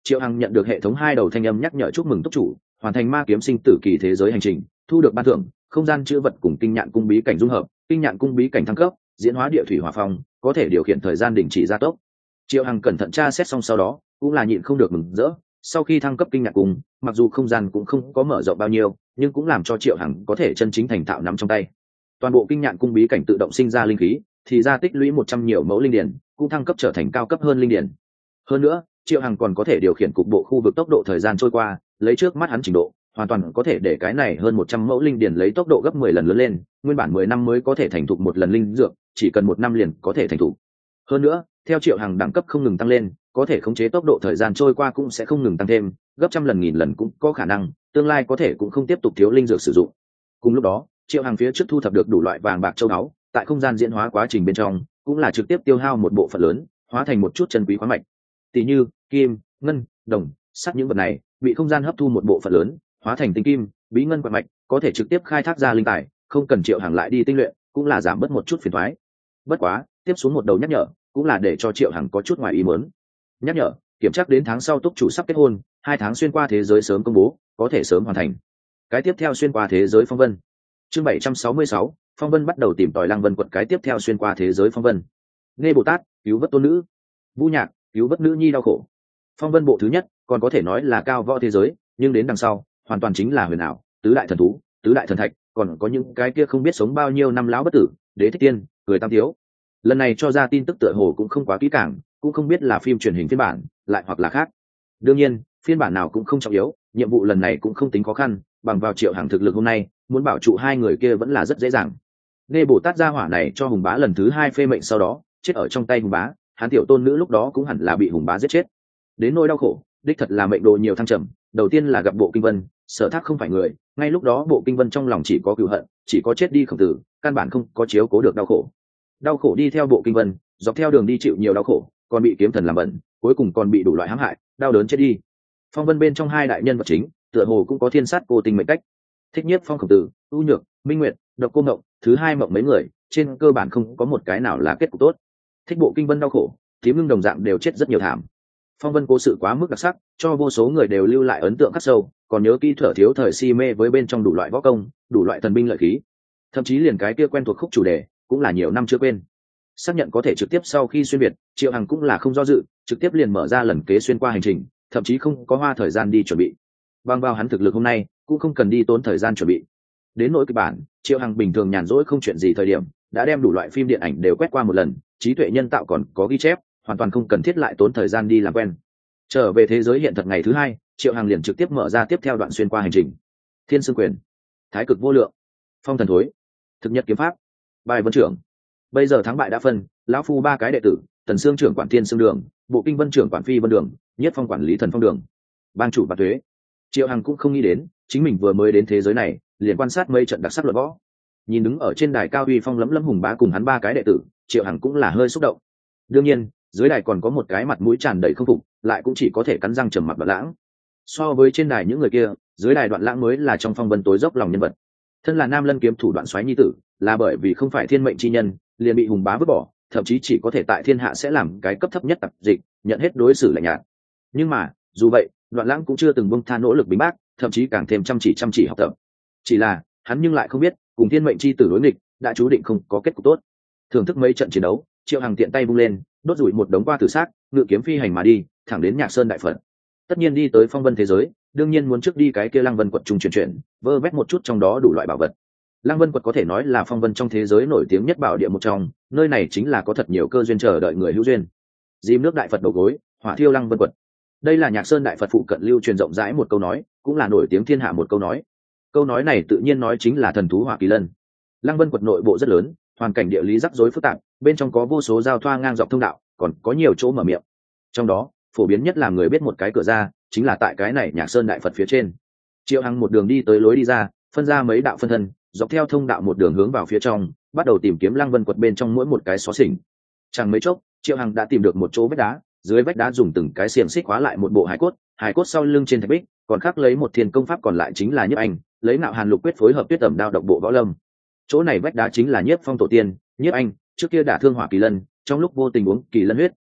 Triệu Hằng nhận được hệ thống 2 đầu thanh âm nhắc nhở chúc mừng túc chủ hoàn thành ma kiếm sinh tử kỳ thế giới hành trình, thu được ban thưởng không gian chữ vật cùng kinh nhạn cung bí cảnh dung hợp, kinh nhạn cung bí cảnh thăng cấp, diễn hóa địa thủy hỏa phong, có thể điều khiển thời gian đình chỉ gia tốc. Triệu Hằng cẩn thận tra xét xong sau đó cũng là nhịn không được mừng rỡ. Sau khi thăng cấp kinh nhạn cung, mặc dù không gian cũng không có mở rộng bao nhiêu, nhưng cũng làm cho Triệu Hằng có thể chân chính thành thạo nắm trong tay. Toàn bộ kinh nhạn cung bí cảnh tự động sinh ra linh khí, thì ra tích lũy 100 nhiều mẫu linh điển, cũng thăng cấp trở thành cao cấp hơn linh điển. Hơn nữa, Triệu Hằng còn có thể điều khiển cục bộ khu vực tốc độ thời gian trôi qua, lấy trước mắt hắn trình độ, hoàn toàn có thể để cái này hơn 100 mẫu linh điển lấy tốc độ gấp 10 lần lớn lên, nguyên bản 10 năm mới có thể thành thục một lần linh dược, chỉ cần 1 năm liền có thể thành thục. Hơn nữa, theo Triệu Hằng đẳng cấp không ngừng tăng lên, có thể khống chế tốc độ thời gian trôi qua cũng sẽ không ngừng tăng thêm, gấp trăm lần nghìn lần cũng có khả năng, tương lai có thể cũng không tiếp tục thiếu linh dược sử dụng. Cùng lúc đó, Triệu Hằng phía trước thu thập được đủ loại vàng bạc châu báu, tại không gian diễn hóa quá trình bên trong, cũng là trực tiếp tiêu hao một bộ phận lớn, hóa thành một chút chân quý khoáng mạch. Tỷ như kim, ngân, đồng, sắt, những vật này bị không gian hấp thu một bộ phận lớn, hóa thành tinh kim, bí ngân quặng mạch, có thể trực tiếp khai thác ra linh tài, không cần Triệu Hằng lại đi tinh luyện, cũng là giảm bớt một chút phiền toái. Bất quá, tiếp xuống một đầu nhắc nhở, cũng là để cho Triệu Hằng có chút ngoài ý muốn. Nhắc nhở, kiểm tra đến tháng sau túc chủ sắp kết hôn, 2 tháng xuyên qua thế giới sớm công bố, có thể sớm hoàn thành. Cái tiếp theo xuyên qua thế giới phong vân. Chương 766, phong vân bắt đầu tìm tòi Lăng Vân quật cái tiếp theo xuyên qua thế giới phong vân. Nghe Bồ Tát, cứu vớt tôn nữ. Vu Nhạc, cứu vớt nữ nhi đau khổ. Phong vân bộ thứ nhất, còn có thể nói là cao võ thế giới, nhưng đến đằng sau, hoàn toàn chính là huyền ảo, tứ đại thần thú, tứ đại thần thạch, còn có những cái kia không biết sống bao nhiêu năm lão bất tử, đế thích tiên, cười tam thiếu. Lần này cho ra tin tức tựa hồ cũng không quá kỹ càng, cũng không biết là phim truyền hình phiên bản, lại hoặc là khác. Đương nhiên, phiên bản nào cũng không trọng yếu, nhiệm vụ lần này cũng không tính khó khăn, bằng vào Triệu Hằng thực lực hôm nay, muốn bảo trụ 2 người kia vẫn là rất dễ dàng. Nghe Bồ Tát gia hỏa này cho Hùng Bá lần thứ 2 phê mệnh sau đó, chết ở trong tay Hùng Bá, hắn tiểu tôn nữ lúc đó cũng hẳn là bị Hùng Bá giết chết. Đến nỗi đau khổ, đích thật là mệnh đồ nhiều thăng trầm, đầu tiên là gặp Bộ Kinh Vân, Sở Thác không phải người, ngay lúc đó Bộ Kinh Vân trong lòng chỉ có cừu hận, chỉ có chết đi Khổng Tử, căn bản không có chiếu cố được đau khổ. Đau khổ đi theo Bộ Kinh Vân, dọc theo đường đi chịu nhiều đau khổ, còn bị kiếm thần làm bẩn, cuối cùng còn bị đủ loại hãm hại, đau đớn chết đi. Phong vân bên trong 2 đại nhân vật chính, tựa hồ cũng có thiên sát cô tình mệnh cách. Thích Nhiếp Phong, Khổng Tử, U Nhược, Minh Nguyệt, Độc Cô Mộng, thứ 2 Mộng mấy người, trên cơ bản không có một cái nào là kết cục tốt. Thích Bộ Kinh Vân đau khổ, Tím Ngưng đồng dạng đều chết rất nhiều thảm. Phong vân cố sự quá mức đặc sắc, cho vô số người đều lưu lại ấn tượng khắc sâu, còn nhớ kỹ Thở Thiếu thời si mê với bên trong đủ loại võ công, đủ loại thần binh lợi khí, thậm chí liền cái kia quen thuộc khúc chủ đề cũng là nhiều năm chưa quên. Xác nhận có thể trực tiếp sau khi xuyên việt, Triệu Hằng cũng là không do dự, trực tiếp liền mở ra lần kế xuyên qua hành trình, thậm chí không có hoa thời gian đi chuẩn bị. Bằng vào hắn thực lực hôm nay, cũng không cần đi tốn thời gian chuẩn bị. Đến nỗi kịch bản, Triệu Hằng bình thường nhàn rỗi không chuyện gì thời điểm, đã đem đủ loại phim điện ảnh đều quét qua một lần, trí tuệ nhân tạo còn có ghi chép, hoàn toàn không cần thiết lại tốn thời gian đi làm quen. Trở về thế giới hiện thật ngày thứ 2, Triệu Hằng liền trực tiếp mở ra tiếp theo đoạn xuyên qua hành trình. Thiên Sương Quyền, Thái Cực Vô Lượng, Phong Thần Thối, Thực Nhật Kiếm Pháp, Bài Vân Trưởng. Bây giờ thắng bại đã phân, lão phu 3 cái đệ tử, Tần Sương trưởng quản Thiên Sương Đường, Bộ Kinh Vân trưởng quản Phi Vân Đường, Nhất Phong quản lý Thần Phong Đường. Ban chủ Bạt Thuế. Triệu Hằng cũng không nghĩ đến, chính mình vừa mới đến thế giới này, liền quan sát mấy trận đặc sắc luận võ. Nhìn đứng ở trên đài cao uy phong lẫm lẫm Hùng Bá cùng hắn 3 cái đệ tử, Triệu Hằng cũng là hơi xúc động. Đương nhiên, dưới đài còn có một cái mặt mũi tràn đầy không phục, lại cũng chỉ có thể cắn răng trầm mặc Đoạn Lãng. So với trên đài những người kia, dưới đài Đoạn Lãng mới là trong phong vân tối dốc lòng nhân vật. Thân là Nam Lân kiếm thủ Đoạn Soái nhi tử, là bởi vì không phải thiên mệnh chi nhân, liền bị Hùng Bá vứt bỏ, thậm chí chỉ có thể tại thiên hạ sẽ làm cái cấp thấp nhất tập dịch, nhận hết đối xử lạnh nhạt. Nhưng mà, dù vậy, Đoạn Lãng cũng chưa từng buông tha nỗ lực bính bác, thậm chí càng thêm chăm chỉ học tập. Chỉ là, hắn nhưng lại không biết, cùng thiên mệnh chi tử đối nghịch, đã chú định không có kết cục tốt. Thưởng thức mấy trận chiến đấu, Triệu Hằng tiện tay vung lên, đốt rủi một đống qua tử xác, ngự kiếm phi hành mà đi, thẳng đến Nhạc Sơn đại phật. Tất nhiên đi tới phong vân thế giới, đương nhiên muốn trước đi cái kia Lăng Vân quật trung chuyển, vơ vét một chút trong đó đủ loại bảo vật. Lăng Vân quật có thể nói là phong vân trong thế giới nổi tiếng nhất bảo địa một trong, nơi này chính là có thật nhiều cơ duyên chờ đợi người hữu duyên. Diêm nước đại phật đầu gối, hỏa thiêu Lăng Vân quật. Đây là Nhạc Sơn đại phật phụ cận lưu truyền rộng rãi một câu nói, cũng là nổi tiếng thiên hạ một câu nói. Câu nói này tự nhiên nói chính là thần thú Hỏa Kỳ Lân. Lăng Vân quật nội bộ rất lớn, hoàn cảnh địa lý rắc rối phức tạp, bên trong có vô số giao thoa ngang dọc thông đạo, còn có nhiều chỗ mở miệng. Trong đó, phổ biến nhất là người biết một cái cửa ra, chính là tại cái này Nhạc Sơn đại phật phía trên. Triệu Hằng một đường đi tới lối đi ra, phân ra mấy đạo phân thân, dọc theo thông đạo một đường hướng vào phía trong, bắt đầu tìm kiếm Lăng Vân quật bên trong mỗi một cái xó xỉnh. Chẳng mấy chốc, Triệu Hằng đã tìm được một chỗ vách đá, dưới vách đá dùng từng cái xiềng xích khóa lại một bộ hài cốt sau lưng trên thạch bích, còn khắc lấy một thiên công pháp còn lại chính là Nhiếp Anh, lấy Nạo Hàn Lục quyết phối hợp Tuyết Ẩm đao độc bộ võ lâm. Chỗ này vách đá chính là Nhiếp Phong tổ tiên, Nhiếp Anh, trước kia đả thương Hỏa Kỳ Lân, trong lúc vô tình uống Kỳ Lân huyết,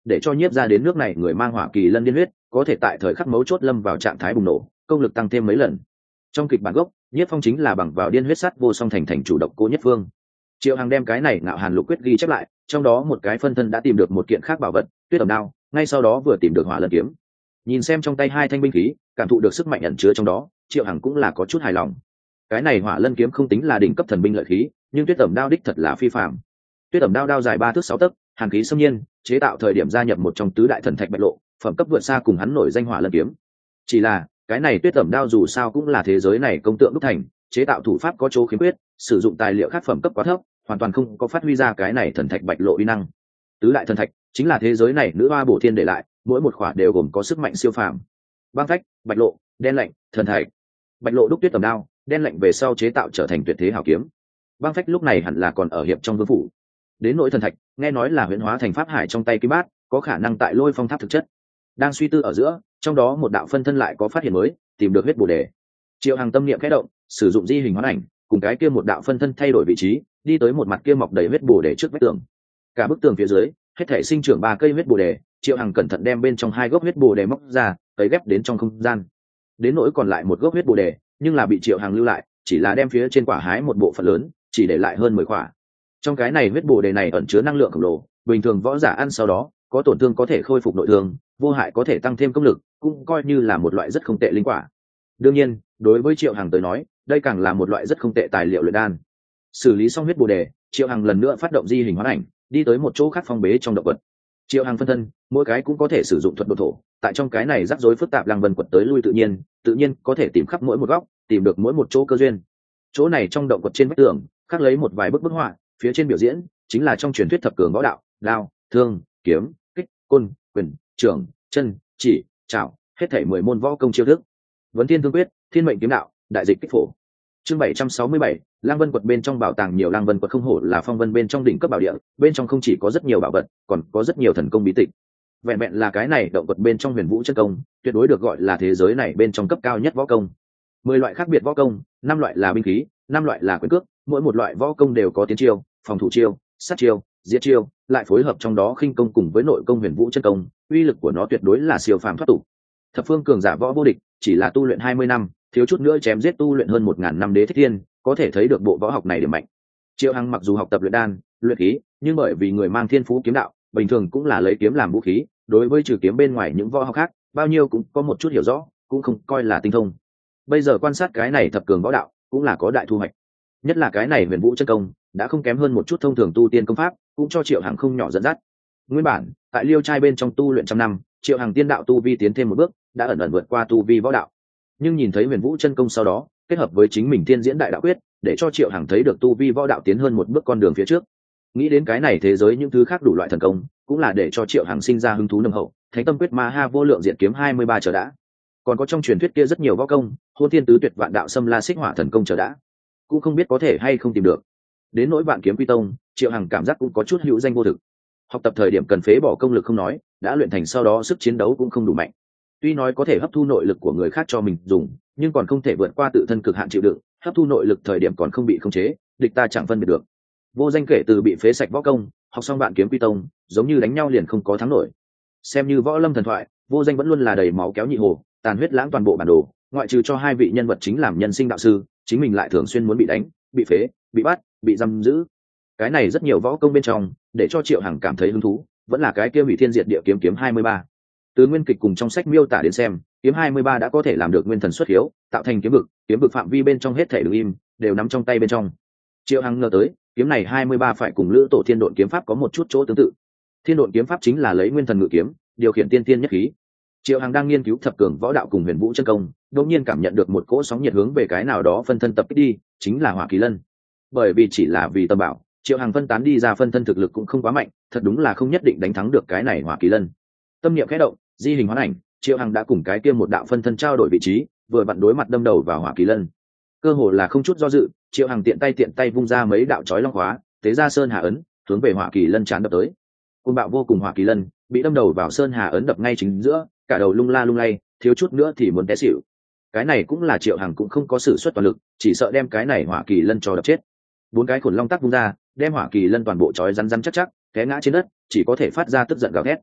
để cho nhiếp ra đến nước này người mang hỏa kỳ lân điên huyết có thể tại thời khắc mấu chốt lâm vào trạng thái bùng nổ, công lực tăng thêm mấy lần. Trong kịch bản gốc, nhiếp phong chính là bằng vào điên huyết sắt vô song thành chủ độc cô nhất phương. Triệu Hằng đem cái này ngạo hàn lục quyết ghi chép lại, trong đó một cái phân thân đã tìm được một kiện khác bảo vật, tuyết ẩm đao, ngay sau đó vừa tìm được hỏa lân kiếm. Nhìn xem trong tay hai thanh binh khí, cảm thụ được sức mạnh ẩn chứa trong đó, Triệu Hằng cũng là có chút hài lòng. Cái này hỏa lân kiếm không tính là đỉnh cấp thần binh lợi khí, nhưng tuyết ẩm đao đích thật là phi phàm. Tuyết ẩm đao đao dài 3 thước 6 tấc, hàn khí xâm nhiên, chế tạo thời điểm gia nhập một trong tứ đại thần thạch bạch lộ, phẩm cấp vượt xa cùng hắn nổi danh hỏa lân kiếm. Chỉ là cái này tuyết ẩm đao dù sao cũng là thế giới này công tượng đúc thành, chế tạo thủ pháp có chỗ khiếm khuyết, sử dụng tài liệu khác phẩm cấp quá thấp, hoàn toàn không có phát huy ra cái này thần thạch bạch lộ uy năng. Tứ đại thần thạch chính là thế giới này nữ hoa bổ thiên để lại, mỗi một khỏa đều gồm có sức mạnh siêu phàm. Băng phách, bạch lộ, đen lạnh, thần thạch. Bạch lộ đúc tuyết ẩm đao, đen lạnh về sau chế tạo trở thành tuyệt thế hảo kiếm. Băng phách lúc này hẳn là còn ở hiệp trong vương phủ. Đến nỗi thần thạch, nghe nói là huyễn hóa thành pháp hải trong tay kim bát, có khả năng tại lôi phong tháp thực chất. Đang suy tư ở giữa, trong đó một đạo phân thân lại có phát hiện mới, tìm được huyết bồ đề. Triệu Hằng tâm niệm khẽ động, sử dụng di hình hóa ảnh, cùng cái kia một đạo phân thân thay đổi vị trí, đi tới một mặt kia mọc đầy huyết bồ đề trước vách tường. Cả bức tường phía dưới, hết thảy sinh trưởng 3 cây huyết bồ đề, Triệu Hằng cẩn thận đem bên trong 2 gốc huyết bồ đề móc ra, tấy ghép đến trong không gian. Đến nỗi còn lại một gốc huyết bồ đề, nhưng là bị Triệu Hằng lưu lại, chỉ là đem phía trên quả hái một bộ phận lớn, chỉ để lại hơn 10 quả. Trong cái này huyết bồ đề này ẩn chứa năng lượng khổng lồ, bình thường võ giả ăn sau đó, có tổn thương có thể khôi phục nội thương, vô hại có thể tăng thêm công lực, cũng coi như là một loại rất không tệ linh quả. Đương nhiên, đối với Triệu Hằng tới nói, đây càng là một loại rất không tệ tài liệu luyện đan. Xử lý xong huyết bồ đề, Triệu Hằng lần nữa phát động di hình hóa ảnh, đi tới một chỗ khác phong bế trong động vật. Triệu Hằng phân thân, mỗi cái cũng có thể sử dụng thuật độ thổ, tại trong cái này rắc rối phức tạp lăng vân quật tới lui tự nhiên có thể tìm khắp mỗi một góc, tìm được mỗi một chỗ cơ duyên. Chỗ này trong động quật trên vách tường, khắc lấy một vài bức họa, phía trên biểu diễn chính là trong truyền thuyết thập cường võ đạo, đao, thương, kiếm, kích, côn, quyền, trường, chân, chỉ, chảo, hết thảy 10 môn võ công chiêu thức. Vấn Thiên Thương Quyết, Thiên Mệnh Kiếm Đạo, Đại Dịch Kích Phổ. Chương 767, Lăng Vân quật bên trong bảo tàng nhiều. Lăng Vân quật không hổ là phong vân bên trong đỉnh cấp bảo địa, bên trong không chỉ có rất nhiều bảo vật, còn có rất nhiều thần công bí tịch. Vẹn vẹn là cái này động quật bên trong Huyền Vũ chân công, tuyệt đối được gọi là thế giới này bên trong cấp cao nhất võ công. 10 loại khác biệt võ công, 5 loại là binh khí, 5 loại là quyền cước, mỗi một loại võ công đều có tiến chiêu, phòng thủ chiêu, sát chiêu, diệt chiêu, lại phối hợp trong đó khinh công cùng với nội công Huyền Vũ chân công, uy lực của nó tuyệt đối là siêu phàm thoát tục. Thập phương cường giả võ vô địch, chỉ là tu luyện 20 năm, thiếu chút nữa chém giết tu luyện hơn 1000 năm Đế Thích Thiên, có thể thấy được bộ võ học này điểm mạnh. Triệu Hằng mặc dù học tập luyện đan, luyện khí, nhưng bởi vì người mang thiên phú kiếm đạo, bình thường cũng là lấy kiếm làm vũ khí, đối với trừ kiếm bên ngoài những võ học khác, bao nhiêu cũng có một chút hiểu rõ, cũng không coi là tinh thông. Bây giờ quan sát cái này thập cường võ đạo, cũng là có đại thu hoạch. Nhất là cái này Huyền Vũ chân công, đã không kém hơn một chút thông thường tu tiên công pháp, cũng cho Triệu Hằng không nhỏ dẫn dắt. Nguyên bản, tại Liêu trai bên trong tu luyện trăm năm, Triệu Hằng tiên đạo tu vi tiến thêm một bước, đã ẩn ẩn vượt qua tu vi võ đạo. Nhưng nhìn thấy Huyền Vũ chân công sau đó, kết hợp với chính mình Thiên Diễn Đại Đạo Quyết, để cho Triệu Hằng thấy được tu vi võ đạo tiến hơn một bước con đường phía trước. Nghĩ đến cái này thế giới những thứ khác đủ loại thần công, cũng là để cho Triệu Hằng sinh ra hứng thú nồng hậu, Thánh Tâm Quyết Ma Ha Vô Lượng Diệt Kiếm 23 trở đã. Còn có trong truyền thuyết kia rất nhiều võ công, Hôn Thiên Tứ Tuyệt Vạn Đạo Xâm La Xích Hỏa thần công trở đã. Cũng không biết có thể hay không tìm được. Đến nỗi Vạn Kiếm Quy Tông, Triệu Hằng cảm giác cũng có chút hữu danh vô thực. Học tập thời điểm cần phế bỏ công lực không nói, đã luyện thành sau đó sức chiến đấu cũng không đủ mạnh. Tuy nói có thể hấp thu nội lực của người khác cho mình dùng, nhưng còn không thể vượt qua tự thân cực hạn chịu đựng, hấp thu nội lực thời điểm còn không bị khống chế, địch ta chẳng phân biệt được. Vô Danh kể từ bị phế sạch võ công, học xong Vạn Kiếm Quy Tông, giống như đánh nhau liền không có thắng nổi. Xem như võ lâm thần thoại, Vô Danh vẫn luôn là đầy máu kéo nhị hồ, tàn huyết lãng toàn bộ bản đồ, ngoại trừ cho 2 vị nhân vật chính làm nhân sinh đạo sư, chính mình lại thường xuyên muốn bị đánh, bị phế, bị bắt, bị giam giữ. Cái này rất nhiều võ công bên trong, để cho Triệu Hằng cảm thấy hứng thú, vẫn là cái kia hủy thiên diệt địa kiếm 23. Từ nguyên kịch cùng trong sách miêu tả đến xem, kiếm 23 đã có thể làm được nguyên thần xuất hiếu, tạo thành kiếm vực phạm vi bên trong hết thể đứng im, đều nắm trong tay bên trong. Triệu Hằng ngờ tới, kiếm này 23 phải cùng Lữ Tổ Thiên Độn kiếm pháp có một chút chỗ tương tự. Thiên Độn kiếm pháp chính là lấy nguyên thần ngự kiếm, điều khiển tiên tiên nhất khí. Triệu Hằng đang nghiên cứu thập cường võ đạo cùng Huyền Vũ chân công, đột nhiên cảm nhận được một cỗ sóng nhiệt hướng về cái nào đó phân thân tập kích đi, chính là Hỏa Kỳ Lân. Bởi vì chỉ là vì tâm bảo, Triệu Hằng phân tán đi ra phân thân thực lực cũng không quá mạnh, thật đúng là không nhất định đánh thắng được cái này Hỏa Kỳ Lân. Tâm niệm khẽ động, di hình hóa ảnh, Triệu Hằng đã cùng cái kia một đạo phân thân trao đổi vị trí, vừa vặn đối mặt đâm đầu vào Hỏa Kỳ Lân. Cơ hồ là không chút do dự, Triệu Hằng tiện tay vung ra mấy đạo chói long khóa, tế ra sơn hà ấn, hướng về Hỏa Kỳ Lân chán đập tới. Côn bạo vô cùng Hỏa Kỳ Lân bị đâm đầu vào sơn hà ấn đập ngay chính giữa, cả đầu lung la lung lay, thiếu chút nữa thì muốn té xỉu. Cái này cũng là Triệu Hằng cũng không có sử xuất toàn lực, chỉ sợ đem cái này Hỏa Kỳ Lân cho đập chết. 4 cái khổn long tắc vung ra, đem Hỏa Kỳ Lân toàn bộ chói rắn chắc, té ngã trên đất, chỉ có thể phát ra tức giận gào thét.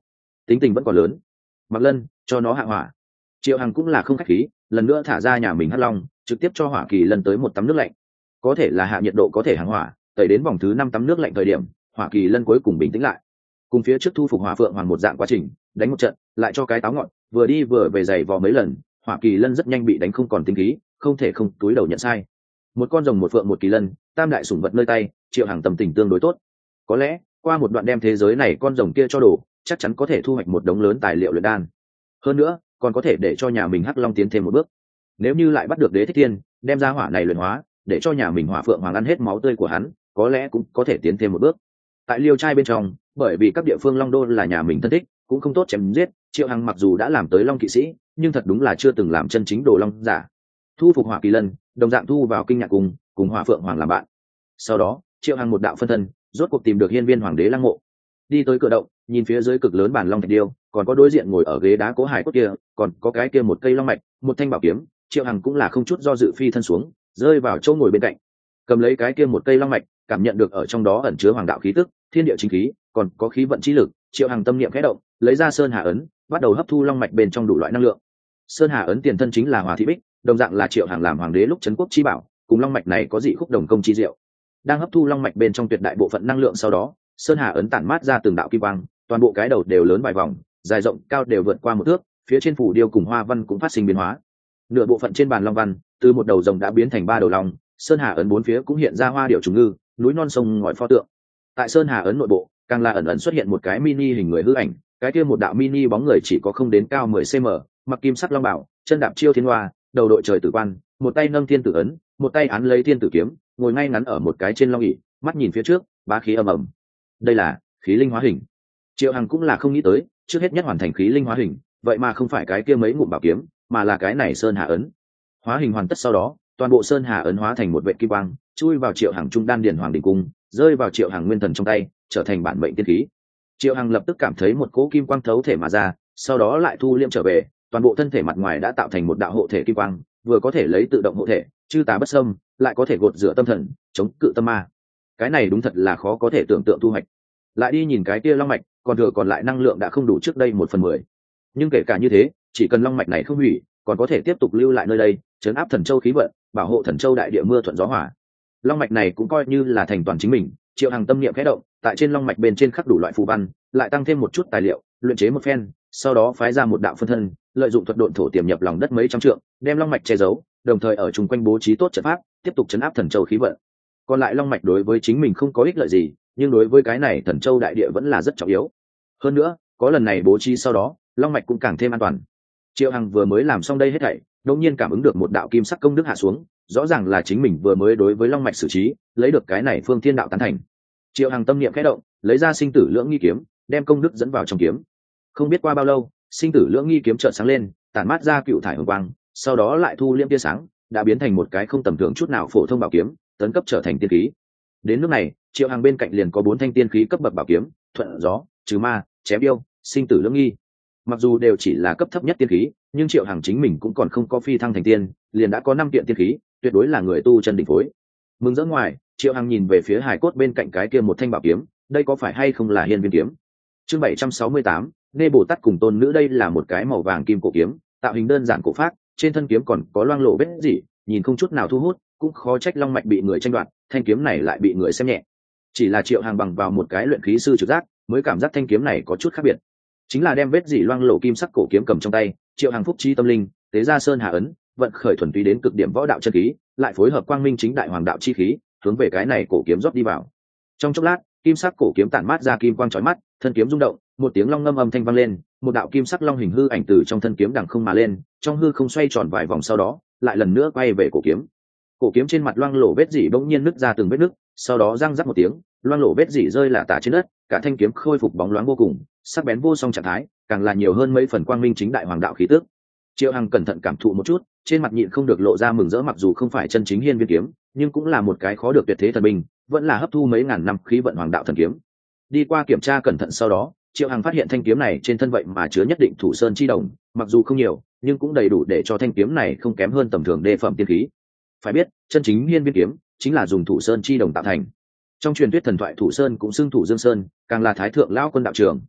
tính tình vẫn còn lớn. Mặc Lân, cho nó hạ hỏa. Triệu Hằng cũng là không khách khí, lần nữa thả ra nhà mình hắc long, trực tiếp cho Hỏa Kỳ Lân tới một tắm nước lạnh. Có thể là hạ nhiệt độ có thể hàng hỏa, tẩy đến vòng thứ 5 tắm nước lạnh thời điểm, Hỏa Kỳ Lân cuối cùng bình tĩnh lại. Cùng phía trước thu phục Hỏa Phượng Hoàng một dạng quá trình, đánh một trận, lại cho cái táo ngọn, vừa đi vừa về giày vò mấy lần, Hỏa Kỳ Lân rất nhanh bị đánh không còn tính khí, không thể không túi đầu nhận sai. Một con rồng, một phượng, một kỳ lân, tam đại sủng vật nơi tay, Triệu Hằng tâm tình tương đối tốt. Có lẽ qua một đoạn đem thế giới này con rồng kia cho đổ, chắc chắn có thể thu hoạch một đống lớn tài liệu luyện đan. Hơn nữa còn có thể để cho nhà mình hắc long tiến thêm một bước. Nếu như lại bắt được Đế Thích Thiên, đem ra hỏa này luyện hóa, để cho nhà mình Hỏa Phượng Hoàng ăn hết máu tươi của hắn, có lẽ cũng có thể tiến thêm một bước. Tại Liêu trai bên trong, bởi vì các địa phương long đô là nhà mình thân thích, cũng không tốt chém giết, Triệu Hằng mặc dù đã làm tới long kỵ sĩ, nhưng thật đúng là chưa từng làm chân chính đồ long giả. Thu phục Hỏa Kỳ Lân, đồng dạng thu vào kinh nhạc cùng Hỏa Phượng Hoàng làm bạn. Sau đó Triệu Hằng một đạo phân thân, rốt cuộc tìm được hiên viên hoàng đế lăng mộ, đi tới cửa động, nhìn phía dưới cực lớn bản long thạch điêu, còn có đối diện ngồi ở ghế đá cố hải cốt kia, còn có cái kia một cây long mạch, một thanh bảo kiếm. Triệu Hằng cũng là không chút do dự phi thân xuống, rơi vào chỗ ngồi bên cạnh, cầm lấy cái kia một cây long mạch, cảm nhận được ở trong đó ẩn chứa hoàng đạo khí tức, thiên địa chính khí, còn có khí vận chi lực. Triệu Hằng tâm niệm khẽ động, lấy ra sơn hà ấn, bắt đầu hấp thu long mạch bên trong đủ loại năng lượng. Sơn hà ấn tiền thân chính là Hỏa Thị Bích, đồng dạng là Triệu Hằng làm hoàng đế lúc trấn quốc chi bảo, cùng long mạch này có dị khúc đồng công chi diệu. Đang hấp thu long mạch bên trong tuyệt đại bộ phận năng lượng sau đó, sơn hà ấn tản mát ra từng đạo kim quang, toàn bộ cái đầu đều lớn vài vòng, dài rộng cao đều vượt qua một thước, phía trên phủ điêu cùng hoa văn cũng phát sinh biến hóa. Nửa bộ phận trên bàn long văn, từ một đầu rồng đã biến thành 3 đầu long, sơn hà ấn bốn phía cũng hiện ra hoa điệu trùng ngư, núi non sông ngòi pho tượng. Tại sơn hà ấn nội bộ, càng là ẩn ẩn xuất hiện một cái mini hình người hư ảnh, cái kia một đạo mini bóng người chỉ có không đến cao 10 cm, mặc kim sắc long bảo, chân đạp chiêu thiên hoa, đầu đội trời tử quan, một tay nâng thiên tử ấn, một tay án lấy thiên tử kiếm, ngồi ngay ngắn ở một cái trên long ỷ, mắt nhìn phía trước, bá khí ầm ầm. Đây là khí linh hóa hình. Triệu Hằng cũng là không nghĩ tới, trước hết nhất hoàn thành khí linh hóa hình, vậy mà không phải cái kia mấy ngụm bảo kiếm, mà là cái này sơn hà ấn. Hóa hình hoàn tất sau đó, toàn bộ sơn hà ấn hóa thành một vệt kim quang, chui vào Triệu Hằng trung đan điền hoàng đỉnh cung, rơi vào Triệu Hằng nguyên thần trong tay, trở thành bản mệnh tiên khí. Triệu Hằng lập tức cảm thấy một cỗ kim quang thấu thể mà ra, sau đó lại thu liệm trở về, toàn bộ thân thể mặt ngoài đã tạo thành một đạo hộ thể kim quang, vừa có thể lấy tự động hộ thể, chư tà bất xâm, lại có thể gột rửa tâm thần, chống cự tâm ma. Cái này đúng thật là khó có thể tưởng tượng thu hoạch. Lại đi nhìn cái kia long mạch, còn thừa còn lại năng lượng đã không đủ trước đây 1/10. Nhưng kể cả như thế, chỉ cần long mạch này không hủy, còn có thể tiếp tục lưu lại nơi đây, trấn áp thần châu khí vận, bảo hộ thần châu đại địa mưa thuận gió hòa. Long mạch này cũng coi như là thành toàn chính mình. Triệu Hằng tâm niệm khẽ động, tại trên long mạch bên trên khắc đủ loại phù văn, lại tăng thêm một chút tài liệu, luyện chế một phen, sau đó phái ra một đạo phân thân, lợi dụng thuật độn thổ tiềm nhập lòng đất mấy trăm trượng, đem long mạch che giấu, đồng thời ở chung quanh bố trí tốt trận pháp, tiếp tục trấn áp thần châu khí vận. Còn lại long mạch đối với chính mình không có ích lợi gì, nhưng đối với cái này thần châu đại địa vẫn là rất trọng yếu. Hơn nữa, có lần này bố trí sau đó, long mạch cũng càng thêm an toàn. Triệu Hằng vừa mới làm xong đây hết thảy, đột nhiên cảm ứng được một đạo kim sắc công đức hạ xuống, rõ ràng là chính mình vừa mới đối với long mạch xử trí, lấy được cái này phương thiên đạo tán thành. Triệu Hằng tâm niệm khẽ động, lấy ra sinh tử lưỡng nghi kiếm, đem công đức dẫn vào trong kiếm. Không biết qua bao lâu, sinh tử lưỡng nghi kiếm chợt sáng lên, tản mát ra cựu thải hồng quang, sau đó lại thu liễm tia sáng, đã biến thành một cái không tầm thường chút nào phổ thông bảo kiếm, tấn cấp trở thành tiên khí. Đến lúc này, Triệu Hằng bên cạnh liền có 4 thanh tiên khí cấp bậc bảo kiếm, thuận gió, trừ ma, chém yêu, sinh tử lưỡng nghi. Mặc dù đều chỉ là cấp thấp nhất tiên khí, nhưng Triệu Hằng chính mình cũng còn không có phi thăng thành tiên, liền đã có 5 kiện tiên khí, tuyệt đối là người tu chân đỉnh phối. Mừng rỡ ngoài, Triệu Hằng nhìn về phía hài cốt bên cạnh cái kia một thanh bảo kiếm, đây có phải hay không là hiên viên kiếm? Chương 768, Nê Bồ Tát cùng tôn nữ. Đây là một cái màu vàng kim cổ kiếm, tạo hình đơn giản cổ phác, trên thân kiếm còn có loang lổ vết rỉ, nhìn không chút nào thu hút, cũng khó trách long mạch bị người tranh đoạt, thanh kiếm này lại bị người xem nhẹ. Chỉ là Triệu Hằng bằng vào một cái luyện khí sư trực giác, mới cảm giác thanh kiếm này có chút khác biệt. Chính là đem vết rỉ loang lổ kim sắc cổ kiếm cầm trong tay, Triệu Hằng phúc chi tâm linh, tế ra sơn hà ấn, vận khởi thuần túy đến cực điểm võ đạo chân khí, lại phối hợp quang minh chính đại hoàng đạo chi khí, hướng về cái này cổ kiếm rót đi vào. Trong chốc lát, kim sắc cổ kiếm tản mát ra kim quang chói mắt, thân kiếm rung động, một tiếng long ngâm âm thanh vang lên, một đạo kim sắc long hình hư ảnh từ trong thân kiếm đằng không mà lên, trong hư không xoay tròn vài vòng sau đó, lại lần nữa quay về cổ kiếm. Cổ kiếm trên mặt loang lổ vết rỉ bỗng nhiên nứt ra từng vết nứt, sau đó răng rắc một tiếng, loang lổ vết rỉ rơi lả tả trên đất, cả thanh kiếm khôi phục bóng loáng vô cùng, sắc bén vô song trạng thái, càng là nhiều hơn mấy phần quang minh chính đại hoàng đạo khí tức. Triệu Hằng cẩn thận cảm thụ một chút, trên mặt nhịn không được lộ ra mừng rỡ, mặc dù không phải chân chính hiên viên kiếm, nhưng cũng là một cái khó được tuyệt thế thần binh, vẫn là hấp thu mấy ngàn năm khí vận hoàng đạo thần kiếm. Đi qua kiểm tra cẩn thận sau đó, Triệu Hằng phát hiện thanh kiếm này trên thân vậy mà chứa nhất định thủ sơn chi đồng, mặc dù không nhiều, nhưng cũng đầy đủ để cho thanh kiếm này không kém hơn tầm thường đê phẩm tiên khí. Phải biết, chân chính hiên viên kiếm chính là dùng thủ sơn chi đồng tạo thành. Trong truyền thuyết thần thoại thủ sơn cũng xưng thủ dương sơn, càng là thái thượng lão quân đạo trường.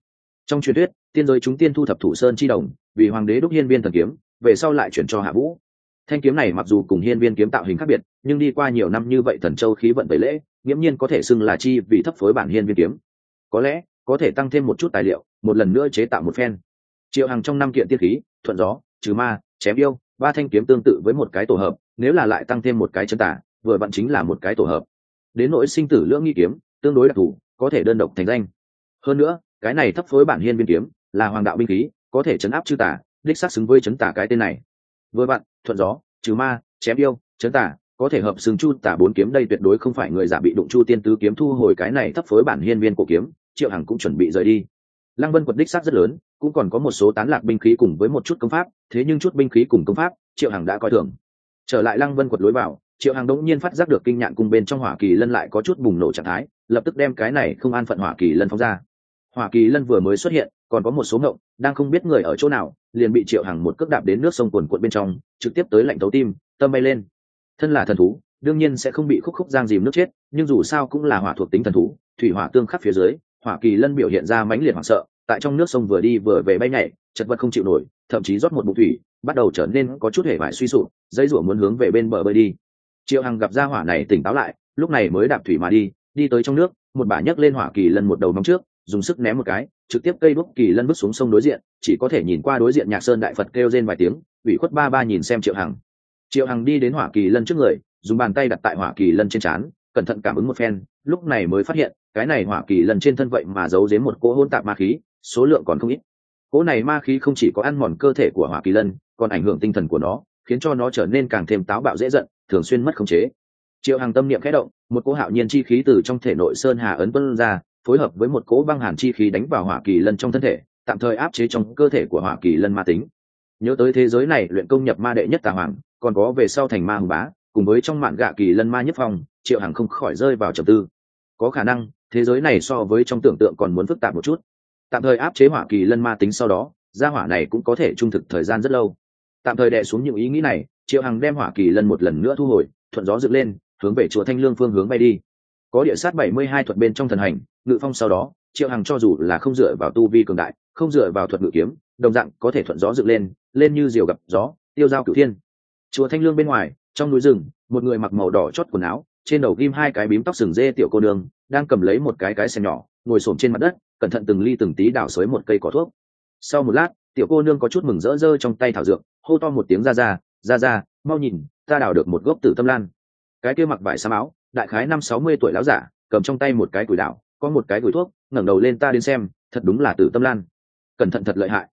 Trong truyền thuyết, tiên giới chúng tiên thu thập Thủ Sơn chi đồng, vì hoàng đế đúc hiên viên thần kiếm, về sau lại chuyển cho Hạ Vũ. Thanh kiếm này mặc dù cùng hiên viên kiếm tạo hình khác biệt, nhưng đi qua nhiều năm như vậy thần châu khí vận tẩy lễ, nghiễm nhiên có thể xưng là chi vì thấp phối bản hiên viên kiếm. Có lẽ có thể tăng thêm một chút tài liệu, một lần nữa chế tạo một phen. Triệu Hằng trong 5 kiện tiên khí, thuận gió, trừ ma, chém yêu, 3 thanh kiếm tương tự với một cái tổ hợp, nếu là lại tăng thêm một cái chân tả, vừa vặn chính là một cái tổ hợp. Đến nỗi sinh tử lưỡng nghi kiếm, tương đối đặc thù, có thể đơn độc thành danh. Hơn nữa, cái này thấp phối bản hiên viên kiếm, là hoàng đạo binh khí, có thể chấn áp chư tả, đích xác xứng với chấn tả cái tên này. Vừa vặn, thuận gió, trừ ma, chém yêu, chấn tả, có thể hợp xứng chu tả 4 kiếm, đây tuyệt đối không phải người giả bị đụng chu tiên tứ kiếm. Thu hồi cái này thấp phối bản hiên viên cổ kiếm, Triệu Hằng cũng chuẩn bị rời đi. Lăng Vân quật đích xác rất lớn, cũng còn có một số tán lạc binh khí cùng với một chút công pháp, thế nhưng chút binh khí cùng công pháp, Triệu Hằng đã coi thường. Trở lại Lăng Vân quật lối vào, Triệu Hằng đống nhiên phát giác được kinh nhạn cung bên trong hỏa kỳ lân lại có chút bùng nổ trạng thái, lập tức đem cái này không an phận hỏa kỳ lân phóng ra. Hỏa kỳ lân vừa mới xuất hiện, còn có một số ngộng, đang không biết người ở chỗ nào, liền bị Triệu Hằng một cước đạp đến nước sông cuồn cuộn bên trong, trực tiếp tới lạnh thấu tim, tâm bay lên. Thân là thần thú, đương nhiên sẽ không bị khúc khúc giang dìm nước chết, nhưng dù sao cũng là hỏa thuộc tính thần thú, thủy hỏa tương khắc phía dưới, hỏa kỳ lân biểu hiện ra mãnh liệt hoảng sợ, tại trong nước sông vừa đi vừa về bay nhảy, chật vật không chịu nổi, thậm chí rót một bụng thủy, bắt đầu trở nên có chút hề vải suy sụp, dây rủa muốn hướng về bên bờ bơi đi. Triệu Hằng gặp ra hỏa này tỉnh táo lại, lúc này mới đạp thủy mà đi, đi tới trong nước, một bả nhấc lên hỏa kỳ lân một đầu móng trước, dùng sức ném một cái, trực tiếp cây đuốc kỳ lân bước xuống sông đối diện, chỉ có thể nhìn qua đối diện Nhạc Sơn đại Phật kêu rên vài tiếng, ủy khuất ba ba nhìn xem Triệu Hằng. Triệu Hằng đi đến hỏa kỳ lân trước người, dùng bàn tay đặt tại hỏa kỳ lân trên trán, cẩn thận cảm ứng một phen, lúc này mới phát hiện, cái này hỏa kỳ lân trên thân vậy mà giấu giếm một cỗ hỗn tạp ma khí, số lượng còn không ít. Cỗ này ma khí không chỉ có ăn mòn cơ thể của hỏa kỳ lân, còn ảnh hưởng tinh thần của nó, khiến cho nó trở nên càng thêm táo bạo dễ giận, thường xuyên mất khống chế. Triệu Hằng tâm niệm khẽ động, một cỗ hạo nhiên chi khí từ trong thể nội sơn hà ấn tuôn ra, phối hợp với một cỗ băng hàn chi khí đánh vào hỏa kỳ lân trong thân thể, tạm thời áp chế trong cơ thể của hỏa kỳ lân ma tính. Nhớ tới thế giới này luyện công nhập ma đệ nhất tà hoàng, còn có về sau thành ma hùng bá, cùng với trong mạn gạ kỳ lân ma nhất phong, Triệu Hằng không khỏi rơi vào trầm tư. Có khả năng thế giới này so với trong tưởng tượng còn muốn phức tạp một chút. Tạm thời áp chế hỏa kỳ lân ma tính, sau đó gia hỏa này cũng có thể trung thực thời gian rất lâu. Tạm thời đè xuống những ý nghĩ này, Triệu Hằng đem hỏa kỳ lân một lần nữa thu hồi, thuận gió dựng lên, hướng về chùa Thanh Lương phương hướng bay đi. Có địa sát 72 thuật bên trong thần hành, ngự phong, sau đó Triệu Hằng cho dù là không dựa vào tu vi cường đại, không dựa vào thuật ngự kiếm, đồng dạng có thể thuận gió dựng lên, lên như diều gặp gió, tiêu dao cửu thiên. Chùa Thanh Lương bên ngoài, trong núi rừng, một người mặc màu đỏ chót quần áo, trên đầu ghim 2 cái bím tóc sừng dê tiểu cô nương, đang cầm lấy một cái xẻng nhỏ, ngồi xổm trên mặt đất, cẩn thận từng ly từng tí đào xới một cây cỏ thuốc. Sau một lát, tiểu cô nương có chút mừng rỡ rơ trong tay thảo dược, hô to một tiếng, ra ra, mau nhìn, ta đào được một gốc tử tâm lan. Cái kia mặc vải xám áo, đại khái 50-60 tuổi lão giả, cầm trong tay một cái củi đảo, có một cái củi thuốc, ngẩng đầu lên, ta đến xem, thật đúng là tử tâm lan, cẩn thận thật lợi hại.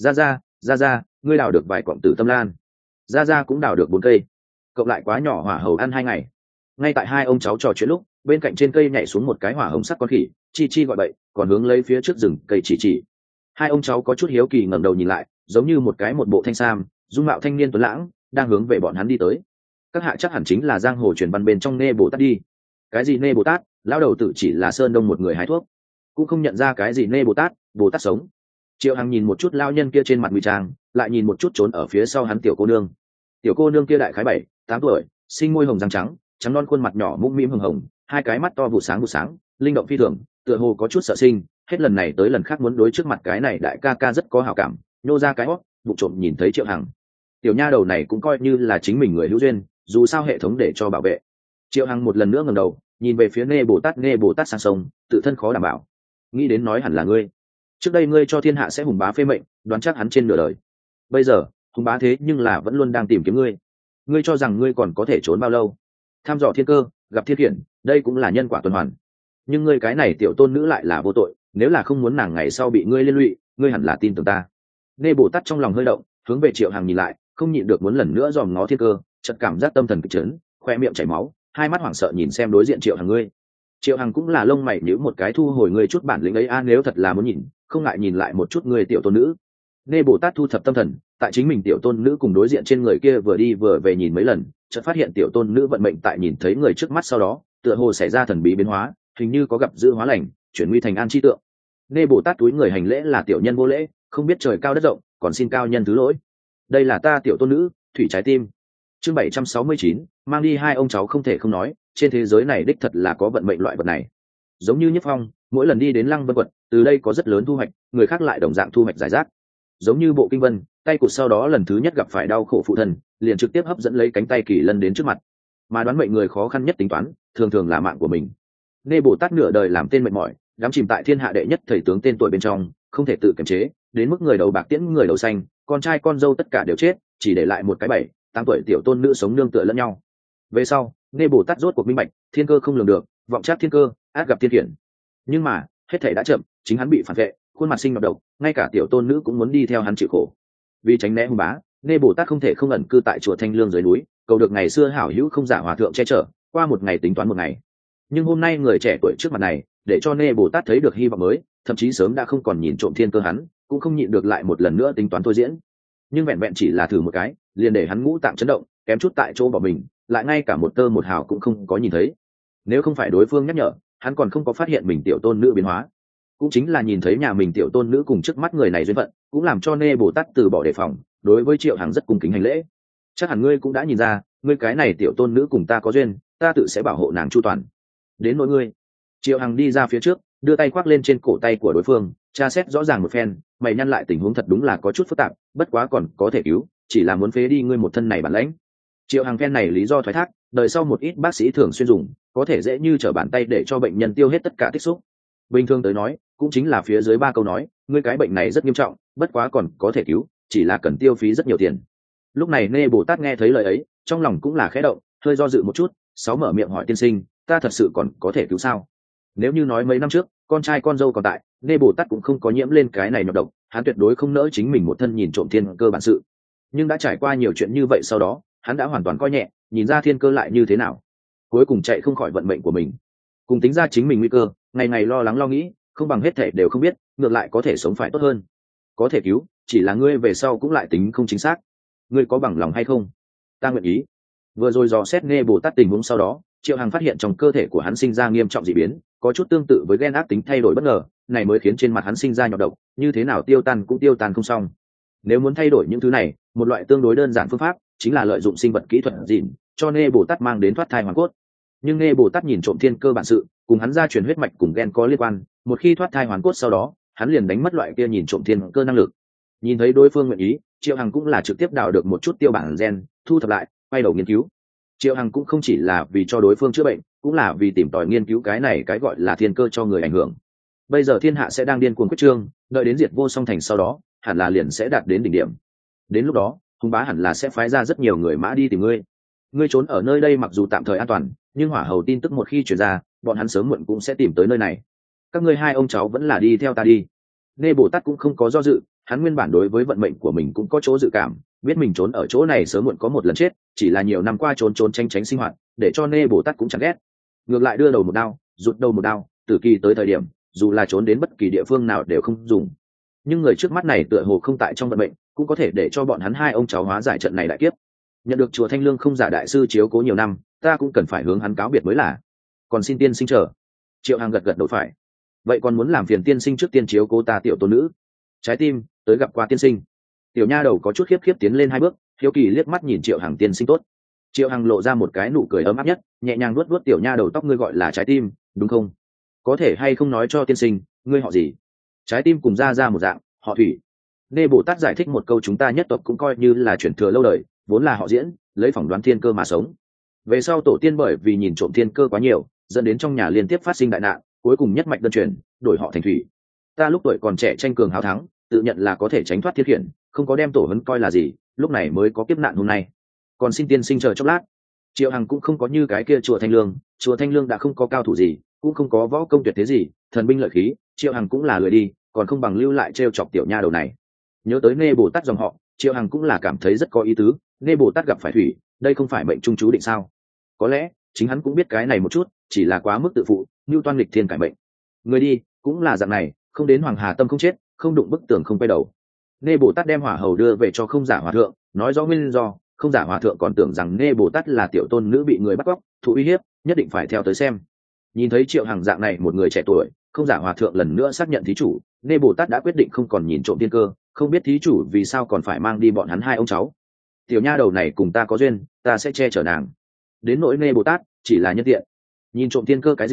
Ra, ngươi đào được vài cọng tử tâm lan. Ra cũng đào được 4 cây, cộng lại quá nhỏ, hỏa hầu ăn 2 ngày. Ngay tại hai ông cháu trò chuyện lúc, bên cạnh trên cây nhảy xuống một cái hỏa hồng sắc con khỉ, chi gọi bậy, còn hướng lấy phía trước rừng cây chỉ. Hai ông cháu có chút hiếu kỳ ngẩng đầu nhìn lại, giống như một bộ thanh sam, dung mạo thanh niên tuấn lãng, đang hướng về bọn hắn đi tới. Các hạ chắc hẳn chính là giang hồ truyền văn bên trong Nê Bồ Tát đi. Cái gì Nê Bồ Tát? Lão đầu tử chỉ là sơn đông một người hái thuốc, cũng không nhận ra cái gì Nê Bồ Tát, Bồ Tát sống. Triệu Hằng nhìn một chút lao nhân kia trên mặt ngụy trang, lại nhìn một chút trốn ở phía sau hắn tiểu cô nương. Tiểu cô nương kia đại khái 7-8 tuổi, sinh môi hồng răng trắng, trắng non khuôn mặt nhỏ mũm mĩm hồng hồng, 2 cái mắt to vụ sáng, linh động phi thường, tựa hồ có chút sợ sinh, hết lần này tới lần khác muốn đối trước mặt cái này đại ca ca rất có hảo cảm, nhô ra cái hót, vụ trộm nhìn thấy Triệu Hằng. Tiểu nha đầu này cũng coi như là chính mình người hữu duyên, dù sao hệ thống để cho bảo vệ. Triệu Hằng một lần nữa ngẩng đầu, nhìn về phía Nê Bồ Tát sang sông, tự thân khó đảm bảo, nghĩ đến nói hẳn là ngươi. Trước đây ngươi cho thiên hạ sẽ hùng bá phê mệnh, đoán chắc hắn trên nửa đời. Bây giờ hùng bá thế nhưng là vẫn luôn đang tìm kiếm ngươi. Ngươi cho rằng ngươi còn có thể trốn bao lâu? Tham dò thiên cơ, gặp thiên khiển, đây cũng là nhân quả tuần hoàn. Nhưng ngươi cái này tiểu tôn nữ lại là vô tội, nếu là không muốn nàng ngày sau bị ngươi liên lụy, ngươi hẳn là tin tưởng ta. Nê Bồ Tát trong lòng hơi động, hướng về Triệu Hằng nhìn lại, không nhịn được muốn lần nữa dòm ngó thiên cơ, chợt cảm giác tâm thần kịch chấn, khoe miệng chảy máu, 2 mắt hoảng sợ nhìn xem đối diện Triệu Hằng. Ngươi. Triệu Hằng cũng là lông mày nhíu một cái, thu hồi ngươi chút bản lĩnh ấy a, nếu thật là muốn nhìn, không ngại nhìn lại một chút ngươi tiểu tôn nữ. Nê Bồ Tát thu thập tâm thần, tại chính mình tiểu tôn nữ cùng đối diện trên người kia vừa đi vừa về nhìn mấy lần, chợt phát hiện tiểu tôn nữ vận mệnh tại nhìn thấy người trước mắt sau đó, tựa hồ xảy ra thần bí biến hóa, hình như có gặp dữ hóa lành, chuyển nguy thành an chi tượng. Nê Bồ Tát túi người hành lễ, là tiểu nhân vô lễ, không biết trời cao đất rộng, còn xin cao nhân thứ lỗi. Đây là ta tiểu tôn nữ, thủy trái tim. Chương 769, mang đi hai ông cháu. Không thể không nói, trên thế giới này đích thật là có vận mệnh loại vật này. giống như Nhất Phong mỗi lần đi đến Lăng Vân quật từ đây có rất lớn thu hoạch, người khác lại đồng dạng thu hoạch giải rác. Giống như Bộ Kinh Vân tay cụt sau đó lần thứ nhất gặp phải đau khổ phụ thân, liền trực tiếp hấp dẫn lấy cánh tay Kỳ Lân đến trước mặt. Mà đoán mệnh người khó khăn nhất tính toán thường thường là mạng của mình. Nê Bồ Tát nửa đời làm tên mệt mỏi, đắm chìm tại thiên hạ đệ nhất thầy tướng tên tuổi bên trong, không thể tự kiềm chế, đến mức người đầu bạc tiễn người đầu xanh, con trai con dâu tất cả đều chết, chỉ để lại một cái 7-8 tuổi tiểu tôn nữ sống nương tựa lẫn nhau. Về sau Nê Bồ Tát rốt cuộc minh bạch, thiên cơ không lường được, vọng trác thiên cơ, át gặp thiên khiển. Nhưng mà hết thảy đã chậm, chính hắn bị phản vệ, khuôn mặt sinh ngọc độc, ngay cả tiểu tôn nữ cũng muốn đi theo hắn chịu khổ. Vì tránh né hung bá, Nê Bồ Tát không thể không ẩn cư tại chùa Thanh Lương dưới núi, cầu được ngày xưa hảo hữu không giả hòa thượng che chở, qua một ngày tính toán một ngày. Nhưng hôm nay người trẻ tuổi trước mặt này để cho Nê Bồ Tát thấy được hy vọng mới, thậm chí sớm đã không còn nhìn trộm thiên cơ hắn cũng không nhịn được lại một lần nữa tính toán thôi diễn. Nhưng vẹn vẹn chỉ là thử một cái liền để hắn ngũ tạng chấn động, kém chút tại chỗ bỏ mình, lại ngay cả một tơ một hào cũng không có nhìn thấy. Nếu không phải đối phương nhắc nhở, hắn còn không có phát hiện mình tiểu tôn nữ biến hóa. Cũng chính là nhìn thấy nhà mình tiểu tôn nữ cùng trước mắt người này duyên phận, cũng làm cho Nê Bồ Tát từ bỏ đề phòng, đối với Triệu Hằng rất cung kính hành lễ. Chắc hẳn ngươi cũng đã nhìn ra, ngươi cái này tiểu tôn nữ cùng ta có duyên, ta tự sẽ bảo hộ nàng chu toàn. Đến nỗi ngươi. Triệu Hằng đi ra phía trước, đưa tay khoác lên trên cổ tay của đối phương, tra xét rõ ràng một phen, mày nhăn lại tình huống thật đúng là có chút phức tạp, bất quá còn có thể cứu, chỉ là muốn phế đi ngươi một thân này bản lãnh. Triệu Hằng phen này lý do thoái thác, đời sau một ít bác sĩ thường xuyên dùng, có thể dễ như trở bàn tay để cho bệnh nhân tiêu hết tất cả tích xúc. Bình thường tới nói, cũng chính là phía dưới 3 câu nói, ngươi cái bệnh này rất nghiêm trọng, bất quá còn có thể cứu, chỉ là cần tiêu phí rất nhiều tiền. Lúc này Nê Bồ Tát nghe thấy lời ấy, trong lòng cũng là khẽ động, hơi do dự một chút, sáu mở miệng hỏi tiên sinh, ta thật sự còn có thể cứu sao? Nếu như nói mấy năm trước con trai con dâu còn tại, Nê Bồ Tát cũng không có nhiễm lên cái này nhọc độc, hắn tuyệt đối không nỡ chính mình một thân nhìn trộm thiên cơ bản sự. Nhưng đã trải qua nhiều chuyện như vậy sau đó, hắn đã hoàn toàn coi nhẹ, nhìn ra thiên cơ lại như thế nào, cuối cùng chạy không khỏi vận mệnh của mình, cùng tính ra chính mình nguy cơ, ngày ngày lo lắng lo nghĩ, không bằng hết thể đều không biết, ngược lại có thể sống phải tốt hơn. Có thể cứu, chỉ là ngươi về sau cũng lại tính không chính xác. Ngươi có bằng lòng hay không? Ta nguyện ý. Vừa rồi dò xét Nê Bồ Tát tình huống sau đó, Triệu Hằng phát hiện trong cơ thể của hắn sinh ra nghiêm trọng dị biến, có chút tương tự với gen ác tính thay đổi bất ngờ, này mới khiến trên mặt hắn sinh ra nhọt độc, như thế nào tiêu tan cũng tiêu tan không xong. Nếu muốn thay đổi những thứ này, một loại tương đối đơn giản phương pháp chính là lợi dụng sinh vật kỹ thuật gìn, cho Nê Bồ Tát mang đến thoát thai hoàn cốt. Nhưng Nê Bồ Tát nhìn trộm thiên cơ bản sự, cùng hắn gia truyền huyết mạch cùng gen có liên quan, một khi thoát thai hoàn cốt sau đó, hắn liền đánh mất loại kia nhìn trộm thiên cơ năng lực. Nhìn thấy đối phương nguyện ý, Triệu Hằng cũng là trực tiếp đào được một chút tiêu bản gen, thu thập lại, quay đầu nghiên cứu. Triệu Hằng cũng không chỉ là vì cho đối phương chữa bệnh, cũng là vì tìm tòi nghiên cứu cái này cái gọi là thiên cơ cho người ảnh hưởng. Bây giờ thiên hạ sẽ đang điên cuồng quyết trương, đợi đến diệt vô song thành sau đó, hẳn là liền sẽ đạt đến đỉnh điểm. Đến lúc đó, hùng bá hẳn là sẽ phái ra rất nhiều người mã đi tìm ngươi. Ngươi trốn ở nơi đây mặc dù tạm thời an toàn, nhưng hỏa hầu tin tức một khi truyền ra, bọn hắn sớm muộn cũng sẽ tìm tới nơi này. Các ngươi hai ông cháu vẫn là đi theo ta đi. Nê Bồ Tát cũng không có do dự, hắn nguyên bản đối với vận mệnh của mình cũng có chỗ dự cảm, biết mình trốn ở chỗ này sớm muộn có một lần chết, chỉ là nhiều năm qua trốn trốn tránh tránh sinh hoạt, để cho Nê Bồ Tát cũng chẳng ghét. Ngược lại đưa đầu một đao, rụt đầu một đao, tử kỳ tới thời điểm, dù là trốn đến bất kỳ địa phương nào đều không dùng. Nhưng người trước mắt này tựa hồ không tại trong vận mệnh, cũng có thể để cho bọn hắn hai ông cháu hóa giải trận này đại kiếp. Nhận được chùa Thanh Lương không giả đại sư chiếu cố nhiều năm, ta cũng cần phải hướng hắn cáo biệt mới là. Còn xin tiên sinh chờ. Triệu Hằng gật gật đầu phải. Vậy còn muốn làm phiền tiên sinh trước tiên chiếu cố ta tiểu tôn nữ. Trái tim tới gặp qua tiên sinh. Tiểu nha đầu có chút khiếp khiếp tiến lên 2 bước, hiếu kỳ liếc mắt nhìn Triệu Hằng tiên sinh tốt. Triệu Hằng lộ ra một cái nụ cười ấm áp nhất, nhẹ nhàng nuốt tiểu nha đầu tóc, ngươi gọi là Trái tim đúng không? Có thể hay không nói cho tiên sinh ngươi họ gì? Trái tim cùng ra một dạng, họ Thủy. Nê Bồ Tát giải thích một câu, chúng ta nhất tộc cũng coi như là chuyển thừa lâu đời, vốn là họ Diễn, lấy phỏng đoán thiên cơ mà sống. Về sau tổ tiên bởi vì nhìn trộm thiên cơ quá nhiều, dẫn đến trong nhà liên tiếp phát sinh đại nạn, cuối cùng nhất mạch đơn truyền, đổi họ thành Thủy. Ta lúc tuổi còn trẻ tranh cường hào thắng, tự nhận là có thể tránh thoát thiên khiển, không có đem tổ huấn coi là gì, lúc này mới có kiếp nạn hôm nay. Còn xin tiên sinh chờ chốc lát. Triệu Hằng cũng không có như cái kia chùa Thanh Lương đã không có cao thủ gì, cũng không có võ công tuyệt thế gì, thần binh lợi khí, Triệu Hằng cũng là lười đi, còn không bằng lưu lại trêu chọc tiểu nha đầu này. Nhớ tới Nê Bồ Tát dòng họ, Triệu Hằng cũng là cảm thấy rất có ý tứ. Nê Bồ Tát gặp phải Thủy, đây không phải mệnh trung chú định sao? Có lẽ chính hắn cũng biết cái này một chút, chỉ là quá mức tự phụ, như toan lịch thiên cải mệnh. Người đi cũng là dạng này, không đến Hoàng Hà tâm không chết, không đụng bức tường không quay đầu. Nê Bồ Tát đem hỏa hầu đưa về cho không giả hòa thượng, nói rõ nguyên do. Không giả hòa thượng còn tưởng rằng Nê Bồ Tát là tiểu tôn nữ bị người bắt cóc, thụ uy hiếp, nhất định phải theo tới xem. Nhìn thấy Triệu Hằng dạng này một người trẻ tuổi, không giả hòa thượng lần nữa xác nhận thí chủ. Nê Bồ Tát đã quyết định không còn nhìn trộm thiên cơ, không biết thí chủ vì sao còn phải mang đi bọn hắn hai ông cháu. Tiểu nha đầu này cùng ta có duyên, ta sẽ che chở nàng. Đến nỗi Nê Bồ Tát chỉ là nhân tiện. Nhìn trộm thiên cơ cái gì,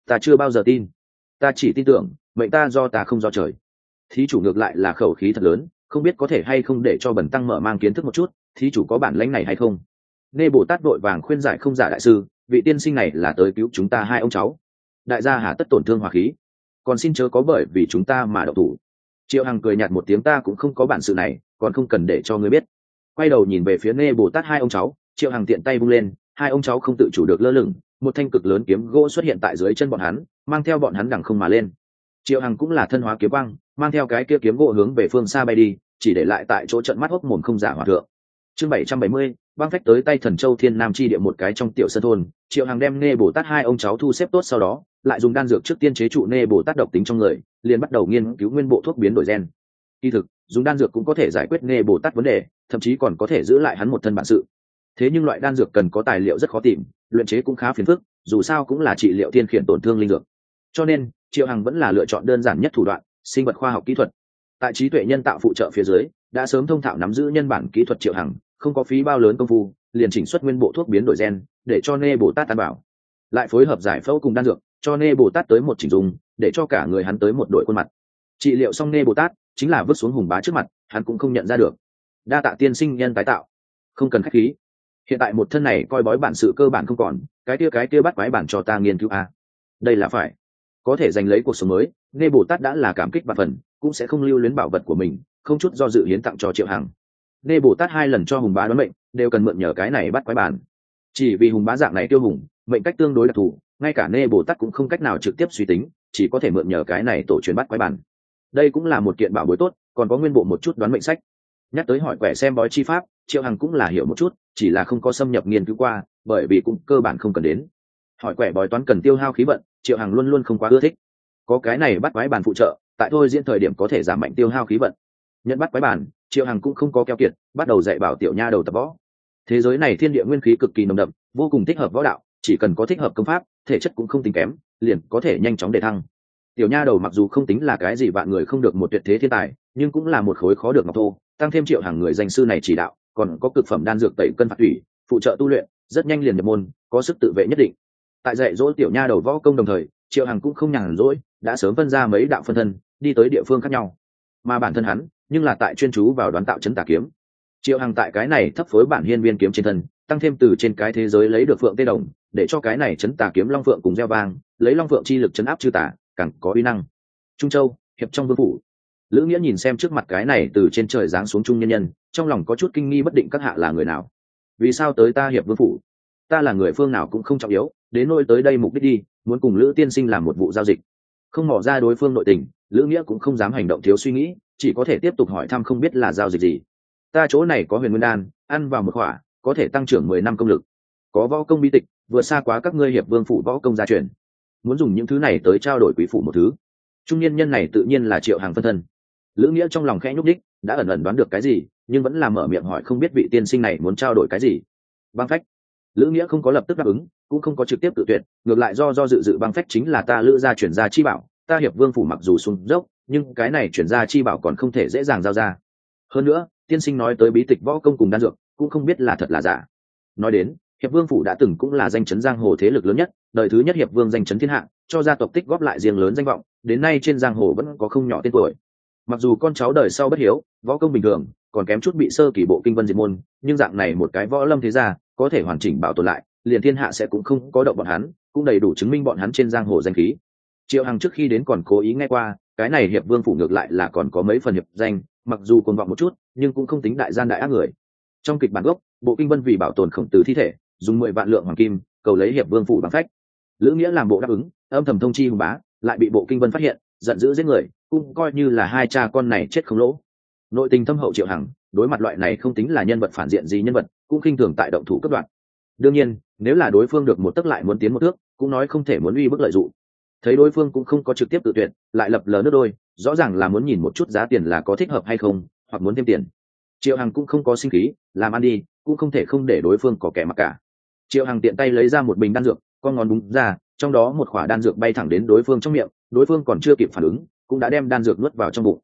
Ta chưa bao giờ tin. Ta chỉ tin tưởng mệnh ta do ta không do trời. Thí chủ ngược lại là khẩu khí thật lớn, không biết có thể hay không để cho bần tăng mở mang kiến thức một chút, thí chủ có bản lãnh này hay không? Nghe Bồ Tát vội vàng khuyên giải: không giả đại sư, vị tiên sinh này là tới cứu chúng ta hai ông cháu, đại gia hà tất tổn thương hòa khí, còn xin chớ có bởi vì chúng ta mà độc thủ. Triệu Hằng cười nhạt một tiếng: ta cũng không có bản sự này, còn không cần để cho ngươi biết. Quay đầu nhìn về phía Nghe Bồ Tát hai ông cháu, Triệu Hằng tiện tay vung lên, hai ông cháu không tự chủ được lơ lửng, một thanh cực lớn kiếm gỗ xuất hiện tại dưới chân bọn hắn, mang theo bọn hắn đằng không mà lên. Triệu Hằng cũng là thân hóa kiếm quang, mang theo cái kia kiếm gỗ hướng về phương xa bay đi, chỉ để lại tại chỗ trận mắt hốc mồm không giả hòa thượng. Chương 770, băng phách tới tay Thần Châu Thiên Nam chi địa một cái trong tiểu sơn thôn, Triệu Hằng đem Nê Bồ Tát hai ông cháu thu xếp tốt, sau đó lại dùng đan dược trước tiên chế trụ Nê Bồ Tát độc tính trong người, liền bắt đầu nghiên cứu nguyên bộ thuốc biến đổi gen. Kỳ thực, dùng đan dược cũng có thể giải quyết Nê Bồ Tát vấn đề, thậm chí còn có thể giữ lại hắn một thân bản sự. Thế nhưng loại đan dược cần có tài liệu rất khó tìm, luyện chế cũng khá phiền phức, dù sao cũng là trị liệu tiên khiển tổn thương linh dược. Cho nên, Triệu Hằng vẫn là lựa chọn đơn giản nhất thủ đoạn, sinh vật khoa học kỹ thuật. Tại trí tuệ nhân tạo phụ trợ phía dưới, đã sớm thông thạo nắm giữ nhân bản kỹ thuật. Triệu Hằng không có phí bao lớn công phu, liền chỉnh xuất nguyên bộ thuốc biến đổi gen, để cho Nê Bồ Tát tan bảo, lại phối hợp giải phẫu cùng đan dược, cho Nê Bồ Tát tới một chỉnh dung, để cho cả người hắn tới một đội khuôn mặt. Trị liệu xong Nê Bồ Tát, chính là vứt xuống hùng bá trước mặt, hắn cũng không nhận ra được. Đa tạ tiên sinh nhân tái tạo, không cần khách khí. Hiện tại một thân này coi bói bản sự cơ bản không còn, cái kia bắt quái bản cho ta nghiên cứu a. Đây là phải có thể giành lấy cuộc sống mới. Nê Bồ Tát đã là cảm kích và phần, cũng sẽ không lưu luyến bảo vật của mình, không chút do dự hiến tặng cho Triệu Hằng. Nê Bồ Tát hai lần cho hùng bá đoán mệnh, đều cần mượn nhờ cái này bắt quái bản. Chỉ vì hùng bá dạng này tiêu hùng, mệnh cách tương đối đặc thù, ngay cả Nê Bồ Tát cũng không cách nào trực tiếp suy tính, chỉ có thể mượn nhờ cái này tổ truyền bắt quái bản. Đây cũng là một kiện bảo bối tốt, còn có nguyên bộ một chút đoán mệnh sách. Nhắc tới hỏi quẻ xem bói chi pháp, Triệu Hằng cũng là hiểu một chút, chỉ là không có xâm nhập nghiên cứu qua, bởi vì cũng cơ bản không cần đến. Hỏi quẻ bói toán cần tiêu hao khí vận, Triệu Hằng luôn luôn không quá ưa thích. Có cái này bắt quái bản phụ trợ, tại thôi diễn thời điểm có thể giảm mạnh tiêu hao khí vận. Nhận bắt quái bản, Triệu Hằng cũng không có keo kiệt, bắt đầu dạy bảo tiểu nha đầu tập võ. Thế giới này thiên địa nguyên khí cực kỳ nồng đậm, vô cùng thích hợp võ đạo, chỉ cần có thích hợp công pháp, thể chất cũng không tính kém, liền có thể nhanh chóng đề thăng. Tiểu nha đầu mặc dù không tính là cái gì vạn người không được một tuyệt thế thiên tài, nhưng cũng là một khối khó được ngọc thô, tăng thêm Triệu Hằng người danh sư này chỉ đạo, còn có cực phẩm đan dược tẩy cân phạt thủy, phụ trợ tu luyện, rất nhanh liền nhập môn, có sức tự vệ nhất định. Tại dạy dỗ tiểu nha đầu võ công đồng thời, Triệu Hằng cũng không nhàn rỗi, đã sớm phân ra mấy đạo phân thân, đi tới địa phương khác nhau. Mà bản thân hắn, nhưng là tại chuyên chú vào đoán tạo chấn tà kiếm. Triệu Hằng tại cái này thấp phối bản hiên viên kiếm trên thân, tăng thêm từ trên cái thế giới lấy được phượng tê đồng, để cho cái này chấn tà kiếm long phượng cùng gieo vang, lấy long phượng chi lực chấn áp chư tà, càng có uy năng. Trung Châu, hiệp trong vương phủ. Lữ Nghĩa nhìn xem trước mặt cái này từ trên trời giáng xuống trung nhân nhân, trong lòng có chút kinh nghi bất định, các hạ là người nào? Vì sao tới ta hiệp vương phủ? Ta là người phương nào cũng không trọng yếu, đến nỗi tới đây mục đích đi, muốn cùng Lữ tiên sinh làm một vụ giao dịch. Không mò ra đối phương nội tình, Lữ Nghĩa cũng không dám hành động thiếu suy nghĩ, chỉ có thể tiếp tục hỏi thăm không biết là giao dịch gì. Ta chỗ này có huyền nguyên đan, ăn vào một khỏa, có thể tăng trưởng 10 năm công lực. Có võ công bí tịch, vượt xa quá các ngươi hiệp vương phủ võ công gia truyền. Muốn dùng những thứ này tới trao đổi quý phủ một thứ. Trung niên nhân này tự nhiên là Triệu Hằng phân thân. Lữ Nghĩa trong lòng khẽ nhúc đích, đã ẩn ẩn đoán được cái gì, nhưng vẫn là mở miệng hỏi không biết vị tiên sinh này muốn trao đổi cái gì. Băng phách. Lữ Nghĩa không có lập tức đáp ứng, cũng không có trực tiếp tự tuyệt, ngược lại do dự băng phách chính là ta Lữ gia chuyển gia chi bảo, ta hiệp vương phủ mặc dù xuống dốc, nhưng cái này chuyển gia chi bảo còn không thể dễ dàng giao ra. Hơn nữa, tiên sinh nói tới bí tịch võ công cùng đan dược, cũng không biết là thật là giả. Nói đến, hiệp vương phủ đã từng cũng là danh chấn giang hồ thế lực lớn nhất, đời thứ nhất hiệp vương danh chấn thiên hạ, cho gia tộc tích góp lại riêng lớn danh vọng, đến nay trên giang hồ vẫn có không nhỏ tên tuổi. Mặc dù con cháu đời sau bất hiếu, võ công bình thường, còn kém chút bị sơ kỳ bộ kinh vân diệt môn, nhưng dạng này một cái võ lâm thế gia có thể hoàn chỉnh bảo tồn lại, liền thiên hạ sẽ cũng không có động bọn hắn, cũng đầy đủ chứng minh bọn hắn trên giang hồ danh khí. Triệu Hằng trước khi đến còn cố ý nghe qua, cái này hiệp vương phủ ngược lại là còn có mấy phần hiệp danh, mặc dù cuồng vọng một chút, nhưng cũng không tính đại gian đại ác người. Trong kịch bản gốc, bộ kinh vân vì bảo tồn Khổng Tử thi thể, dùng 10 vạn lượng hoàng kim cầu lấy hiệp vương phủ bằng phách. Lữ Nghĩa làm bộ đáp ứng, âm thầm thông chi hùng bá, lại bị bộ kinh vân phát hiện, giận dữ giết người, cũng coi như là hai cha con này chết không lỗ. Nội tình thâm hậu Triệu Hằng, đối mặt loại này không tính là nhân vật phản diện gì nhân vật, cũng khinh thường tại động thủ cấp đoạn. Đương nhiên, nếu là đối phương được một tấc lại muốn tiến một thước, cũng nói không thể muốn uy bức lợi dụng. Thấy đối phương cũng không có trực tiếp tự tuyệt, lại lập lờ nước đôi, rõ ràng là muốn nhìn một chút giá tiền là có thích hợp hay không, hoặc muốn thêm tiền. Triệu Hằng cũng không có sinh khí, làm ăn đi, cũng không thể không để đối phương có kẻ mặc cả. Triệu Hằng tiện tay lấy ra một bình đan dược, con ngón búng ra, trong đó một quả đan dược bay thẳng đến đối phương trong miệng, đối phương còn chưa kịp phản ứng, cũng đã đem đan dược nuốt vào trong bụng.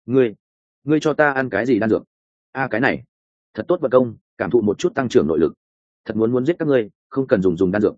Ngươi cho ta ăn cái gì đan dược? Cái này, thật tốt vật công, cảm thụ một chút tăng trưởng nội lực. Thật muốn giết các ngươi, không cần dùng đan dược.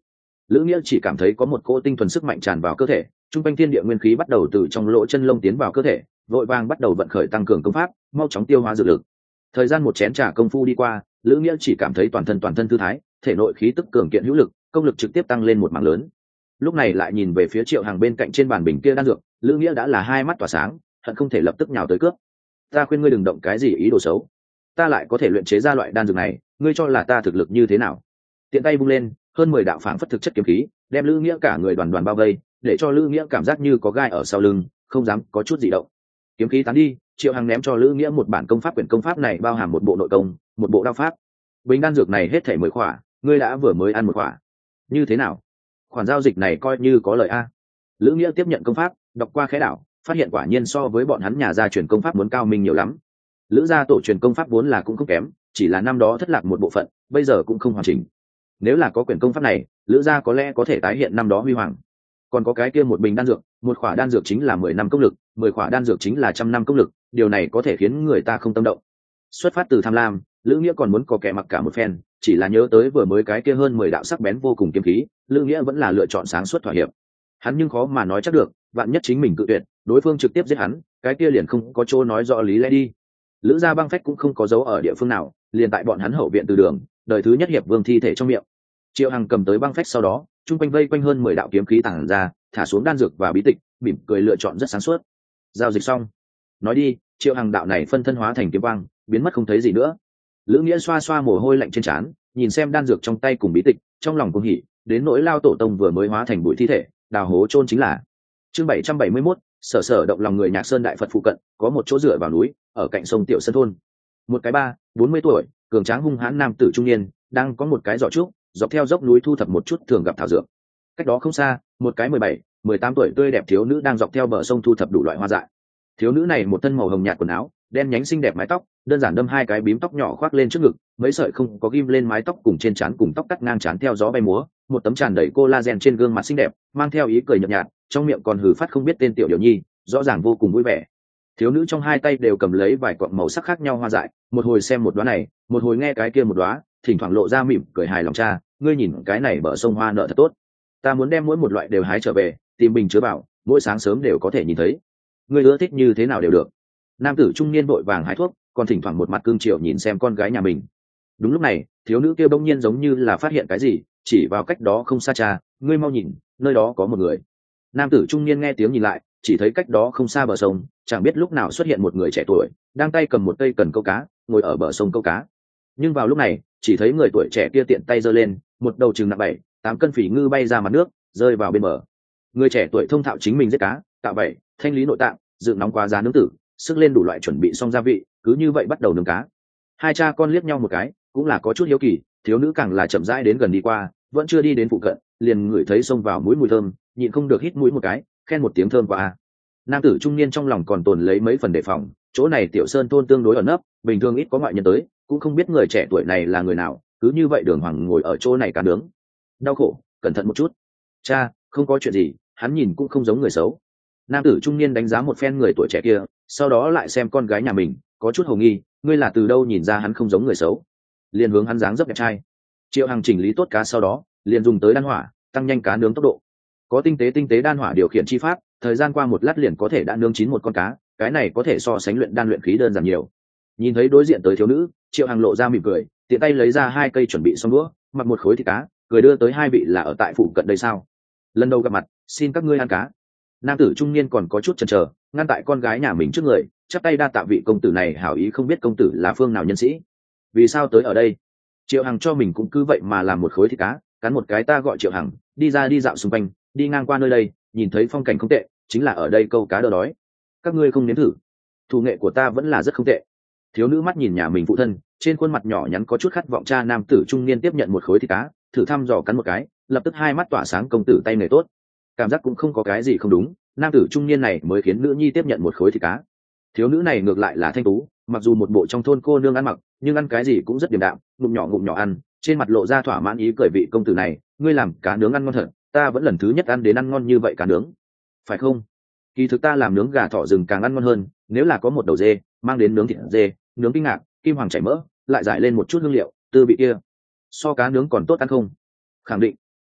Lữ Nghĩa chỉ cảm thấy có một cỗ tinh thuần sức mạnh tràn vào cơ thể, trung quanh thiên địa nguyên khí bắt đầu từ trong lỗ chân lông tiến vào cơ thể, vội vàng bắt đầu vận khởi tăng cường công pháp, mau chóng tiêu hóa dược lực. Thời gian một chén trà công phu đi qua, Lữ Nghĩa chỉ cảm thấy toàn thân thư thái, thể nội khí tức cường kiện hữu lực, công lực trực tiếp tăng lên một mảng lớn. Lúc này lại nhìn về phía Triệu Hằng bên cạnh trên bàn bình kia đan dược, Lữ Nghĩa đã là hai mắt tỏa sáng, hận không thể lập tức nhào tới cướp. Ta khuyên ngươi đừng động cái gì ý đồ xấu, ta lại có thể luyện chế ra loại đan dược này, ngươi cho là ta thực lực như thế nào? Tiện tay vung lên, hơn 10 đạo phảng phất thực chất kiếm khí, đem Lữ Nghĩa cả người đoàn đoàn bao vây, để cho Lữ Nghĩa cảm giác như có gai ở sau lưng, không dám có chút gì động. Kiếm khí tán đi, Triệu Hằng ném cho Lữ Nghĩa một bản công pháp, quyển công pháp này bao hàm một bộ nội công, một bộ đao pháp. Bình đan dược này hết thảy 10 khỏa, ngươi đã vừa mới ăn một khỏa. Như thế nào? Khoản giao dịch này coi như có lợi a. Lữ Nghĩa tiếp nhận công pháp, đọc qua khẽ đảo, phát hiện quả nhiên so với bọn hắn nhà gia truyền công pháp muốn cao minh nhiều lắm. Lữ gia tổ truyền công pháp vốn là cũng không kém, chỉ là năm đó thất lạc một bộ phận, bây giờ cũng không hoàn chỉnh. Nếu là có quyển công pháp này, Lữ gia có lẽ có thể tái hiện năm đó huy hoàng. Còn có cái kia một bình đan dược, một khỏa đan dược chính là 10 năm công lực, 10 khỏa đan dược chính là 100 năm công lực, điều này có thể khiến người ta không tâm động. Xuất phát từ tham lam, Lữ Nghĩa còn muốn có kẻ mặc cả một phen, chỉ là nhớ tới vừa mới cái kia hơn 10 đạo sắc bén vô cùng kiếm khí, Lữ Nghĩa vẫn là lựa chọn sáng suốt thỏa hiệp. Hắn nhưng khó mà nói chắc được, vạn nhất chính mình cự tuyệt, đối phương trực tiếp giết hắn, cái kia liền không có chỗ nói rõ lý lẽ đi. Lữ gia băng phách cũng không có dấu ở địa phương nào, liền tại bọn hắn hậu viện từ đường, đời thứ nhất hiệp vương thi thể trong miệng. Triệu Hằng cầm tới băng phách sau đó, trung quanh vây quanh hơn 10 đạo kiếm khí tàng ra, thả xuống đan dược và bí tịch, mỉm cười lựa chọn rất sáng suốt. Giao dịch xong, nói đi. Triệu Hằng đạo này phân thân hóa thành kiếm quang, biến mất không thấy gì nữa. Lữ Nghĩa xoa xoa mồ hôi lạnh trên trán, nhìn xem đan dược trong tay cùng bí tịch, trong lòng cuồng hỉ, đến nỗi Lao tổ tông vừa mới hóa thành bụi thi thể, đào hố chôn chính là. Chương 771, sở động lòng người Nhạc Sơn đại Phật phụ cận, có một chỗ dựa vào núi, ở cạnh sông Tiểu Sơn thôn. Một cái 40 tuổi, cường tráng hung hãn nam tử trung niên, đang có một cái giỏ trúc, dọc theo dốc núi thu thập một chút thường gặp thảo dược. Cách đó không xa, một cái 18 tuổi tươi đẹp thiếu nữ đang dọc theo bờ sông thu thập đủ loại hoa dại. Thiếu nữ này một thân màu hồng nhạt quần áo, đen nhánh xinh đẹp mái tóc, đơn giản đâm hai cái bím tóc nhỏ khoác lên trước ngực, mấy sợi không có ghim lên mái tóc cùng trên trán cùng tóc cắt ngang trán theo gió bay múa, một tấm tràn đầy collagen trên gương mặt xinh đẹp, mang theo ý cười nhợt nhạt, trong miệng còn hừ phát không biết tên tiểu điều nhi, rõ ràng vô cùng vui vẻ. Thiếu nữ trong hai tay đều cầm lấy vài cọng màu sắc khác nhau hoa dại, một hồi xem một đóa này, một hồi nghe cái kia một đóa, thỉnh thoảng lộ ra mỉm cười hài lòng. Cha, ngươi nhìn cái này bờ sông hoa nở thật tốt, ta muốn đem mỗi một loại đều hái trở về, tìm bình chứa bảo, mỗi sáng sớm đều có thể nhìn thấy. Ngươi ưa thích như thế nào đều được. Nam tử trung niên vội vàng hái thuốc, còn thỉnh thoảng một mặt cương triều nhìn xem con gái nhà mình. Đúng lúc này, thiếu nữ kia bỗng nhiên giống như là phát hiện cái gì, chỉ vào cách đó không xa. Cha, ngươi mau nhìn, nơi đó có một người. Nam tử trung niên nghe tiếng nhìn lại, chỉ thấy cách đó không xa bờ sông, chẳng biết lúc nào xuất hiện một người trẻ tuổi, đang tay cầm một cây cần câu cá, ngồi ở bờ sông câu cá. Nhưng vào lúc này, chỉ thấy người tuổi trẻ kia tiện tay giơ lên, một đầu chừng nặng 7-8 cân phỉ ngư bay ra mặt nước, rơi vào bên bờ. Người trẻ tuổi thông thạo chính mình giết cá, tạo bẫy, thanh lý nội tạng, dựng nóng qua giá nướng tử, sức lên đủ loại chuẩn bị xong gia vị, cứ như vậy bắt đầu nướng cá. Hai cha con liếc nhau một cái, cũng là có chút hiếu kỳ, thiếu nữ càng là chậm rãi đến gần đi qua, vẫn chưa đi đến phụ cận, liền ngửi thấy xông vào mũi mùi thơm, nhịn không được hít mũi một cái, khen một tiếng thơm quá. Nam tử trung niên trong lòng còn tồn lấy mấy phần đề phòng, chỗ này Tiểu Sơn thôn tương đối ẩn nấp, bình thường ít có ngoại nhân tới, cũng không biết người trẻ tuổi này là người nào, cứ như vậy đường hoàng ngồi ở chỗ này cá nướng. Đau khổ, cẩn thận một chút. Cha, không có chuyện gì, hắn nhìn cũng không giống người xấu. Nam tử trung niên đánh giá một phen người tuổi trẻ kia, sau đó lại xem con gái nhà mình, có chút hồ nghi, ngươi là từ đâu nhìn ra hắn không giống người xấu? Liền hướng hắn dáng dấp đẹp trai. Triệu Hằng chỉnh lý tốt cá sau đó, liền dùng tới đan hỏa, tăng nhanh cá nướng tốc độ. Có tinh tế đan hỏa điều khiển chi pháp, thời gian qua một lát liền có thể đã nướng chín một con cá, cái này có thể so sánh luyện đan luyện khí đơn giản nhiều. Nhìn thấy đối diện tới thiếu nữ, Triệu Hằng lộ ra mỉm cười, tiện tay lấy ra hai cây chuẩn bị xong đũa, mặc một khối thịt cá, cười đưa tới hai vị là ở tại phụ cận đây sao? Lần đầu gặp mặt, xin các ngươi ăn cá. Nam tử trung niên còn có chút chần chờ, ngăn tại con gái nhà mình trước người, chắp tay đa tạ vị công tử này hảo ý, không biết công tử là phương nào nhân sĩ, vì sao tới ở đây? Triệu Hằng cho mình cũng cứ vậy mà làm một khối thịt cá, cắn một cái. Ta gọi Triệu Hằng, đi ra đi dạo xung quanh, đi ngang qua nơi đây, nhìn thấy phong cảnh không tệ, chính là ở đây câu cá đỡ đói. Các ngươi không nếm thử? Thủ nghệ của ta vẫn là rất không tệ. Thiếu nữ mắt nhìn nhà mình phụ thân, trên khuôn mặt nhỏ nhắn có chút khát vọng. Cha nam tử trung niên tiếp nhận một khối thịt cá, thử thăm dò cắn một cái, lập tức hai mắt tỏa sáng. Công tử tay nghề tốt. Cảm giác cũng không có cái gì không đúng, nam tử trung niên này mới khiến nữ nhi tiếp nhận một khối thịt cá. Thiếu nữ này ngược lại là thanh tú, mặc dù một bộ trong thôn cô nương ăn mặc, nhưng ăn cái gì cũng rất điềm đạm, ngụm nhỏ ăn, trên mặt lộ ra thỏa mãn ý cười. Vị công tử này, ngươi làm cá nướng ăn ngon thật, ta vẫn lần thứ nhất ăn đến ăn ngon như vậy cá nướng, phải không? Kỳ thực ta làm nướng gà thỏ rừng càng ăn ngon hơn, nếu là có một đầu dê, mang đến nướng thịt dê, nướng kinh ngạc, kim hoàng chảy mỡ, lại giải lên một chút hương liệu, tư vị kia, so cá nướng còn tốt ăn không? Khẳng định.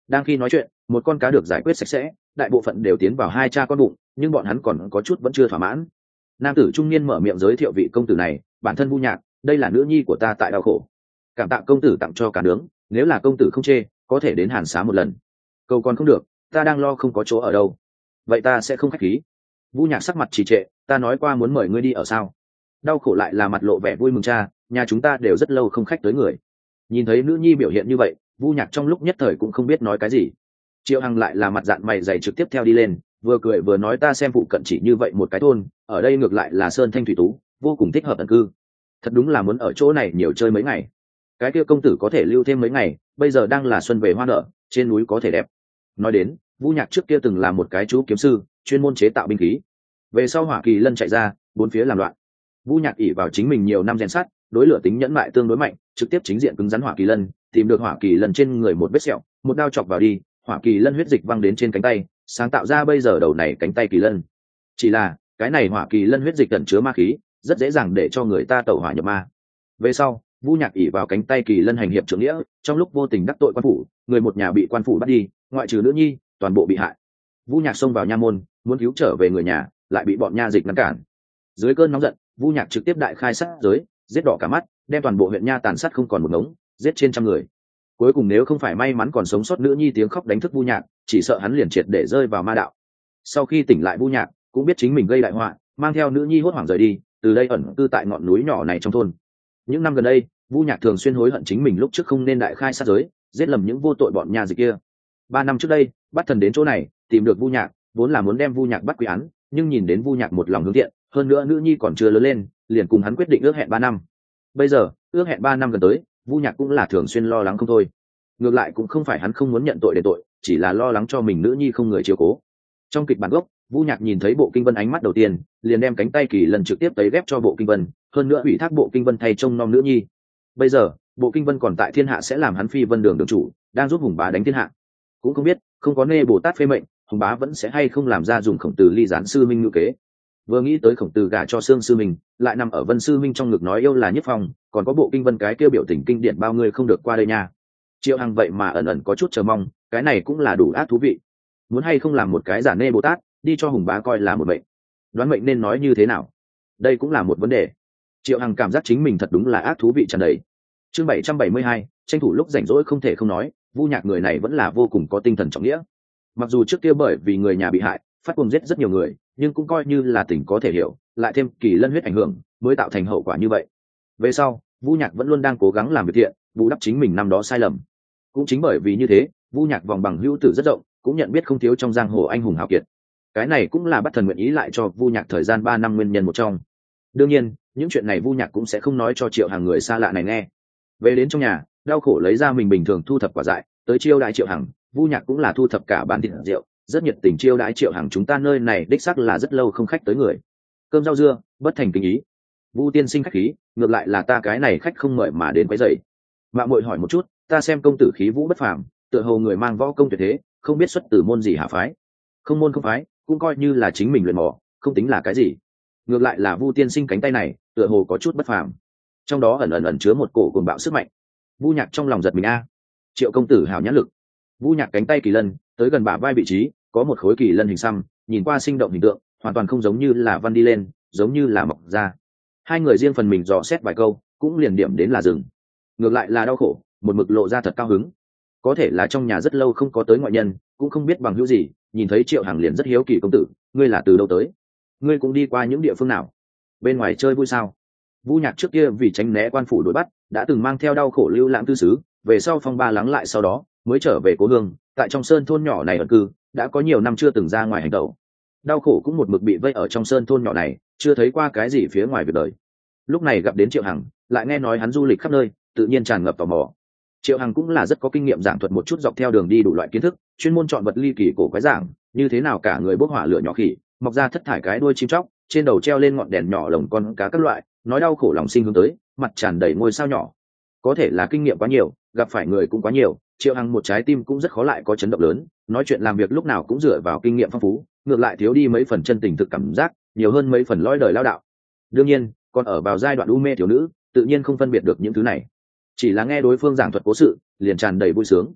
Đang khi nói chuyện, một con cá được giải quyết sạch sẽ, đại bộ phận đều tiến vào hai cha con bụng, nhưng bọn hắn còn có chút vẫn chưa thỏa mãn. Nam tử trung niên mở miệng giới thiệu vị công tử này, bản thân Vu Nhạc, đây là nữ nhi của ta tại đau khổ. Cảm tạ công tử tặng cho cá nướng, nếu là công tử không chê, có thể đến Hàn Xá một lần. Cầu còn không được, ta đang lo không có chỗ ở đâu. Vậy ta sẽ không khách khí. Vu Nhạc sắc mặt trì trệ, ta nói qua muốn mời ngươi đi ở sao? Đau khổ lại là mặt lộ vẻ vui mừng cha, nhà chúng ta đều rất lâu không khách tới người. Nhìn thấy nữ nhi biểu hiện như vậy, Vu Nhạc trong lúc nhất thời cũng không biết nói cái gì. Triệu Hằng lại là mặt dạn mày dày trực tiếp theo đi lên, vừa cười vừa nói ta xem phụ cận chỉ như vậy một cái thôn, ở đây ngược lại là sơn thanh thủy tú, vô cùng thích hợp ẩn cư. Thật đúng là muốn ở chỗ này nhiều chơi mấy ngày. Cái kia công tử có thể lưu thêm mấy ngày, bây giờ đang là xuân về hoa nở, trên núi có thể đẹp. Nói đến, Vu Nhạc trước kia từng là một cái chú kiếm sư, chuyên môn chế tạo binh khí. Về sau Hỏa Kỳ Lân chạy ra, bốn phía làm loạn. Vu Nhạc ỷ vào chính mình nhiều năm rèn sắt, đối lửa tính nhẫn mại tương đối mạnh, trực tiếp chính diện cứng rắn Hỏa Kỳ Lân, tìm được Hỏa Kỳ Lân trên người một vết sẹo, một đao chọc vào đi, Hỏa Kỳ Lân huyết dịch văng đến trên cánh tay, sáng tạo ra bây giờ đầu này cánh tay Kỳ Lân. Chỉ là, cái này Hỏa Kỳ Lân huyết dịch ẩn chứa ma khí, rất dễ dàng để cho người ta tẩu hỏa nhập ma. Về sau, Vu Nhạc ỷ vào cánh tay Kỳ Lân hành hiệp trưởng nghĩa, trong lúc vô tình đắc tội quan phủ, người một nhà bị quan phủ bắt đi, ngoại trừ nữ nhi, toàn bộ bị hại. Vu Nhạc xông vào nha môn, muốn cứu trở về người nhà, lại bị bọn nha dịch ngăn cản. Dưới cơn nóng giận, Vu Nhạc trực tiếp đại khai sát giới, giết đỏ cả mắt, đem toàn bộ huyện nha tàn sát không còn một ngống, giết trên trăm người. Cuối cùng nếu không phải may mắn còn sống sót nữ nhi tiếng khóc đánh thức Vu Nhạc, chỉ sợ hắn liền triệt để rơi vào ma đạo. Sau khi tỉnh lại Vu Nhạc cũng biết chính mình gây đại họa, mang theo nữ nhi hốt hoảng rời đi, từ đây ẩn cư tại ngọn núi nhỏ này trong thôn. Những năm gần đây, Vu Nhạc thường xuyên hối hận chính mình lúc trước không nên đại khai sát giới, giết lầm những vô tội bọn nha dịch kia. 3 năm trước đây, bắt thần đến chỗ này, tìm được Vu Nhạc, vốn là muốn đem Vu Nhạc bắt quy án, nhưng nhìn đến Vu Nhạc một lòng hướng thiện, hơn nữa nữ nhi còn chưa lớn lên, liền cùng hắn quyết định ước hẹn 3 năm. Bây giờ, ước hẹn 3 năm gần tới, Vu Nhạc cũng là thường xuyên lo lắng không thôi. Ngược lại cũng không phải hắn không muốn nhận tội để tội, chỉ là lo lắng cho mình nữ nhi không người chiếu cố. Trong kịch bản gốc, Vu Nhạc nhìn thấy Bộ Kinh Vân ánh mắt đầu tiên, liền đem cánh tay Kỳ Lân trực tiếp tấy ghép cho Bộ Kinh Vân, hơn nữa ủy thác Bộ Kinh Vân thay trông nom nữ nhi. Bây giờ, Bộ Kinh Vân còn tại thiên hạ sẽ làm hắn Phi Vân Đường đường chủ, đang giúp Hùng Bá đánh thiên hạ. Cũng không biết, không có nê Bồ Tát phê mệnh, Hùng Bá vẫn sẽ hay không làm ra dùng Khổng Tử ly gián sư minh ngữ kế. Vừa nghĩ tới Khổng Tử gả cho Sương sư minh, lại nằm ở Vân sư minh trong ngực nói yêu là Nhất Phong, còn có Bộ Kinh Vân cái kêu biểu tình kinh điển bao người không được qua đây nha. Triệu Hằng vậy mà ẩn ẩn có chút chờ mong, cái này cũng là đủ ác thú vị. Muốn hay không làm một cái giả nê Bồ Tát, đi cho Hùng Bá coi là một mệnh. Đoán mệnh nên nói như thế nào? Đây cũng là một vấn đề. Triệu Hằng cảm giác chính mình thật đúng là ác thú vị tràn đầy. Chương 772, tranh thủ lúc rảnh rỗi không thể không nói, Vu Nhạc người này vẫn là vô cùng có tinh thần trọng nghĩa. Mặc dù trước kia bởi vì người nhà bị hại, phát cuồng giết rất nhiều người, nhưng cũng coi như là tình có thể hiểu, lại thêm Kỳ Lân huyết ảnh hưởng, mới tạo thành hậu quả như vậy. Về sau, Vu Nhạc vẫn luôn đang cố gắng làm việc thiện, bù đắp chính mình năm đó sai lầm. Cũng chính bởi vì như thế, Vu Nhạc vòng bằng hữu tử rất rộng, cũng nhận biết không thiếu trong giang hồ anh hùng hào kiệt. Cái này cũng là Bắt Thần nguyện ý lại cho Vu Nhạc thời gian 3 năm nguyên nhân một trong. Đương nhiên, những chuyện này Vu Nhạc cũng sẽ không nói cho Triệu Hằng người xa lạ này nghe. Về đến trong nhà, đau khổ lấy ra mình bình thường thu thập quả dại, tới chiêu đãi Triệu Hằng, Vu Nhạc cũng là thu thập cả bàn thịt rượu, rất nhiệt tình chiêu đãi Triệu Hằng, chúng ta nơi này đích xác là rất lâu không khách tới người. Cơm rau dưa, bất thành kinh ý. Vu tiên sinh khách khí, ngược lại là ta cái này khách không mời mà đến quấy rầy. Mạng muội hỏi một chút, ta xem công tử khí vũ bất phàm, tựa hồ người mang võ công tuyệt thế, không biết xuất từ môn gì hạ phái. Không môn không phái, cũng coi như là chính mình luyện mò, không tính là cái gì. Ngược lại là Vu tiên sinh cánh tay này, tựa hồ có chút bất phàm, trong đó ẩn chứa một cổ cuồng bạo sức mạnh. Vu Nhạc trong lòng giật mình a. Triệu công tử hảo nhãn lực. Vu Nhạc cánh tay Kỳ Lân tới gần bả vai vị trí, có một khối Kỳ Lân hình xăm, nhìn qua sinh động hình tượng, hoàn toàn không giống như là văn đi lên, giống như là mọc ra. Hai người riêng phần mình dò xét vài câu, cũng liền điểm đến là dừng. Ngược lại là đau khổ, một mực lộ ra thật cao hứng. Có thể là trong nhà rất lâu không có tới ngoại nhân, cũng không biết bằng hữu gì, nhìn thấy Triệu Hằng liền rất hiếu kỳ, công tử, ngươi là từ đâu tới? Ngươi cũng đi qua những địa phương nào? Bên ngoài chơi vui sao? Vu Nhạc trước kia vì tránh né quan phủ đuổi bắt, đã từng mang theo đau khổ lưu lãng tư xứ, về sau phong ba lắng lại sau đó, mới trở về cố hương, tại trong sơn thôn nhỏ này ẩn cư, đã có nhiều năm chưa từng ra ngoài hành động. Đau khổ cũng một mực bị vây ở trong sơn thôn nhỏ này, chưa thấy qua cái gì phía ngoài việc đời. Lúc này gặp đến Triệu Hằng, lại nghe nói hắn du lịch khắp nơi, tự nhiên tràn ngập tò mò. Triệu Hằng cũng là rất có kinh nghiệm giảng thuật một chút dọc theo đường đi đủ loại kiến thức, chuyên môn chọn vật ly kỳ cổ quái giảng, như thế nào cả người bốc hỏa lửa nhỏ khỉ, mọc ra thất thải cái đuôi chim chóc, trên đầu treo lên ngọn đèn nhỏ lồng con cá các loại, nói đau khổ lòng sinh hướng tới, mặt tràn đầy ngôi sao nhỏ. Có thể là kinh nghiệm quá nhiều, gặp phải người cũng quá nhiều, Triệu Hằng một trái tim cũng rất khó lại có chấn động lớn, nói chuyện làm việc lúc nào cũng dựa vào kinh nghiệm phong phú, ngược lại thiếu đi mấy phần chân tình thực cảm giác, nhiều hơn mấy phần lõi đời lao đạo. Đương nhiên, còn ở vào giai đoạn u mê thiếu nữ, tự nhiên không phân biệt được những thứ này, chỉ là nghe đối phương giảng thuật cố sự, liền tràn đầy vui sướng.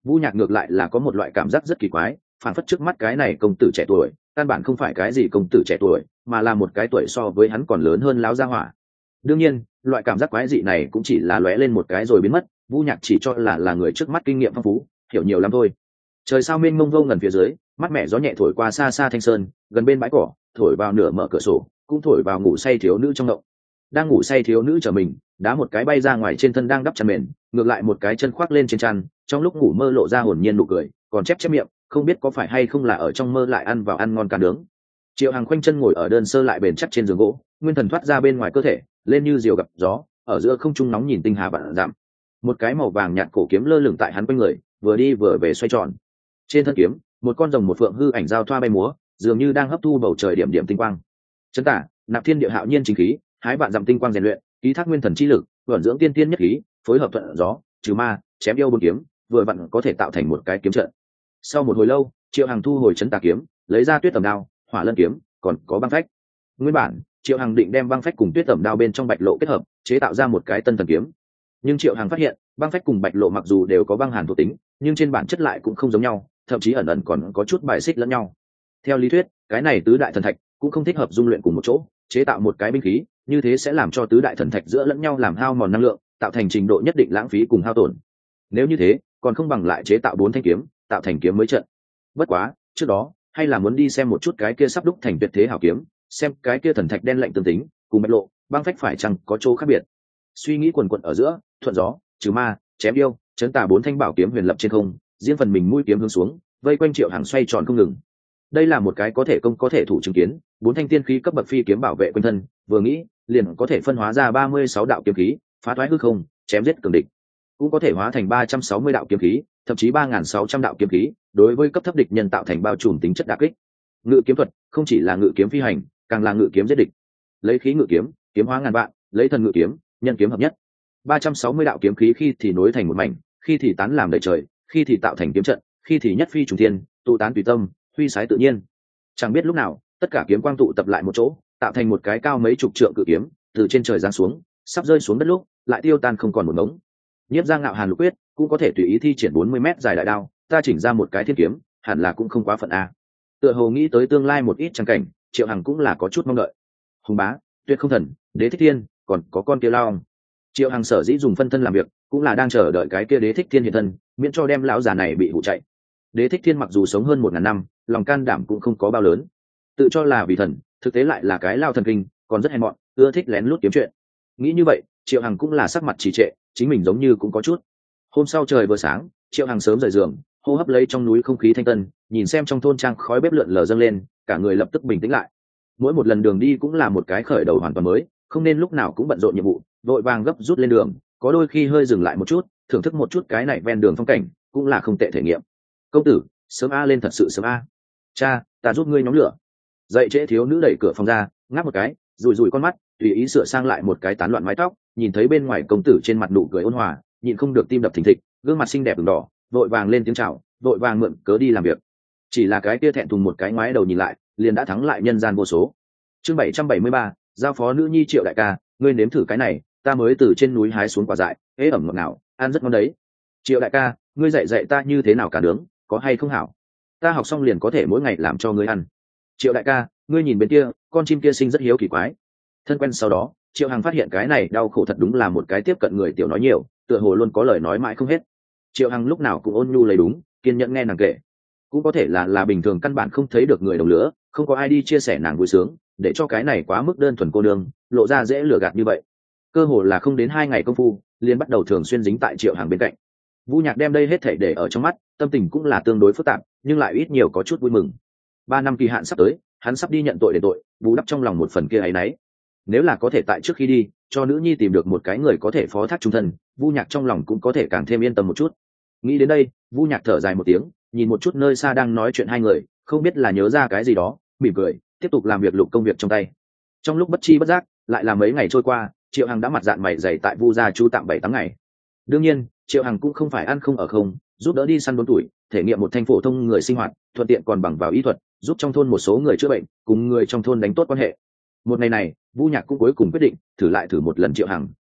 Vu Nhạc ngược lại là có một loại cảm giác rất kỳ quái, phản phất trước mắt cái này công tử trẻ tuổi căn bản không phải cái gì công tử trẻ tuổi, mà là một cái tuổi so với hắn còn lớn hơn lão gia hỏa. Đương nhiên loại cảm giác quái dị này cũng chỉ là lóe lên một cái rồi biến mất. Vu Nhạc chỉ cho là người trước mắt kinh nghiệm phong phú, hiểu nhiều lắm thôi. Trời sao mênh mông vô ngần phía dưới, mắt mẹ gió nhẹ thổi qua xa xa thanh sơn, gần bên bãi cỏ thổi vào nửa mở cửa sổ, cũng thổi vào ngủ say thiếu nữ trong động. Đang ngủ say thiếu nữ trở mình đá một cái bay ra ngoài trên thân đang đắp chăn mền, ngược lại một cái chân khoác lên trên chăn, trong lúc ngủ mơ lộ ra hồn nhiên nụ cười, còn chép chép miệng, không biết có phải hay không là ở trong mơ lại ăn vào ăn ngon cá nướng. Triệu Hằng khoanh chân ngồi ở đơn sơ lại bền chắc trên giường gỗ, nguyên thần thoát ra bên ngoài cơ thể, lên như diều gặp gió, ở giữa không trung nóng nhìn tinh hà vạn dặm. Một cái màu vàng nhạt cổ kiếm lơ lửng tại hắn quanh người, vừa đi vừa về xoay tròn. Trên thân kiếm, một con rồng một phượng hư ảnh giao thoa bay múa, dường như đang hấp thu bầu trời điểm điểm tinh quang. Chấn tả, nạp thiên địa hạo nhiên chính khí, hái vạn dặm tinh quang rèn luyện, ký thác nguyên thần chi lực, vận dưỡng tiên tiên nhất khí, phối hợp thuận gió, trừ ma, chém yêu bốn kiếm, vừa vặn có thể tạo thành một cái kiếm trận. Sau một hồi lâu, Triệu Hằng thu hồi chấn tà kiếm, lấy ra tuyết tầm đao, hỏa lân kiếm, còn có băng phách. Nguyên bản Triệu Hằng định đem băng phách cùng tuyết tẩm đao bên trong bạch lộ kết hợp, chế tạo ra một cái tân thần kiếm. Nhưng Triệu Hằng phát hiện, băng phách cùng bạch lộ mặc dù đều có băng hàn thuộc tính, nhưng trên bản chất lại cũng không giống nhau, thậm chí ẩn ẩn còn có chút bài xích lẫn nhau. Theo lý thuyết, cái này tứ đại thần thạch cũng không thích hợp dung luyện cùng một chỗ, chế tạo một cái binh khí, như thế sẽ làm cho tứ đại thần thạch giữa lẫn nhau làm hao mòn năng lượng, tạo thành trình độ nhất định lãng phí cùng hao tổn. Nếu như thế, còn không bằng lại chế tạo 4 thanh kiếm, tạo thành kiếm mới trận. Bất quá, trước đó, hay là muốn đi xem một chút cái kia sắp đúc thành tuyệt thế hảo kiếm, xem cái kia thần thạch đen lạnh tương tính, cùng bạch lộ, băng phách phải chăng có chỗ khác biệt. Suy nghĩ quần quật ở giữa, thuận gió, trừ ma, chém yêu, chấn tà 4 thanh bảo kiếm huyền lập trên không, riêng phần mình mũi kiếm hướng xuống, vây quanh Triệu Hằng xoay tròn không ngừng. Đây là một cái có thể công có thể thủ chứng kiến, 4 thanh tiên khí cấp bậc phi kiếm bảo vệ quanh thân, vừa nghĩ, liền có thể phân hóa ra 36 đạo kiếm khí, phá thoái hư không, chém giết cường địch. Cũng có thể hóa thành 360 đạo kiếm khí, thậm chí 3600 đạo kiếm khí, đối với cấp thấp địch nhân tạo thành bao trùm tính chất đả kích. Ngự kiếm thuật không chỉ là ngự kiếm phi hành, càng là ngự kiếm giết địch. Lấy khí ngự kiếm, kiếm hóa ngàn vạn, lấy thần ngự kiếm, nhân kiếm hợp nhất. 360 đạo kiếm khí khi thì nối thành một mảnh, khi thì tán làm đầy trời, khi thì tạo thành kiếm trận, khi thì nhất phi trùng thiên, tụ tán tùy tâm, huy sái tự nhiên. Chẳng biết lúc nào, tất cả kiếm quang tụ tập lại một chỗ, tạo thành một cái cao mấy chục trượng cự kiếm, từ trên trời giáng xuống, sắp rơi xuống đất lúc, lại tiêu tan không còn một ngống. Nhiếp Giang Ngạo Hàn Lục Quyết cũng có thể tùy ý thi triển 40 mét dài đại đao, ta chỉnh ra một cái thiên kiếm, hẳn là cũng không quá phận a. Tựa hồ nghĩ tới tương lai một ít trang cảnh, Triệu Hằng cũng là có chút mong đợi. Hùng Bá, Tuyệt Không Thần, Đế Thích Thiên, còn có con kia lao. Triệu Hằng sở dĩ dùng phân thân làm việc, cũng là đang chờ đợi cái kia Đế Thích Thiên hiện thân, miễn cho đem lão già này bị hụ chạy. Đế Thích Thiên mặc dù sống hơn 1000 năm, lòng can đảm cũng không có bao lớn, tự cho là vì thần, thực tế lại là cái lao thần kinh, còn rất hèn mọn, ưa thích lén lút kiếm chuyện. Nghĩ như vậy, Triệu Hằng cũng là sắc mặt trì trệ, chính mình giống như cũng có chút. Hôm sau trời vừa sáng, Triệu Hằng sớm rời giường, hô hấp lấy trong núi không khí thanh tân, nhìn xem trong thôn trang khói bếp lượn lờ dâng lên, cả người lập tức bình tĩnh lại. Mỗi một lần đường đi cũng là một cái khởi đầu hoàn toàn mới, không nên lúc nào cũng bận rộn nhiệm vụ, vội vàng gấp rút lên đường, có đôi khi hơi dừng lại một chút, thưởng thức một chút cái này ven đường phong cảnh, cũng là không tệ thể nghiệm. Công tử, sớm a lên, thật sự sớm a. Cha, ta giúp ngươi nhóm lửa. Dậy trễ thiếu nữ đẩy cửa phòng ra, ngáp một cái, rùi rùi con mắt, tùy ý sửa sang lại một cái tán loạn mái tóc, nhìn thấy bên ngoài công tử trên mặt nụ cười ôn hòa, nhịn không được tim đập thình thịch, gương mặt xinh đẹp ửng đỏ, vội vàng lên tiếng chào, vội vàng mượn cớ đi làm việc. Chỉ là cái kia thẹn thùng một cái ngoái đầu nhìn lại, liền đã thắng lại nhân gian vô số. Chương 773, giao phó nữ nhi Triệu đại ca, ngươi nếm thử cái này, ta mới từ trên núi hái xuống quả dại, ế ẩm ngọt ngào, ăn rất ngon đấy. Triệu đại ca, ngươi dạy dạy ta như thế nào cả nướng, có hay không hảo? Ta học xong liền có thể mỗi ngày làm cho ngươi ăn. Triệu đại ca, ngươi nhìn bên kia, con chim kia sinh rất hiếu kỳ quái. Thân quen sau đó, Triệu Hằng phát hiện cái này đau khổ thật đúng là một cái tiếp cận người tiểu nói nhiều, tựa hồ luôn có lời nói mãi không hết. Triệu Hằng lúc nào cũng ôn nhu lấy đúng, kiên nhẫn nghe nàng kể. Cũng có thể là bình thường căn bản không thấy được người đồng lứa, không có ai đi chia sẻ nàng vui sướng, để cho cái này quá mức đơn thuần cô nương lộ ra dễ lừa gạt như vậy. Cơ hồ là không đến 2 ngày công phu, liền bắt đầu thường xuyên dính tại Triệu Hằng bên cạnh. Vu Nhạc đem đây hết thảy để ở trong mắt, tâm tình cũng là tương đối phức tạp, nhưng lại ít nhiều có chút vui mừng. 3 năm kỳ hạn sắp tới, hắn sắp đi nhận tội để tội, bù đắp trong lòng một phần kia ấy nấy. Nếu là có thể tại trước khi đi, cho nữ nhi tìm được một cái người có thể phó thác trung thân, Vu Nhạc trong lòng cũng có thể càng thêm yên tâm một chút. Nghĩ đến đây, Vu Nhạc thở dài một tiếng, nhìn một chút nơi xa đang nói chuyện hai người, không biết là nhớ ra cái gì đó, mỉm cười, tiếp tục làm việc lục công việc trong tay. Trong lúc bất chi bất giác, lại là mấy ngày trôi qua, Triệu Hằng đã mặt dạn mày dày tại Vu gia chu tạm 7-8 ngày. Đương nhiên, Triệu Hằng cũng không phải ăn không ở không, giúp đỡ đi săn đốn tuổi, thể nghiệm một thanh phổ thông người sinh hoạt, thuận tiện còn bằng vào y thuật, giúp trong thôn một số người chữa bệnh, cùng người trong thôn đánh tốt quan hệ. Một ngày này, Vu Nhạc cũng cuối cùng quyết định thử một lần Triệu Hằng,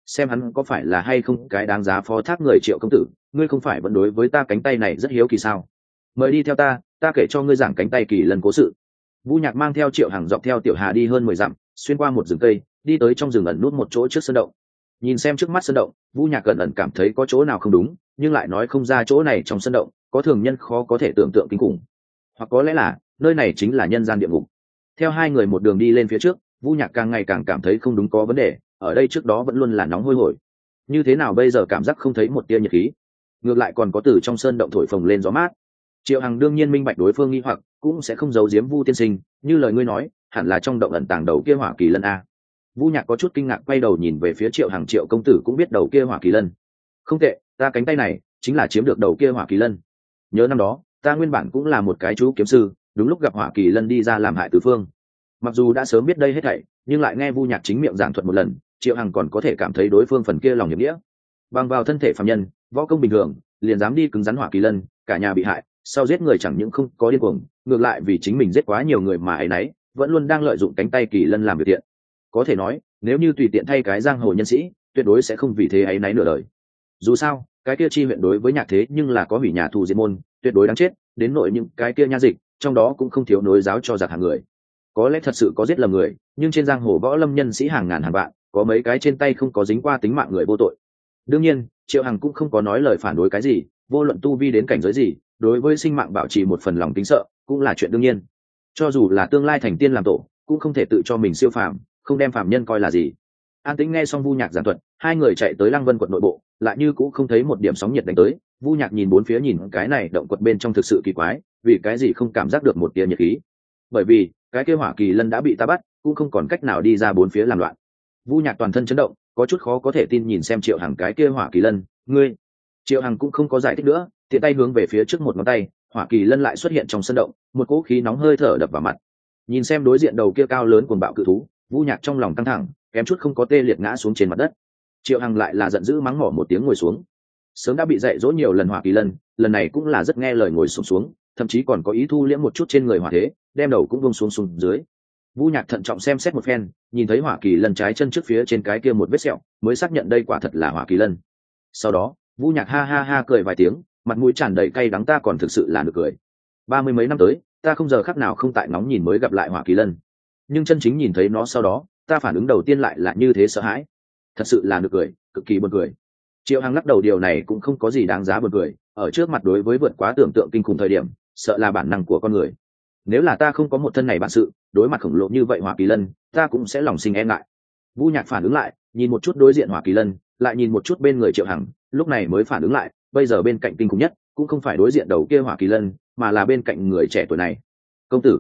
xem hắn có phải là hay không cái đáng giá phó thác người. Triệu công tử, ngươi không phải vẫn đối với ta cánh tay này rất hiếu kỳ sao? Mời đi theo ta kể cho ngươi giảng cánh tay kỳ lân cố sự. Vu Nhạc mang theo Triệu Hằng dọc theo tiểu hà đi hơn 10 dặm, xuyên qua một rừng cây, đi tới trong rừng ẩn nút một chỗ trước sơn động. Nhìn xem trước mắt sơn động, Vu Nhạc ẩn ẩn cảm thấy có chỗ nào không đúng, nhưng lại nói không ra chỗ này trong sơn động có thường nhân khó có thể tưởng tượng kinh khủng, hoặc có lẽ là nơi này chính là nhân gian địa ngục. Theo hai người một đường đi lên phía trước, Vu Nhạc càng ngày càng cảm thấy không đúng, có vấn đề. Ở đây trước đó vẫn luôn là nóng hôi hổi, như thế nào bây giờ cảm giác không thấy một tia nhiệt khí, ngược lại còn có từ trong sơn động thổi phồng lên gió mát. Triệu Hằng đương nhiên minh bạch đối phương nghi hoặc, cũng sẽ không giấu giếm Vu tiên sinh, như lời ngươi nói, hẳn là trong động ẩn tàng đầu kia hỏa kỳ lân a. Vu Nhạc có chút kinh ngạc quay đầu nhìn về phía Triệu Hằng. Triệu công tử cũng biết đầu kia hỏa kỳ lân? Không tệ, ta cánh tay này chính là chiếm được đầu kia hỏa kỳ lân. Nhớ năm đó ta nguyên bản cũng là một cái chú kiếm sư, đúng lúc gặp hỏa kỳ lân đi ra làm hại tứ phương. Mặc dù đã sớm biết đây hết thảy, nhưng lại nghe Vu Nhạc chính miệng giảng thuật một lần, Triệu Hằng còn có thể cảm thấy đối phương phần kia lòng hiệp nghĩa. Bằng vào thân thể phàm nhân, võ công bình thường, liền dám đi cứng rắn hỏa kỳ lân, cả nhà bị hại, sau giết người chẳng những không có điên cuồng, ngược lại vì chính mình giết quá nhiều người mà ấy nấy, vẫn luôn đang lợi dụng cánh tay kỳ lân làm việc thiện. Có thể nói, nếu như tùy tiện thay cái giang hồ nhân sĩ, tuyệt đối sẽ không vì thế ấy nấy nửa đời. Dù sao, cái kia chi huyện đối với Nhạc thế nhưng là có hủy nhà thù diệt môn, tuyệt đối đáng chết, đến nội những cái kia nha dịch, trong đó cũng không thiếu nối giáo cho giặc hàng người. Có lẽ thật sự có giết lầm người, nhưng trên giang hồ võ lâm nhân sĩ hàng ngàn hàng vạn, có mấy cái trên tay không có dính qua tính mạng người vô tội. Đương nhiên, Triệu Hằng cũng không có nói lời phản đối cái gì, vô luận tu vi đến cảnh giới gì, đối với sinh mạng bảo trì một phần lòng kính sợ cũng là chuyện đương nhiên. Cho dù là tương lai thành tiên làm tổ, cũng không thể tự cho mình siêu phàm, không đem phàm nhân coi là gì. An Tĩnh nghe xong Vu Nhạc giảng thuật, hai người chạy tới Lăng Vân quận nội bộ, lại như cũng không thấy một điểm sóng nhiệt đánh tới. Vu Nhạc nhìn bốn phía, nhìn cái này động quật bên trong thực sự kỳ quái, vì cái gì không cảm giác được một tia nhiệt khí? Bởi vì cái kia hỏa kỳ lân đã bị ta bắt, cũng không còn cách nào đi ra bốn phía làm loạn. Vu Nhạc toàn thân chấn động, có chút khó có thể tin nhìn xem Triệu Hằng cái kia hỏa kỳ lân. Ngươi? Triệu Hằng cũng không có giải thích nữa, tiện tay hướng về phía trước một ngón tay, hỏa kỳ lân lại xuất hiện trong sân động, một cỗ khí nóng hơi thở đập vào mặt. Nhìn xem đối diện đầu kia cao lớn cuồng bạo cự thú, Vu Nhạc trong lòng căng thẳng, kém chút không có tê liệt ngã xuống trên mặt đất. Triệu Hằng lại là giận dữ mắng mỏ một tiếng ngồi xuống. Sớm đã bị dạy dỗ nhiều lần hỏa kỳ lân, lần này cũng là rất nghe lời ngồi xuống, thậm chí còn có ý thu liễm một chút trên người hỏa thế, đem đầu cũng buông xuống dưới. Vu Nhạc thận trọng xem xét một phen, nhìn thấy hỏa kỳ lân trái chân trước phía trên cái kia một vết sẹo, mới xác nhận đây quả thật là hỏa kỳ lân. Sau đó, Vu Nhạc ha ha ha cười vài tiếng, mặt mũi tràn đầy cay đắng, ta còn thực sự là được cười. 30 mấy năm tới, ta không giờ khắc nào không tại nóng nhìn mới gặp lại hỏa kỳ lân, nhưng chân chính nhìn thấy nó sau đó, ta phản ứng đầu tiên lại là như thế, sợ hãi. Thật sự là được cười, cực kỳ buồn cười. Triệu Hằng lắc đầu, điều này cũng không có gì đáng giá buồn cười, ở trước mặt đối với vượt quá tưởng tượng kinh khủng thời điểm, sợ là bản năng của con người. Nếu là ta không có một thân này bản sự, đối mặt khổng lồ như vậy hỏa kỳ lân, ta cũng sẽ lòng sinh e ngại. Vu Nhạc phản ứng lại, nhìn một chút đối diện hỏa kỳ lân, lại nhìn một chút bên người Triệu Hằng, lúc này mới phản ứng lại, bây giờ bên cạnh kinh khủng nhất cũng không phải đối diện đầu kia hỏa kỳ lân, mà là bên cạnh người trẻ tuổi này. Công tử,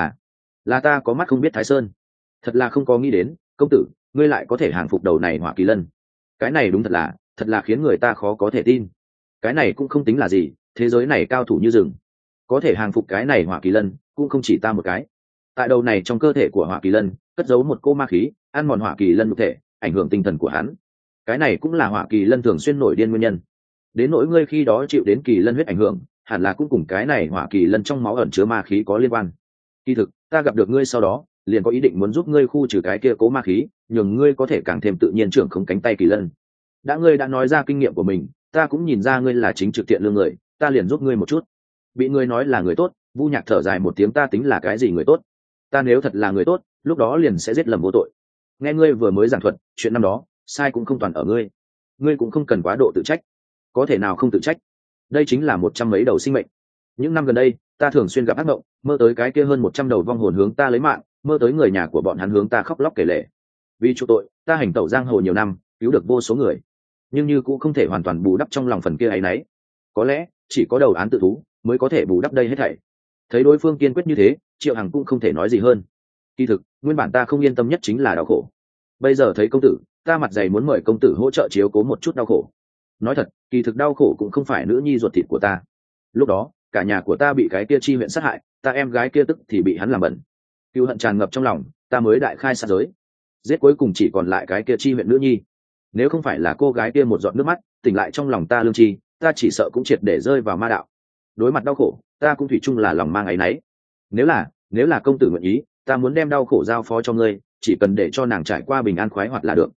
là ta có mắt không biết Thái Sơn. Thật là không có nghĩ đến, công tử, ngươi lại có thể hàng phục đầu này hỏa kỳ lân. Cái này đúng thật là khiến người ta khó có thể tin. Cái này cũng không tính là gì, thế giới này cao thủ như rừng, có thể hàng phục cái này hỏa kỳ lân cũng không chỉ ta một cái. Tại đầu này trong cơ thể của hỏa kỳ lân cất giấu một cô ma khí, ăn mòn hỏa kỳ lân nhục thể, ảnh hưởng tinh thần của hắn. Cái này cũng là hỏa kỳ lân thường xuyên nổi điên nguyên nhân. Đến nỗi ngươi khi đó chịu đến kỳ lân huyết ảnh hưởng, hẳn là cũng cùng cái này hỏa kỳ lân trong máu ẩn chứa ma khí có liên quan. Kỳ thực, ta gặp được ngươi sau đó, liền có ý định muốn giúp ngươi khu trừ cái kia cố ma khí, nhường ngươi có thể càng thêm tự nhiên trưởng khống cánh tay kỳ lân. Ngươi đã nói ra kinh nghiệm của mình, ta cũng nhìn ra ngươi là chính trực thiện lương người, ta liền giúp ngươi một chút. Bị ngươi nói là người tốt, Vu Nhạc thở dài một tiếng, ta tính là cái gì người tốt? Ta nếu thật là người tốt, lúc đó liền sẽ giết lầm vô tội. Nghe ngươi vừa mới giảng thuật, chuyện năm đó, sai cũng không toàn ở ngươi. Ngươi cũng không cần quá độ tự trách. Có thể nào không tự trách? Đây chính là 100 mấy đầu sinh mệnh. Những năm gần đây, ta thường xuyên gặp ác mộng, mơ tới cái kia hơn 100 đầu vong hồn hướng ta lấy mạng, mơ tới người nhà của bọn hắn hướng ta khóc lóc kể lể. Vì chu tội, ta hành tẩu giang hồ nhiều năm, cứu được vô số người, nhưng như cũng không thể hoàn toàn bù đắp trong lòng phần kia áy náy. Có lẽ chỉ có đầu án tự thú mới có thể bù đắp đây hết thảy. Thấy đối phương kiên quyết như thế, Triệu Hằng cũng không thể nói gì hơn. Kỳ thực, nguyên bản ta không yên tâm nhất chính là đau khổ. Bây giờ thấy công tử, ta mặt dày muốn mời công tử hỗ trợ chiếu cố một chút đau khổ. Nói thật, kỳ thực đau khổ cũng không phải nữ nhi ruột thịt của ta. Lúc đó, cả nhà của ta bị cái kia chi huyện sát hại, ta em gái kia tức thì bị hắn làm bẩn. Cừu hận tràn ngập trong lòng, ta mới đại khai sát giới. Giết cuối cùng chỉ còn lại cái kia chi huyện nữ nhi. Nếu không phải là cô gái kia một giọt nước mắt tỉnh lại trong lòng ta lương tri, ta chỉ sợ cũng triệt để rơi vào ma đạo. Đối mặt đau khổ, ta cũng thủy chung là lòng mang áy náy. Nếu là công tử nguyện ý, ta muốn đem đau khổ giao phó cho ngươi, chỉ cần để cho nàng trải qua bình an khoái hoạt là được.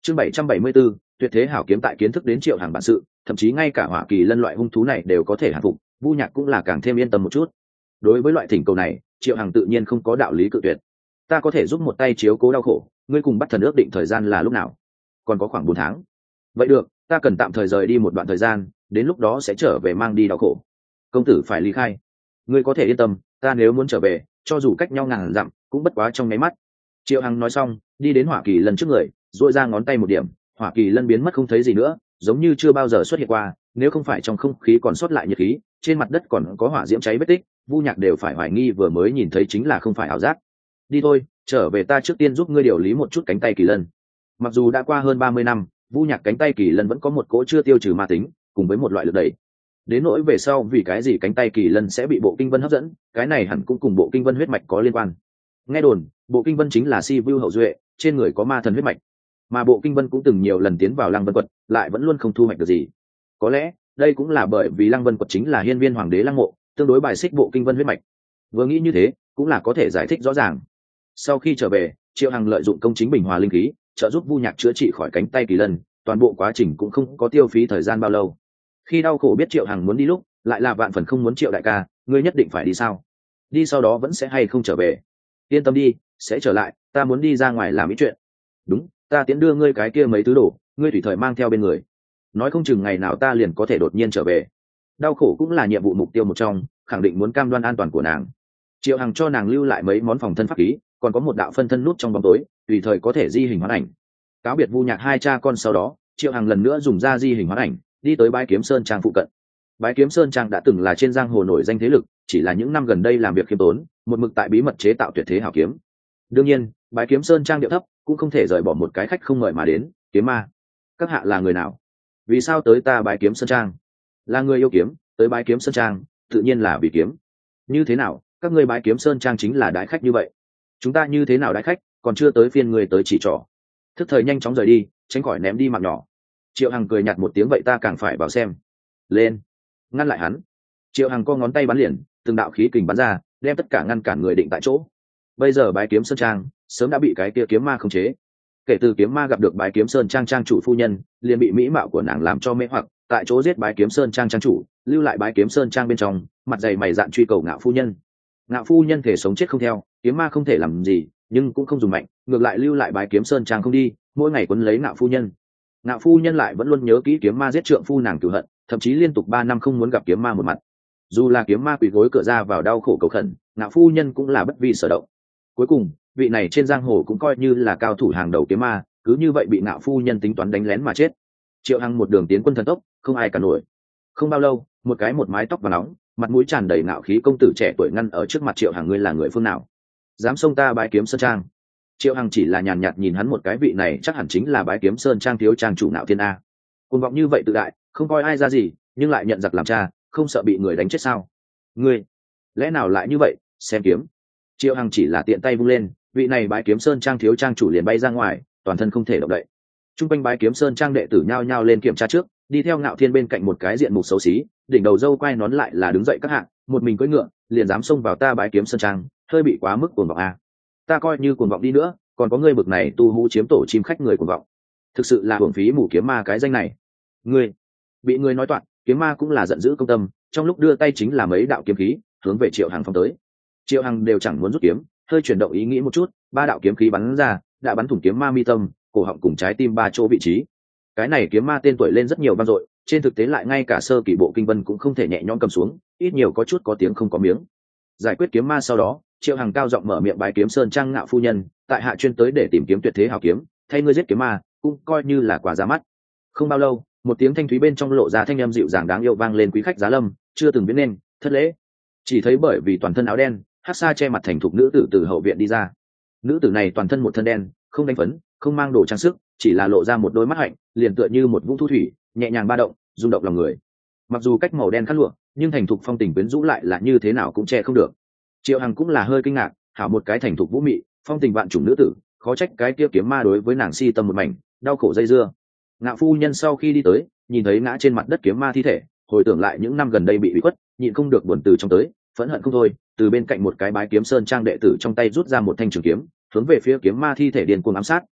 Chương 774, tuyệt thế hảo kiếm tại kiến thức đến Triệu Hằng bản sự, thậm chí ngay cả Hỏa Kỳ Lân loại hung thú này đều có thể hạ phục, Vu Nhạc cũng là càng thêm yên tâm một chút. Đối với loại thỉnh cầu này, Triệu Hằng tự nhiên không có đạo lý cự tuyệt. Ta có thể giúp một tay chiếu cố đau khổ, ngươi cùng Bắt Thần ước định thời gian là lúc nào? Còn có khoảng 4 tháng. Vậy được, ta cần tạm thời rời đi một đoạn thời gian, đến lúc đó sẽ trở về mang đi đau khổ. Công tử phải ly khai. Ngươi có thể yên tâm, ta nếu muốn trở về, cho dù cách nhau ngàn dặm, cũng bất quá trong mấy mắt. Triệu Hằng nói xong, đi đến Hỏa Kỳ Lân trước người, duỗi ra ngón tay một điểm, Hỏa Kỳ Lân biến mất không thấy gì nữa, giống như chưa bao giờ xuất hiện qua. Nếu không phải trong không khí còn sót lại nhiệt khí, trên mặt đất còn có hỏa diễm cháy vết tích, Vu Nhạc đều phải hoài nghi vừa mới nhìn thấy chính là không phải ảo giác. Đi thôi, trở về, ta trước tiên giúp ngươi điều lý một chút cánh tay Kỳ Lân. Mặc dù đã qua hơn 30 năm, Vu Nhạc cánh tay Kỳ Lân vẫn có một cỗ chưa tiêu trừ ma tính, cùng với một loại lực đẩy. Đến nỗi về sau vì cái gì cánh tay Kỳ Lân sẽ bị Bộ Kinh Vân hấp dẫn, cái này hẳn cũng cùng Bộ Kinh Vân huyết mạch có liên quan. Nghe đồn, Bộ Kinh Vân chính là Si Vu hậu duệ, trên người có ma thần huyết mạch, mà Bộ Kinh Vân cũng từng nhiều lần tiến vào Lăng Vân Quật, lại vẫn luôn không thu hoạch được gì. Có lẽ đây cũng là bởi vì Lăng Vân Quật chính là hiên viên hoàng đế Lăng Mộ, tương đối bài xích Bộ Kinh Vân huyết mạch. Vừa nghĩ như thế, cũng là có thể giải thích rõ ràng. Sau khi trở về, Triệu Hằng lợi dụng công chính bình hòa linh khí, trợ giúp Vu Nhạc chữa trị khỏi cánh tay Kỳ Lân, toàn bộ quá trình cũng không có tiêu phí thời gian bao lâu. Khi đau khổ biết Triệu Hằng muốn đi lúc, lại là vạn phần không muốn Triệu đại ca, ngươi nhất định phải đi sao? Đi sau đó vẫn sẽ hay không trở về? Yên tâm đi, sẽ trở lại, ta muốn đi ra ngoài làm ít chuyện. Đúng, ta tiễn đưa ngươi cái kia mấy thứ đồ, ngươi tùy thời mang theo bên người. Nói không chừng ngày nào ta liền có thể đột nhiên trở về. Đau khổ cũng là nhiệm vụ mục tiêu một trong, khẳng định muốn cam đoan an toàn của nàng. Triệu Hằng cho nàng lưu lại mấy món phòng thân pháp khí, còn có một đạo phân thân nút trong bóng tối, tùy thời có thể di hình hóa ảnh. Cáo biệt Vu Nhạc hai cha con sau đó, Triệu Hằng lần nữa dùng ra di hình hóa ảnh, đi tới Bái Kiếm Sơn trang phụ cận. Bái Kiếm Sơn trang đã từng là trên giang hồ nổi danh thế lực, chỉ là những năm gần đây làm việc khiêm tốn, một mực tại bí mật chế tạo tuyệt thế hảo kiếm. Đương nhiên, Bái Kiếm Sơn trang điệu thấp, cũng không thể rời bỏ một cái khách không mời mà đến, kiếm ma. Các hạ là người nào? Vì sao tới ta Bái Kiếm Sơn trang? Là người yêu kiếm, tới Bái Kiếm Sơn trang, tự nhiên là vì kiếm. Như thế nào, các ngươi Bái Kiếm Sơn trang chính là đái khách như vậy? Chúng ta như thế nào đái khách, còn chưa tới phiên người tới chỉ trỏ. Thức thời nhanh chóng rời đi, tránh khỏi ném đi mạng nhỏ. Triệu Hằng cười nhạt một tiếng, vậy ta càng phải vào xem. Lên, ngăn lại hắn. Triệu Hằng co ngón tay bắn liền, từng đạo khí kình bắn ra, đem tất cả ngăn cản người định tại chỗ. Bây giờ Bái Kiếm Sơn trang sớm đã bị cái kia kiếm ma khống chế. Kể từ kiếm ma gặp được Bái Kiếm Sơn trang trang chủ phu nhân, liền bị mỹ mạo của nàng làm cho mê hoặc, tại chỗ giết Bái Kiếm Sơn trang trang chủ, lưu lại Bái Kiếm Sơn trang bên trong, mặt dày mày dạn truy cầu Ngạo phu nhân. Ngạo phu nhân thể sống chết không theo, kiếm ma không thể làm gì, nhưng cũng không dùng mạnh, ngược lại lưu lại Bái Kiếm Sơn trang không đi, mỗi ngày quấn lấy Ngạo phu nhân. Ngạo phu nhân lại vẫn luôn nhớ kỹ kiếm ma giết trượng phu nàng cửu hận, thậm chí liên tục 3 năm không muốn gặp kiếm ma một mặt. Dù là kiếm ma quỳ gối cửa ra vào đau khổ cầu khẩn, Ngạo phu nhân cũng là bất vi sở động. Cuối cùng, vị này trên giang hồ cũng coi như là cao thủ hàng đầu kiếm ma, cứ như vậy bị Ngạo phu nhân tính toán đánh lén mà chết. Triệu Hằng một đường tiến quân thần tốc, không ai cả nổi. Không bao lâu, một mái tóc vàng nóng, mặt mũi tràn đầy ngạo khí công tử trẻ tuổi ngăn ở trước mặt Triệu Hằng, ngươi là người phương nào? Dám xông ta Bái Kiếm Sơn trang? Triệu Hằng chỉ là nhàn nhạt nhìn hắn một cái, vị này chắc hẳn chính là Bái Kiếm Sơn trang thiếu trang chủ Nạo Thiên a. Cuồng vọng như vậy tự đại, không coi ai ra gì, nhưng lại nhận giặc làm cha, không sợ bị người đánh chết sao? Ngươi, lẽ nào lại như vậy? Xem kiếm. Triệu Hằng chỉ là tiện tay vung lên, vị này Bái Kiếm Sơn trang thiếu trang chủ liền bay ra ngoài, toàn thân không thể động đậy. Trung quanh Bái Kiếm Sơn trang đệ tử nhao nhao lên kiểm tra trước, đi theo Nạo Thiên bên cạnh một cái diện mục xấu xí, đỉnh đầu râu quai nón lại là đứng dậy các hạng, một mình cưỡi ngựa, liền dám xông vào ta Bái Kiếm Sơn trang, hơi bị quá mức cuồng vọng a. Ta coi như cuồng vọng đi nữa, còn có ngươi bực này tu hú chiếm tổ chim khách người cuồng vọng, thực sự là hưởng phí mù kiếm ma cái danh này. Ngươi bị ngươi nói toạc, kiếm ma cũng là giận dữ công tâm, trong lúc đưa tay chính là mấy đạo kiếm khí hướng về Triệu Hằng phóng tới. Triệu Hằng đều chẳng muốn rút kiếm, hơi chuyển động ý nghĩ một chút, 3 đạo kiếm khí bắn ra, đã bắn thủng kiếm ma mi tâm, cổ họng cùng trái tim 3 chỗ vị trí. Cái này kiếm ma tên tuổi lên rất nhiều vang dội, trên thực tế lại ngay cả sơ kỳ Bộ Kinh Vân cũng không thể nhẹ nhõm cầm xuống, ít nhiều có chút có tiếng không có miếng. Giải quyết kiếm ma sau đó, Triệu Hằng cao giọng mở miệng, Bái Kiếm Sơn trang Ngạo phu nhân, tại hạ chuyên tới để tìm kiếm tuyệt thế hảo kiếm, thay ngươi giết kiếm ma, cũng coi như là quà ra mắt. Không bao lâu, một tiếng thanh thúy bên trong lộ ra thanh âm dịu dàng đáng yêu vang lên, quý khách giá lâm, chưa từng biết nên, thất lễ. Chỉ thấy bởi vì toàn thân áo đen, hắc sa che mặt thành thục nữ tử từ hậu viện đi ra. Nữ tử này toàn thân một thân đen, không đánh phấn, không mang đồ trang sức, chỉ là lộ ra một đôi mắt hạnh, liền tựa như một vũng thu thủy, nhẹ nhàng ba động, rung động lòng người. Mặc dù cách màu đen khăn lụa, nhưng thành thục phong tình quyến rũ lại là như thế nào cũng che không được. Triệu Hằng cũng là hơi kinh ngạc, hảo một cái thành thục vũ mị, phong tình vạn chủng nữ tử, khó trách cái kia kiếm ma đối với nàng si tâm một mảnh, đau khổ dây dưa. Ngạo phu nhân sau khi đi tới, nhìn thấy ngã trên mặt đất kiếm ma thi thể, hồi tưởng lại những năm gần đây bị ủy khuất, nhịn không được buồn từ trong tới, phẫn hận không thôi, từ bên cạnh một cái Bái Kiếm Sơn trang đệ tử trong tay rút ra một thanh trường kiếm, hướng về phía kiếm ma thi thể điên cuồng ám sát,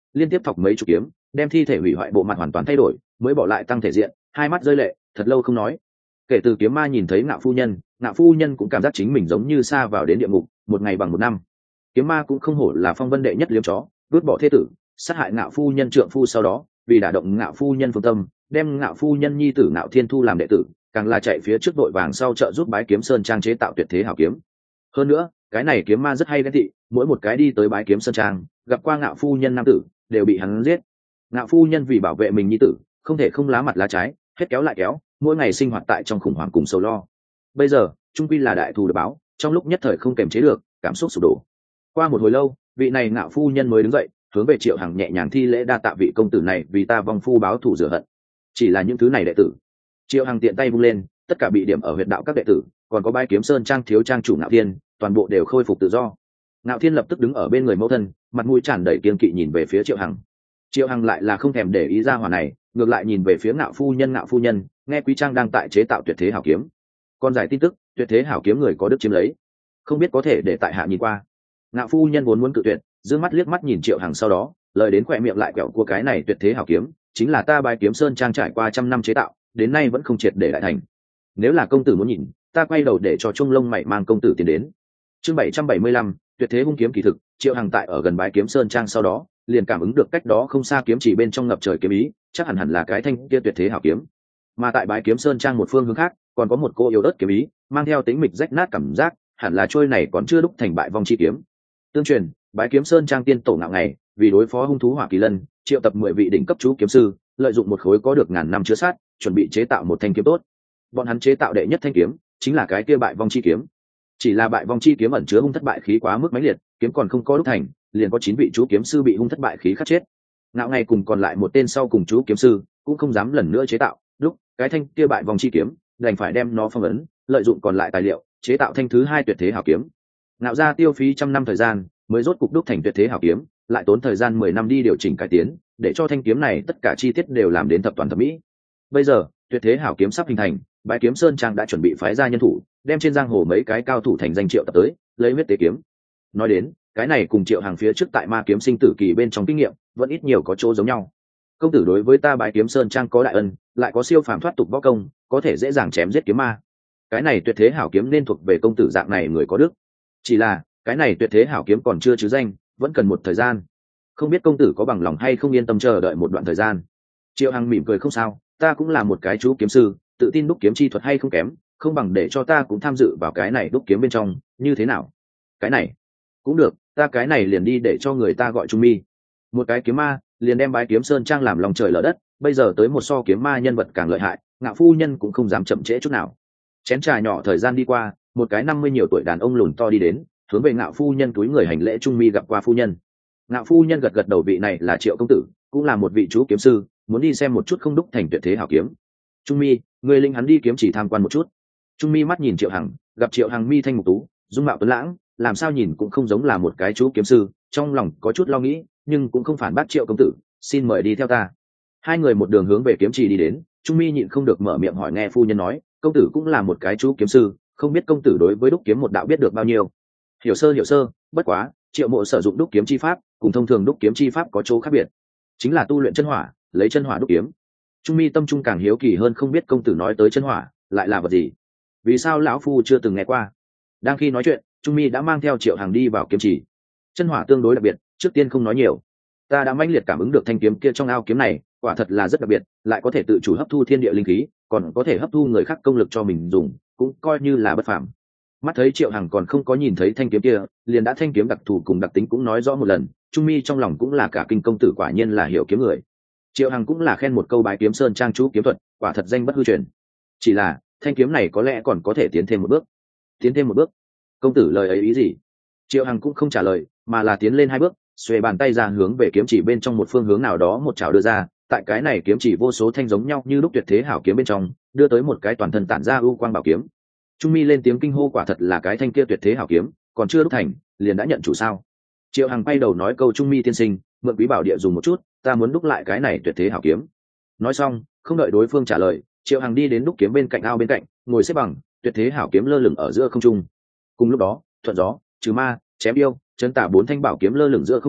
liên tiếp thọc mấy chục kiếm, đem thi thể hủy hoại bộ mặt hoàn toàn thay đổi, mới bỏ lại tăng thể diện, hai mắt rơi lệ, thật lâu không nói. Kể từ kiếm ma nhìn thấy Ngạo phu nhân cũng cảm giác chính mình giống như sa vào đến địa ngục, một ngày bằng một năm. Kiếm ma cũng không hổ là phong vân đệ nhất liếm chó, vứt bỏ thế tử, sát hại Ngạo phu nhân trượng phu, sau đó vì đả động Ngạo phu nhân phương tâm, đem Ngạo phu nhân nhi tử Ngạo Thiên thu làm đệ tử, càng là chạy phía trước đội vàng sau trợ giúp Bái Kiếm Sơn Trang chế tạo tuyệt thế hảo kiếm. Hơn nữa, cái này kiếm ma rất hay ghen tị, mỗi một cái đi tới Bái Kiếm Sơn Trang gặp qua Ngạo phu nhân nam tử đều bị hắn giết. Ngạo phu nhân vì bảo vệ mình nhi tử, không thể không lá mặt lá trái, hết kéo lại kéo, mỗi ngày sinh hoạt tại trong khủng hoảng cùng sầu lo. Bây giờ trung quy là đại thù được báo, trong lúc nhất thời không kềm chế được, cảm xúc sụp đổ. Qua một hồi lâu, vị này Ngạo phu nhân mới đứng dậy, hướng về Triệu Hằng nhẹ nhàng thi lễ, đa tạ vị công tử này vì ta vong phu báo thù rửa hận. Chỉ là những thứ này đệ tử. Triệu Hằng tiện tay vung lên, tất cả bị điểm ở huyệt đạo các đệ tử, còn có Bái Kiếm Sơn Trang thiếu trang chủ Ngạo Thiên, toàn bộ đều khôi phục tự do. Ngạo Thiên lập tức đứng ở bên người mẫu thân, mặt mũi tràn đầy kiên kỵ nhìn về phía Triệu Hằng. Triệu Hằng lại là không thèm để ý ra hỏa này, ngược lại nhìn về phía Ngạo phu nhân, nghe Quý Trang đang tại chế tạo tuyệt thế hảo kiếm. Còn giải tin tức, tuyệt thế hảo kiếm người có đức chiếm lấy, không biết có thể để tại hạ nhìn qua. Ngạo phu nhân vốn muốn cự tuyệt, dương mắt liếc mắt nhìn Triệu Hằng, sau đó lời đến khỏe miệng lại quẹo cua, cái này tuyệt thế hảo kiếm chính là ta Bái Kiếm Sơn Trang trải qua 100 năm chế tạo, đến nay vẫn không triệt để đại thành. Nếu là công tử muốn nhìn, ta quay đầu để cho Trung Lông mày mang công tử tiến đến. Chương 775, tuyệt thế hung kiếm kỳ thực. Triệu Hằng tại ở gần Bái Kiếm Sơn Trang sau đó, liền cảm ứng được cách đó không xa kiếm chỉ bên trong ngập trời kiếm ý, chắc hẳn là cái thanh kia tuyệt thế hảo kiếm. Mà tại Bái Kiếm Sơn Trang một phương hướng khác, còn có một cô yếu ớt kiếm ý, mang theo tính mịch rách nát cảm giác, hẳn là trôi này còn chưa đúc thành bại vong chi kiếm. Tương truyền, Bái Kiếm Sơn Trang tiên tổ Ngạo Ngày vì đối phó hung thú Hỏa Kỳ Lân, triệu tập 10 vị đỉnh cấp chú kiếm sư, lợi dụng một khối có được ngàn năm chứa sát, chuẩn bị chế tạo một thanh kiếm tốt. Bọn hắn chế tạo đệ nhất thanh kiếm, chính là cái kia bại vong chi kiếm. Chỉ là bại vong chi kiếm ẩn chứa hung thất bại khí quá mức mãnh liệt, kiếm còn không có đúc thành, liền có 9 vị chú kiếm sư bị hung thất bại khí khắc chết. Ngạo Ngày cùng còn lại một tên sau cùng chú kiếm sư cũng không dám lần nữa chế tạo, lúc cái thanh kia bại vong chi kiếm, đành phải đem nó phong ấn, lợi dụng còn lại tài liệu, chế tạo thanh thứ hai tuyệt thế hảo kiếm. Ngạo gia tiêu phí 100 năm thời gian, mới rốt cục đúc thành tuyệt thế hảo kiếm, lại tốn thời gian 10 năm đi điều chỉnh cải tiến, để cho thanh kiếm này tất cả chi tiết đều làm đến thập toàn thập mỹ. Bây giờ, tuyệt thế hảo kiếm sắp hình thành, Bái Kiếm Sơn Trang đã chuẩn bị phái ra nhân thủ, đem trên giang hồ mấy cái cao thủ thành danh triệu tập tới, lấy huyết tế kiếm. Nói đến, cái này cùng Triệu Hằng phía trước tại Ma Kiếm Sinh Tử Kỳ bên trong kinh nghiệm, vẫn ít nhiều có chỗ giống nhau. Công tử đối với ta Bái Kiếm Sơn Trang có đại ân, lại có siêu phàm thoát tục võ công, có thể dễ dàng chém giết kiếm ma. Cái này tuyệt thế hảo kiếm nên thuộc về công tử dạng này người có đức. Chỉ là, cái này tuyệt thế hảo kiếm còn chưa chứ danh, vẫn cần một thời gian. Không biết công tử có bằng lòng hay không yên tâm chờ đợi một đoạn thời gian. Triệu Hằng mỉm cười, không sao, ta cũng là một cái chú kiếm sư, tự tin đúc kiếm chi thuật hay không kém, không bằng để cho ta cũng tham dự vào cái này đúc kiếm bên trong, như thế nào? Cái này cũng được, ta cái này liền đi để cho người ta gọi Trung Mi. Một cái kiếm ma liền đem Bái Kiếm Sơn Trang làm lòng trời lở đất, bây giờ tới một so kiếm ma nhân vật càng lợi hại, Ngạo phu nhân cũng không dám chậm trễ chút nào. Chén trà nhỏ thời gian đi qua, một cái 50 nhiều tuổi đàn ông lùn to đi đến, hướng về Ngạo phu nhân túi người hành lễ. Trung Mi gặp qua phu nhân. Ngạo phu nhân gật gật đầu, vị này là Triệu công tử, cũng là một vị chú kiếm sư, muốn đi xem một chút không đúc thành tuyệt thế hảo kiếm. Trung Mi, người linh hắn đi kiếm chỉ tham quan một chút. Trung Mi mắt nhìn Triệu Hằng, gặp Triệu Hằng mi thanh mục tú, dung mạo tuấn lãng, làm sao nhìn cũng không giống là một cái chú kiếm sư, trong lòng có chút lo nghĩ, nhưng cũng không phản bác. Triệu công tử, xin mời đi theo ta. Hai người một đường hướng về kiếm chỉ đi đến. Trung Mi nhịn không được mở miệng hỏi, nghe phu nhân nói, công tử cũng là một cái chú kiếm sư, không biết công tử đối với đúc kiếm một đạo biết được bao nhiêu? Hiểu sơ, bất quá Triệu mộ sử dụng đúc kiếm chi pháp cùng thông thường đúc kiếm chi pháp có chỗ khác biệt, chính là tu luyện chân hỏa, lấy chân hỏa đúc kiếm. Trung Mi tâm trung càng hiếu kỳ hơn, không biết công tử nói tới chân hỏa lại là vật gì, vì sao lão phu chưa từng nghe qua. Đang khi nói chuyện, Trung Mi đã mang theo Triệu Hằng đi vào kiếm chỉ. Chân hỏa tương đối đặc biệt, trước tiên không nói nhiều, ta đã mãnh liệt cảm ứng được thanh kiếm kia trong ao kiếm này quả thật là rất đặc biệt, lại có thể tự chủ hấp thu thiên địa linh khí, còn có thể hấp thu người khác công lực cho mình dùng, cũng coi như là bất phàm. Mắt thấy Triệu Hằng còn không có nhìn thấy thanh kiếm kia, liền đã thanh kiếm đặc thù cùng đặc tính cũng nói rõ một lần. Trung Mi trong lòng cũng là cả kinh, công tử quả nhiên là hiểu kiếm người. Triệu Hằng cũng là khen một câu, Bái Kiếm Sơn Trang chú kiếm thuật quả thật danh bất hư truyền. Chỉ là thanh kiếm này có lẽ còn có thể tiến thêm một bước. Tiến thêm một bước? Công tử lời ấy ý gì? Triệu Hằng cũng không trả lời, mà là tiến lên 2 bước, xuề bàn tay ra hướng về kiếm chỉ bên trong một phương hướng nào đó, một chảo đưa ra. Tại cái này kiếm chỉ vô số thanh giống nhau như lúc tuyệt thế hảo kiếm bên trong, đưa tới một cái toàn thân tản ra ưu quang bảo kiếm. Trung Mi lên tiếng kinh hô, quả thật là cái thanh kia tuyệt thế hảo kiếm, còn chưa đúc thành liền đã nhận chủ sao? Triệu Hằng quay đầu nói câu, Trung Mi tiên sinh, mượn Quý bảo địa dùng một chút, ta muốn đúc lại cái này tuyệt thế hảo kiếm. Nói xong, không đợi đối phương trả lời, Triệu Hằng đi đến đúc kiếm bên cạnh ao bên cạnh, ngồi xếp bằng, tuyệt thế hảo kiếm lơ lửng ở giữa không trung. Cùng lúc đó, thuận gió, trừ ma, chém yêu, chấn tả 4 thanh bảo kiếm lơ lửng giữa không trung,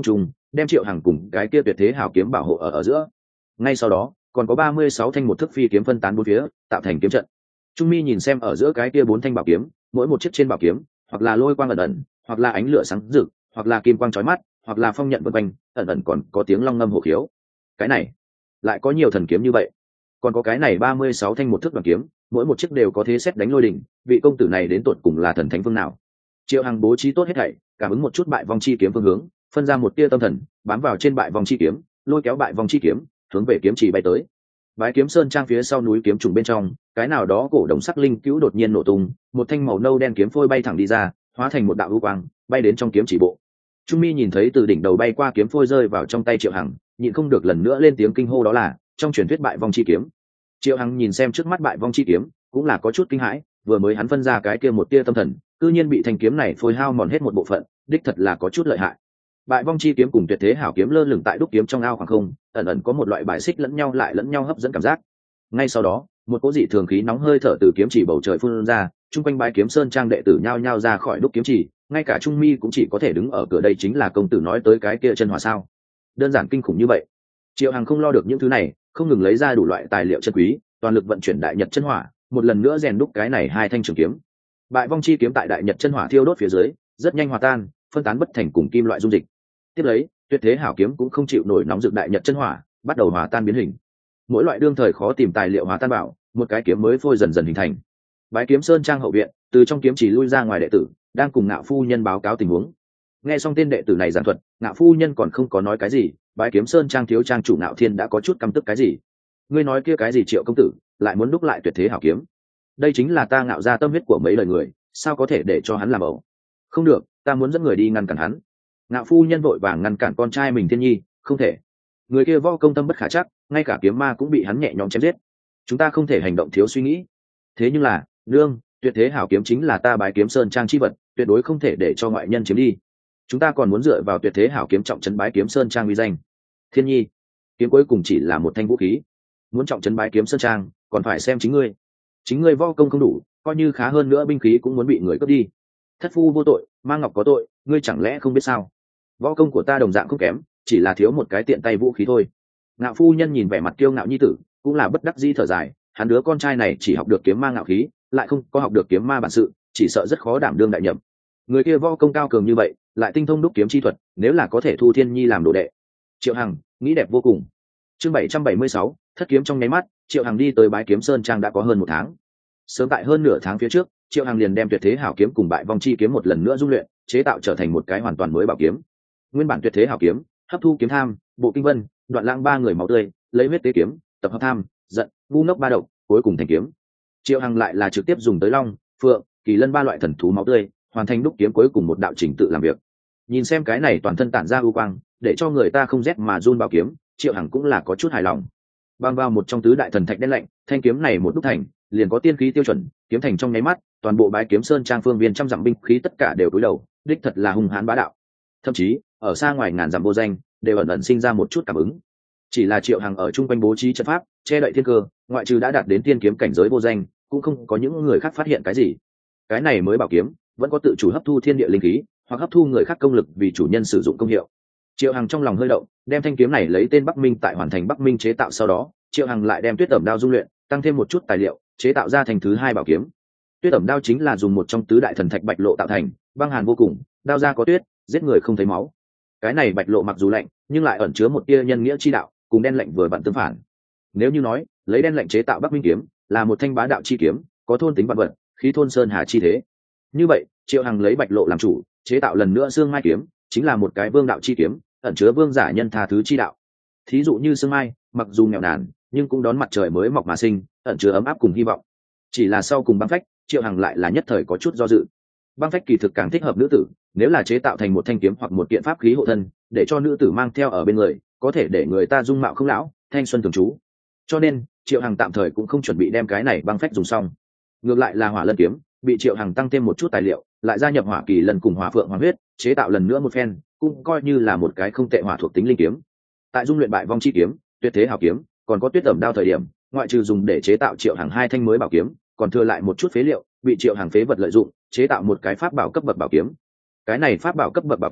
đem Triệu Hằng cùng cái kia tuyệt thế hảo kiếm bảo hộ ở giữa. Ngay sau đó còn có 36 thanh một thức phi kiếm phân tán bốn phía, tạo thành kiếm trận. Trung Mi nhìn xem ở giữa cái kia 4 thanh bảo kiếm, mỗi một chiếc trên bảo kiếm hoặc là lôi quang ẩn ẩn, hoặc là ánh lửa sáng rực, hoặc là kim quang chói mắt, hoặc là phong nhận vân quanh, ẩn ẩn còn có tiếng long ngâm hổ khiếu. Cái này lại có nhiều thần kiếm như vậy. Còn có cái này 36 thanh một thức đoàn kiếm, mỗi một chiếc đều có thế xét đánh lôi đỉnh, vị công tử này đến tột cùng là thần thánh phương nào? Triệu Hằng bố trí tốt hết thảy, cảm ứng một chút bại vong chi kiếm phương hướng, phân ra một tia tâm thần, bám vào trên bại vong chi kiếm, lôi kéo bại vong chi kiếm, hướng về kiếm chỉ bay tới. Bái Kiếm Sơn trang phía sau núi kiếm trùng bên trong, cái nào đó cổ đồng sắc linh cứu đột nhiên nổ tung, một thanh màu nâu đen kiếm phôi bay thẳng đi ra, hóa thành một đạo u quang, bay đến trong kiếm chỉ bộ. Trung Mi nhìn thấy từ đỉnh đầu bay qua kiếm phôi rơi vào trong tay Triệu Hằng, nhịn không được lần nữa lên tiếng kinh hô, đó là trong truyền thuyết bại vong chi kiếm. Triệu Hằng nhìn xem trước mắt bại vong chi kiếm, cũng là có chút kinh hãi, vừa mới hắn phân ra cái kia một tia tâm thần, cư nhiên bị thanh kiếm này phôi hao mòn hết một bộ phận, đích thật là có chút lợi hại. Bại vong chi kiếm cùng tuyệt thế hảo kiếm lơ lửng tại đúc kiếm trong ao khoảng không, ẩn ẩn có một loại bài xích lẫn nhau lại lẫn nhau hấp dẫn cảm giác. Ngay sau đó, một cỗ dị thường khí nóng hơi thở từ kiếm chỉ bầu trời phun ra, chung quanh Bái Kiếm Sơn trang đệ tử nhao nhao ra khỏi đúc kiếm chỉ, ngay cả Trung Mi cũng chỉ có thể đứng ở cửa. Đây chính là công tử nói tới cái kia chân hỏa sao? Đơn giản kinh khủng như vậy. Triệu Hằng không lo được những thứ này, không ngừng lấy ra đủ loại tài liệu chân quý, toàn lực vận chuyển đại nhật chân hỏa, một lần nữa rèn đúc cái này hai thanh trường kiếm. Bại vong chi kiếm tại đại nhật chân hỏa thiêu đốt phía dưới, rất nhanh hòa tan, phân tán bất thành cùng kim loại dung dịch. Tiếp lấy, tuyệt thế hảo kiếm cũng không chịu nổi nóng rực đại nhật chân hỏa, bắt đầu hòa tan biến hình. Mỗi loại đương thời khó tìm tài liệu hòa tan bảo, một cái kiếm mới phôi dần dần hình thành. Bái Kiếm Sơn trang hậu viện, từ trong kiếm chỉ lui ra ngoài đệ tử, đang cùng Ngạo phu nhân báo cáo tình huống. Nghe xong tên đệ tử này giảng thuật, Ngạo phu nhân còn không có nói cái gì, Bái Kiếm Sơn trang thiếu trang chủ Ngạo Thiên đã có chút căm tức. cái gì? Ngươi nói kia cái gì Triệu công tử, lại muốn đúc lại tuyệt thế hảo kiếm? Đây chính là ta Ngạo ra tâm huyết của mấy lời người, sao có thể để cho hắn làm ẩu? Không được, ta muốn dẫn người đi ngăn cản hắn. Ngạo phu nhân vội vàng ngăn cản con trai mình Thiên Nhi, không thể. Người kia võ công tâm bất khả chắc, ngay cả kiếm ma cũng bị hắn nhẹ nhõm chém giết. Chúng ta không thể hành động thiếu suy nghĩ. Thế nhưng là, nương, tuyệt thế hảo kiếm chính là ta Bái Kiếm Sơn trang chi vật, tuyệt đối không thể để cho ngoại nhân chiếm đi. Chúng ta còn muốn dựa vào tuyệt thế hảo kiếm trọng trấn Bái Kiếm Sơn trang uy danh. Thiên Nhi, kiếm cuối cùng chỉ là một thanh vũ khí, muốn trọng trấn Bái Kiếm Sơn trang, còn phải xem chính ngươi. Chính ngươi võ công không đủ, coi như khá hơn nữa binh khí cũng muốn bị người cướp đi. Thất phu vô tội, Ma Ngọc có tội, ngươi chẳng lẽ không biết sao? Võ công của ta đồng dạng không kém, chỉ là thiếu một cái tiện tay vũ khí thôi. Ngạo phu nhân nhìn vẻ mặt kiêu ngạo nhi tử, cũng là bất đắc dĩ thở dài, hắn đứa con trai này chỉ học được kiếm ma ngạo khí, lại không có học được kiếm ma bản sự, chỉ sợ rất khó đảm đương đại nhậm. Người kia võ công cao cường như vậy, lại tinh thông đúc kiếm chi thuật, nếu là có thể thu Thiên Nhi làm đồ đệ. Triệu Hằng nghĩ đẹp vô cùng. Chương 776, thất kiếm trong nháy mắt, Triệu Hằng đi tới Bái Kiếm Sơn trang đã có hơn một tháng. Sớm tại hơn nửa tháng phía trước, Triệu Hằng liền đem tuyệt thế hảo kiếm cùng bại vong chi kiếm một lần nữa dung luyện, chế tạo trở thành một cái hoàn toàn mới bảo kiếm. Nguyên bản tuyệt thế hảo kiếm, hấp thu kiếm tham, bộ kinh vân, đoạn lãng ba người máu tươi, lấy huyết tế kiếm, tập hợp tham, giận, ngu ngốc ba độc, cuối cùng thành kiếm. Triệu Hằng lại là trực tiếp dùng tới long, phượng, kỳ lân ba loại thần thú máu tươi, hoàn thành đúc kiếm cuối cùng một đạo trình tự làm việc. Nhìn xem cái này toàn thân tản ra ưu quang, để cho người ta không rét mà run bảo kiếm, Triệu Hằng cũng là có chút hài lòng. Bang vào một trong tứ đại thần thạch đen lạnh, thanh kiếm này một đúc thành, liền có tiên khí tiêu chuẩn, kiếm thành trong nháy mắt, toàn bộ Bái Kiếm Sơn trang phương viên trăm dặm binh khí tất cả đều cúi đầu, đích thật là hung hãn bá đạo. Thậm chí, ở xa ngoài ngàn dặm vô danh, đều ẩn ẩn sinh ra một chút cảm ứng. Chỉ là Triệu Hằng ở trung quanh bố trí trận pháp, che đậy thiên cơ, ngoại trừ đã đạt đến tiên kiếm cảnh giới vô danh, cũng không có những người khác phát hiện cái gì. Cái này mới bảo kiếm, vẫn có tự chủ hấp thu thiên địa linh khí, hoặc hấp thu người khác công lực vì chủ nhân sử dụng công hiệu. Triệu Hằng trong lòng hơi động, đem thanh kiếm này lấy tên Bắc Minh tại hoàn thành Bắc Minh chế tạo sau đó, Triệu Hằng lại đem Tuyết Ẩm đao dung luyện, tăng thêm một chút tài liệu, chế tạo ra thành thứ hai bảo kiếm. Tuyết Ẩm đao chính là dùng một trong tứ đại thần thạch bạch lộ tạo thành, băng hàn vô cùng, đao ra có tuyết, giết người không thấy máu. Cái này bạch lộ mặc dù lạnh, nhưng lại ẩn chứa một tia nhân nghĩa chi đạo, cùng đen lạnh vừa vặn tương phản. Nếu như nói, lấy đen lạnh chế tạo Bắc Minh kiếm, là một thanh bá đạo chi kiếm, có thôn tính vạn vật, khí thôn sơn hà chi thế. Như vậy, Triệu Hằng lấy bạch lộ làm chủ, chế tạo lần nữa xương mai kiếm, chính là một cái vương đạo chi kiếm, ẩn chứa vương giả nhân tha thứ chi đạo. Thí dụ như xương mai, mặc dù nghèo nàn, nhưng cũng đón mặt trời mới mọc mà sinh, ẩn chứa ấm áp cùng hy vọng. Chỉ là sau cùng băng phách, Triệu Hằng lại là nhất thời có chút do dự. Băng phách kỳ thực càng thích hợp nữ tử, nếu là chế tạo thành một thanh kiếm hoặc một kiện pháp khí hộ thân, để cho nữ tử mang theo ở bên người, có thể để người ta dung mạo không lão, thanh xuân thường trú. Cho nên, Triệu Hằng tạm thời cũng không chuẩn bị đem cái này băng phách dùng xong. Ngược lại là hỏa lân kiếm, bị Triệu Hằng tăng thêm một chút tài liệu, lại gia nhập hỏa kỳ lần cùng hỏa phượng hoàng huyết, chế tạo lần nữa một phen, cũng coi như là một cái không tệ hỏa thuộc tính linh kiếm. Tại dung luyện bại vong chi kiếm, tuyệt thế hảo kiếm, còn có Tuyết Ẩm đao thời điểm, ngoại trừ dùng để chế tạo Triệu Hằng hai thanh mới bảo kiếm, còn thừa lại một chút phế liệu, bị Triệu Hằng phế vật lợi dụng, chế tạo một cái pháp bảo cấp bậc bảo kiếm. Cái này pháp bảo cấp bậc bảo kiếm,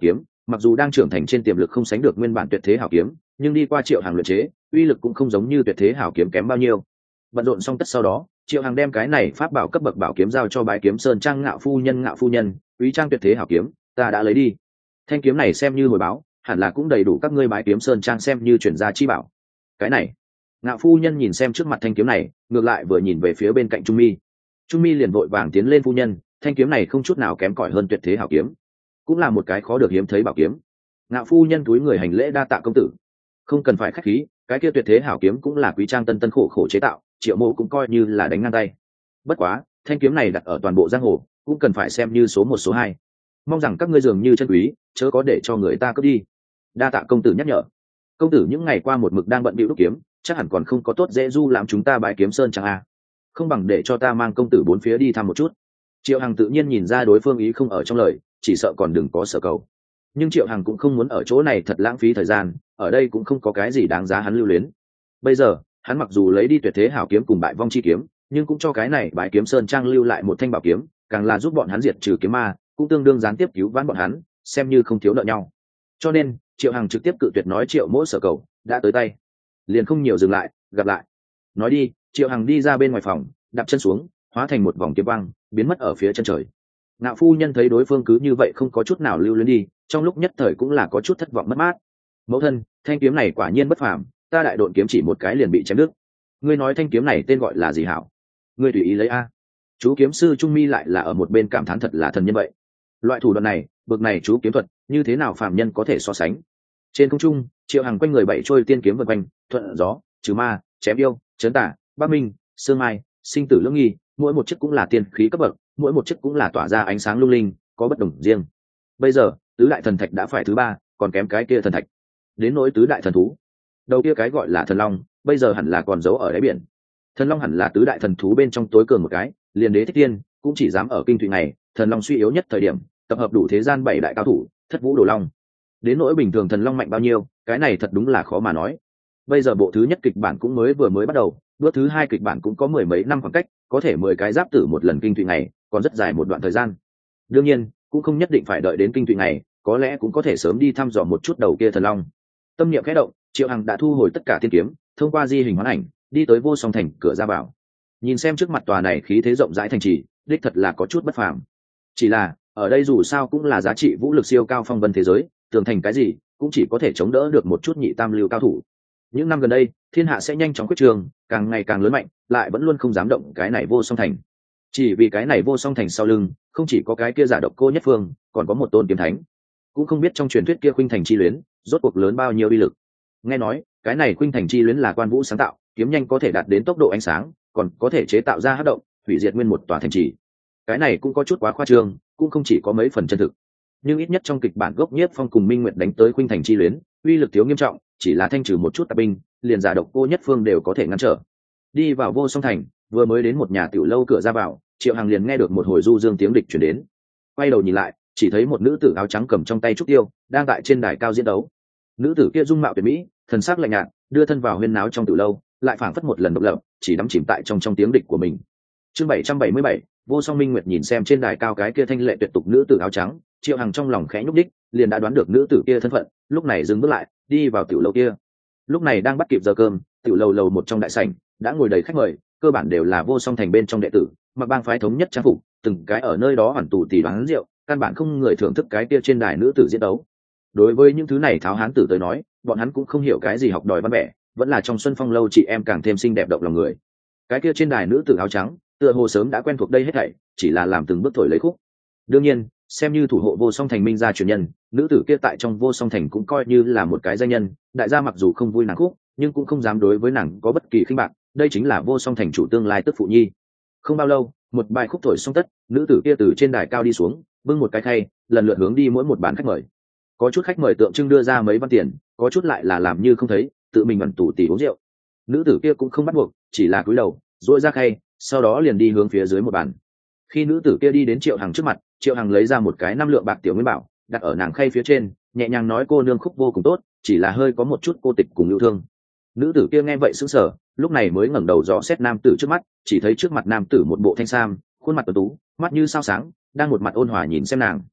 mặc dù đang trưởng thành trên tiềm lực không sánh được nguyên bản tuyệt thế hảo kiếm, nhưng đi qua Triệu Hằng luyện chế, uy lực cũng không giống như tuyệt thế hảo kiếm kém bao nhiêu. Bận rộn xong tất sau đó, Triệu Hằng đem cái này pháp bảo cấp bậc bảo kiếm giao cho Bái Kiếm Sơn Trang Ngạo phu nhân, quý trang tuyệt thế hảo kiếm, ta đã lấy đi. Thanh kiếm này xem như hồi báo, hẳn là cũng đầy đủ các ngươi Bái Kiếm Sơn Trang xem như chuyển gia chi bảo. Cái này, Ngạo phu nhân nhìn xem trước mặt thanh kiếm này, ngược lại vừa nhìn về phía bên cạnh Trung Mi. Trung Mi liền vội vàng tiến lên phu nhân, thanh kiếm này không chút nào kém cỏi hơn tuyệt thế hảo kiếm, cũng là một cái khó được hiếm thấy bảo kiếm. Ngạo phu nhân túi người hành lễ đa tạ công tử. Không cần phải khách khí, cái kia tuyệt thế hảo kiếm cũng là quý trang tân tân khổ khổ chế tạo, Triệu Mộ cũng coi như là đánh ngang tay. Bất quá, thanh kiếm này đặt ở toàn bộ giang hồ, cũng cần phải xem như số một số hai. Mong rằng các ngươi dường như chân quý, chớ có để cho người ta cướp đi. Đa tạ công tử nhắc nhở. Công tử những ngày qua một mực đang bận bịu đúc kiếm, chắc hẳn còn không có tốt dễ du làm chúng ta Bái Kiếm Sơn chẳng à. Không bằng để cho ta mang công tử bốn phía đi thăm một chút. Triệu Hằng tự nhiên nhìn ra đối phương ý không ở trong lời, chỉ sợ còn đừng có sở cầu. Nhưng Triệu Hằng cũng không muốn ở chỗ này thật lãng phí thời gian, ở đây cũng không có cái gì đáng giá hắn lưu luyến. Bây giờ hắn mặc dù lấy đi tuyệt thế hảo kiếm cùng bại vong chi kiếm, nhưng cũng cho cái này Bái Kiếm Sơn Trang lưu lại một thanh bảo kiếm, càng là giúp bọn hắn diệt trừ kiếm ma, cũng tương đương gián tiếp cứu vãn bọn hắn, xem như không thiếu nợ nhau. Cho nên Triệu Hằng trực tiếp cự tuyệt nói Triệu Mỗ sở cầu đã tới tay, liền không nhiều dừng lại, gặp lại. Nói đi, Triệu Hằng đi ra bên ngoài phòng, đạp chân xuống, hóa thành một vòng kiếm băng, biến mất ở phía chân trời. Ngạo phu nhân thấy đối phương cứ như vậy không có chút nào lưu luyến đi, trong lúc nhất thời cũng là có chút thất vọng mất mát. Mẫu thân, thanh kiếm này quả nhiên bất phàm, ta đại độn kiếm chỉ một cái liền bị chém đứt. Ngươi nói thanh kiếm này tên gọi là gì hảo? Ngươi tùy ý lấy a. Chú kiếm sư Trung Mi lại là ở một bên cảm thán thật là thần nhân vậy. Loại thủ đoạn này, bậc này chú kiếm thuật, như thế nào phàm nhân có thể so sánh? Trên không trung, Triệu Hằng quanh người bảy trôi tiên kiếm vần quanh, thuận gió, trừ ma, chém yêu, chấn tả, bắc minh, sương mai, sinh tử lưỡng nghi, mỗi một chiếc cũng là tiên khí cấp bậc, mỗi một chiếc cũng là tỏa ra ánh sáng lung linh, có bất đồng riêng. Bây giờ tứ đại thần thạch đã phải thứ ba, còn kém cái kia thần thạch. Đến nỗi tứ đại thần thú, đầu kia cái gọi là thần long, bây giờ hẳn là còn giấu ở đáy biển. Thần long hẳn là tứ đại thần thú bên trong tối cường một cái, liền đế thích tiên cũng chỉ dám ở kinh thụy này, thần long suy yếu nhất thời điểm tập hợp đủ thế gian bảy đại cao thủ, thất vũ đồ long. Đến nỗi bình thường thần long mạnh bao nhiêu, cái này thật đúng là khó mà nói. Bây giờ bộ thứ nhất kịch bản cũng vừa mới bắt đầu, bước thứ hai kịch bản cũng có mười mấy năm khoảng cách, có thể 10 cái giáp tử một lần kinh thụy này, còn rất dài một đoạn thời gian. Đương nhiên cũng không nhất định phải đợi đến kinh thụy này, có lẽ cũng có thể sớm đi thăm dò một chút đầu kia thần long. Tâm niệm khẽ động, Triệu Hằng đã thu hồi tất cả tiên kiếm, thông qua di hình hoán ảnh đi tới Vô Song Thành cửa ra vào. Nhìn xem trước mặt tòa này khí thế rộng rãi thành trì, đích thật là có chút bất phàm. Chỉ là ở đây dù sao cũng là giá trị vũ lực siêu cao phong vân thế giới, tường thành cái gì cũng chỉ có thể chống đỡ được một chút nhị tam lưu cao thủ. Những năm gần đây thiên hạ sẽ nhanh chóng quyết trường, càng ngày càng lớn mạnh, lại vẫn luôn không dám động cái này Vô Song Thành. Chỉ vì cái này Vô Song Thành sau lưng không chỉ có cái kia giả độc cô nhất phương, còn có một tôn kiếm thánh. Cũng không biết trong truyền thuyết kia khuynh thành chi luyến rốt cuộc lớn bao nhiêu uy lực. Nghe nói cái này khuynh thành chi luyến là Quan Vũ sáng tạo, kiếm nhanh có thể đạt đến tốc độ ánh sáng, còn có thể chế tạo ra hắc động, hủy diệt nguyên một tòa thành trì. Cái này cũng có chút quá khoa trương, cũng không chỉ có mấy phần chân thực. Nhưng ít nhất trong kịch bản gốc Nhiếp Phong cùng Minh Nguyệt đánh tới khuynh thành chi luyến, uy lực thiếu nghiêm trọng, chỉ là thanh trừ một chút tạp binh, liền giả độc cô nhất phương đều có thể ngăn trở. Đi vào Vô Song Thành, vừa mới đến một nhà tiểu lâu cửa ra vào, Triệu Hằng liền nghe được một hồi du dương tiếng địch truyền đến. Quay đầu nhìn lại, chỉ thấy một nữ tử áo trắng cầm trong tay trúc tiêu, đang tại trên đài cao diễn đấu. Nữ tử kia dung mạo tuyệt mỹ, thần sắc lạnh nhạt, đưa thân vào huyên náo trong tiểu lâu, lại phảng phất một lần độc lập, chỉ đắm chìm tại trong tiếng địch của mình. Chương 777, Vô Song Minh Nguyệt nhìn xem trên đài cao cái kia thanh lệ tuyệt tục nữ tử áo trắng, Triệu Hằng trong lòng khẽ nhúc đích, liền đã đoán được nữ tử kia thân phận, lúc này dừng bước lại, đi vào tiểu lâu kia. Lúc này đang bắt kịp giờ cơm, tiểu lâu lầu một trong đại sảnh đã ngồi đầy khách mời, cơ bản đều là Vô Song Thành bên trong đệ tử, mặc bang phái thống nhất trang phục, từng cái ở nơi đó hoàn tù tì đoán rượu, căn bản không người thưởng thức cái kia trên đài nữ tử diễn đấu. Đối với những thứ này tháo hán tử tới nói, bọn hắn cũng không hiểu cái gì học đòi văn vẻ, vẫn là trong Xuân Phong lâu chị em càng thêm xinh đẹp động lòng người. Cái kia trên đài nữ tử áo trắng, tựa hồ sớm đã quen thuộc đây hết thảy, chỉ là làm từng bước thổi lấy khúc. Đương nhiên, xem như thủ hộ Vô Song Thành minh gia truyền nhân, nữ tử kia tại trong Vô Song Thành cũng coi như là một cái danh nhân, đại gia mặc dù không vui nàng khúc, nhưng cũng không dám đối với nàng có bất kỳ khinh bạc, đây chính là Vô Song Thành chủ tương lai tức phụ nhi. Không bao lâu, một bài khúc thổi xong tất, nữ tử kia từ trên đài cao đi xuống, bưng một cái khay, lần lượt hướng đi mỗi một bàn khách mời. Có chút khách mời tượng trưng đưa ra mấy văn tiền, có chút lại là làm như không thấy, tự mình ẩn tủ tỉ uống rượu. Nữ tử kia cũng không bắt buộc, chỉ là cúi đầu, duỗi ra khay, sau đó liền đi hướng phía dưới một bàn. Khi nữ tử kia đi đến Triệu Hằng trước mặt, Triệu Hằng lấy ra một cái 5 lượng bạc tiểu nguyên bảo, đặt ở nàng khay phía trên, nhẹ nhàng nói cô nương khúc vô cùng tốt, chỉ là hơi có một chút cô tịch cùng yêu thương. Nữ tử kia nghe vậy sững sờ, lúc này mới ngẩng đầu dò xét nam tử trước mắt, chỉ thấy trước mặt nam tử một bộ thanh sam, khuôn mặt tuấn tú, mắt như sao sáng, đang một mặt ôn hòa nhìn xem nàng.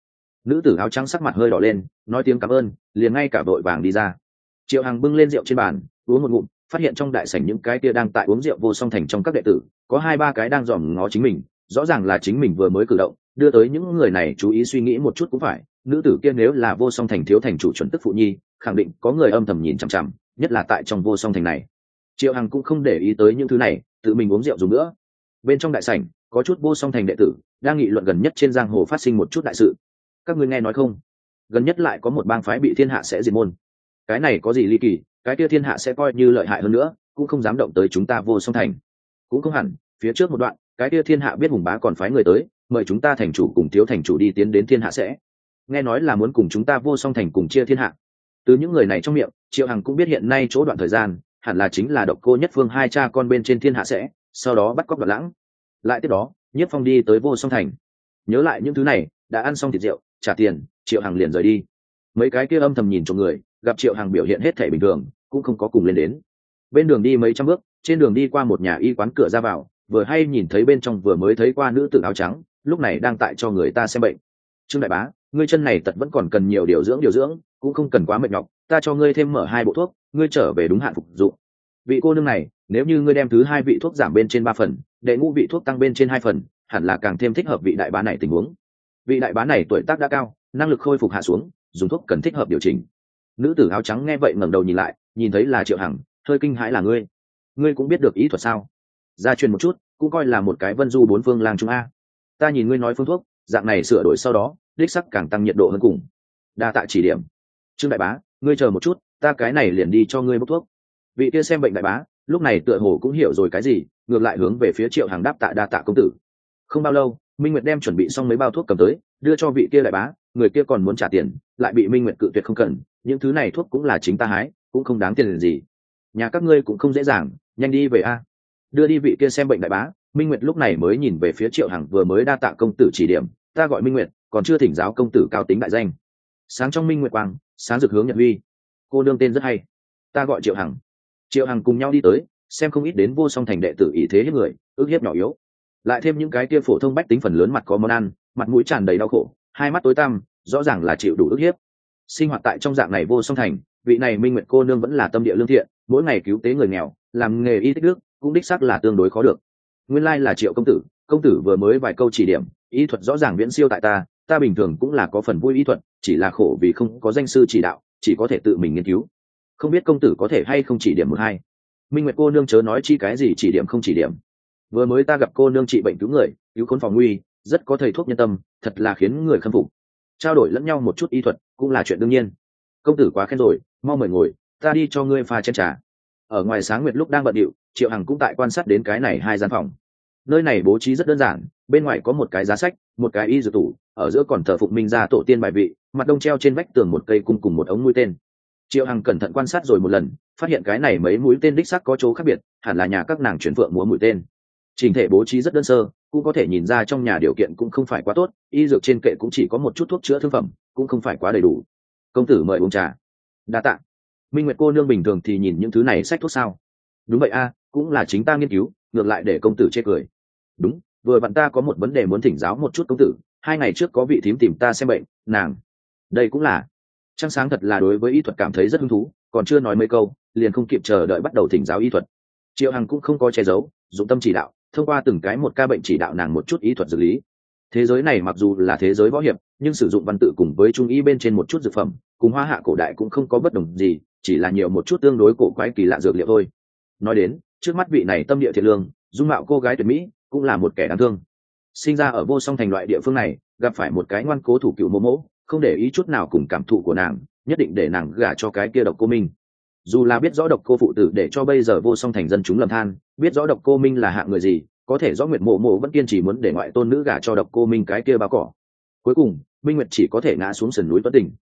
Nữ tử áo trắng sắc mặt hơi đỏ lên, nói tiếng cảm ơn, liền ngay cả vội vàng đi ra. Triệu Hằng bưng lên rượu trên bàn, uống một ngụm, phát hiện trong đại sảnh những cái kia đang tại uống rượu Vô Song Thành trong các đệ tử, có 2-3 cái đang dòm ngó chính mình, rõ ràng là chính mình vừa mới cử động, đưa tới những người này chú ý suy nghĩ một chút cũng phải, nữ tử kia nếu là Vô Song Thành thiếu thành chủ chuẩn tức phụ nhi, khẳng định có người âm thầm nhìn chằm chằm, nhất là tại trong Vô Song Thành này. Triệu Hằng cũng không để ý tới những thứ này, tự mình uống rượu dùng nữa. Bên trong đại sảnh, có chút Vô Song Thành đệ tử đang nghị luận gần nhất trên giang hồ phát sinh một chút đại sự. Các ngươi nghe nói không? Gần nhất lại có một bang phái bị thiên hạ sẽ diệt môn. Cái này có gì ly kỳ, cái kia thiên hạ sẽ coi như lợi hại hơn nữa, cũng không dám động tới chúng ta Vô Song Thành. Cũng không hẳn, phía trước một đoạn, cái kia thiên hạ biết hùng bá còn phái người tới, mời chúng ta thành chủ cùng thiếu thành chủ đi tiến đến thiên hạ sẽ. Nghe nói là muốn cùng chúng ta Vô Song Thành cùng chia thiên hạ. Từ những người này trong miệng, Triệu Hằng cũng biết hiện nay chỗ đoạn thời gian, hẳn là chính là Độc Cô Nhất Phương hai cha con bên trên thiên hạ sẽ, sau đó bắt cóc Đoạt Lãng. Lại tiếp đó, Nhiếp Phong đi tới Vô Song Thành. Nhớ lại những thứ này, đã ăn xong thịt rượu, trả tiền, Triệu Hằng liền rời đi. Mấy cái kia âm thầm nhìn trộm người, gặp Triệu Hằng biểu hiện hết thể bình thường, cũng không có cùng lên đến. Bên đường đi mấy trăm bước, trên đường đi qua một nhà y quán cửa ra vào, vừa hay nhìn thấy bên trong vừa mới thấy qua nữ tử áo trắng, lúc này đang tại cho người ta xem bệnh. Trương đại bá, ngươi chân này tật vẫn còn cần nhiều điều dưỡng, cũng không cần quá mệt nhọc, ta cho ngươi thêm mở 2 bộ thuốc, ngươi trở về đúng hạn phục dụng. Vị cô nương này, nếu như ngươi đem thứ 2 vị thuốc giảm bên trên 3 phần, đệ ngũ vị thuốc tăng bên trên 2 phần, hẳn là càng thêm thích hợp vị đại bá này tình huống. Vị đại bá này tuổi tác đã cao, năng lực khôi phục hạ xuống, dùng thuốc cần thích hợp điều chỉnh. Nữ tử áo trắng nghe vậy ngẩng đầu nhìn lại, nhìn thấy là Triệu Hằng, hơi kinh hãi là ngươi cũng biết được ý thuật sao? Gia truyền một chút, cũng coi là một cái vân du 4 phương lang trung a. Ta nhìn ngươi nói phương thuốc, dạng này sửa đổi sau đó, đích sắc càng tăng nhiệt độ hơn cùng. Đa tạ chỉ điểm. Trương đại bá, ngươi chờ một chút, ta cái này liền đi cho ngươi bốc thuốc. Vị kia xem bệnh đại bá, lúc này tựa hồ cũng hiểu rồi cái gì, ngược lại hướng về phía Triệu Hằng đáp tạ đa tạ công tử. Không bao lâu, Minh Nguyệt đem chuẩn bị xong mấy bao thuốc cầm tới, đưa cho vị kia đại bá, người kia còn muốn trả tiền, lại bị Minh Nguyệt cự tuyệt không cần, những thứ này thuốc cũng là chính ta hái, cũng không đáng tiền gì. Nhà các ngươi cũng không dễ dàng, nhanh đi về a. Đưa đi vị kia xem bệnh đại bá, Minh Nguyệt lúc này mới nhìn về phía Triệu Hằng vừa mới đa tạ công tử chỉ điểm, ta gọi Minh Nguyệt, còn chưa thỉnh giáo công tử cao tính đại danh. Sáng trong Minh Nguyệt quang, sáng rực hướng Nhật Huy. Cô nương tên rất hay, ta gọi Triệu Hằng. Triệu Hằng cùng nhau đi tới, xem không ít đến Vô Song Thành đệ tử ý thế hiếp người, ước hiếp nhỏ yếu, lại thêm những cái kia phổ thông bách tính phần lớn mặt có món ăn, mặt mũi tràn đầy đau khổ, hai mắt tối tăm, rõ ràng là chịu đủ ước hiếp. Sinh hoạt tại trong dạng này Vô Song Thành, vị này Minh Nguyệt cô nương vẫn là tâm địa lương thiện, mỗi ngày cứu tế người nghèo, làm nghề y tích đức, cũng đích xác là tương đối khó được. Nguyên lai là Triệu công tử vừa mới vài câu chỉ điểm, y thuật rõ ràng viễn siêu tại ta bình thường cũng là có phần vui y thuật, chỉ là khổ vì không có danh sư chỉ đạo, chỉ có thể tự mình nghiên cứu. Không biết công tử có thể hay không chỉ điểm một hai. Minh Nguyệt cô nương chớ nói chi cái gì chỉ điểm không chỉ điểm. Vừa mới ta gặp cô nương trị bệnh cứu người, cứu khốn phòng nguy, rất có thầy thuốc nhân tâm, thật là khiến người khâm phục. Trao đổi lẫn nhau một chút y thuật cũng là chuyện đương nhiên. Công tử quá khen rồi, mau mời ngồi, ta đi cho ngươi pha chén trà. Ở ngoài Sáng Nguyệt lúc đang bận điệu, Triệu Hằng cũng tại quan sát đến cái này 2 gian phòng. Nơi này bố trí rất đơn giản, bên ngoài có một cái giá sách, một cái y dược tủ, ở giữa còn thờ phụng Minh gia tổ tiên bài vị, mặt đông treo trên vách tường một cây cung cùng một ống mũi tên. Triệu Hằng cẩn thận quan sát rồi một lần, phát hiện cái này mấy mũi tên đích xác có chỗ khác biệt, hẳn là nhà các nàng chuyển phượng múa mũi tên. Trình thể bố trí rất đơn sơ, cũng có thể nhìn ra trong nhà điều kiện cũng không phải quá tốt, y dược trên kệ cũng chỉ có một chút thuốc chữa thương phẩm, cũng không phải quá đầy đủ. Công tử mời uống trà. Đa tạ. Minh Nguyệt cô nương bình thường thì nhìn những thứ này sách thuốc sao? Đúng vậy a, cũng là chính ta nghiên cứu, ngược lại để công tử chê cười. Đúng, vừa vặn ta có một vấn đề muốn thỉnh giáo một chút công tử, 2 ngày trước có vị thím tìm ta xem bệnh, nàng. Đây cũng là. Trăng Sáng thật là đối với y thuật cảm thấy rất hứng thú, còn chưa nói mấy câu, liền không kịp chờ đợi bắt đầu thỉnh giáo y thuật. Triệu Hằng cũng không có che giấu, dụng tâm chỉ đạo, thông qua từng cái một ca bệnh chỉ đạo nàng một chút y thuật dược lý. Thế giới này mặc dù là thế giới võ hiệp, nhưng sử dụng văn tự cùng với trung y bên trên một chút dược phẩm, cùng Hoa Hạ cổ đại cũng không có bất đồng gì, chỉ là nhiều một chút tương đối cổ quái kỳ lạ dược liệu thôi. Nói đến, trước mắt vị này tâm địa thiện lương, dung mạo cô gái tuyệt mỹ, cũng là một kẻ đáng thương. Sinh ra ở Vô Song Thành loại địa phương này, gặp phải một cái ngoan cố thủ cựu mô mỗ, không để ý chút nào cùng cảm thụ của nàng, nhất định để nàng gả cho cái kia Độc Cô Minh. Dù là biết rõ Độc Cô phụ tử để cho bây giờ Vô Song Thành dân chúng lầm than, biết rõ Độc Cô Minh là hạng người gì, có thể rõ Nguyệt Mộ Mộ vẫn kiên trì muốn để ngoại tôn nữ gả cho Độc Cô Minh cái kia bao cỏ. Cuối cùng, Minh Nguyệt chỉ có thể ngã xuống sườn núi tuấn tình,